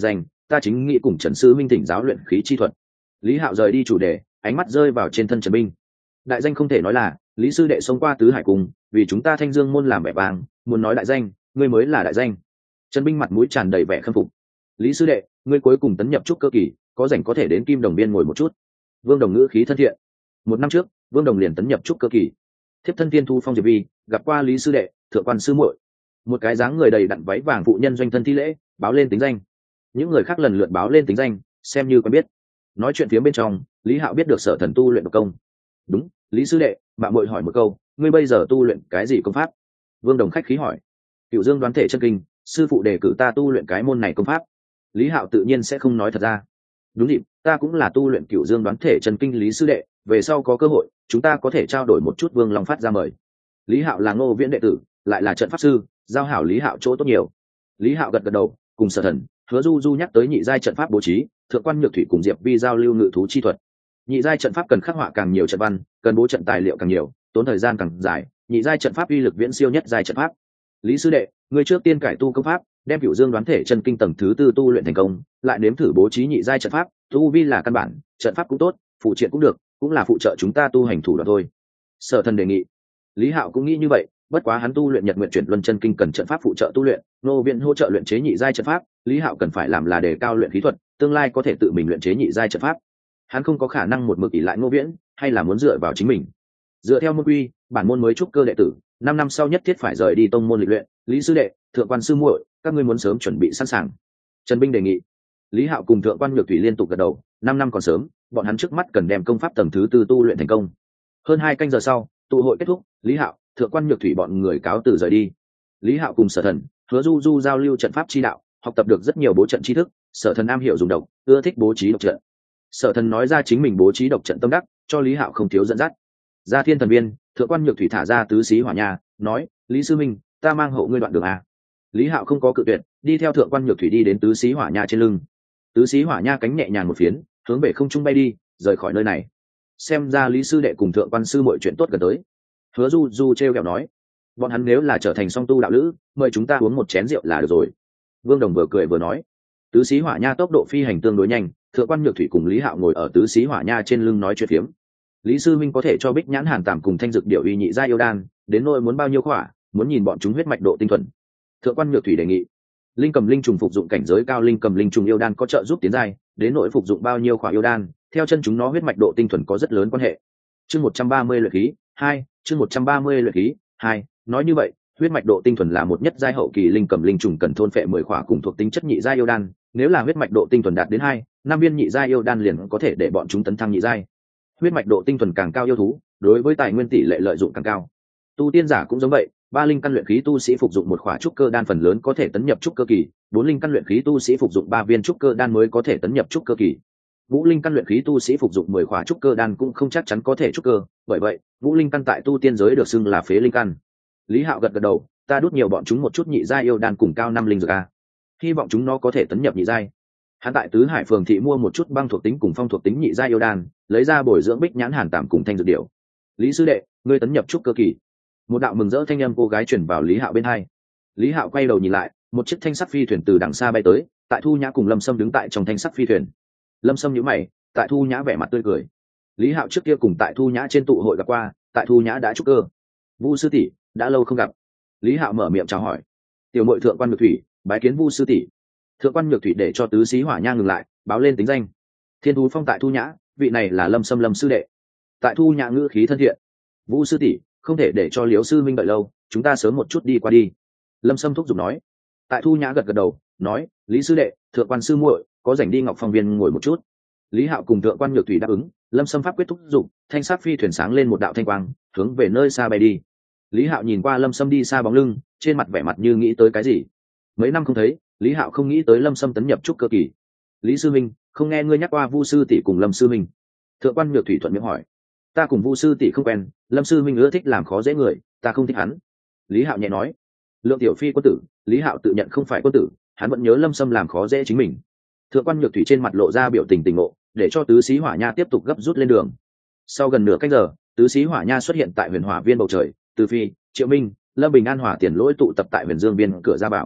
ta chính nghĩ cùng Trần sư minh thỉnh giáo luyện khí chi thuật. Lý Hạo rời đi chủ đề, ánh mắt rơi vào trên thân Trần Binh. Đại danh không thể nói là, Lý sư đệ xông qua tứ hải cùng, vì chúng ta Thanh Dương môn làm vẻ vang, muốn nói đại danh, ngươi mới là đại danh. Trần Binh mặt mũi tràn đầy vẻ khâm phục. Lý sư đệ, ngươi cuối cùng tấn nhập trúc cơ kỳ, có rảnh có thể đến Kim Đồng Biên ngồi một chút. Vương Đồng ngữ khí thân thiện. 1 năm trước, Vương Đồng liền tấn nhập trúc cơ kỳ. Thiếp thân Tiên Thu Phong Diệp Vi, gặp qua Lý sư đệ, thượng quan sư muội. Một cái dáng người đầy đặn váy vàng phụ nhân doanh thân thi lễ, báo lên tính danh. Những người khác lần lượt báo lên tính danh, xem như quen biết. Nói chuyện phía bên trong, Lý Hạo biết được Sở Thần tu luyện độc công. Đúng, Lý sư đệ, bạn muội hỏi một câu, ngươi bây giờ tu luyện cái gì công pháp? Vương Đồng khách khí hỏi. Cửu Dương đoán thể chân kinh, sư phụ đề cử ta tu luyện cái môn này công pháp. Lý Hạo tự nhiên sẽ không nói thật ra. Đúng dịp, ta cũng là tu luyện Cửu Dương đoán thể chân kinh. Lý sư đệ, về sau có cơ hội, chúng ta có thể trao đổi một chút. Vương Long phát ra mời. Lý Hạo là Ngô Viễn đệ tử, lại là trận pháp sư, giao hảo Lý Hạo chỗ tốt nhiều. Lý Hạo gật gật đầu, cùng Sở Thần, Hứa Du Du nhắc tới nhị giai trận pháp bố trí, thượng quan Nhược Thủy cùng Diệp Vi giao lưu ngự thú chi thuật. Nhị giai trận pháp cần khắc họa càng nhiều trận văn, cần bố trận tài liệu càng nhiều, tốn thời gian càng dài, nhị giai trận pháp uy lực viễn siêu nhất giai trận pháp. Lý sư đệ, người trước tiên cải tu công pháp, đem Cửu Dương đoán thể chân kinh tầng thứ 4 tu luyện thành công, lại nếm thử bố trí nhị giai trận pháp, tu vi là căn bản, trận pháp cũng tốt, phụ triện cũng được, cũng là phụ trợ chúng ta tu hành thủ đoạn thôi. Sở Thần đề nghị. Lý Hạo cũng nghĩ như vậy, bất quá hắn tu luyện Nhật Nguyện Chuyển Luân chân kinh cần trận pháp phụ trợ tu luyện, Nô Viện hỗ trợ luyện chế nhị giai trận pháp, Lý Hạo cần phải làm là đề cao luyện khí thuật, tương lai có thể tự mình luyện chế nhị giai trận pháp. Hắn không có khả năng một mực ỷ lại Ngô Viễn, hay là muốn dựa vào chính mình. Dựa theo môn quy, bản môn mới trúc cơ đệ tử, 5 năm sau nhất thiết phải rời đi tông môn lịch luyện. Lý sư đệ, thượng quan sư muội, các ngươi muốn sớm chuẩn bị sẵn sàng. Trần Binh đề nghị. Lý Hạo cùng thượng quan Nhược Thủy liên tục gật đầu, 5 năm còn sớm, bọn hắn trước mắt cần đem công pháp tầng thứ 4 tu luyện thành công. Hơn 2 canh giờ sau, tụ hội kết thúc, Lý Hạo, thượng quan Nhược Thủy bọn người cáo từ rời đi. Lý Hạo cùng Sở Thần, Hứa Du Du giao lưu trận pháp chi đạo, học tập được rất nhiều bố trận tri thức. Sở Thần am hiểu dùng độc, ưa thích bố trí độc trận. Sở Thần nói ra chính mình bố trí độc trận tâm đắc, cho Lý Hạo không thiếu dẫn dắt. Ra Thiên Thần Viên, thượng quan Nhược Thủy thả ra tứ xí hỏa nha, nói: Lý sư minh, ta mang hộ ngươi đoạn đường à? Lý Hạo không có cự tuyệt, đi theo thượng quan Nhược Thủy đi đến tứ xí hỏa nha trên lưng. Tứ xí hỏa nha cánh nhẹ nhàng một phiến, hướng về không trung bay đi, rời khỏi nơi này. Xem ra Lý sư đệ cùng thượng quan sư mọi chuyện tốt gần tới. Hứa Du Du trêu ghẹo nói: bọn hắn nếu là trở thành song tu đạo lữ, mời chúng ta uống một chén rượu là được rồi. Vương Đồng vừa cười vừa nói. Tứ xí hỏa nha tốc độ phi hành tương đối nhanh, thượng quan Nhược Thủy cùng Lý Hạo ngồi ở tứ xí hỏa nha trên lưng nói chuyện phiếm. Lý sư minh có thể cho Bích Nhãn Hàn Tàm cùng Thanh Dực Điểu uy nhị gia yêu đan, đến nỗi muốn bao nhiêu khỏa, muốn nhìn bọn chúng huyết mạch độ tinh thuần. Thượng quan Nhược Thủy đề nghị. Linh cầm linh trùng phục dụng cảnh giới cao linh cầm linh trùng yêu đan có trợ giúp tiến giai, đến nỗi phục dụng bao nhiêu khỏa yêu đan, theo chân chúng nó huyết mạch độ tinh thuần có rất lớn quan hệ. Chương 130 luyện khí 2, chương 130 luyện khí 2, nói như vậy, huyết mạch độ tinh thuần là một nhất giai hậu kỳ linh cầm linh trùng cần thôn phệ 10 khỏa cùng thuộc tính chất nhị giai yêu đan, nếu là huyết mạch độ tinh thuần đạt đến 2, 5 viên nhị giai yêu đan liền có thể để bọn chúng tấn thăng nhị giai. Huyết mạch độ tinh thuần càng cao yêu thú, đối với tài nguyên tỷ lệ lợi dụng càng cao. Tu tiên giả cũng giống vậy, 3 linh căn luyện khí tu sĩ phục dụng một khỏa trúc cơ đan phần lớn có thể tấn nhập trúc cơ kỳ, 4 linh căn luyện khí tu sĩ phục dụng 3 viên trúc cơ đan mới có thể tấn nhập trúc cơ kỳ. Ngũ linh căn luyện khí tu sĩ phục dụng 10 khỏa trúc cơ đan cũng không chắc chắn có thể trúc cơ, bởi vậy, ngũ linh căn tại tu tiên giới được xưng là phế linh căn. Lý Hạo gật gật đầu, ta đút nhiều bọn chúng một chút nhị giai yêu đan cùng cao 5 linh dược a. Hy vọng chúng nó có thể tấn nhập nhị giai. Hắn tại Tứ Hải phường thị mua một chút băng thuộc tính cùng phong thuộc tính nhị giai yêu đan, lấy ra bồi dưỡng Bích Nhãn Hàn Tàm cùng Thanh Dược Điểu. Lý sư đệ, ngươi tấn nhập trúc cơ kỳ. Một đạo mừng rỡ thanh âm cô gái truyền vào Lý Hạo bên hai. Lý Hạo quay đầu nhìn lại, một chiếc thanh sắc phi thuyền từ đằng xa bay tới, Tại Thu Nhã cùng Lâm Sâm đứng tại trong thanh sắc phi thuyền. Lâm Sâm nhíu mày, Tại Thu Nhã vẻ mặt tươi cười. Lý Hạo trước kia cùng Tại Thu Nhã trên tụ hội gặp qua, Tại Thu Nhã đã trúc cơ. Vu sư tỷ, đã lâu không gặp. Lý Hạo mở miệng chào hỏi. Tiểu muội thượng quan Nhược Thủy, bái kiến Vu sư tỷ. Thượng quan Nhược Thủy để cho tứ xí hỏa nha ngừng lại, báo lên tính danh. Thiên thú phong Tại Thu Nhã, vị này là Lâm Sâm Lâm sư đệ. Tại Thu Nhã ngữ khí thân thiện. Vu sư tỷ, không thể để cho Liễu sư minh đợi lâu, chúng ta sớm một chút đi qua đi. Lâm Sâm thúc giục nói. Tại Thu Nhã gật gật đầu, nói, Lý sư đệ, thượng quan sư muội, có rảnh đi Ngọc Phong Viên ngồi một chút. Lý Hạo cùng thượng quan Nhược Thủy đáp ứng. Lâm Sâm pháp quyết thúc giục, thanh sắc phi thuyền sáng lên một đạo thanh quang, hướng về nơi xa bay đi. Lý Hạo nhìn qua Lâm Sâm đi xa bóng lưng, trên mặt vẻ mặt như nghĩ tới cái gì. Mấy năm không thấy, Lý Hạo không nghĩ tới Lâm Sâm tấn nhập trúc cơ kỳ. Lý sư minh, không nghe ngươi nhắc qua Vu sư tỷ cùng Lâm sư minh? Thượng quan Nhược Thủy thuận miệng hỏi. Ta cùng Vu sư tỷ không quen, Lâm sư minh ưa thích làm khó dễ người, ta không thích hắn. Lý Hạo nhẹ nói. Lượng tiểu phi quân tử, Lý Hạo tự nhận không phải quân tử, hắn vẫn nhớ Lâm Sâm làm khó dễ chính mình. Thượng quan Nhược Thủy trên mặt lộ ra biểu tình tỉnh ngộ, để cho tứ xí hỏa nha tiếp tục gấp rút lên đường. Sau gần nửa canh giờ, tứ xí hỏa nha xuất hiện tại Huyền Hỏa Viên bầu trời, Từ Phi, Triệu Minh, Lâm Bình An Hỏa Tiền Lỗi tụ tập tại Huyền Dương Viên cửa ra bảo.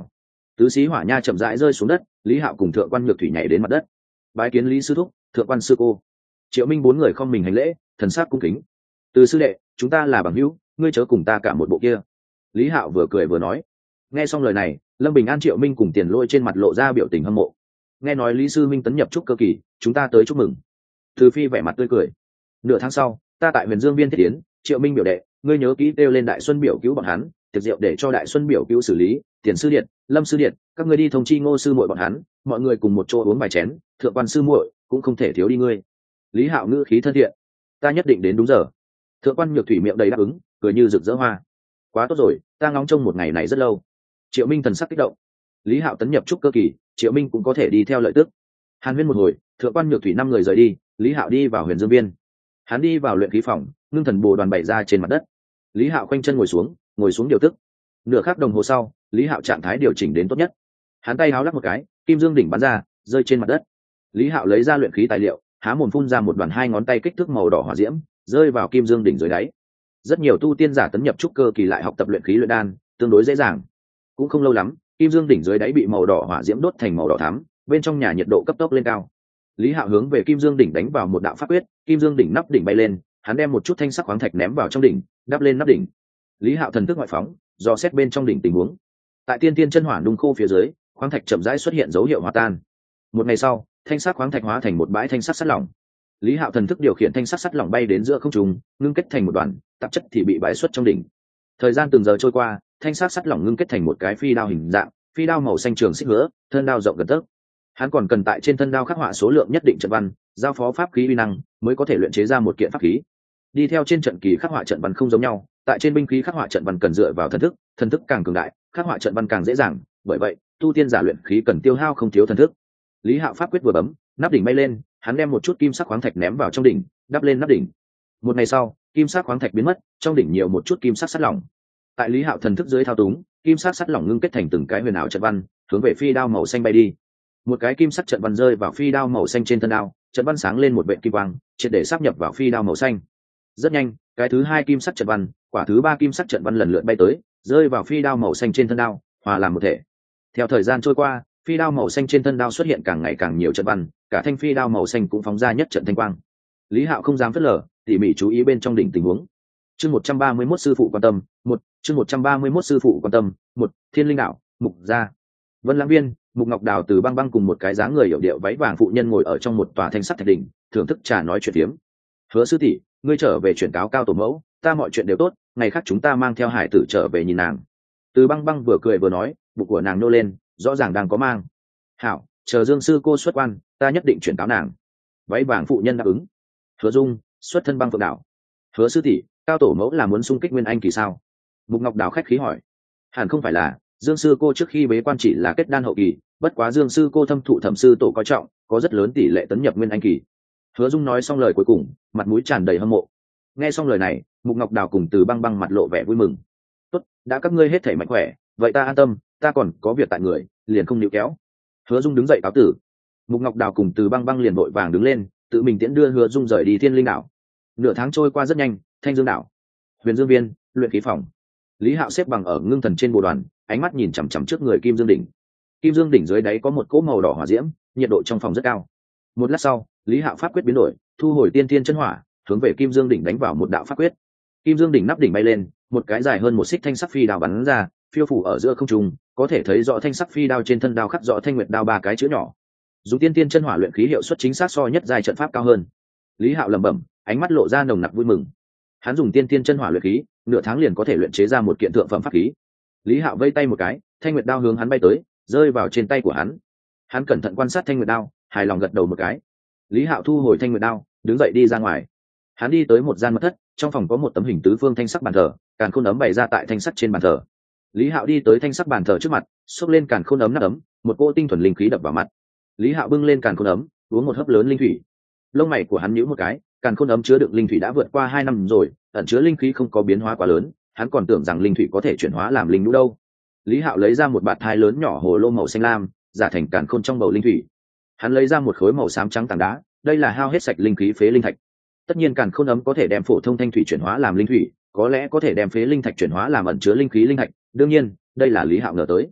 tứ sĩ hỏa nha chậm rãi rơi xuống đất, Lý Hạo cùng thượng quan nhược thủy nhảy đến mặt đất. Bái kiến Lý sư thúc, thượng quan sư cô. Triệu Minh bốn người không mình hành lễ, thần sắc cung kính. Từ sư đệ, chúng ta là bằng hữu, ngươi chớ cùng ta cả một bộ kia. Lý Hạo vừa cười vừa nói. Nghe xong lời này, Lâm Bình An, Triệu Minh cùng Tiền Lôi trên mặt lộ ra biểu tình hâm mộ. Nghe nói Lý sư minh tấn nhập trúc cơ kỳ, chúng ta tới chúc mừng. Từ Phi vẻ mặt tươi cười. Nửa tháng sau, ta tại Huyền Dương Viên thiết tiến, Triệu Minh biểu đệ, ngươi nhớ kỹ kêu lên Đại Xuân biểu cứu bọn hắn, tiệc rượu để cho Đại Xuân biểu cứu xử lý, Tiền sư điện, Lâm sư điện, các ngươi đi thông chi Ngô sư muội bọn hắn, mọi người cùng một chỗ uống vài chén, thượng quan sư muội cũng không thể thiếu đi ngươi. Lý Hạo ngữ khí thân thiện. Ta nhất định đến đúng giờ. Thượng quan nhược thủy miệng đầy đáp ứng, cười như rực rỡ hoa. Quá tốt rồi, ta ngóng trông một ngày này rất lâu. Triệu Minh thần sắc kích động. Lý Hạo tấn nhập trúc cơ kỳ, Triệu Minh cũng có thể đi theo lợi tức. Hàn huyên một hồi, thượng quan nhược thủy 5 người rời đi, Lý Hạo đi vào Huyền Dương Viên. Hắn đi vào luyện khí phòng, ngưng thần bồ đoàn bày ra trên mặt đất. Lý Hạo khoanh chân ngồi xuống điều tức. Nửa khắc đồng hồ sau, Lý Hạo trạng thái điều chỉnh đến tốt nhất. Hắn tay háo lắc một cái, kim dương đỉnh bắn ra, rơi trên mặt đất. Lý Hạo lấy ra luyện khí tài liệu, há mồm phun ra một đoàn 2 ngón tay kích thước màu đỏ hỏa diễm, rơi vào kim dương đỉnh dưới đáy. Rất nhiều tu tiên giả tấn nhập trúc cơ kỳ lại học tập luyện khí luyện đan, tương đối dễ dàng. Cũng không lâu lắm, kim dương đỉnh dưới đáy bị màu đỏ hỏa diễm đốt thành màu đỏ thắm, bên trong nhà nhiệt độ cấp tốc lên cao. Lý Hạo hướng về kim dương đỉnh đánh vào một đạo pháp quyết, kim dương đỉnh nắp đỉnh bay lên, hắn đem một chút thanh sắc khoáng thạch ném vào trong đỉnh, đắp lên nắp đỉnh. Lý Hạo thần thức ngoại phóng, dò xét bên trong đỉnh tình huống. Tại tiên tiên chân hỏa nung khô phía dưới, khoáng thạch chậm rãi xuất hiện dấu hiệu hòa tan. Một ngày sau, thanh sắc khoáng thạch hóa thành một bãi thanh sắc sắt lỏng. Lý Hạo thần thức điều khiển thanh sắc sắt lỏng bay đến giữa không trung, ngưng kết thành một đoàn, tạp chất thì bị bãi xuất trong đỉnh. Thời gian từng giờ trôi qua, thanh sắc sắt lỏng ngưng kết thành một cái phi đao hình dạng, phi đao màu xanh trường xích hứa, thân đao rộng gần tấc. Hắn còn cần tại trên thân đao khắc họa số lượng nhất định trận văn, giao phó pháp khí uy năng, mới có thể luyện chế ra một kiện pháp khí. Đi theo trên trận kỳ khắc họa trận văn không giống nhau, tại trên binh khí khắc họa trận văn cần dựa vào thần thức càng cường đại, khắc họa trận văn càng dễ dàng, bởi vậy, tu tiên giả luyện khí cần tiêu hao không thiếu thần thức. Lý Hạo pháp quyết vừa bấm, nắp đỉnh bay lên, hắn đem một chút kim sắc khoáng thạch ném vào trong đỉnh, đắp lên nắp đỉnh. Một ngày sau, kim sắc khoáng thạch biến mất, trong đỉnh nhiều một chút kim sắc sắt lỏng. Tại Lý Hạo thần thức dưới thao túng, kim sắc sắt lỏng ngưng kết thành từng cái huyền ảo trận văn, hướng về phi đao màu xanh bay đi. Một cái kim sắc trận văn rơi vào phi đao màu xanh trên thân đao, trận văn sáng lên một vệt kim quang, triệt để sáp nhập vào phi đao màu xanh. Rất nhanh, cái thứ 2 kim sắc trận văn, quả thứ 3 kim sắc trận văn lần lượt bay tới, rơi vào phi đao màu xanh trên thân đao, hòa làm một thể. Theo thời gian trôi qua, phi đao màu xanh trên thân đao xuất hiện càng ngày càng nhiều trận văn, cả thanh phi đao màu xanh cũng phóng ra nhất trận thanh quang. Lý Hạo không dám phớt lờ, tỉ mỉ chú ý bên trong đỉnh tình huống. Chương 131 sư phụ quan tâm, 1, chương 131 sư phụ quan tâm, 1, Thiên Linh đạo, Mục gia. Vân Lãng Viên, Mục Ngọc Đào từ băng băng cùng một cái dáng người hiểu điệu váy vàng phụ nhân ngồi ở trong một tòa thanh sắc thạch đỉnh, thưởng thức trà nói chuyện phiếm. Hứa sư tỷ, ngươi trở về chuyển cáo cao tổ mẫu, ta mọi chuyện đều tốt, ngày khác chúng ta mang theo hải tử trở về nhìn nàng. Từ băng băng vừa cười vừa nói, bụng của nàng nô lên, rõ ràng đang có mang. Hảo, chờ Dương sư cô xuất quan, ta nhất định chuyển cáo nàng. Váy vàng phụ nhân đáp ứng. Hứa Dung, xuất thân băng phượng đảo. Hứa sư tỷ, cao tổ mẫu là muốn xung kích Nguyên Anh kỳ sao? Mục Ngọc Đào khách khí hỏi. Hẳn không phải là, Dương sư cô trước khi bế quan chỉ là kết đan hậu kỳ, bất quá Dương sư cô thâm thụ thẩm sư tổ coi trọng, có rất lớn tỷ lệ tấn nhập Nguyên Anh kỳ. Hứa Dung nói xong lời cuối cùng, mặt mũi tràn đầy hâm mộ. Nghe xong lời này, Mục Ngọc Đào cùng Từ băng băng mặt lộ vẻ vui mừng. Tốt, đã các ngươi hết thể mạnh khỏe, vậy ta an tâm, ta còn có việc tại người, liền không níu kéo. Hứa Dung đứng dậy cáo tử. Mục Ngọc Đào cùng Từ băng băng liền vội vàng đứng lên, tự mình tiễn đưa Hứa Dung rời đi Thiên Linh đảo. Nửa tháng trôi qua rất nhanh, Thanh Dương đảo, Huyền Dương Viên, luyện khí phòng. Lý Hạo xếp bằng ở ngưng thần trên bồ đoàn, ánh mắt nhìn chằm chằm trước người Kim Dương đỉnh. Kim Dương đỉnh dưới đáy có một cỗ màu đỏ hỏa diễm, nhiệt độ trong phòng rất cao. Một lát sau, Lý Hạo pháp quyết biến đổi, thu hồi tiên thiên chân hỏa, hướng về Kim Dương đỉnh đánh vào một đạo pháp quyết. Kim Dương đỉnh nắp đỉnh bay lên, một cái dài hơn 1 xích thanh sắc phi đao bắn ra, phiêu phủ ở giữa không trung, có thể thấy rõ thanh sắc phi đao trên thân đao khắc rõ Thanh Nguyệt đao 3 cái chữ nhỏ. Dùng tiên tiên chân hỏa luyện khí hiệu suất chính xác so nhất giai trận pháp cao hơn. Lý Hạo lẩm bẩm, ánh mắt lộ ra nồng nặc vui mừng. Hắn dùng tiên tiên chân hỏa luyện khí, nửa tháng liền có thể luyện chế ra một kiện thượng phẩm pháp khí. Lý Hạo vây tay một cái, Thanh Nguyệt đao hướng hắn bay tới, rơi vào trên tay của hắn. Hắn cẩn thận quan sát Thanh Nguyệt đao, hài lòng gật đầu một cái. Lý Hạo thu hồi Thanh Nguyệt đao, đứng dậy đi ra ngoài. Hắn đi tới một gian mật thất, trong phòng có một tấm hình tứ phương thanh sắc bàn thờ, càn khôn ấm bày ra tại thanh sắc trên bàn thờ. Lý Hạo đi tới thanh sắc bàn thờ trước mặt, xốc lên càn khôn ấm nắp ấm, một cỗ tinh thuần linh khí đập vào mặt. Lý Hạo bưng lên càn khôn ấm, uống một hớp lớn linh thủy. Lông mày của hắn nhíu một cái, càn khôn ấm chứa đựng linh thủy đã vượt qua 2 năm rồi, ẩn chứa linh khí không có biến hóa quá lớn, hắn còn tưởng rằng linh thủy có thể chuyển hóa làm linh nhũ đâu. Lý Hạo lấy ra một bạt thai lớn nhỏ hồ lô màu xanh lam, giả thành càn khôn trong bầu linh thủy. Hắn lấy ra một khối màu xám trắng tảng đá, đây là hao hết sạch linh khí phế linh thạch. Tất nhiên càn khôn ấm có thể đem phổ thông thanh thủy chuyển hóa làm linh thủy, có lẽ có thể đem phế linh thạch chuyển hóa làm ẩn chứa linh khí linh thạch, đương nhiên, đây là Lý Hạo ngờ tới.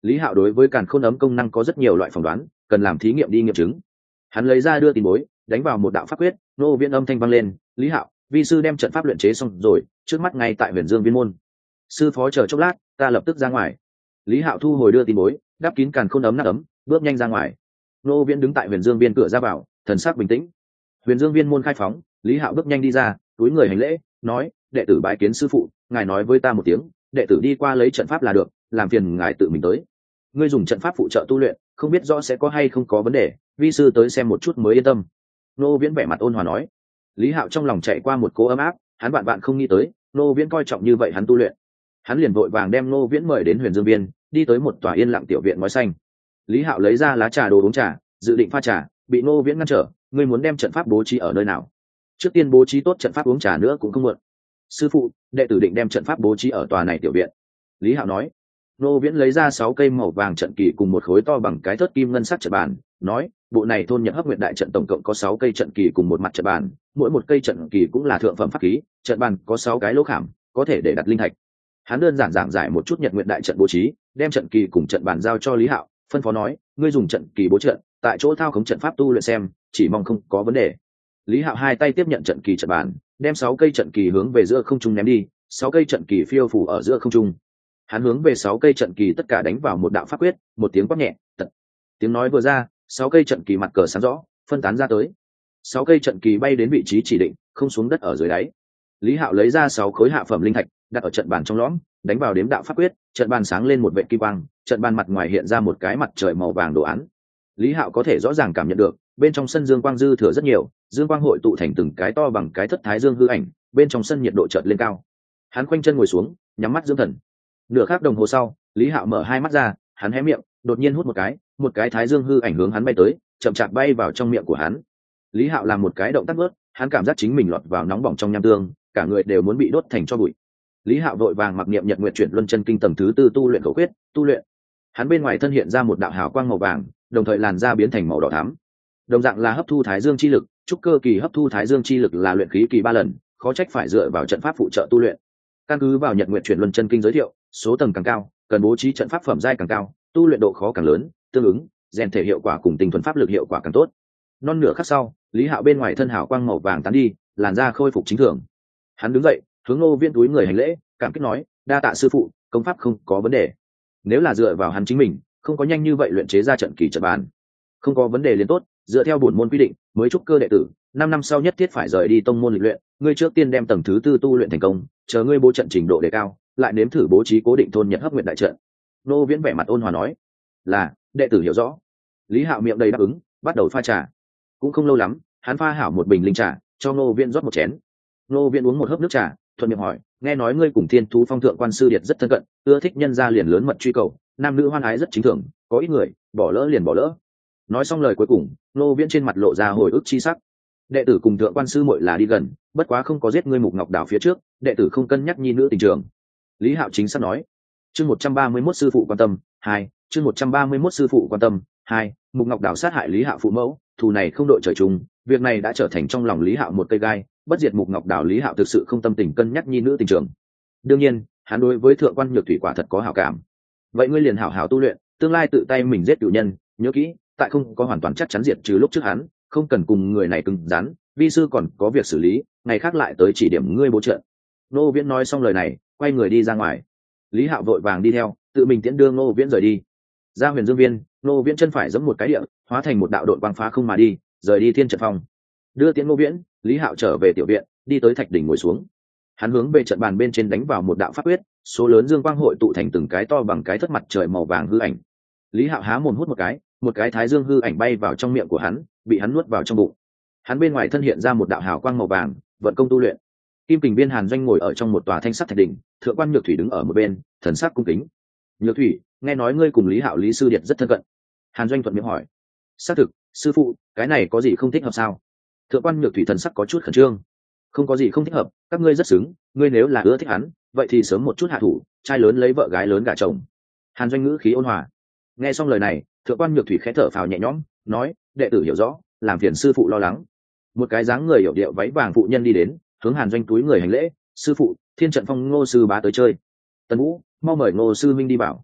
Lý Hạo đối với càn khôn ấm công năng có rất nhiều loại phỏng đoán, cần làm thí nghiệm đi nghiệm chứng. Hắn lấy ra đưa tiền bối, đánh vào một đạo pháp quyết, nô viễn âm thanh vang lên, Lý Hạo, vi sư đem trận pháp luyện chế xong rồi, trước mắt ngay tại Huyền Dương Viên môn. Sư phó chờ chốc lát, ta lập tức ra ngoài. Lý Hạo thu hồi đưa tiền bối, đắp kín càn khôn ấm nắp ấm, bước nhanh ra ngoài. Nô viễn đứng tại Huyền Dương Viên cửa ra vào, thần sắc bình tĩnh. Huyền Dương Viên môn khai phóng, Lý Hạo bước nhanh đi ra, túi người hành lễ, nói, đệ tử bái kiến sư phụ, ngài nói với ta một tiếng, đệ tử đi qua lấy trận pháp là được, làm phiền ngài tự mình tới. Ngươi dùng trận pháp phụ trợ tu luyện, không biết rõ sẽ có hay không có vấn đề, vi sư tới xem một chút mới yên tâm. Nô viễn vẻ mặt ôn hòa nói. Lý Hạo trong lòng chạy qua một cỗ ấm áp, hắn bạn không nghĩ tới Nô viễn coi trọng như vậy hắn tu luyện. Hắn liền vội vàng đem Nô viễn mời đến Huyền Dương Viên, đi tới một tòa yên lặng tiểu viện ngói xanh. Lý Hạo lấy ra lá trà đồ uống trà, dự định pha trà, bị Nô viễn ngăn trở. Ngươi muốn đem trận pháp bố trí ở nơi nào? Trước tiên bố trí tốt trận pháp uống trà nữa cũng không muộn. Sư phụ, đệ tử định đem trận pháp bố trí ở tòa này tiểu viện. Lý Hạo nói. Nô viễn lấy ra 6 cây màu vàng trận kỳ cùng một khối to bằng cái thớt kim ngân sắc trận bàn, nói, bộ này thôn nhập hấp nguyệt đại trận tổng cộng có 6 cây trận kỳ cùng một mặt trận bàn, mỗi một cây trận kỳ cũng là thượng phẩm pháp khí, trận bàn có 6 cái lỗ khảm, có thể để đặt linh thạch. Hắn đơn giản giảng giải một chút nhật nguyệt đại trận bố trí, đem trận kỳ cùng trận bàn giao cho Lý Hạo, phân phó nói, ngươi dùng trận kỳ bố trận, tại chỗ thao khống trận pháp tu luyện xem, chỉ mong không có vấn đề. Lý Hạo hai tay tiếp nhận trận kỳ trận bàn, đem 6 cây trận kỳ hướng về giữa không trung ném đi, 6 cây trận kỳ phiêu phù ở giữa không trung. Hắn hướng về 6 cây trận kỳ tất cả đánh vào một đạo pháp quyết, một tiếng quát nhẹ, tật. Tiếng nói vừa ra, 6 cây trận kỳ mặt cờ sáng rõ, phân tán ra tới. 6 cây trận kỳ bay đến vị trí chỉ định, không xuống đất ở dưới đáy. Lý Hạo lấy ra 6 khối hạ phẩm linh thạch, đặt ở trận bàn trong lõm, đánh vào đếm đạo pháp quyết, trận bàn sáng lên một vệt kim quang, trận bàn mặt ngoài hiện ra một cái mặt trời màu vàng đồ án. Lý Hạo có thể rõ ràng cảm nhận được, bên trong sân dương quang dư thừa rất nhiều, dương quang hội tụ thành từng cái to bằng cái thất thái dương hư ảnh, bên trong sân nhiệt độ chợt lên cao. Hắn khoanh chân ngồi xuống, nhắm mắt dưỡng thần. Nửa khắc đồng hồ sau, Lý Hạo mở hai mắt ra, hắn hé miệng, đột nhiên hút một cái thái dương hư ảnh hướng hắn bay tới, chậm chạp bay vào trong miệng của hắn. Lý Hạo làm một cái động tác vớt, hắn cảm giác chính mình lọt vào nóng bỏng trong nham tương, cả người đều muốn bị đốt thành tro bụi. Lý Hạo vội vàng mặc niệm Nhật Nguyệt Chuyển Luân Chân Kinh tầng thứ 4 tu luyện khẩu quyết, tu luyện. Hắn bên ngoài thân hiện ra một đạo hào quang màu vàng, đồng thời làn da biến thành màu đỏ thắm. Đồng dạng là hấp thu thái dương chi lực, trúc cơ kỳ hấp thu thái dương chi lực là luyện khí kỳ 3 lần, khó trách phải dựa vào trận pháp phụ trợ tu luyện. Căn cứ vào Nhật Nguyệt Chuyển Luân Chân Kinh giới thiệu, số tầng càng cao, cần bố trí trận pháp phẩm giai càng cao, tu luyện độ khó càng lớn, tương ứng, rèn thể hiệu quả cùng tinh thuần pháp lực hiệu quả càng tốt. Non nửa khắc sau, Lý Hạo bên ngoài thân hào quang màu vàng tán đi, làn da khôi phục chính thường. Hắn đứng dậy, hướng Nô Viễn túi người hành lễ, cảm kích nói, đa tạ sư phụ, công pháp không có vấn đề. Nếu là dựa vào hắn chính mình, không có nhanh như vậy luyện chế ra trận kỳ trận bàn. Không có vấn đề liền tốt, dựa theo bổn môn quy định, mới trúc cơ đệ tử, 5 năm sau nhất thiết phải rời đi tông môn lịch luyện, ngươi trước tiên đem tầng thứ 4 tu luyện thành công, chờ ngươi bố trận trình độ đề cao, lại nếm thử bố trí cố định thôn Nhật hấp nguyệt đại trận. Nô Viễn vẻ mặt ôn hòa nói, là, đệ tử hiểu rõ. Lý Hạo miệng đầy đáp ứng, bắt đầu pha trà. Cũng không lâu lắm, hắn pha hảo một bình linh trà, cho Nô Viễn rót một chén. Nô Viễn uống một hớp nước trà, thuận miệng hỏi, nghe nói ngươi cùng Thiên Thú Phong thượng quan sư điệt rất thân cận, ưa thích nhân gia liền lớn mật truy cầu, nam nữ hoan ái rất chính thường, có ít người bỏ lỡ liền bỏ lỡ. Nói xong lời cuối cùng, Nô Viễn trên mặt lộ ra hồi ức chi sắc. Đệ tử cùng thượng quan sư muội là đi gần, bất quá không có giết ngươi Mục Ngọc Đảo phía trước, đệ tử không cân nhắc nhi nữ tình trường. Lý Hạo chính xác nói. Chương 131 sư phụ quan tâm 2, chương 131 sư phụ quan tâm 2, Mục Ngọc Đảo sát hại Lý Hạo phụ mẫu, thù này không đội trời chung, việc này đã trở thành trong lòng Lý Hạo một cây gai, bất diệt Mục Ngọc Đảo Lý Hạo thực sự không tâm tình cân nhắc nhi nữ tình trường. Đương nhiên, hắn đối với thượng quan Nhược Thủy quả thật có hảo cảm. Vậy ngươi liền hảo hảo tu luyện, tương lai tự tay mình giết cửu nhân, nhớ kỹ, tại không có hoàn toàn chắc chắn diệt trừ lúc trước hắn, không cần cùng người này cứng rắn, vi sư còn có việc xử lý, ngày khác lại tới chỉ điểm ngươi bố trận. Nô Viễn nói xong lời này, quay người đi ra ngoài. Lý Hạo vội vàng đi theo, tự mình tiễn đưa Nô Viễn rời đi. Ra Huyền Dương Viên, Nô Viễn chân phải giẫm một cái địa, hóa thành một đạo đội quang phá không mà đi, rời đi Thiên Trận Phong. Đưa tiễn Nô Viễn, Lý Hạo trở về tiểu viện, đi tới thạch đỉnh ngồi xuống. Hắn hướng về trận bàn bên trên đánh vào một đạo pháp quyết, số lớn dương quang hội tụ thành từng cái to bằng cái thất mặt trời màu vàng hư ảnh. Lý Hạo há mồm hút một cái thái dương hư ảnh bay vào trong miệng của hắn, bị hắn nuốt vào trong bụng. Hắn bên ngoài thân hiện ra một đạo hào quang màu vàng, vận công tu luyện. Kim Kình Biên Hàn Doanh ngồi ở trong một tòa thanh sắt thạch đỉnh, thượng quan Nhược Thủy đứng ở một bên, thần sắc cung kính. Nhược Thủy, nghe nói ngươi cùng Lý Hạo Lý sư điệt rất thân cận. Hàn Doanh thuận miệng hỏi. Xác thực, sư phụ, cái này có gì không thích hợp sao? Thượng quan Nhược Thủy thần sắc có chút khẩn trương. Không có gì không thích hợp, các ngươi rất xứng, ngươi nếu là ưa thích hắn, vậy thì sớm một chút hạ thủ, trai lớn lấy vợ gái lớn gả chồng. Hàn Doanh ngữ khí ôn hòa. Nghe xong lời này, thượng quan Nhược Thủy khẽ thở phào nhẹ nhõm, nói, đệ tử hiểu rõ, làm phiền sư phụ lo lắng. Một cái dáng người hiểu điệu váy vàng phụ nhân đi đến, hướng Hàn Doanh túi người hành lễ, sư phụ, Thiên Trận Phong Ngô sư bá tới chơi. Tần Vũ, mau mời Ngô sư minh đi vào.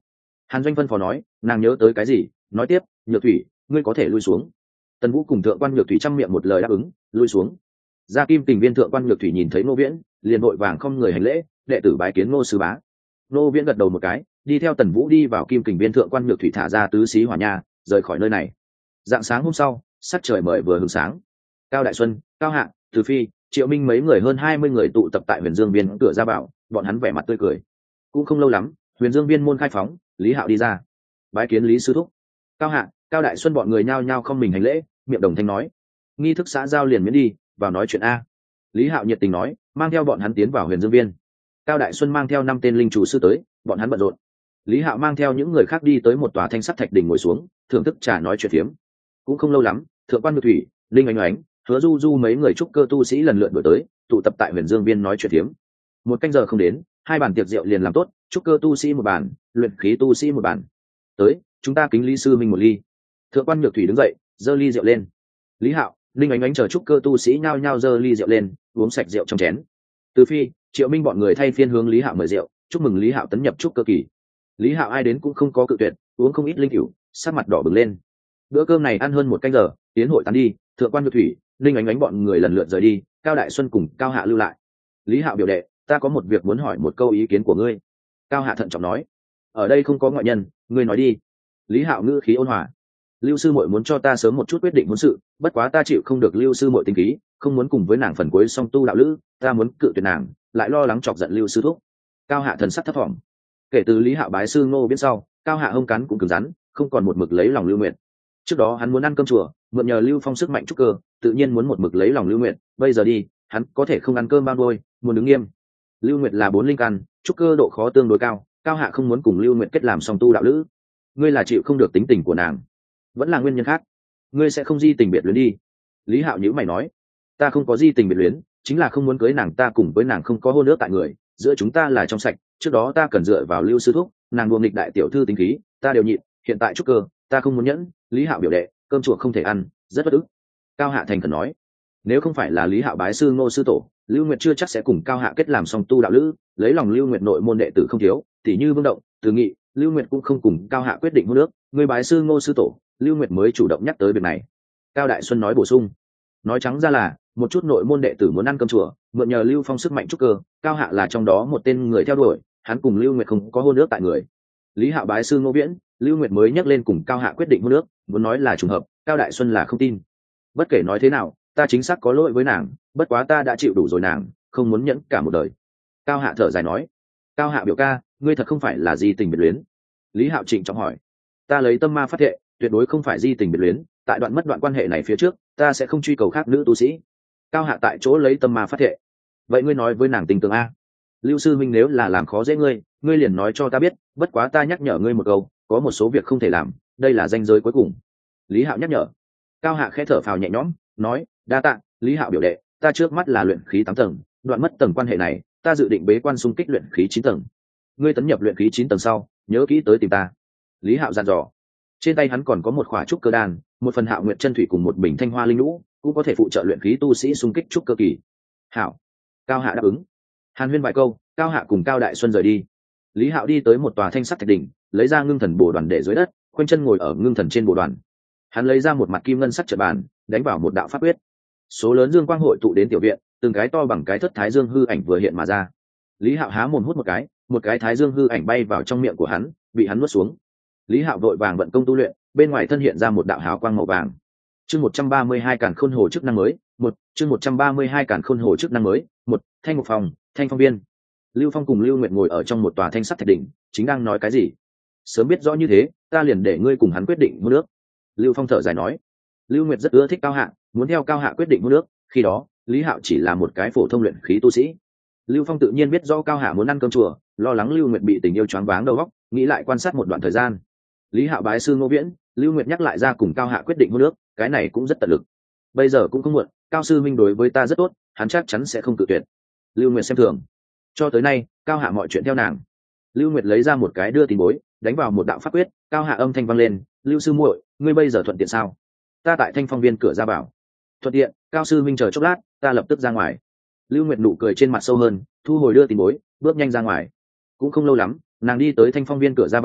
Hàn Doanh phân phó nói, nàng nhớ tới cái gì, nói tiếp, Nhược Thủy, ngươi có thể lui xuống. Tần Vũ cùng thượng quan Nhược Thủy chăm miệng một lời đáp ứng, lui xuống. Gia Kim Kình Viên thượng quan Nhược Thủy nhìn thấy Ngô Viễn, liền vội vàng không người hành lễ, đệ tử bái kiến Ngô sư bá. Ngô Viễn gật đầu một cái, đi theo Tần Vũ đi vào Kim Kình Viên thượng quan Nhược Thủy thả ra tứ xí hỏa nha, rời khỏi nơi này. Dạng sáng hôm sau, sắc trời mời vừa hừng sáng. Cao Đại Xuân, Cao Hạ, Từ Phi, Triệu Minh mấy người hơn 20 người tụ tập tại Huyền Dương Viên cửa ra vào, bọn hắn vẻ mặt tươi cười. Cũng không lâu lắm, Huyền Dương Viên môn khai phóng, Lý Hạo đi ra. Bái kiến Lý sư thúc. Cao Hạ, Cao Đại Xuân bọn người nhao nhao không mình hành lễ, miệng đồng thanh nói: nghi thức xã giao liền miễn đi, vào nói chuyện a. Lý Hạo nhiệt tình nói, mang theo bọn hắn tiến vào Huyền Dương Viên. Cao Đại Xuân mang theo 5 tên linh chủ sư tới, bọn hắn bận rộn. Lý Hạo mang theo những người khác đi tới một tòa thanh sắt thạch đỉnh ngồi xuống, thưởng thức trà nói chuyện phiếm. Cũng không lâu lắm, thượng quan Nhược Thủy, Linh Oánh Oánh, Hứa Du Du mấy người trúc cơ tu sĩ lần lượt đổi tới, tụ tập tại Huyền Dương Viên nói chuyện phiếm. Một canh giờ không đến, 2 bàn tiệc rượu liền làm tốt, trúc cơ tu sĩ một bàn, luyện khí tu sĩ một bàn. Tới, chúng ta kính Lý sư minh một ly. Thượng quan Nhược Thủy đứng dậy, giơ ly rượu lên. Lý Hạo, Linh Oánh Oánh chờ trúc cơ tu sĩ nhao nhao giơ ly rượu lên, uống sạch rượu trong chén. Từ Phi, Triệu Minh bọn người thay phiên hướng Lý Hạo mời rượu, chúc mừng Lý Hạo tấn nhập trúc cơ kỳ. Lý Hạo ai đến cũng không có cự tuyệt, uống không ít linh cửu, sắc mặt đỏ bừng lên. Bữa cơm này ăn hơn một canh giờ, tiến hội tán đi, thượng quan Nhược Thủy, Linh Oánh Oánh bọn người lần lượt rời đi, Cao Đại Xuân cùng Cao Hạ lưu lại. Lý Hạo biểu đệ, ta có một việc muốn hỏi một câu ý kiến của ngươi. Cao Hạ thận trọng nói, ở đây không có ngoại nhân, ngươi nói đi. Lý Hạo ngữ khí ôn hòa, Lưu sư muội muốn cho ta sớm một chút quyết định hôn sự, bất quá ta chịu không được Lưu sư muội tính khí, không muốn cùng với nàng phần cuối song tu đạo lữ, ta muốn cự tuyệt nàng, lại lo lắng chọc giận Lưu sư thúc. Cao Hạ thần sắc thấp thỏm. Kể từ Lý Hạo bái sư Ngô Viễn sau, Cao Hạ hông cắn cũng cứng rắn, không còn một mực lấy lòng Lưu Nguyệt. Trước đó hắn muốn ăn cơm chùa, mượn nhờ Lưu Phong sức mạnh trúc cơ, tự nhiên muốn một mực lấy lòng Lưu Nguyệt, bây giờ đi, hắn có thể không ăn cơm bao đôi, muốn đứng nghiêm. Lưu Nguyệt là 4 linh căn, trúc cơ độ khó tương đối cao, Cao Hạ không muốn cùng Lưu Nguyệt kết làm song tu đạo lữ. Ngươi là chịu không được tính tình của nàng, vẫn là nguyên nhân khác? Ngươi sẽ không di tình biệt luyến đi? Lý Hạo nhíu mày nói, ta không có di tình biệt luyến, chính là không muốn cưới nàng, ta cùng với nàng không có hôn ước tại người, giữa chúng ta là trong sạch, trước đó ta cần dựa vào Lưu sư thúc, nàng đùa nghịch đại tiểu thư tính khí, ta đều nhịn, hiện tại trúc cơ, ta không muốn nhẫn. Lý Hạo biểu đệ, cơm chuộc không thể ăn, rất bất ức. Cao Hạ thành khẩn nói, nếu không phải là Lý Hạo bái sư Ngô sư tổ, Lưu Nguyệt chưa chắc sẽ cùng Cao Hạ kết làm song tu đạo lữ, lấy lòng Lưu Nguyệt nội môn đệ tử không thiếu, tỉ như Vương Động, Từ Nghị, Lưu Nguyệt cũng không cùng Cao Hạ quyết định hôn ước, người bái sư Ngô sư tổ, Lưu Nguyệt mới chủ động nhắc tới việc này. Cao Đại Xuân nói bổ sung, nói trắng ra là một chút nội môn đệ tử muốn ăn cơm chùa, mượn nhờ Lưu Phong sức mạnh trúc cơ, Cao Hạ là trong đó một tên người theo đuổi, hắn cùng Lưu Nguyệt không có hôn ước tại người. Lý Hạo bái sư Ngô Viễn, Lưu Nguyệt mới nhắc lên cùng Cao Hạ quyết định hôn ước, muốn nói là trùng hợp, Cao Đại Xuân là không tin. Bất kể nói thế nào, ta chính xác có lỗi với nàng, bất quá ta đã chịu đủ rồi nàng, không muốn nhẫn cả một đời. Cao Hạ thở dài nói, Cao Hạ biểu ca, ngươi thật không phải là di tình biệt luyến? Lý Hạo trịnh trọng hỏi, ta lấy tâm ma phát thệ, tuyệt đối không phải di tình biệt luyến, tại đoạn mất đoạn quan hệ này phía trước, ta sẽ không truy cầu khác nữ tu sĩ. Cao Hạ tại chỗ lấy tâm ma phát thệ. Vậy ngươi nói với nàng tình tường a? Lưu sư minh nếu là làm khó dễ ngươi, ngươi liền nói cho ta biết, bất quá ta nhắc nhở ngươi một câu, có một số việc không thể làm, đây là ranh giới cuối cùng. Lý Hạo nhắc nhở. Cao Hạ khẽ thở phào nhẹ nhõm, nói, đa tạ, Lý Hạo biểu đệ, ta trước mắt là luyện khí 8 tầng, đoạn mất tầng quan hệ này, ta dự định bế quan xung kích luyện khí 9 tầng. Ngươi tấn nhập luyện khí 9 tầng sau, nhớ kỹ tới tìm ta. Lý Hạo dặn dò. Trên tay hắn còn có một khỏa trúc cơ đan, một phần Hạo Nguyệt chân thủy cùng một bình thanh hoa linh lũ, cũng có thể phụ trợ luyện khí tu sĩ xung kích trúc cơ kỳ. Hảo. Cao Hạ đáp ứng. Hàn huyên vài câu, Cao Hạ cùng Cao Đại Xuân rời đi. Lý Hạo đi tới một tòa thanh sắc thạch đỉnh, lấy ra ngưng thần bổ đoàn để dưới đất, khoanh chân ngồi ở ngưng thần trên bổ đoàn. Hắn lấy ra một mặt kim ngân sắc trận bàn, đánh vào một đạo pháp quyết. Số lớn dương quang hội tụ đến tiểu viện, từng cái to bằng cái thất thái dương hư ảnh vừa hiện mà ra. Lý Hạo há mồm hút một cái thái dương hư ảnh bay vào trong miệng của hắn, bị hắn nuốt xuống. Lý Hạo vội vàng vận công tu luyện, bên ngoài thân hiện ra một đạo hào quang màu vàng. Chương 132 Càn Khôn Hồ chức năng mới, 1, chương 132 Càn Khôn Hồ chức năng mới, 1, Thanh Ngục Phòng, Thanh Phong Viên. Lưu Phong cùng Lưu Nguyệt ngồi ở trong một tòa thanh sắc thạch đỉnh, chính đang nói cái gì? Sớm biết rõ như thế, ta liền để ngươi cùng hắn quyết định hôn nước. Lưu Phong thở dài nói. Lưu Nguyệt rất ưa thích Cao Hạ, muốn theo Cao Hạ quyết định hôn nước, khi đó, Lý Hạo chỉ là một cái phổ thông luyện khí tu sĩ. Lưu Phong tự nhiên biết rõ Cao Hạ muốn ăn cơm chùa, lo lắng Lưu Nguyệt bị tình yêu choáng váng đầu óc, nghĩ lại quan sát một đoạn thời gian. Lý Hạo bái sư Ngô Viễn, Lưu Nguyệt nhắc lại ra cùng Cao Hạ quyết định hôn nước, cái này cũng rất tận lực. Bây giờ cũng không muộn, Cao sư minh đối với ta rất tốt, hắn chắc chắn sẽ không cự tuyệt. Lưu Nguyệt xem thường. Cho tới nay, Cao Hạ mọi chuyện theo nàng. Lưu Nguyệt lấy ra một cái đưa tin bối, đánh vào một đạo pháp quyết, Cao Hạ âm thanh vang lên, Lưu sư muội, ngươi bây giờ thuận tiện sao? Ta tại Thanh Phong Viên cửa ra vào. Thuận tiện, Cao sư minh chờ chốc lát, ta lập tức ra ngoài. Lưu Nguyệt nụ cười trên mặt sâu hơn, thu hồi đưa tin bối, bước nhanh ra ngoài. Cũng không lâu lắm, nàng đi tới Thanh Phong Viên cửa ra vào,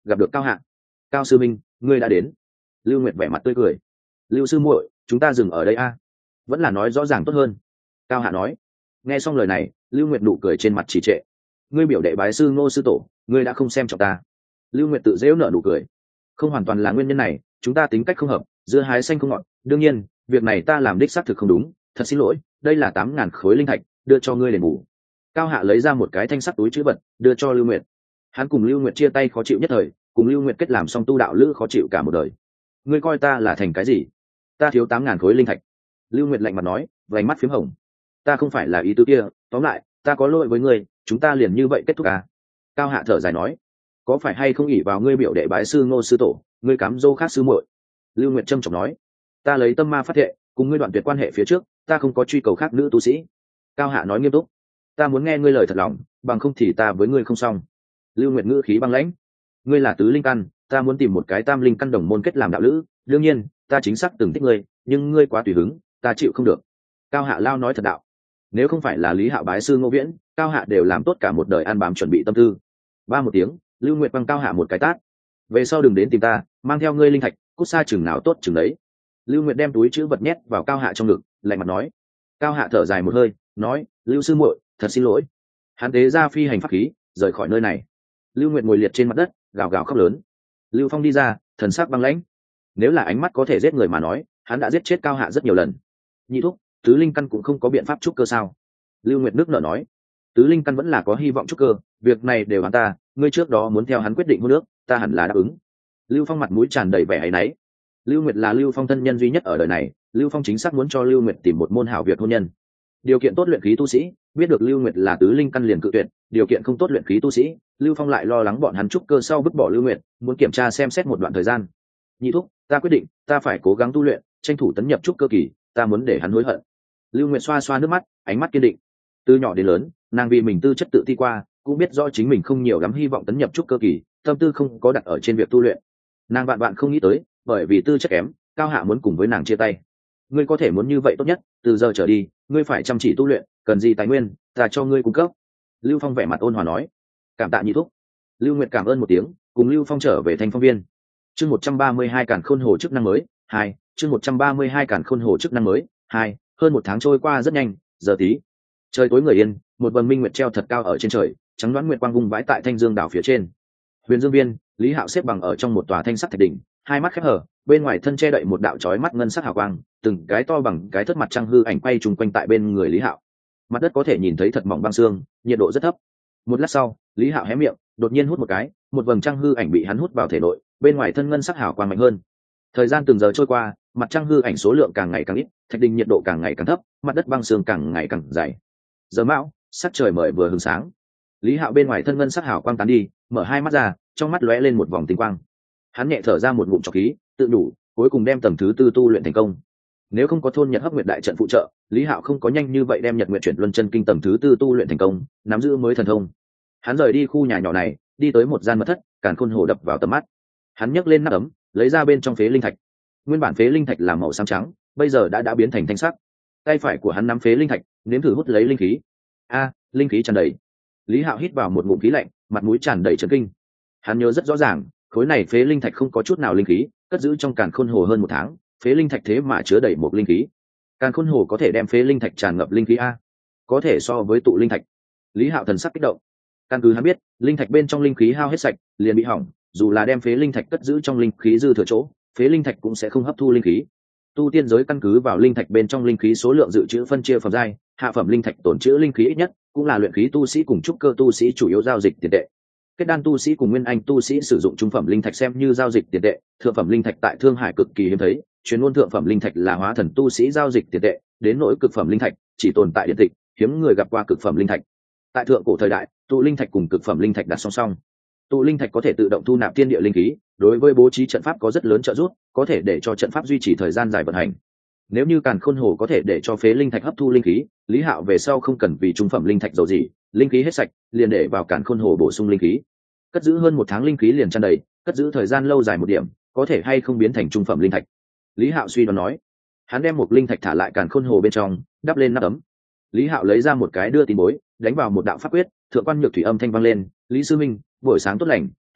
gặp được Cao Hạ. Cao sư minh, ngươi đã đến. Lưu Nguyệt vẻ mặt tươi cười. Lưu sư muội, chúng ta dừng ở đây a. Vẫn là nói rõ ràng tốt hơn. Cao Hạ nói. Nghe xong lời này, Lưu Nguyệt nụ cười trên mặt trì trệ. Ngươi biểu đệ bái sư Ngô sư tổ, ngươi đã không xem trọng ta. Lưu Nguyệt tự dễu nở nụ cười. Không hoàn toàn là nguyên nhân này, chúng ta tính cách không hợp, dưa hái xanh không ngọt. Đương nhiên, việc này ta làm đích xác thực không đúng, thật xin lỗi. Đây là 8.000 khối linh thạch, đưa cho ngươi đền bù. Cao Hạ lấy ra một cái thanh sắt túi trữ vật, đưa cho Lưu Nguyệt. Hắn cùng Lưu Nguyệt chia tay khó chịu nhất thời, cùng Lưu Nguyệt kết làm xong tu đạo lữ khó chịu cả một đời. Ngươi coi ta là thành cái gì? Ta thiếu 8.000 khối linh thạch. Lưu Nguyệt lạnh mặt nói, vành mắt phím hồng. Ta không phải là ý tứ kia, tóm lại, ta có lỗi với ngươi, chúng ta liền như vậy kết thúc à? Cao Hạ thở dài nói, có phải hay không ỷ vào ngươi biểu đệ bái sư Ngô sư tổ, ngươi cám dỗ khác sư muội? Lưu Nguyệt trâm trọng nói, ta lấy tâm ma phát thệ, cùng ngươi đoạn tuyệt quan hệ phía trước, ta không có truy cầu khác nữ tu sĩ. Cao Hạ nói nghiêm túc, ta muốn nghe ngươi lời thật lòng, bằng không thì ta với ngươi không xong. Lưu Nguyệt ngữ khí băng lãnh, ngươi là tứ linh căn, ta muốn tìm một cái tam linh căn đồng môn kết làm đạo lữ, đương nhiên, ta chính xác từng thích ngươi, nhưng ngươi quá tùy hứng, ta chịu không được. Cao Hạ lao nói thật đạo, nếu không phải là Lý Hạo bái sư Ngô Viễn, Cao Hạ đều làm tốt cả một đời an bám chuẩn bị tâm tư. Ba một tiếng, Lưu Nguyệt băng Cao Hạ một cái tát. Về sau đừng đến tìm ta, mang theo ngươi linh thạch, cút xa chừng nào tốt chừng đấy. Lưu Nguyệt đem túi chữ vật nhét vào Cao Hạ trong ngực, lạnh mặt nói. Cao Hạ thở dài một hơi, nói, Lưu sư muội, thật xin lỗi. Hắn tế ra phi hành pháp khí, rời khỏi nơi này. Lưu Nguyệt ngồi liệt trên mặt đất, gào gào khóc lớn. Lưu Phong đi ra, thần sắc băng lãnh. Nếu là ánh mắt có thể giết người mà nói, hắn đã giết chết Cao Hạ rất nhiều lần. Nhị thúc, tứ linh căn cũng không có biện pháp trúc cơ sao? Lưu Nguyệt nước nở nói, tứ linh căn vẫn là có hy vọng trúc cơ, việc này đều hắn ta, ngươi trước đó muốn theo hắn quyết định hôn nước, ta hẳn là đáp ứng. Lưu Phong mặt mũi tràn đầy vẻ áy náy. Lưu Nguyệt là Lưu Phong thân nhân duy nhất ở đời này, Lưu Phong chính xác muốn cho Lưu Nguyệt tìm một môn hảo việc hôn nhân. Điều kiện tốt luyện khí tu sĩ, biết được Lưu Nguyệt là tứ linh căn liền cự tuyệt, điều kiện không tốt luyện khí tu sĩ, Lưu Phong lại lo lắng bọn hắn trúc cơ sau vứt bỏ Lưu Nguyệt, muốn kiểm tra xem xét một đoạn thời gian. Nhị thúc, ta quyết định, ta phải cố gắng tu luyện, tranh thủ tấn nhập trúc cơ kỳ, ta muốn để hắn hối hận. Lưu Nguyệt xoa xoa nước mắt, ánh mắt kiên định. Từ nhỏ đến lớn, nàng vì mình tư chất tự ti qua, cũng biết rõ chính mình không nhiều lắm hy vọng tấn nhập trúc cơ kỳ, tâm tư không có đặt ở trên việc tu luyện. Nàng vạn vạn không nghĩ tới, bởi vì tư chất kém, Cao Hạ muốn cùng với nàng chia tay. Ngươi có thể muốn như vậy tốt nhất, từ giờ trở đi, ngươi phải chăm chỉ tu luyện, cần gì tài nguyên, ta cho ngươi cung cấp. Lưu Phong vẻ mặt ôn hòa nói. Cảm tạ nhị thúc. Lưu Nguyệt cảm ơn một tiếng, cùng Lưu Phong trở về Thanh Phong Viên. Chương 132 Càn Khôn Hồ chức năng mới 2, chương 132 Càn Khôn Hồ chức năng mới 2. Hơn một tháng trôi qua rất nhanh, giờ tí. Trời tối người yên, một vầng minh nguyệt treo thật cao ở trên trời, trắng đoán nguyệt quang vung vãi tại Thanh Dương đảo phía trên. Huyền Dương Viên, Lý Hạo xếp bằng ở trong một tòa thanh sắc thạch đỉnh, hai mắt khép hờ, bên ngoài thân che đậy một đạo chói mắt ngân sắc hào quang, từng cái to bằng cái thất mặt trăng hư ảnh quay trùng quanh tại bên người Lý Hạo. Mặt đất có thể nhìn thấy thật mỏng băng xương, nhiệt độ rất thấp. Một lát sau, Lý Hạo hé miệng, đột nhiên hút một cái, một vầng trăng hư ảnh bị hắn hút vào thể nội, bên ngoài thân ngân sắc hào quang mạnh hơn. Thời gian từng giờ trôi qua, mặt trăng hư ảnh số lượng càng ngày càng ít, thạch đình nhiệt độ càng ngày càng thấp, mặt đất băng xương càng ngày càng dày. Giờ mão, sắc trời mời vừa hừng sáng. Lý Hạo bên ngoài thân ngân sắc hào quang tán đi, mở hai mắt ra, trong mắt lóe lên một vòng tinh quang. Hắn nhẹ thở ra một ngụm trọc khí, tự đủ, cuối cùng đem tầng thứ tư tu luyện thành công. Nếu không có thôn Nhật Hấp Nguyệt đại trận phụ trợ, Lý Hạo không có nhanh như vậy đem Nhật Nguyệt chuyển luân chân kinh tầng thứ tư tu luyện thành công, nắm giữ mới thần thông. Hắn rời đi khu nhà nhỏ này, đi tới một gian mật thất, Càn Khôn Hồ đập vào tầm mắt. Hắn nhấc lên nắp ấm, lấy ra bên trong phế linh thạch. Nguyên bản phế linh thạch là màu xám trắng, bây giờ đã biến thành thanh sắc. Tay phải của hắn nắm phế linh thạch, nếm thử hút lấy linh khí. Linh khí tràn đầy. Lý Hạo hít vào một ngụm khí lạnh, mặt mũi tràn đầy chấn kinh. Hắn nhớ rất rõ ràng, khối này phế linh thạch không có chút nào linh khí, cất giữ trong Càn Khôn Hồ hơn một tháng, phế linh thạch thế mà chứa đầy một linh khí. Càn Khôn Hồ có thể đem phế linh thạch tràn ngập linh khí a, có thể so với tụ linh thạch. Lý Hạo thần sắc kích động. Căn cứ hắn biết, linh thạch bên trong linh khí hao hết sạch, liền bị hỏng, dù là đem phế linh thạch cất giữ trong linh khí dư thừa chỗ, phế linh thạch cũng sẽ không hấp thu linh khí. Tu tiên giới căn cứ vào linh thạch bên trong linh khí số lượng dự trữ phân chia phẩm giai, hạ phẩm linh thạch tổn trữ linh khí ít nhất, cũng là luyện khí tu sĩ cùng trúc cơ tu sĩ chủ yếu giao dịch tiền tệ. Kết đan tu sĩ cùng nguyên anh tu sĩ sử dụng trung phẩm linh thạch xem như giao dịch tiền tệ, thượng phẩm linh thạch tại Thương Hải cực kỳ hiếm thấy, truyền ngôn thượng phẩm linh thạch là hóa thần tu sĩ giao dịch tiền tệ, đến nỗi cực phẩm linh thạch chỉ tồn tại điện tịch, hiếm người gặp qua cực phẩm linh thạch. Tại thượng cổ thời đại, tụ linh thạch cùng cực phẩm linh thạch đặt song song. Tụ linh thạch có thể tự động thu nạp thiên địa linh khí, đối với bố trí trận pháp có rất lớn trợ giúp, có thể để cho trận pháp duy trì thời gian dài vận hành. Nếu như Càn Khôn Hồ có thể để cho phế linh thạch hấp thu linh khí, Lý Hạo về sau không cần vì trung phẩm linh thạch dầu gì, linh khí hết sạch, liền để vào Càn Khôn Hồ bổ sung linh khí. Cất giữ hơn một tháng linh khí liền tràn đầy, cất giữ thời gian lâu dài một điểm, có thể hay không biến thành trung phẩm linh thạch. Lý Hạo suy đoán nói. Hắn đem một linh thạch thả lại Càn Khôn Hồ bên trong, đắp lên nắp ấm. Lý Hạo lấy ra một cái đưa tin bối, đánh vào một đạo pháp quyết, thượng quan nhược thủy âm thanh vang lên, "Lý sư minh, buổi sáng tốt lành,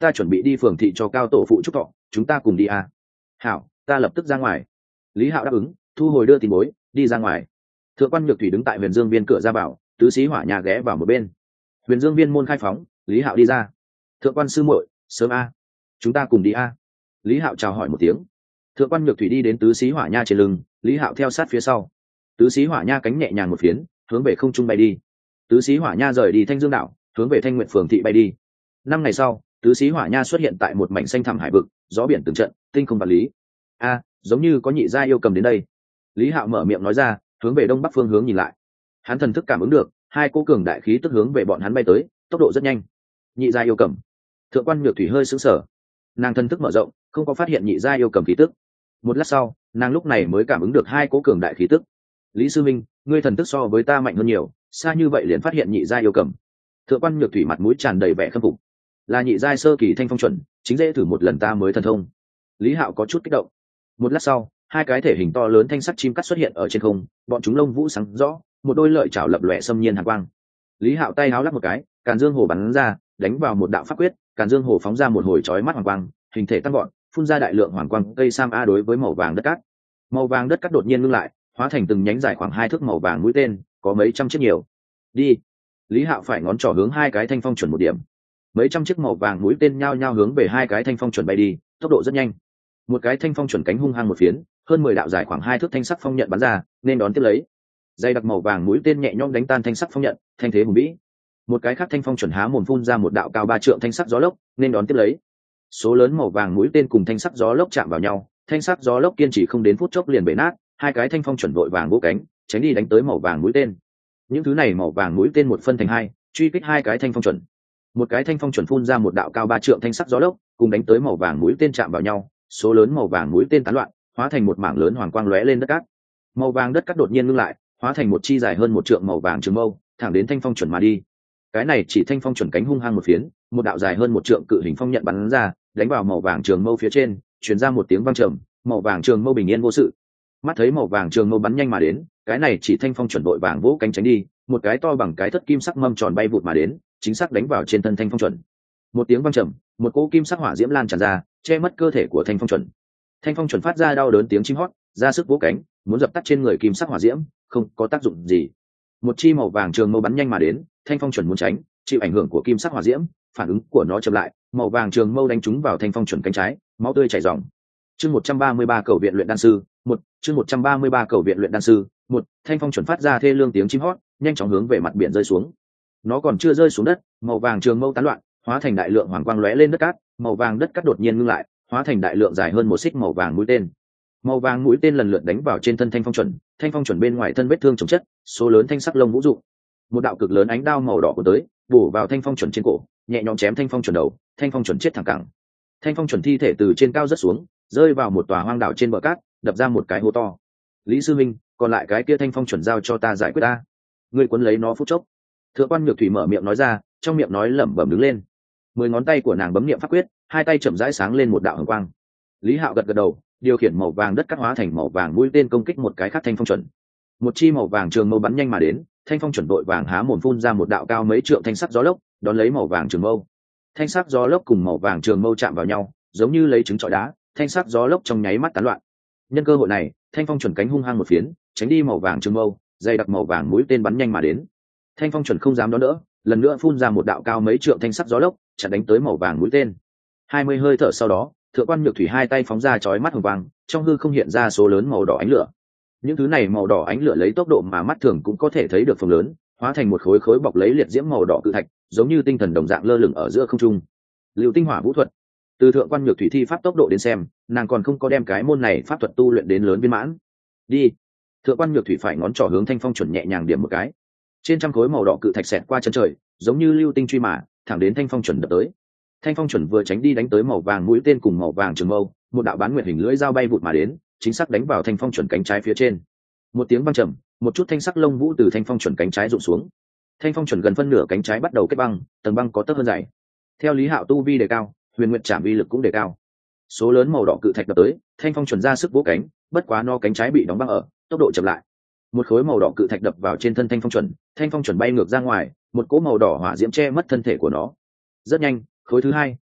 ta chuẩn bị đi phường thị cho cao tổ phụ chúc thọ, chúng ta cùng đi à. Hảo, ta lập tức ra ngoài. Lý Hạo đáp ứng, thu hồi đưa tiền bối, đi ra ngoài. Thượng quan Nhược Thủy đứng tại Huyền Dương Viên cửa ra vào, tứ sĩ hỏa nhà ghé vào một bên. Huyền Dương Viên môn khai phóng, Lý Hạo đi ra. Thượng quan sư muội, sớm a, chúng ta cùng đi a. Lý Hạo chào hỏi một tiếng. Thượng quan Nhược Thủy đi đến tứ sĩ hỏa nha trên lưng, Lý Hạo theo sát phía sau. Tứ sĩ hỏa nha cánh nhẹ nhàng một phiến, hướng về không trung bay đi. Tứ sĩ hỏa nha rời đi Thanh Dương đảo, hướng về Thanh Nguyệt phường thị bay đi. 5 ngày sau, tứ sĩ hỏa nha xuất hiện tại một mảnh xanh thẳm hải vực, gió biển từng trận, tinh không vật lý. A, giống như có nhị gia yêu cầm đến đây. Lý Hạo mở miệng nói ra, hướng về đông bắc phương hướng nhìn lại. Hắn thần thức cảm ứng được, hai cô cường đại khí tức hướng về bọn hắn bay tới, tốc độ rất nhanh. Nhị gia yêu cầm. Thượng quan Nhược Thủy hơi sững sờ, nàng thần thức mở rộng, không có phát hiện nhị gia yêu cầm khí tức. Một lát sau, nàng lúc này mới cảm ứng được hai cô cường đại khí tức. Lý sư minh, ngươi thần thức so với ta mạnh hơn nhiều, xa như vậy liền phát hiện nhị gia yêu cầm. Thượng quan Nhược Thủy mặt mũi tràn đầy vẻ khâm phục. Là nhị giai sơ kỳ thanh phong chuẩn, chính dễ thử một lần ta mới thần thông. Lý Hạo có chút kích động. Một lát sau, hai cái thể hình to lớn thanh sắt chim cắt xuất hiện ở trên không, bọn chúng lông vũ sáng rõ, một đôi lợi chảo lập lòe xâm nhiên hàn quang. Lý Hạo tay háo lắc một cái, Càn Dương Hồ bắn ra, đánh vào một đạo pháp quyết, Càn Dương Hồ phóng ra một hồi chói mắt hoàng quang, hình thể tăng gọn, phun ra đại lượng hoàng quang cây sam a đối với màu vàng đất cát. Màu vàng đất cát đột nhiên ngưng lại, hóa thành từng nhánh dài khoảng 2 thước màu vàng mũi tên, có mấy trăm chiếc nhiều. Đi. Lý Hạo phải ngón trỏ hướng hai cái thanh phong chuẩn một điểm. Mấy trăm chiếc màu vàng mũi tên nhao nhao hướng về hai cái thanh phong chuẩn bay đi, tốc độ rất nhanh. Một cái thanh phong chuẩn cánh hung hăng một phiến, hơn 10 đạo dài khoảng 2 thước thanh sắc phong nhận bắn ra, nên đón tiếp lấy. Dây đặc màu vàng mũi tên nhẹ nhõm đánh tan thanh sắc phong nhận, thanh thế hùng vĩ. Một cái khác thanh phong chuẩn há mồm phun ra một đạo cao 3 trượng thanh sắc gió lốc, nên đón tiếp lấy. Số lớn màu vàng mũi tên cùng thanh sắc gió lốc chạm vào nhau, thanh sắc gió lốc kiên trì không đến phút chốc liền bể nát, hai cái thanh phong chuẩn vội vàng vỗ cánh, tránh đi đánh tới màu vàng mũi tên. Những thứ này màu vàng mũi tên một phân thành hai, truy kích hai cái thanh phong chuẩn. Một cái thanh phong chuẩn phun ra một đạo cao 3 trượng thanh sắc gió lốc, cùng đánh tới màu vàng mũi tên chạm vào nhau, số lớn màu vàng mũi tên tán loạn, hóa thành một mảng lớn hoàng quang lóe lên đất cát. Màu vàng đất cát đột nhiên ngưng lại, hóa thành một chi dài hơn 1 trượng màu vàng trường mâu, thẳng đến thanh phong chuẩn mà đi. Cái này chỉ thanh phong chuẩn cánh hung hăng một phiến, một đạo dài hơn 1 trượng cự hình phong nhận bắn ra, đánh vào màu vàng trường mâu phía trên, truyền ra một tiếng vang trầm, màu vàng trường mâu bình yên vô sự. Mắt thấy màu vàng trường mâu bắn nhanh mà đến, cái này chỉ thanh phong chuẩn đội vàng vỗ cánh tránh đi, một cái to bằng cái thất kim sắc mâm tròn bay vụt mà đến, chính xác đánh vào trên thân thanh phong chuẩn. Một tiếng vang trầm, một cỗ kim sắc hỏa diễm lan tràn ra, che mất cơ thể của thanh phong chuẩn. Thanh phong chuẩn phát ra đau đớn tiếng chim hót, ra sức vỗ cánh, muốn dập tắt trên người kim sắc hỏa diễm, không có tác dụng gì. Một chi màu vàng trường mâu bắn nhanh mà đến, thanh phong chuẩn muốn tránh, chịu ảnh hưởng của kim sắc hỏa diễm, phản ứng của nó chậm lại, màu vàng trường mâu đánh trúng vào thanh phong chuẩn cánh trái, máu tươi chảy ròng. Chương 133 cầu viện luyện đan sư, 1, chương 133 cầu viện luyện đan sư, 1, thanh phong chuẩn phát ra thê lương tiếng chim hót, nhanh chóng hướng về mặt biển rơi xuống. Nó còn chưa rơi xuống đất, màu vàng trường mâu tán loạn, hóa thành đại lượng hoàng quang lóe lên đất cát, màu vàng đất cát đột nhiên ngưng lại, hóa thành đại lượng dài hơn 1 xích màu vàng mũi tên. Màu vàng mũi tên lần lượt đánh vào trên thân thanh phong chuẩn bên ngoài thân vết thương chồng chất, số lớn thanh sắc lông vũ dụng. Một đạo cực lớn ánh đao màu đỏ của tới, bổ vào thanh phong chuẩn trên cổ, nhẹ nhõm chém thanh phong chuẩn đầu, thanh phong chuẩn chết thẳng cẳng. Thanh phong chuẩn thi thể từ trên cao rất xuống, rơi vào một tòa hoang đảo trên bờ cát, đập ra một cái hố to. Lý sư minh, còn lại cái kia thanh phong chuẩn giao cho ta giải quyết ta. Ngươi cuốn lấy nó phút chốc. Thượng quan Nhược Thủy mở miệng nói ra, trong miệng nói lẩm bẩm đứng lên. 10 ngón tay của nàng bấm niệm pháp quyết, hai tay chậm rãi sáng lên một đạo hồng quang. Lý Hạo gật gật đầu, điều khiển màu vàng đất cắt hóa thành màu vàng mũi tên công kích một cái khác thanh phong chuẩn. Một chi màu vàng trường mâu bắn nhanh mà đến, thanh phong chuẩn đội vàng há mồm phun ra một đạo cao mấy trượng thanh sắc gió lốc, đón lấy màu vàng trường mâu. Thanh sắc gió lốc cùng màu vàng trường mâu chạm vào nhau, giống như lấy trứng trọi đá, thanh sắc gió lốc trong nháy mắt tán loạn. Nhân cơ hội này, thanh phong chuẩn cánh hung hăng một phiến, tránh đi màu vàng trường mâu, dây đặc màu vàng mũi tên bắn nhanh mà đến. Thanh phong chuẩn không dám đón đỡ, lần nữa phun ra một đạo cao mấy trượng thanh sắc gió lốc, chặn đánh tới màu vàng mũi tên. 20 hơi thở sau đó, Thượng quan Nhược Thủy hai tay phóng ra chói mắt hồng quang, trong hư không hiện ra số lớn màu đỏ ánh lửa. Những thứ này màu đỏ ánh lửa lấy tốc độ mà mắt thường cũng có thể thấy được phồng lớn, hóa thành một khối khối bọc lấy liệt diễm màu đỏ cự thạch, giống như tinh thần đồng dạng lơ lửng ở giữa không trung. Lưu tinh hỏa vũ thuật. Từ Thượng quan Nhược Thủy thi pháp tốc độ đến xem, nàng còn không có đem cái môn này pháp thuật tu luyện đến lớn viên mãn. Đi. Thượng quan Nhược Thủy phải ngón trỏ hướng thanh phong chuẩn nhẹ nhàng điểm một cái. Trên trăm khối màu đỏ cự thạch xẹt qua chân trời, giống như lưu tinh truy mã, thẳng đến thanh phong chuẩn đập tới. Thanh phong chuẩn vừa tránh đi đánh tới màu vàng mũi tên cùng màu vàng trường mâu, một đạo bán nguyệt hình lưỡi dao bay vụt mà đến, chính xác đánh vào thanh phong chuẩn cánh trái phía trên. Một tiếng vang trầm, một chút thanh sắc lông vũ từ thanh phong chuẩn cánh trái rụng xuống. Thanh phong chuẩn gần phân nửa cánh trái bắt đầu kết băng, tầng băng có tấc hơn dày. Theo Lý Hạo tu vi đề cao, Huyền Nguyệt Trảm uy lực cũng đề cao. Số lớn màu đỏ cự thạch đập tới, thanh phong chuẩn ra sức vỗ cánh, bất quá no cánh trái bị đóng băng ở, tốc độ chậm lại. Một khối màu đỏ cự thạch đập vào trên thân thanh phong chuẩn bay ngược ra ngoài, một cỗ màu đỏ hỏa diễm che mất thân thể của nó. Rất nhanh, khối thứ hai,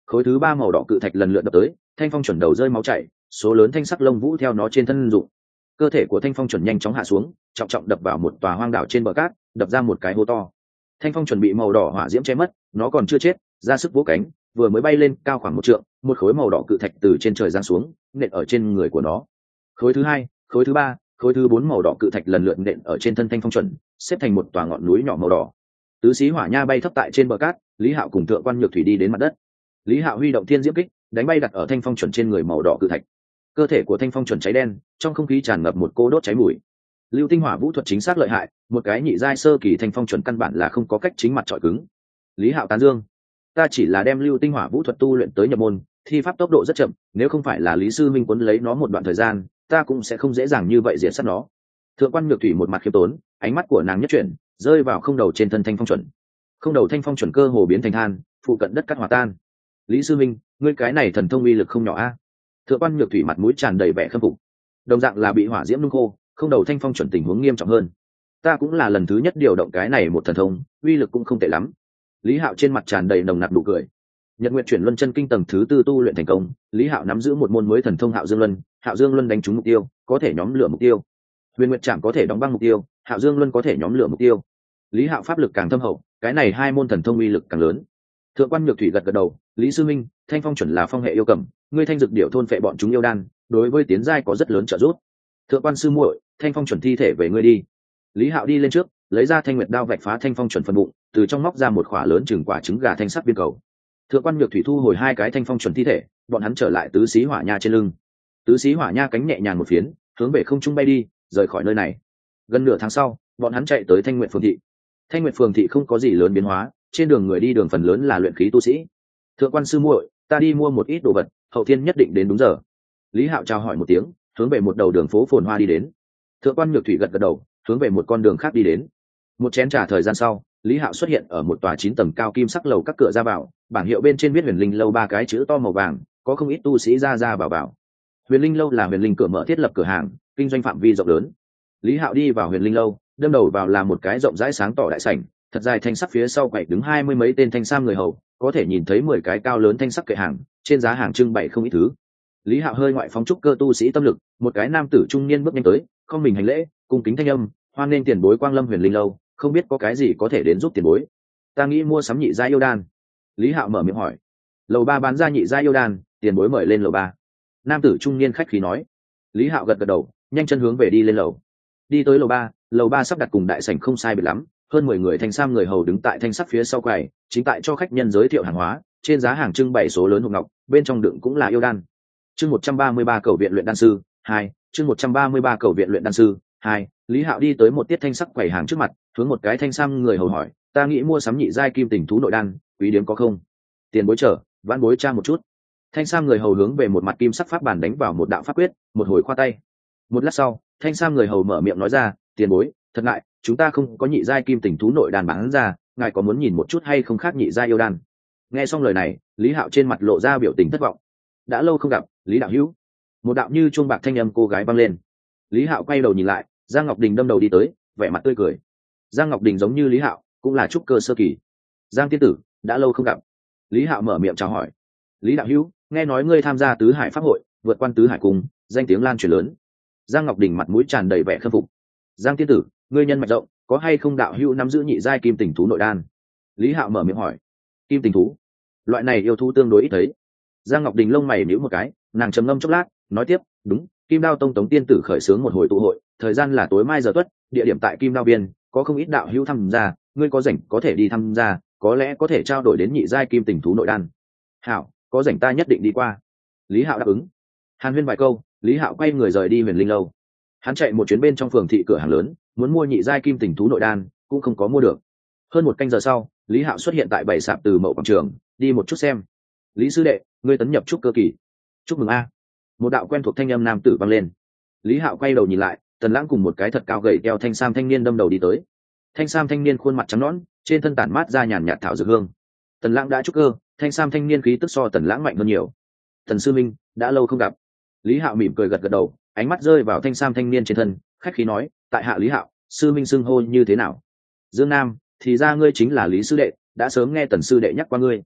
khối thứ ba màu đỏ cự thạch lần lượt đập tới, Thanh Phong chuẩn đầu rơi máu chảy, số lớn thanh sắc lông vũ theo nó trên thân rụng. Cơ thể của Thanh Phong chuẩn nhanh chóng hạ xuống, trọng trọng đập vào một tòa hoang đảo trên bờ cát, đập ra một cái hố to. Thanh Phong chuẩn bị màu đỏ hỏa diễm che mất, nó còn chưa chết, ra sức vỗ cánh, vừa mới bay lên cao khoảng 1 trượng, một khối màu đỏ cự thạch từ trên trời giáng xuống, nện ở trên người của nó. Khối thứ hai, khối thứ ba, khối thứ 4 màu đỏ cự thạch lần lượt nện ở trên thân Thanh Phong chuẩn, xếp thành một tòa ngọn núi nhỏ màu đỏ. Tứ xí hỏa nha bay thấp tại trên bờ cát, Lý Hạo cùng Thượng quan Nhược Thủy đi đến mặt đất. Lý Hạo huy động thiên diễm kích, đánh bay đặt ở Thanh Phong chuẩn trên người màu đỏ cự thạch. Cơ thể của Thanh Phong chuẩn cháy đen, trong không khí tràn ngập một cô đốt cháy mùi. Lưu tinh hỏa vũ thuật chính xác lợi hại, một cái nhị giai sơ kỳ Thanh Phong chuẩn căn bản là không có cách chính mặt chọi cứng. Lý Hạo tán dương, ta chỉ là đem lưu tinh hỏa vũ thuật tu luyện tới nhập môn, thi pháp tốc độ rất chậm, nếu không phải là Lý sư minh quấn lấy nó một đoạn thời gian, ta cũng sẽ không dễ dàng như vậy diệt sát nó. Thượng quan Nhược Thủy một mặt khiêm tốn, ánh mắt của nàng nhất chuyển, rơi vào không đầu trên thân Thanh Phong chuẩn. Không đầu Thanh Phong chuẩn cơ hồ biến thành than, phụ cận đất cắt hòa tan. Lý sư minh, ngươi cái này thần thông uy lực không nhỏ a. Thượng quan Nhược Thủy mặt mũi tràn đầy vẻ khâm phục. Đồng dạng là bị hỏa diễm nung khô, không đầu Thanh Phong chuẩn tình huống nghiêm trọng hơn. Ta cũng là lần thứ nhất điều động cái này một thần thông, uy lực cũng không tệ lắm. Lý Hạo trên mặt tràn đầy nồng nặc nụ cười. Nhật Nguyệt chuyển luân chân kinh tầng thứ 4 tu luyện thành công, Lý Hạo nắm giữ một môn mới thần thông Hạo Dương Luân, Hạo Dương Luân đánh trúng mục tiêu, có thể nhóm lửa mục tiêu. Huyền Nguyệt Trảm có thể đóng băng mục tiêu, Hạo Dương Luân có thể nhóm lửa mục tiêu. Lý Hạo pháp lực càng thâm hậu, cái này hai môn thần thông uy lực càng lớn. Thượng quan Nhược Thủy gật gật đầu, Lý sư minh, Thanh Phong chuẩn là phong hệ yêu cầm, ngươi thanh dược điểu thôn phệ bọn chúng yêu đan, đối với tiến giai có rất lớn trợ giúp. Thượng quan sư muội, Thanh Phong chuẩn thi thể về ngươi đi. Lý Hạo đi lên trước, lấy ra thanh nguyệt đao vạch phá Thanh Phong chuẩn phần bụng, từ trong móc ra một khỏa lớn chừng quả trứng gà thanh sắc viên cầu. Thượng quan Nhược Thủy thu hồi hai cái Thanh Phong chuẩn thi thể, bọn hắn trở lại tứ xí hỏa nha trên lưng. Tứ xí hỏa nha cánh nhẹ nhàng một phiến, hướng về không trung bay đi, rời khỏi nơi này. Gần nửa tháng sau, bọn hắn chạy tới Thanh Nguyệt phường thị. Thanh Nguyệt phường thị không có gì lớn biến hóa, trên đường người đi đường phần lớn là luyện khí tu sĩ. Thượng quan sư muội, ta đi mua một ít đồ vật, hậu thiên nhất định đến đúng giờ. Lý Hạo chào hỏi một tiếng, hướng về một đầu đường phố phồn hoa đi đến. Thượng quan Nhược Thủy gật gật đầu, hướng về một con đường khác đi đến. Một chén trà thời gian sau, Lý Hạo xuất hiện ở một tòa 9 tầng cao kim sắc lầu các cửa ra vào, bảng hiệu bên trên viết Huyền Linh lâu 3 cái chữ to màu vàng, có không ít tu sĩ ra vào vào. Huyền Linh lâu là Huyền Linh cửa mở thiết lập cửa hàng, kinh doanh phạm vi rộng lớn. Lý Hạo đi vào Huyền Linh lâu, đâm đầu vào là một cái rộng rãi sáng tỏ đại sảnh, thật dài thanh sắc phía sau quầy đứng 20 mấy tên thanh sam người hầu, có thể nhìn thấy 10 cái cao lớn thanh sắc kệ hàng, trên giá hàng trưng bày không ít thứ. Lý Hạo hơi ngoại phóng trúc cơ tu sĩ tâm lực, một cái nam tử trung niên bước nhanh tới, không mình hành lễ, cung kính thanh âm, hoan nghênh tiền bối quang lâm Huyền Linh lâu, không biết có cái gì có thể đến giúp tiền bối. Ta nghĩ mua sắm nhị gia yêu đan. Lý Hạo mở miệng hỏi. Lầu 3 bán ra nhị gia yêu đan, tiền bối mời lên lầu 3. Nam tử trung niên khách khí nói. Lý Hạo gật gật đầu, nhanh chân hướng về đi lên lầu. Đi tới lầu 3 sắp đặt cùng đại sảnh không sai biệt lắm, hơn 10 người thanh sam người hầu đứng tại thanh sắt phía sau quầy, chính tại cho khách nhân giới thiệu hàng hóa, trên giá hàng trưng bày số lớn hộp ngọc, bên trong đựng cũng là yêu đan. Chương 133 cầu viện luyện đan sư 2, chương 133 cầu viện luyện đan sư 2. Lý Hạo đi tới một tiết thanh sắc quầy hàng trước mặt, hướng một cái thanh sam người hầu hỏi, ta nghĩ mua sắm nhị giai kim tình thú nội đan, quý điếm có không? Tiền bối chờ, vãn bối tra một chút. Thanh sam người hầu hướng về một mặt kim sắc pháp bản đánh vào một đạo pháp quyết, một hồi khoa tay. Một lát sau, thanh sam người hầu mở miệng nói ra, tiền bối, thật ngại, chúng ta không có nhị giai kim tình thú nội đan bán ra, ngài có muốn nhìn một chút hay không khác nhị giai yêu đan? Nghe xong lời này, Lý Hạo trên mặt lộ ra biểu tình thất vọng. Đã lâu không gặp, Lý đạo hữu. Một đạo như chuông bạc thanh âm cô gái vang lên. Lý Hạo quay đầu nhìn lại, Giang Ngọc Đình đâm đầu đi tới, vẻ mặt tươi cười. Giang Ngọc Đình giống như Lý Hạo, cũng là trúc cơ sơ kỳ. Giang tiên tử, đã lâu không gặp. Lý Hạo mở miệng chào hỏi. Lý đạo hữu, nghe nói ngươi tham gia tứ hải pháp hội, vượt quan tứ hải cung, danh tiếng lan truyền lớn. Giang Ngọc Đình mặt mũi tràn đầy vẻ khâm phục. Giang tiên tử, ngươi nhân mạch rộng, có hay không đạo hữu nắm giữ nhị giai kim tình thú nội đan? Lý Hạo mở miệng hỏi. Kim tình thú, loại này yêu thú tương đối ít thấy. Giang Ngọc Đình lông mày nhíu một cái, nàng trầm ngâm chốc lát, nói tiếp, đúng, Kim Đao Tông Tống tiên tử khởi xướng một hồi tụ hội, thời gian là tối mai giờ tuất, địa điểm tại Kim Đao Biên, có không ít đạo hữu tham gia, ngươi có rảnh có thể đi tham gia, có lẽ có thể trao đổi đến nhị giai kim tình thú nội đan. Hảo, có rảnh ta nhất định đi qua. Lý Hạo đáp ứng. Hàn huyên vài câu, Lý Hạo quay người rời đi Huyền Linh lâu. Hắn chạy một chuyến bên trong phường thị cửa hàng lớn, muốn mua nhị giai kim tình thú nội đan, cũng không có mua được. Hơn một canh giờ sau, Lý Hạo xuất hiện tại bảy sạp Từ Mậu quảng trường, đi một chút xem. Lý sư đệ, ngươi tấn nhập trúc cơ kỳ. Chúc mừng a. Một đạo quen thuộc thanh âm nam tử vang lên. Lý Hạo quay đầu nhìn lại, Tần Lãng cùng một cái thật cao gầy teo thanh sam thanh niên đâm đầu đi tới. Thanh sam thanh niên khuôn mặt trắng nõn, trên thân tản mát ra nhàn nhạt thảo dược hương. Tần Lãng đã trúc cơ, thanh sam thanh niên khí tức so Tần Lãng mạnh hơn nhiều. Tần sư minh, đã lâu không gặp. Lý Hạo mỉm cười gật gật đầu, ánh mắt rơi vào thanh sam thanh niên trên thân, khách khí nói, tại hạ Lý Hạo, sư minh xưng hô như thế nào? Dương Nam, thì ra ngươi chính là Lý sư đệ, đã sớm nghe Tần sư đệ nhắc qua ngươi.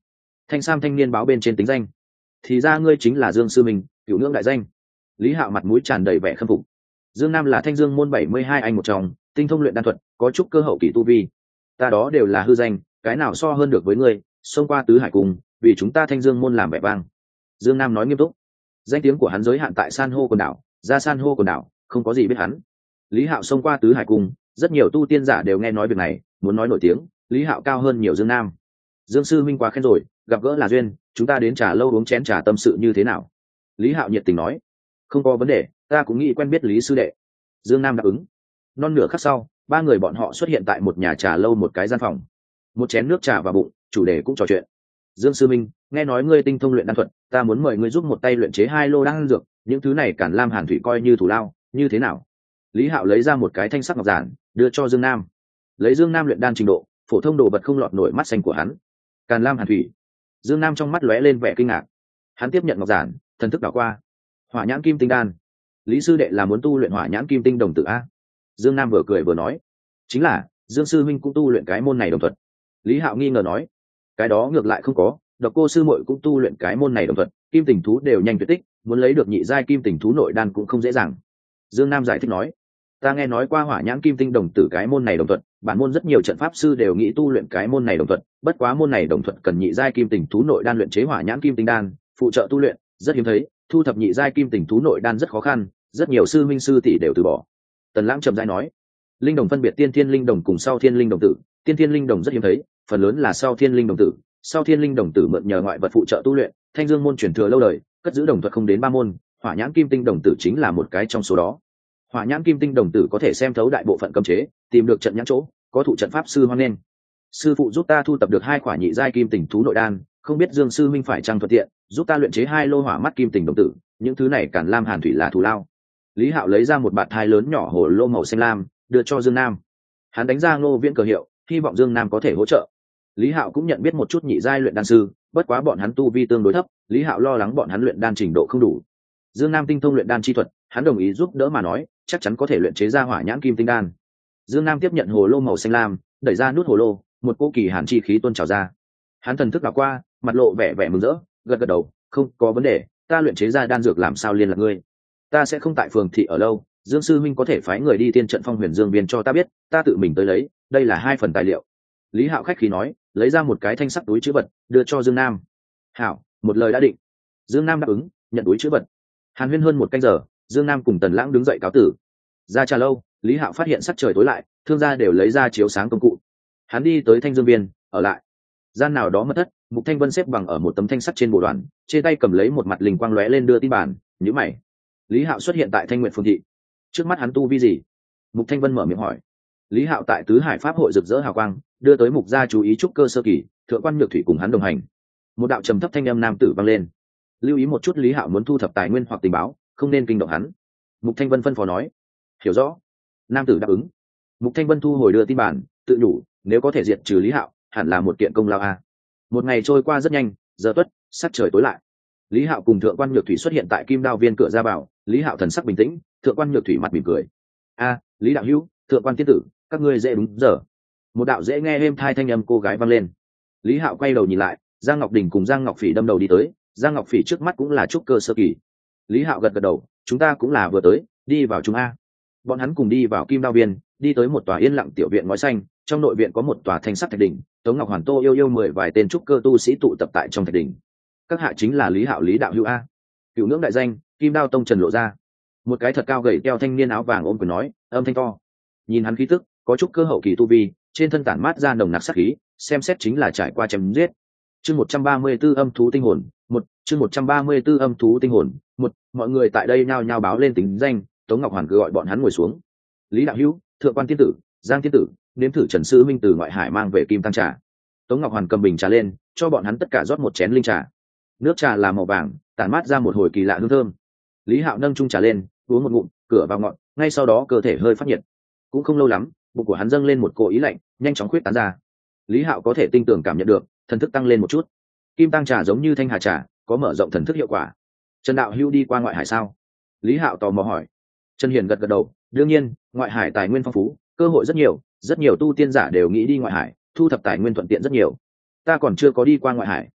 Thanh sam thanh niên báo bên trên tính danh. Thì ra ngươi chính là Dương Sư Minh, cửu ngưỡng đại danh. Lý Hạo mặt mũi tràn đầy vẻ khâm phục. Dương Nam là Thanh Dương môn 72 anh một trong, tinh thông luyện đan thuật, có chút cơ hậu kỳ tu vi. Ta đó đều là hư danh, cái nào so hơn được với ngươi, xông qua tứ hải cùng, vì chúng ta Thanh Dương môn làm vẻ vang. Dương Nam nói nghiêm túc. Danh tiếng của hắn giới hạn tại san hô quần đảo, ra san hô quần đảo, không có gì biết hắn. Lý Hạo xông qua tứ hải cùng, rất nhiều tu tiên giả đều nghe nói việc này, muốn nói nổi tiếng, Lý Hạo cao hơn nhiều Dương Nam. Dương Sư Minh quá khen rồi, gặp gỡ là duyên, chúng ta đến trà lâu uống chén trà tâm sự như thế nào? Lý Hạo nhiệt tình nói. Không có vấn đề, ta cũng nghĩ quen biết Lý sư đệ. Dương Nam đáp ứng. Non nửa khắc sau, ba người bọn họ xuất hiện tại một nhà trà lâu một cái gian phòng. Một chén nước trà vào bụng, chủ đề cũng trò chuyện. Dương Sư Minh, nghe nói ngươi tinh thông luyện đan thuật, ta muốn mời ngươi giúp một tay luyện chế 2 lô đan dược, những thứ này Càn Lam Hàn Thủy coi như thủ lao, như thế nào? Lý Hạo lấy ra một cái thanh sắc ngọc giản, đưa cho Dương Nam. Lấy Dương Nam luyện đan trình độ, phổ thông đồ vật không lọt nổi mắt xanh của hắn. Càn Lam Hàn Thủy. Dương Nam trong mắt lóe lên vẻ kinh ngạc. Hắn tiếp nhận ngọc giản, thần thức đảo qua. Hỏa nhãn kim tinh đan. Lý sư đệ là muốn tu luyện hỏa nhãn kim tinh đồng tử a? Dương Nam vừa cười vừa nói. Chính là, Dương sư huynh cũng tu luyện cái môn này đồng thuật. Lý Hạo nghi ngờ nói. Cái đó ngược lại không có, Độc Cô sư muội cũng tu luyện cái môn này đồng thuật, kim tình thú đều nhanh tuyệt tích, muốn lấy được nhị giai kim tình thú nội đan cũng không dễ dàng. Dương Nam giải thích nói. Ta nghe nói qua hỏa nhãn kim tinh đồng tử cái môn này đồng thuật, bản môn rất nhiều trận pháp sư đều nghĩ tu luyện cái môn này đồng thuật, bất quá môn này đồng thuật cần nhị giai kim tình thú nội đan luyện chế hỏa nhãn kim tinh đan, phụ trợ tu luyện, rất hiếm thấy, thu thập nhị giai kim tình thú nội đan rất khó khăn, rất nhiều sư minh sư tỷ đều từ bỏ. Tần Lãng trầm rãi nói, linh đồng phân biệt tiên thiên linh đồng cùng sau thiên linh đồng tử, tiên thiên linh đồng rất hiếm thấy, phần lớn là sau thiên linh đồng tử, sau thiên linh đồng tử mượn nhờ ngoại vật phụ trợ tu luyện, Thanh Dương môn truyền thừa lâu đời, cất giữ đồng thuật không đến 3 môn, hỏa nhãn kim tinh đồng tử chính là một cái trong số đó. Hỏa nhãn kim tinh đồng tử có thể xem thấu đại bộ phận cấm chế, tìm được trận nhãn chỗ, có thụ trận pháp sư hoan nghênh. Sư phụ giúp ta thu tập được 2 khỏa nhị giai kim tình thú nội đan, không biết Dương sư minh phải chăng thuận tiện, giúp ta luyện chế 2 lô hỏa mắt kim tình đồng tử, những thứ này Càn Lam Hàn Thủy là thù lao. Lý Hạo lấy ra một bạt thai lớn nhỏ hồ lô màu xanh lam, đưa cho Dương Nam. Hắn đánh ra Ngô Viễn cờ hiệu, hy vọng Dương Nam có thể hỗ trợ. Lý Hạo cũng nhận biết một chút nhị giai luyện đan sư, bất quá bọn hắn tu vi tương đối thấp, Lý Hạo lo lắng bọn hắn luyện đan trình độ không đủ. Dương Nam tinh thông luyện đan chi thuật, hắn đồng ý giúp đỡ mà nói, chắc chắn có thể luyện chế ra hỏa nhãn kim tinh đan. Dương Nam tiếp nhận hồ lô màu xanh lam, đẩy ra nút hồ lô, một cỗ kỳ hàn chi khí tuôn trào ra. Hắn thần thức đảo qua, mặt lộ vẻ vẻ mừng rỡ, gật gật đầu, không có vấn đề, ta luyện chế ra đan dược làm sao liên lạc ngươi? Ta sẽ không tại phường thị ở lâu, Dương sư huynh có thể phái người đi tiên trận Phong Huyền Dương Viên cho ta biết, ta tự mình tới lấy, đây là 2 phần tài liệu. Lý Hạo khách khí nói, lấy ra một cái thanh sắc túi trữ vật, đưa cho Dương Nam. Hảo, một lời đã định. Dương Nam đáp ứng, nhận túi trữ vật. Hàn huyên hơn 1 canh giờ, Dương Nam cùng Tần Lãng đứng dậy cáo tử. Ra trà lâu, Lý Hạo phát hiện sắc trời tối lại, thương gia đều lấy ra chiếu sáng công cụ. Hắn đi tới Thanh Dương Viên, ở lại. Gian nào đó mất thất, Mục Thanh Vân xếp bằng ở một tấm thanh sắt trên bộ đoàn, trên tay cầm lấy một mặt linh quang lóe lên đưa tin bản, nhíu mày. Lý Hạo xuất hiện tại Thanh Nguyệt Phường thị. Trước mắt hắn tu vi gì? Mục Thanh Vân mở miệng hỏi. Lý Hạo tại Tứ Hải Pháp hội rực rỡ hào quang, đưa tới Mục gia chú ý trúc cơ sơ kỳ, thượng quan Nhược Thủy cùng hắn đồng hành. Một đạo trầm thấp thanh âm nam tử vang lên. Lưu ý một chút, Lý Hạo muốn thu thập tài nguyên hoặc tình báo, không nên kinh động hắn. Mục Thanh Vân phân phó nói. Hiểu rõ. Nam tử đáp ứng. Mục Thanh Vân thu hồi đưa tin bản, tự nhủ, nếu có thể diệt trừ Lý Hạo, hẳn là một kiện công lao a. Một ngày trôi qua rất nhanh, giờ tuất, sắc trời tối lại. Lý Hạo cùng thượng quan Nhược Thủy xuất hiện tại Kim Đao Viên cửa ra vào. Lý Hạo thần sắc bình tĩnh, thượng quan Nhược Thủy mặt mỉm cười. A, Lý đạo hữu, thượng quan tiên tử, các ngươi dễ đúng giờ. Một đạo dễ nghe êm thai thanh âm cô gái vang lên. Lý Hạo quay đầu nhìn lại, Giang Ngọc Đình cùng Giang Ngọc Phỉ đâm đầu đi tới. Giang Ngọc Phỉ trước mắt cũng là trúc cơ sơ kỳ. Lý Hạo gật gật đầu, chúng ta cũng là vừa tới, đi vào chúng a. Bọn hắn cùng đi vào Kim Đao Viên, đi tới một tòa yên lặng tiểu viện ngói xanh, trong nội viện có một tòa thanh sắc thạch đỉnh, Tống Ngọc Hoàn Tô yêu yêu 10 vài tên trúc cơ tu sĩ tụ tập tại trong thạch đỉnh. Các hạ chính là Lý Hạo Lý đạo hữu a. Cửu ngưỡng đại danh, Kim Đao tông Trần lộ ra. Một cái thật cao gầy teo thanh niên áo vàng ôm quyền nói, âm thanh to. Nhìn hắn khí tức, có trúc cơ hậu kỳ tu vi, trên thân tản mát ra nồng nặc sát khí, xem xét chính là trải qua chém giết. Chương 134 âm thú tinh hồn, chương 134 âm thú tinh hồn, mọi người tại đây nhao nhao báo lên tính danh, Tống Ngọc Hoàn cứ gọi bọn hắn ngồi xuống. Lý đạo hữu, thượng quan tiên tử, Giang tiên tử, nếm thử Trần sư minh từ ngoại hải mang về kim tăng trà. Tống Ngọc Hoàn cầm bình trà lên, cho bọn hắn tất cả rót một chén linh trà. Nước trà là màu vàng, tản mát ra một hồi kỳ lạ hương thơm. Lý Hạo nâng chung trà lên, uống một ngụm, cửa vào ngọn, ngay sau đó cơ thể hơi phát nhiệt. Cũng không lâu lắm, bụng của hắn dâng lên một cỗ ý lạnh, nhanh chóng khuyết tán ra. Lý Hạo có thể tinh tường cảm nhận được, thần thức tăng lên một chút. Kim tăng trà giống như thanh hà trà, có mở rộng thần thức hiệu quả. Trần đạo hữu đi qua ngoại hải sao? Lý Hạo tò mò hỏi. Trần Hiền gật gật đầu, đương nhiên, ngoại hải tài nguyên phong phú, cơ hội rất nhiều tu tiên giả đều nghĩ đi ngoại hải, thu thập tài nguyên thuận tiện rất nhiều. Ta còn chưa có đi qua ngoại hải,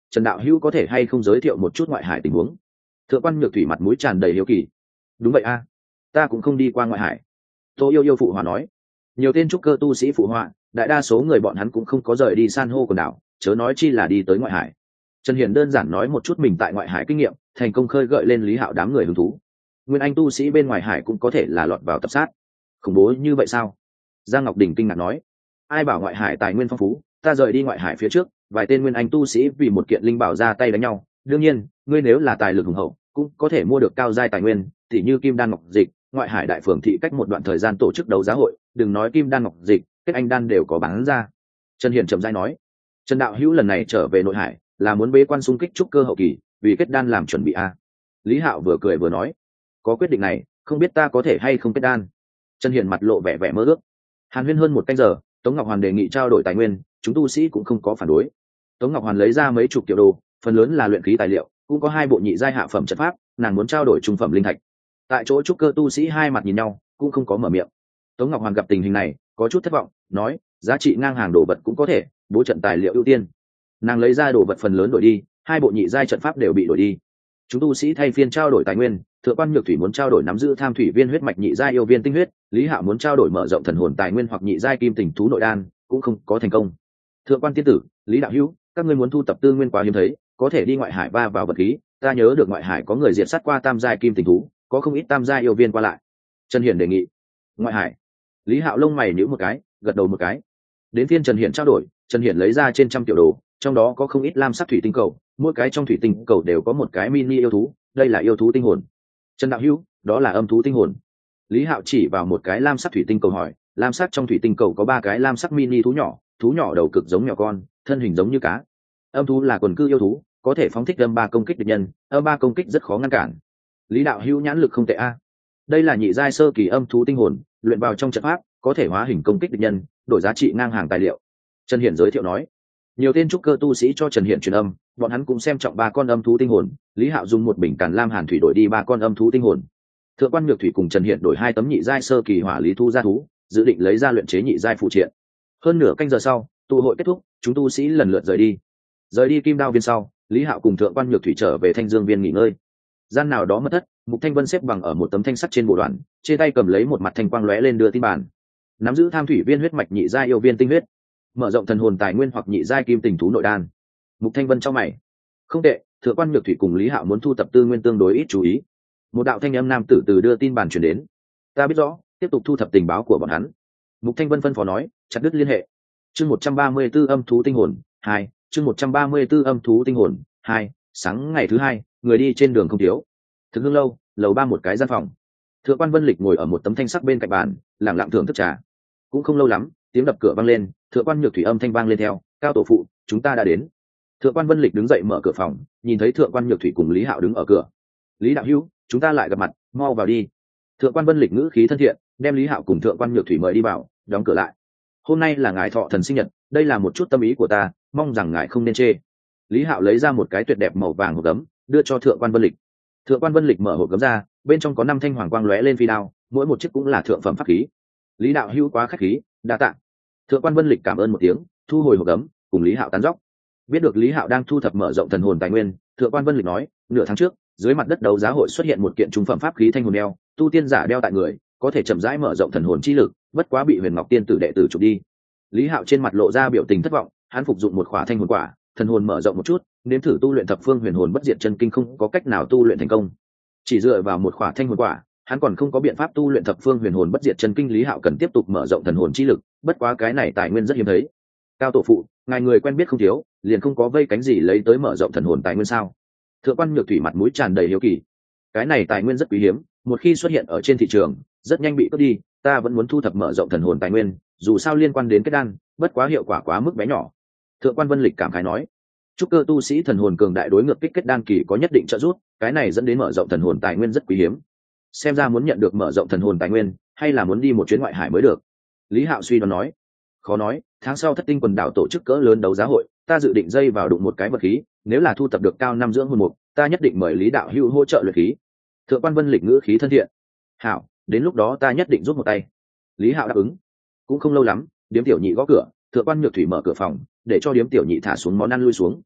Trần đạo hữu có thể hay không giới thiệu một chút ngoại hải tình huống? Thượng quan Nhược Thủy mặt mũi tràn đầy hiếu kỳ. Đúng vậy a, ta cũng không đi qua ngoại hải. Tô Yêu Yêu phụ họa nói. Nhiều tên trúc cơ tu sĩ phụ họa, đại đa số người bọn hắn cũng không có rời đi san hô quần đảo, chớ nói chi là đi tới ngoại hải. Trần Hiển đơn giản nói một chút mình tại ngoại hải kinh nghiệm, thành công khơi gợi lên Lý Hạo đám người hứng thú. Nguyên Anh tu sĩ bên ngoài hải cũng có thể là lọt vào tập sát, khủng bố như vậy sao? Giang Ngọc Đình kinh ngạc nói. Ai bảo ngoại hải tài nguyên phong phú, ta rời đi ngoại hải phía trước, vài tên Nguyên Anh tu sĩ vì một kiện linh bảo ra tay đánh nhau. Đương nhiên, ngươi nếu là tài lực hùng hậu, cũng có thể mua được cao giai tài nguyên, tỉ như kim đan ngọc dịch. Ngoại hải đại phường thị cách một đoạn thời gian tổ chức đấu giá hội, đừng nói kim đan ngọc dịch, kết anh đan đều có bán ra. Trần Hiển chậm rãi nói. Trần đạo hữu lần này trở về nội hải là muốn bế quan xung kích trúc cơ hậu kỳ, vì kết đan làm chuẩn bị a. Lý Hạo vừa cười vừa nói. Có quyết định này, không biết ta có thể hay không kết đan. Trần Hiển mặt lộ vẻ vẻ mơ ước. Hàn Huyên hơn một canh giờ, Tống Ngọc Hoàn đề nghị trao đổi tài nguyên, chúng tu sĩ cũng không có phản đối. Tống Ngọc Hoàn lấy ra mấy chục triệu đô, phần lớn là luyện khí tài liệu, cũng có 2 bộ nhị giai hạ phẩm trận pháp, nàng muốn trao đổi trung phẩm linh thạch. Tại chỗ trúc cơ tu sĩ hai mặt nhìn nhau, cũng không có mở miệng. Tống Ngọc Hoàn gặp tình hình này, có chút thất vọng, nói, giá trị ngang hàng đồ vật cũng có thể, bố trận tài liệu ưu tiên. Nàng lấy ra đồ vật phần lớn đổi đi, 2 bộ nhị giai trận pháp đều bị đổi đi. Chúng tu sĩ thay phiên trao đổi tài nguyên, Thượng quan Nhược Thủy muốn trao đổi nắm giữ tham thủy viên huyết mạch nhị giai yêu viên tinh huyết, Lý Hạo muốn trao đổi mở rộng thần hồn tài nguyên hoặc nhị giai kim tình thú nội đan, cũng không có thành công. Thượng quan tiên tử, Lý đạo hữu, các ngươi muốn thu tập tư nguyên quá hiếm thấy, có thể đi ngoại hải va vào vật khí, ta nhớ được ngoại hải có người diệt sát qua tam giai kim tình thú, có không ít tam giai yêu viên qua lại. Trần Hiển đề nghị. Ngoại hải. Lý Hạo lông mày nhíu một cái, gật đầu một cái. Đến phiên Trần Hiển trao đổi, Trần Hiển lấy ra trên trăm triệu đồ, trong đó có không ít lam sắc thủy tinh cầu, mỗi cái trong thủy tinh cầu đều có một cái mini yêu thú, đây là yêu thú tinh hồn. Trần đạo hữu, đó là âm thú tinh hồn. Lý Hạo chỉ vào một cái lam sắc thủy tinh cầu hỏi, lam sắc trong thủy tinh cầu có 3 cái lam sắc mini thú nhỏ đầu cực giống mèo con, thân hình giống như cá. Âm thú là quần cư yêu thú, có thể phóng thích âm 3 công kích địch nhân, âm 3 công kích rất khó ngăn cản. Lý đạo hữu nhãn lực không tệ a. Đây là nhị giai sơ kỳ âm thú tinh hồn, luyện vào trong trận pháp, có thể hóa hình công kích địch nhân, đổi giá trị ngang hàng tài liệu. Trần Hiển giới thiệu nói. Nhiều tên trúc cơ tu sĩ cho Trần Hiển truyền âm, bọn hắn cũng xem trọng 3 con âm thú tinh hồn. Lý Hạo dùng một bình càn lam hàn thủy đổi đi 3 con âm thú tinh hồn. Thượng quan Nhược Thủy cùng Trần Hiển đổi 2 tấm nhị giai sơ kỳ hỏa lý thu gia thú, dự định lấy ra luyện chế nhị giai phụ triện. Hơn nửa canh giờ sau, tụ hội kết thúc, chúng tu sĩ lần lượt rời đi. Rời đi Kim Đao viên sau, Lý Hạo cùng Thượng quan Nhược Thủy trở về Thanh Dương viên nghỉ ngơi. Gian nào đó mất thất, Mục Thanh Vân xếp bằng ở một tấm thanh sắt trên bộ đoàn, trên tay cầm lấy một mặt thanh quang lóe lên đưa tin bản. Nắm giữ tham thủy viên huyết mạch nhị giai yêu viên tinh huyết, mở rộng thần hồn tài nguyên hoặc nhị giai kim tình thú nội đan. Mục Thanh Vân trong mày. Không tệ, Thượng quan Nhược Thủy cùng Lý Hạo muốn thu tập tư nguyên tương đối ít chú ý. Một đạo thanh âm nam tử từ đưa tin bản truyền đến. Ta biết rõ, tiếp tục thu thập tình báo của bọn hắn. Mục Thanh Vân phân phó nói, chặt đứt liên hệ. Chương 134 âm thú tinh hồn 2, chương 134 âm thú tinh hồn 2, sáng ngày thứ 2, người đi trên đường không thiếu. Thực hương lâu, lầu 3 một cái gian phòng. Thượng quan Vân Lịch ngồi ở một tấm thanh sắc bên cạnh bàn, lặng lặng thưởng thức trà. Cũng không lâu lắm, tiếng đập cửa vang lên, Thượng quan Nhược Thủy âm thanh vang lên theo, "Cao tổ phụ, chúng ta đã đến." Thượng quan Vân Lịch đứng dậy mở cửa phòng, nhìn thấy Thượng quan Nhược Thủy cùng Lý Hạo đứng ở cửa. "Lý đạo hữu, chúng ta lại gặp mặt, mau vào đi." Thượng quan Vân Lịch ngữ khí thân thiện, đem Lý Hạo cùng Thượng quan Nhược Thủy mời đi vào, đóng cửa lại. "Hôm nay là ngài thọ thần sinh nhật, đây là một chút tâm ý của ta, mong rằng ngài không nên chê." Lý Hạo lấy ra một cái tuyệt đẹp màu vàng hộp gấm, đưa cho Thượng quan Vân Lịch. Thượng quan Vân Lịch mở hộp gấm ra, bên trong có 5 thanh hoàng quang lóe lên phi đao, mỗi một chiếc cũng là thượng phẩm pháp khí. "Lý đạo hữu quá khách khí, đa tạ." Thượng quan Vân Lịch cảm ơn một tiếng, thu hồi hộp gấm, cùng Lý Hạo tán dóc. Biết được Lý Hạo đang thu thập mở rộng thần hồn tài nguyên, Thượng quan Vân Lịch nói, nửa tháng trước, dưới mặt đất đấu giá hội xuất hiện một kiện trung phẩm pháp khí thanh hồn đeo, tu tiên giả đeo tại người, có thể chậm rãi mở rộng thần hồn chi lực, bất quá bị Huyền Ngọc tiên tử đệ tử chụp đi. Lý Hạo trên mặt lộ ra biểu tình thất vọng, hắn phục dụng một khỏa thanh hồn quả, thần hồn mở rộng một chút, nếm thử tu luyện thập phương huyền hồn bất diệt chân kinh không có cách nào tu luyện thành công. Chỉ dựa vào một khỏa thanh hồn quả, hắn còn không có biện pháp tu luyện thập phương huyền hồn bất diệt chân kinh. Lý Hạo cần tiếp tục mở rộng thần hồn chi lực, bất quá cái này tài nguyên rất hiếm thấy. Cao tổ phụ, ngài người quen biết không thiếu, liền không có vây cánh gì lấy tới mở rộng thần hồn tài nguyên sao? Thượng quan Nhược Thủy mặt mũi tràn đầy hiếu kỳ. Cái này tài nguyên rất quý hiếm, một khi xuất hiện ở trên thị trường, rất nhanh bị cướp đi, ta vẫn muốn thu thập mở rộng thần hồn tài nguyên, dù sao liên quan đến kết đan, bất quá hiệu quả quá mức bé nhỏ. Thượng quan Vân Lịch cảm khái nói, trúc cơ tu sĩ thần hồn cường đại đối ngược kích kết đan kỳ có nhất định trợ giúp, cái này dẫn đến mở rộng thần hồn tài nguyên rất quý hiếm. Xem ra muốn nhận được mở rộng thần hồn tài nguyên, hay là muốn đi một chuyến ngoại hải mới được. Lý Hạo suy đoán nói, khó nói, tháng sau Thất Tinh quần đảo tổ chức cỡ lớn đấu giá hội, ta dự định dây vào đụng một cái vật khí, nếu là thu tập được cao năm dưỡng hồn mục, ta nhất định mời Lý đạo hữu hỗ trợ luyện khí. Thượng quan Vân Lịch ngữ khí thân thiện, hảo, đến lúc đó ta nhất định giúp một tay. Lý Hạo đáp ứng. Cũng không lâu lắm, điếm tiểu nhị gõ cửa, Thượng quan Nhược Thủy mở cửa phòng, để cho điếm tiểu nhị thả xuống món ăn lui xuống.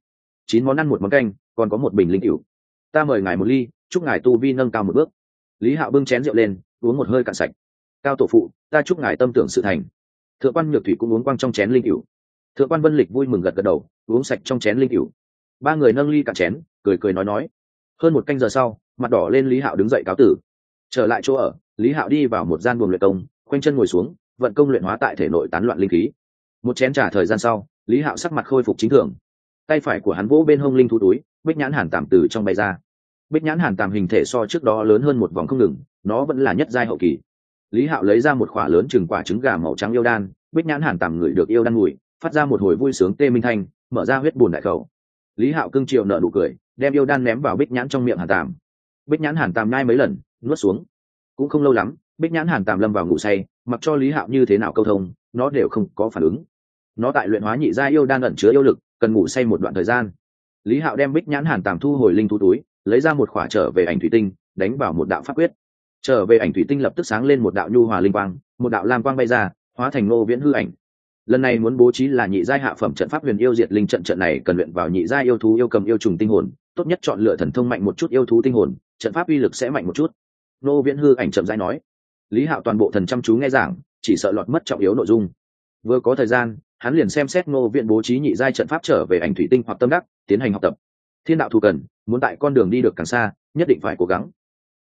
9 món ăn một món canh, còn có một bình linh cửu. Ta mời ngài một ly, chúc ngài tu vi nâng cao một bước. Lý Hạo bưng chén rượu lên, uống một hơi cạn sạch. Cao tổ phụ, ta chúc ngài tâm tưởng sự thành. Thượng quan Nhược Thủy cũng uống quang trong chén linh cửu. Thượng quan Vân Lịch vui mừng gật gật đầu, uống sạch trong chén linh cửu. Ba người nâng ly cạn chén, cười cười nói. Hơn một canh giờ sau, mặt đỏ lên Lý Hạo đứng dậy cáo tử. Trở lại chỗ ở, Lý Hạo đi vào một gian buồng luyện công, khoanh chân ngồi xuống, vận công luyện hóa tại thể nội tán loạn linh khí. Một chén trà thời gian sau, Lý Hạo sắc mặt khôi phục chính thường. Tay phải của hắn vỗ bên hông linh thú túi, bích nhãn hàn tàm từ trong bay ra. Bích nhãn hàn tàm hình thể so trước đó lớn hơn một vòng không ngừng, nó vẫn là nhất giai hậu kỳ. Lý Hạo lấy ra một quả lớn chừng quả trứng gà màu trắng yêu đan, bích nhãn hàn tàm ngửi được yêu đan mùi, phát ra một hồi vui sướng tê minh thanh, mở ra huyết bùn đại khẩu. Lý Hạo cưng chiều nở nụ cười, đem yêu đan ném vào bích nhãn trong miệng hàn tàm. Bích nhãn hàn tàm nhai mấy lần, nuốt xuống. Cũng không lâu lắm, bích nhãn hàn tàm lâm vào ngủ say, mặc cho Lý Hạo như thế nào câu thông, nó đều không có phản ứng. Nó tại luyện hóa nhị giai yêu đan ẩn chứa yêu lực, cần ngủ say một đoạn thời gian. Lý Hạo đem bích nhãn hàn tàm thu hồi linh thú túi, lấy ra một khỏa trở về ảnh thủy tinh, đánh vào một đạo pháp quyết. Trở về ảnh thủy tinh lập tức sáng lên một đạo nhu hòa linh quang, một đạo lam quang bay ra, hóa thành Ngô Viễn hư ảnh. Lần này muốn bố trí là nhị giai hạ phẩm trận pháp huyền yêu diệt linh trận, trận này cần luyện vào nhị giai yêu thú yêu cầm yêu trùng tinh hồn, tốt nhất chọn lựa thần thông mạnh một chút yêu thú tinh hồn, trận pháp uy lực sẽ mạnh một chút. Ngô Viễn hư ảnh chậm rãi nói. Lý Hạo toàn bộ thần chăm chú nghe giảng, chỉ sợ lọt mất trọng yếu nội dung. Vừa có thời gian, hắn liền xem xét Ngô Viễn bố trí nhị giai trận pháp trở về ảnh thủy tinh hoặc tâm đắc, tiến hành học tập. Thiên đạo thù cần, muốn tại con đường đi được càng xa, nhất định phải cố gắng.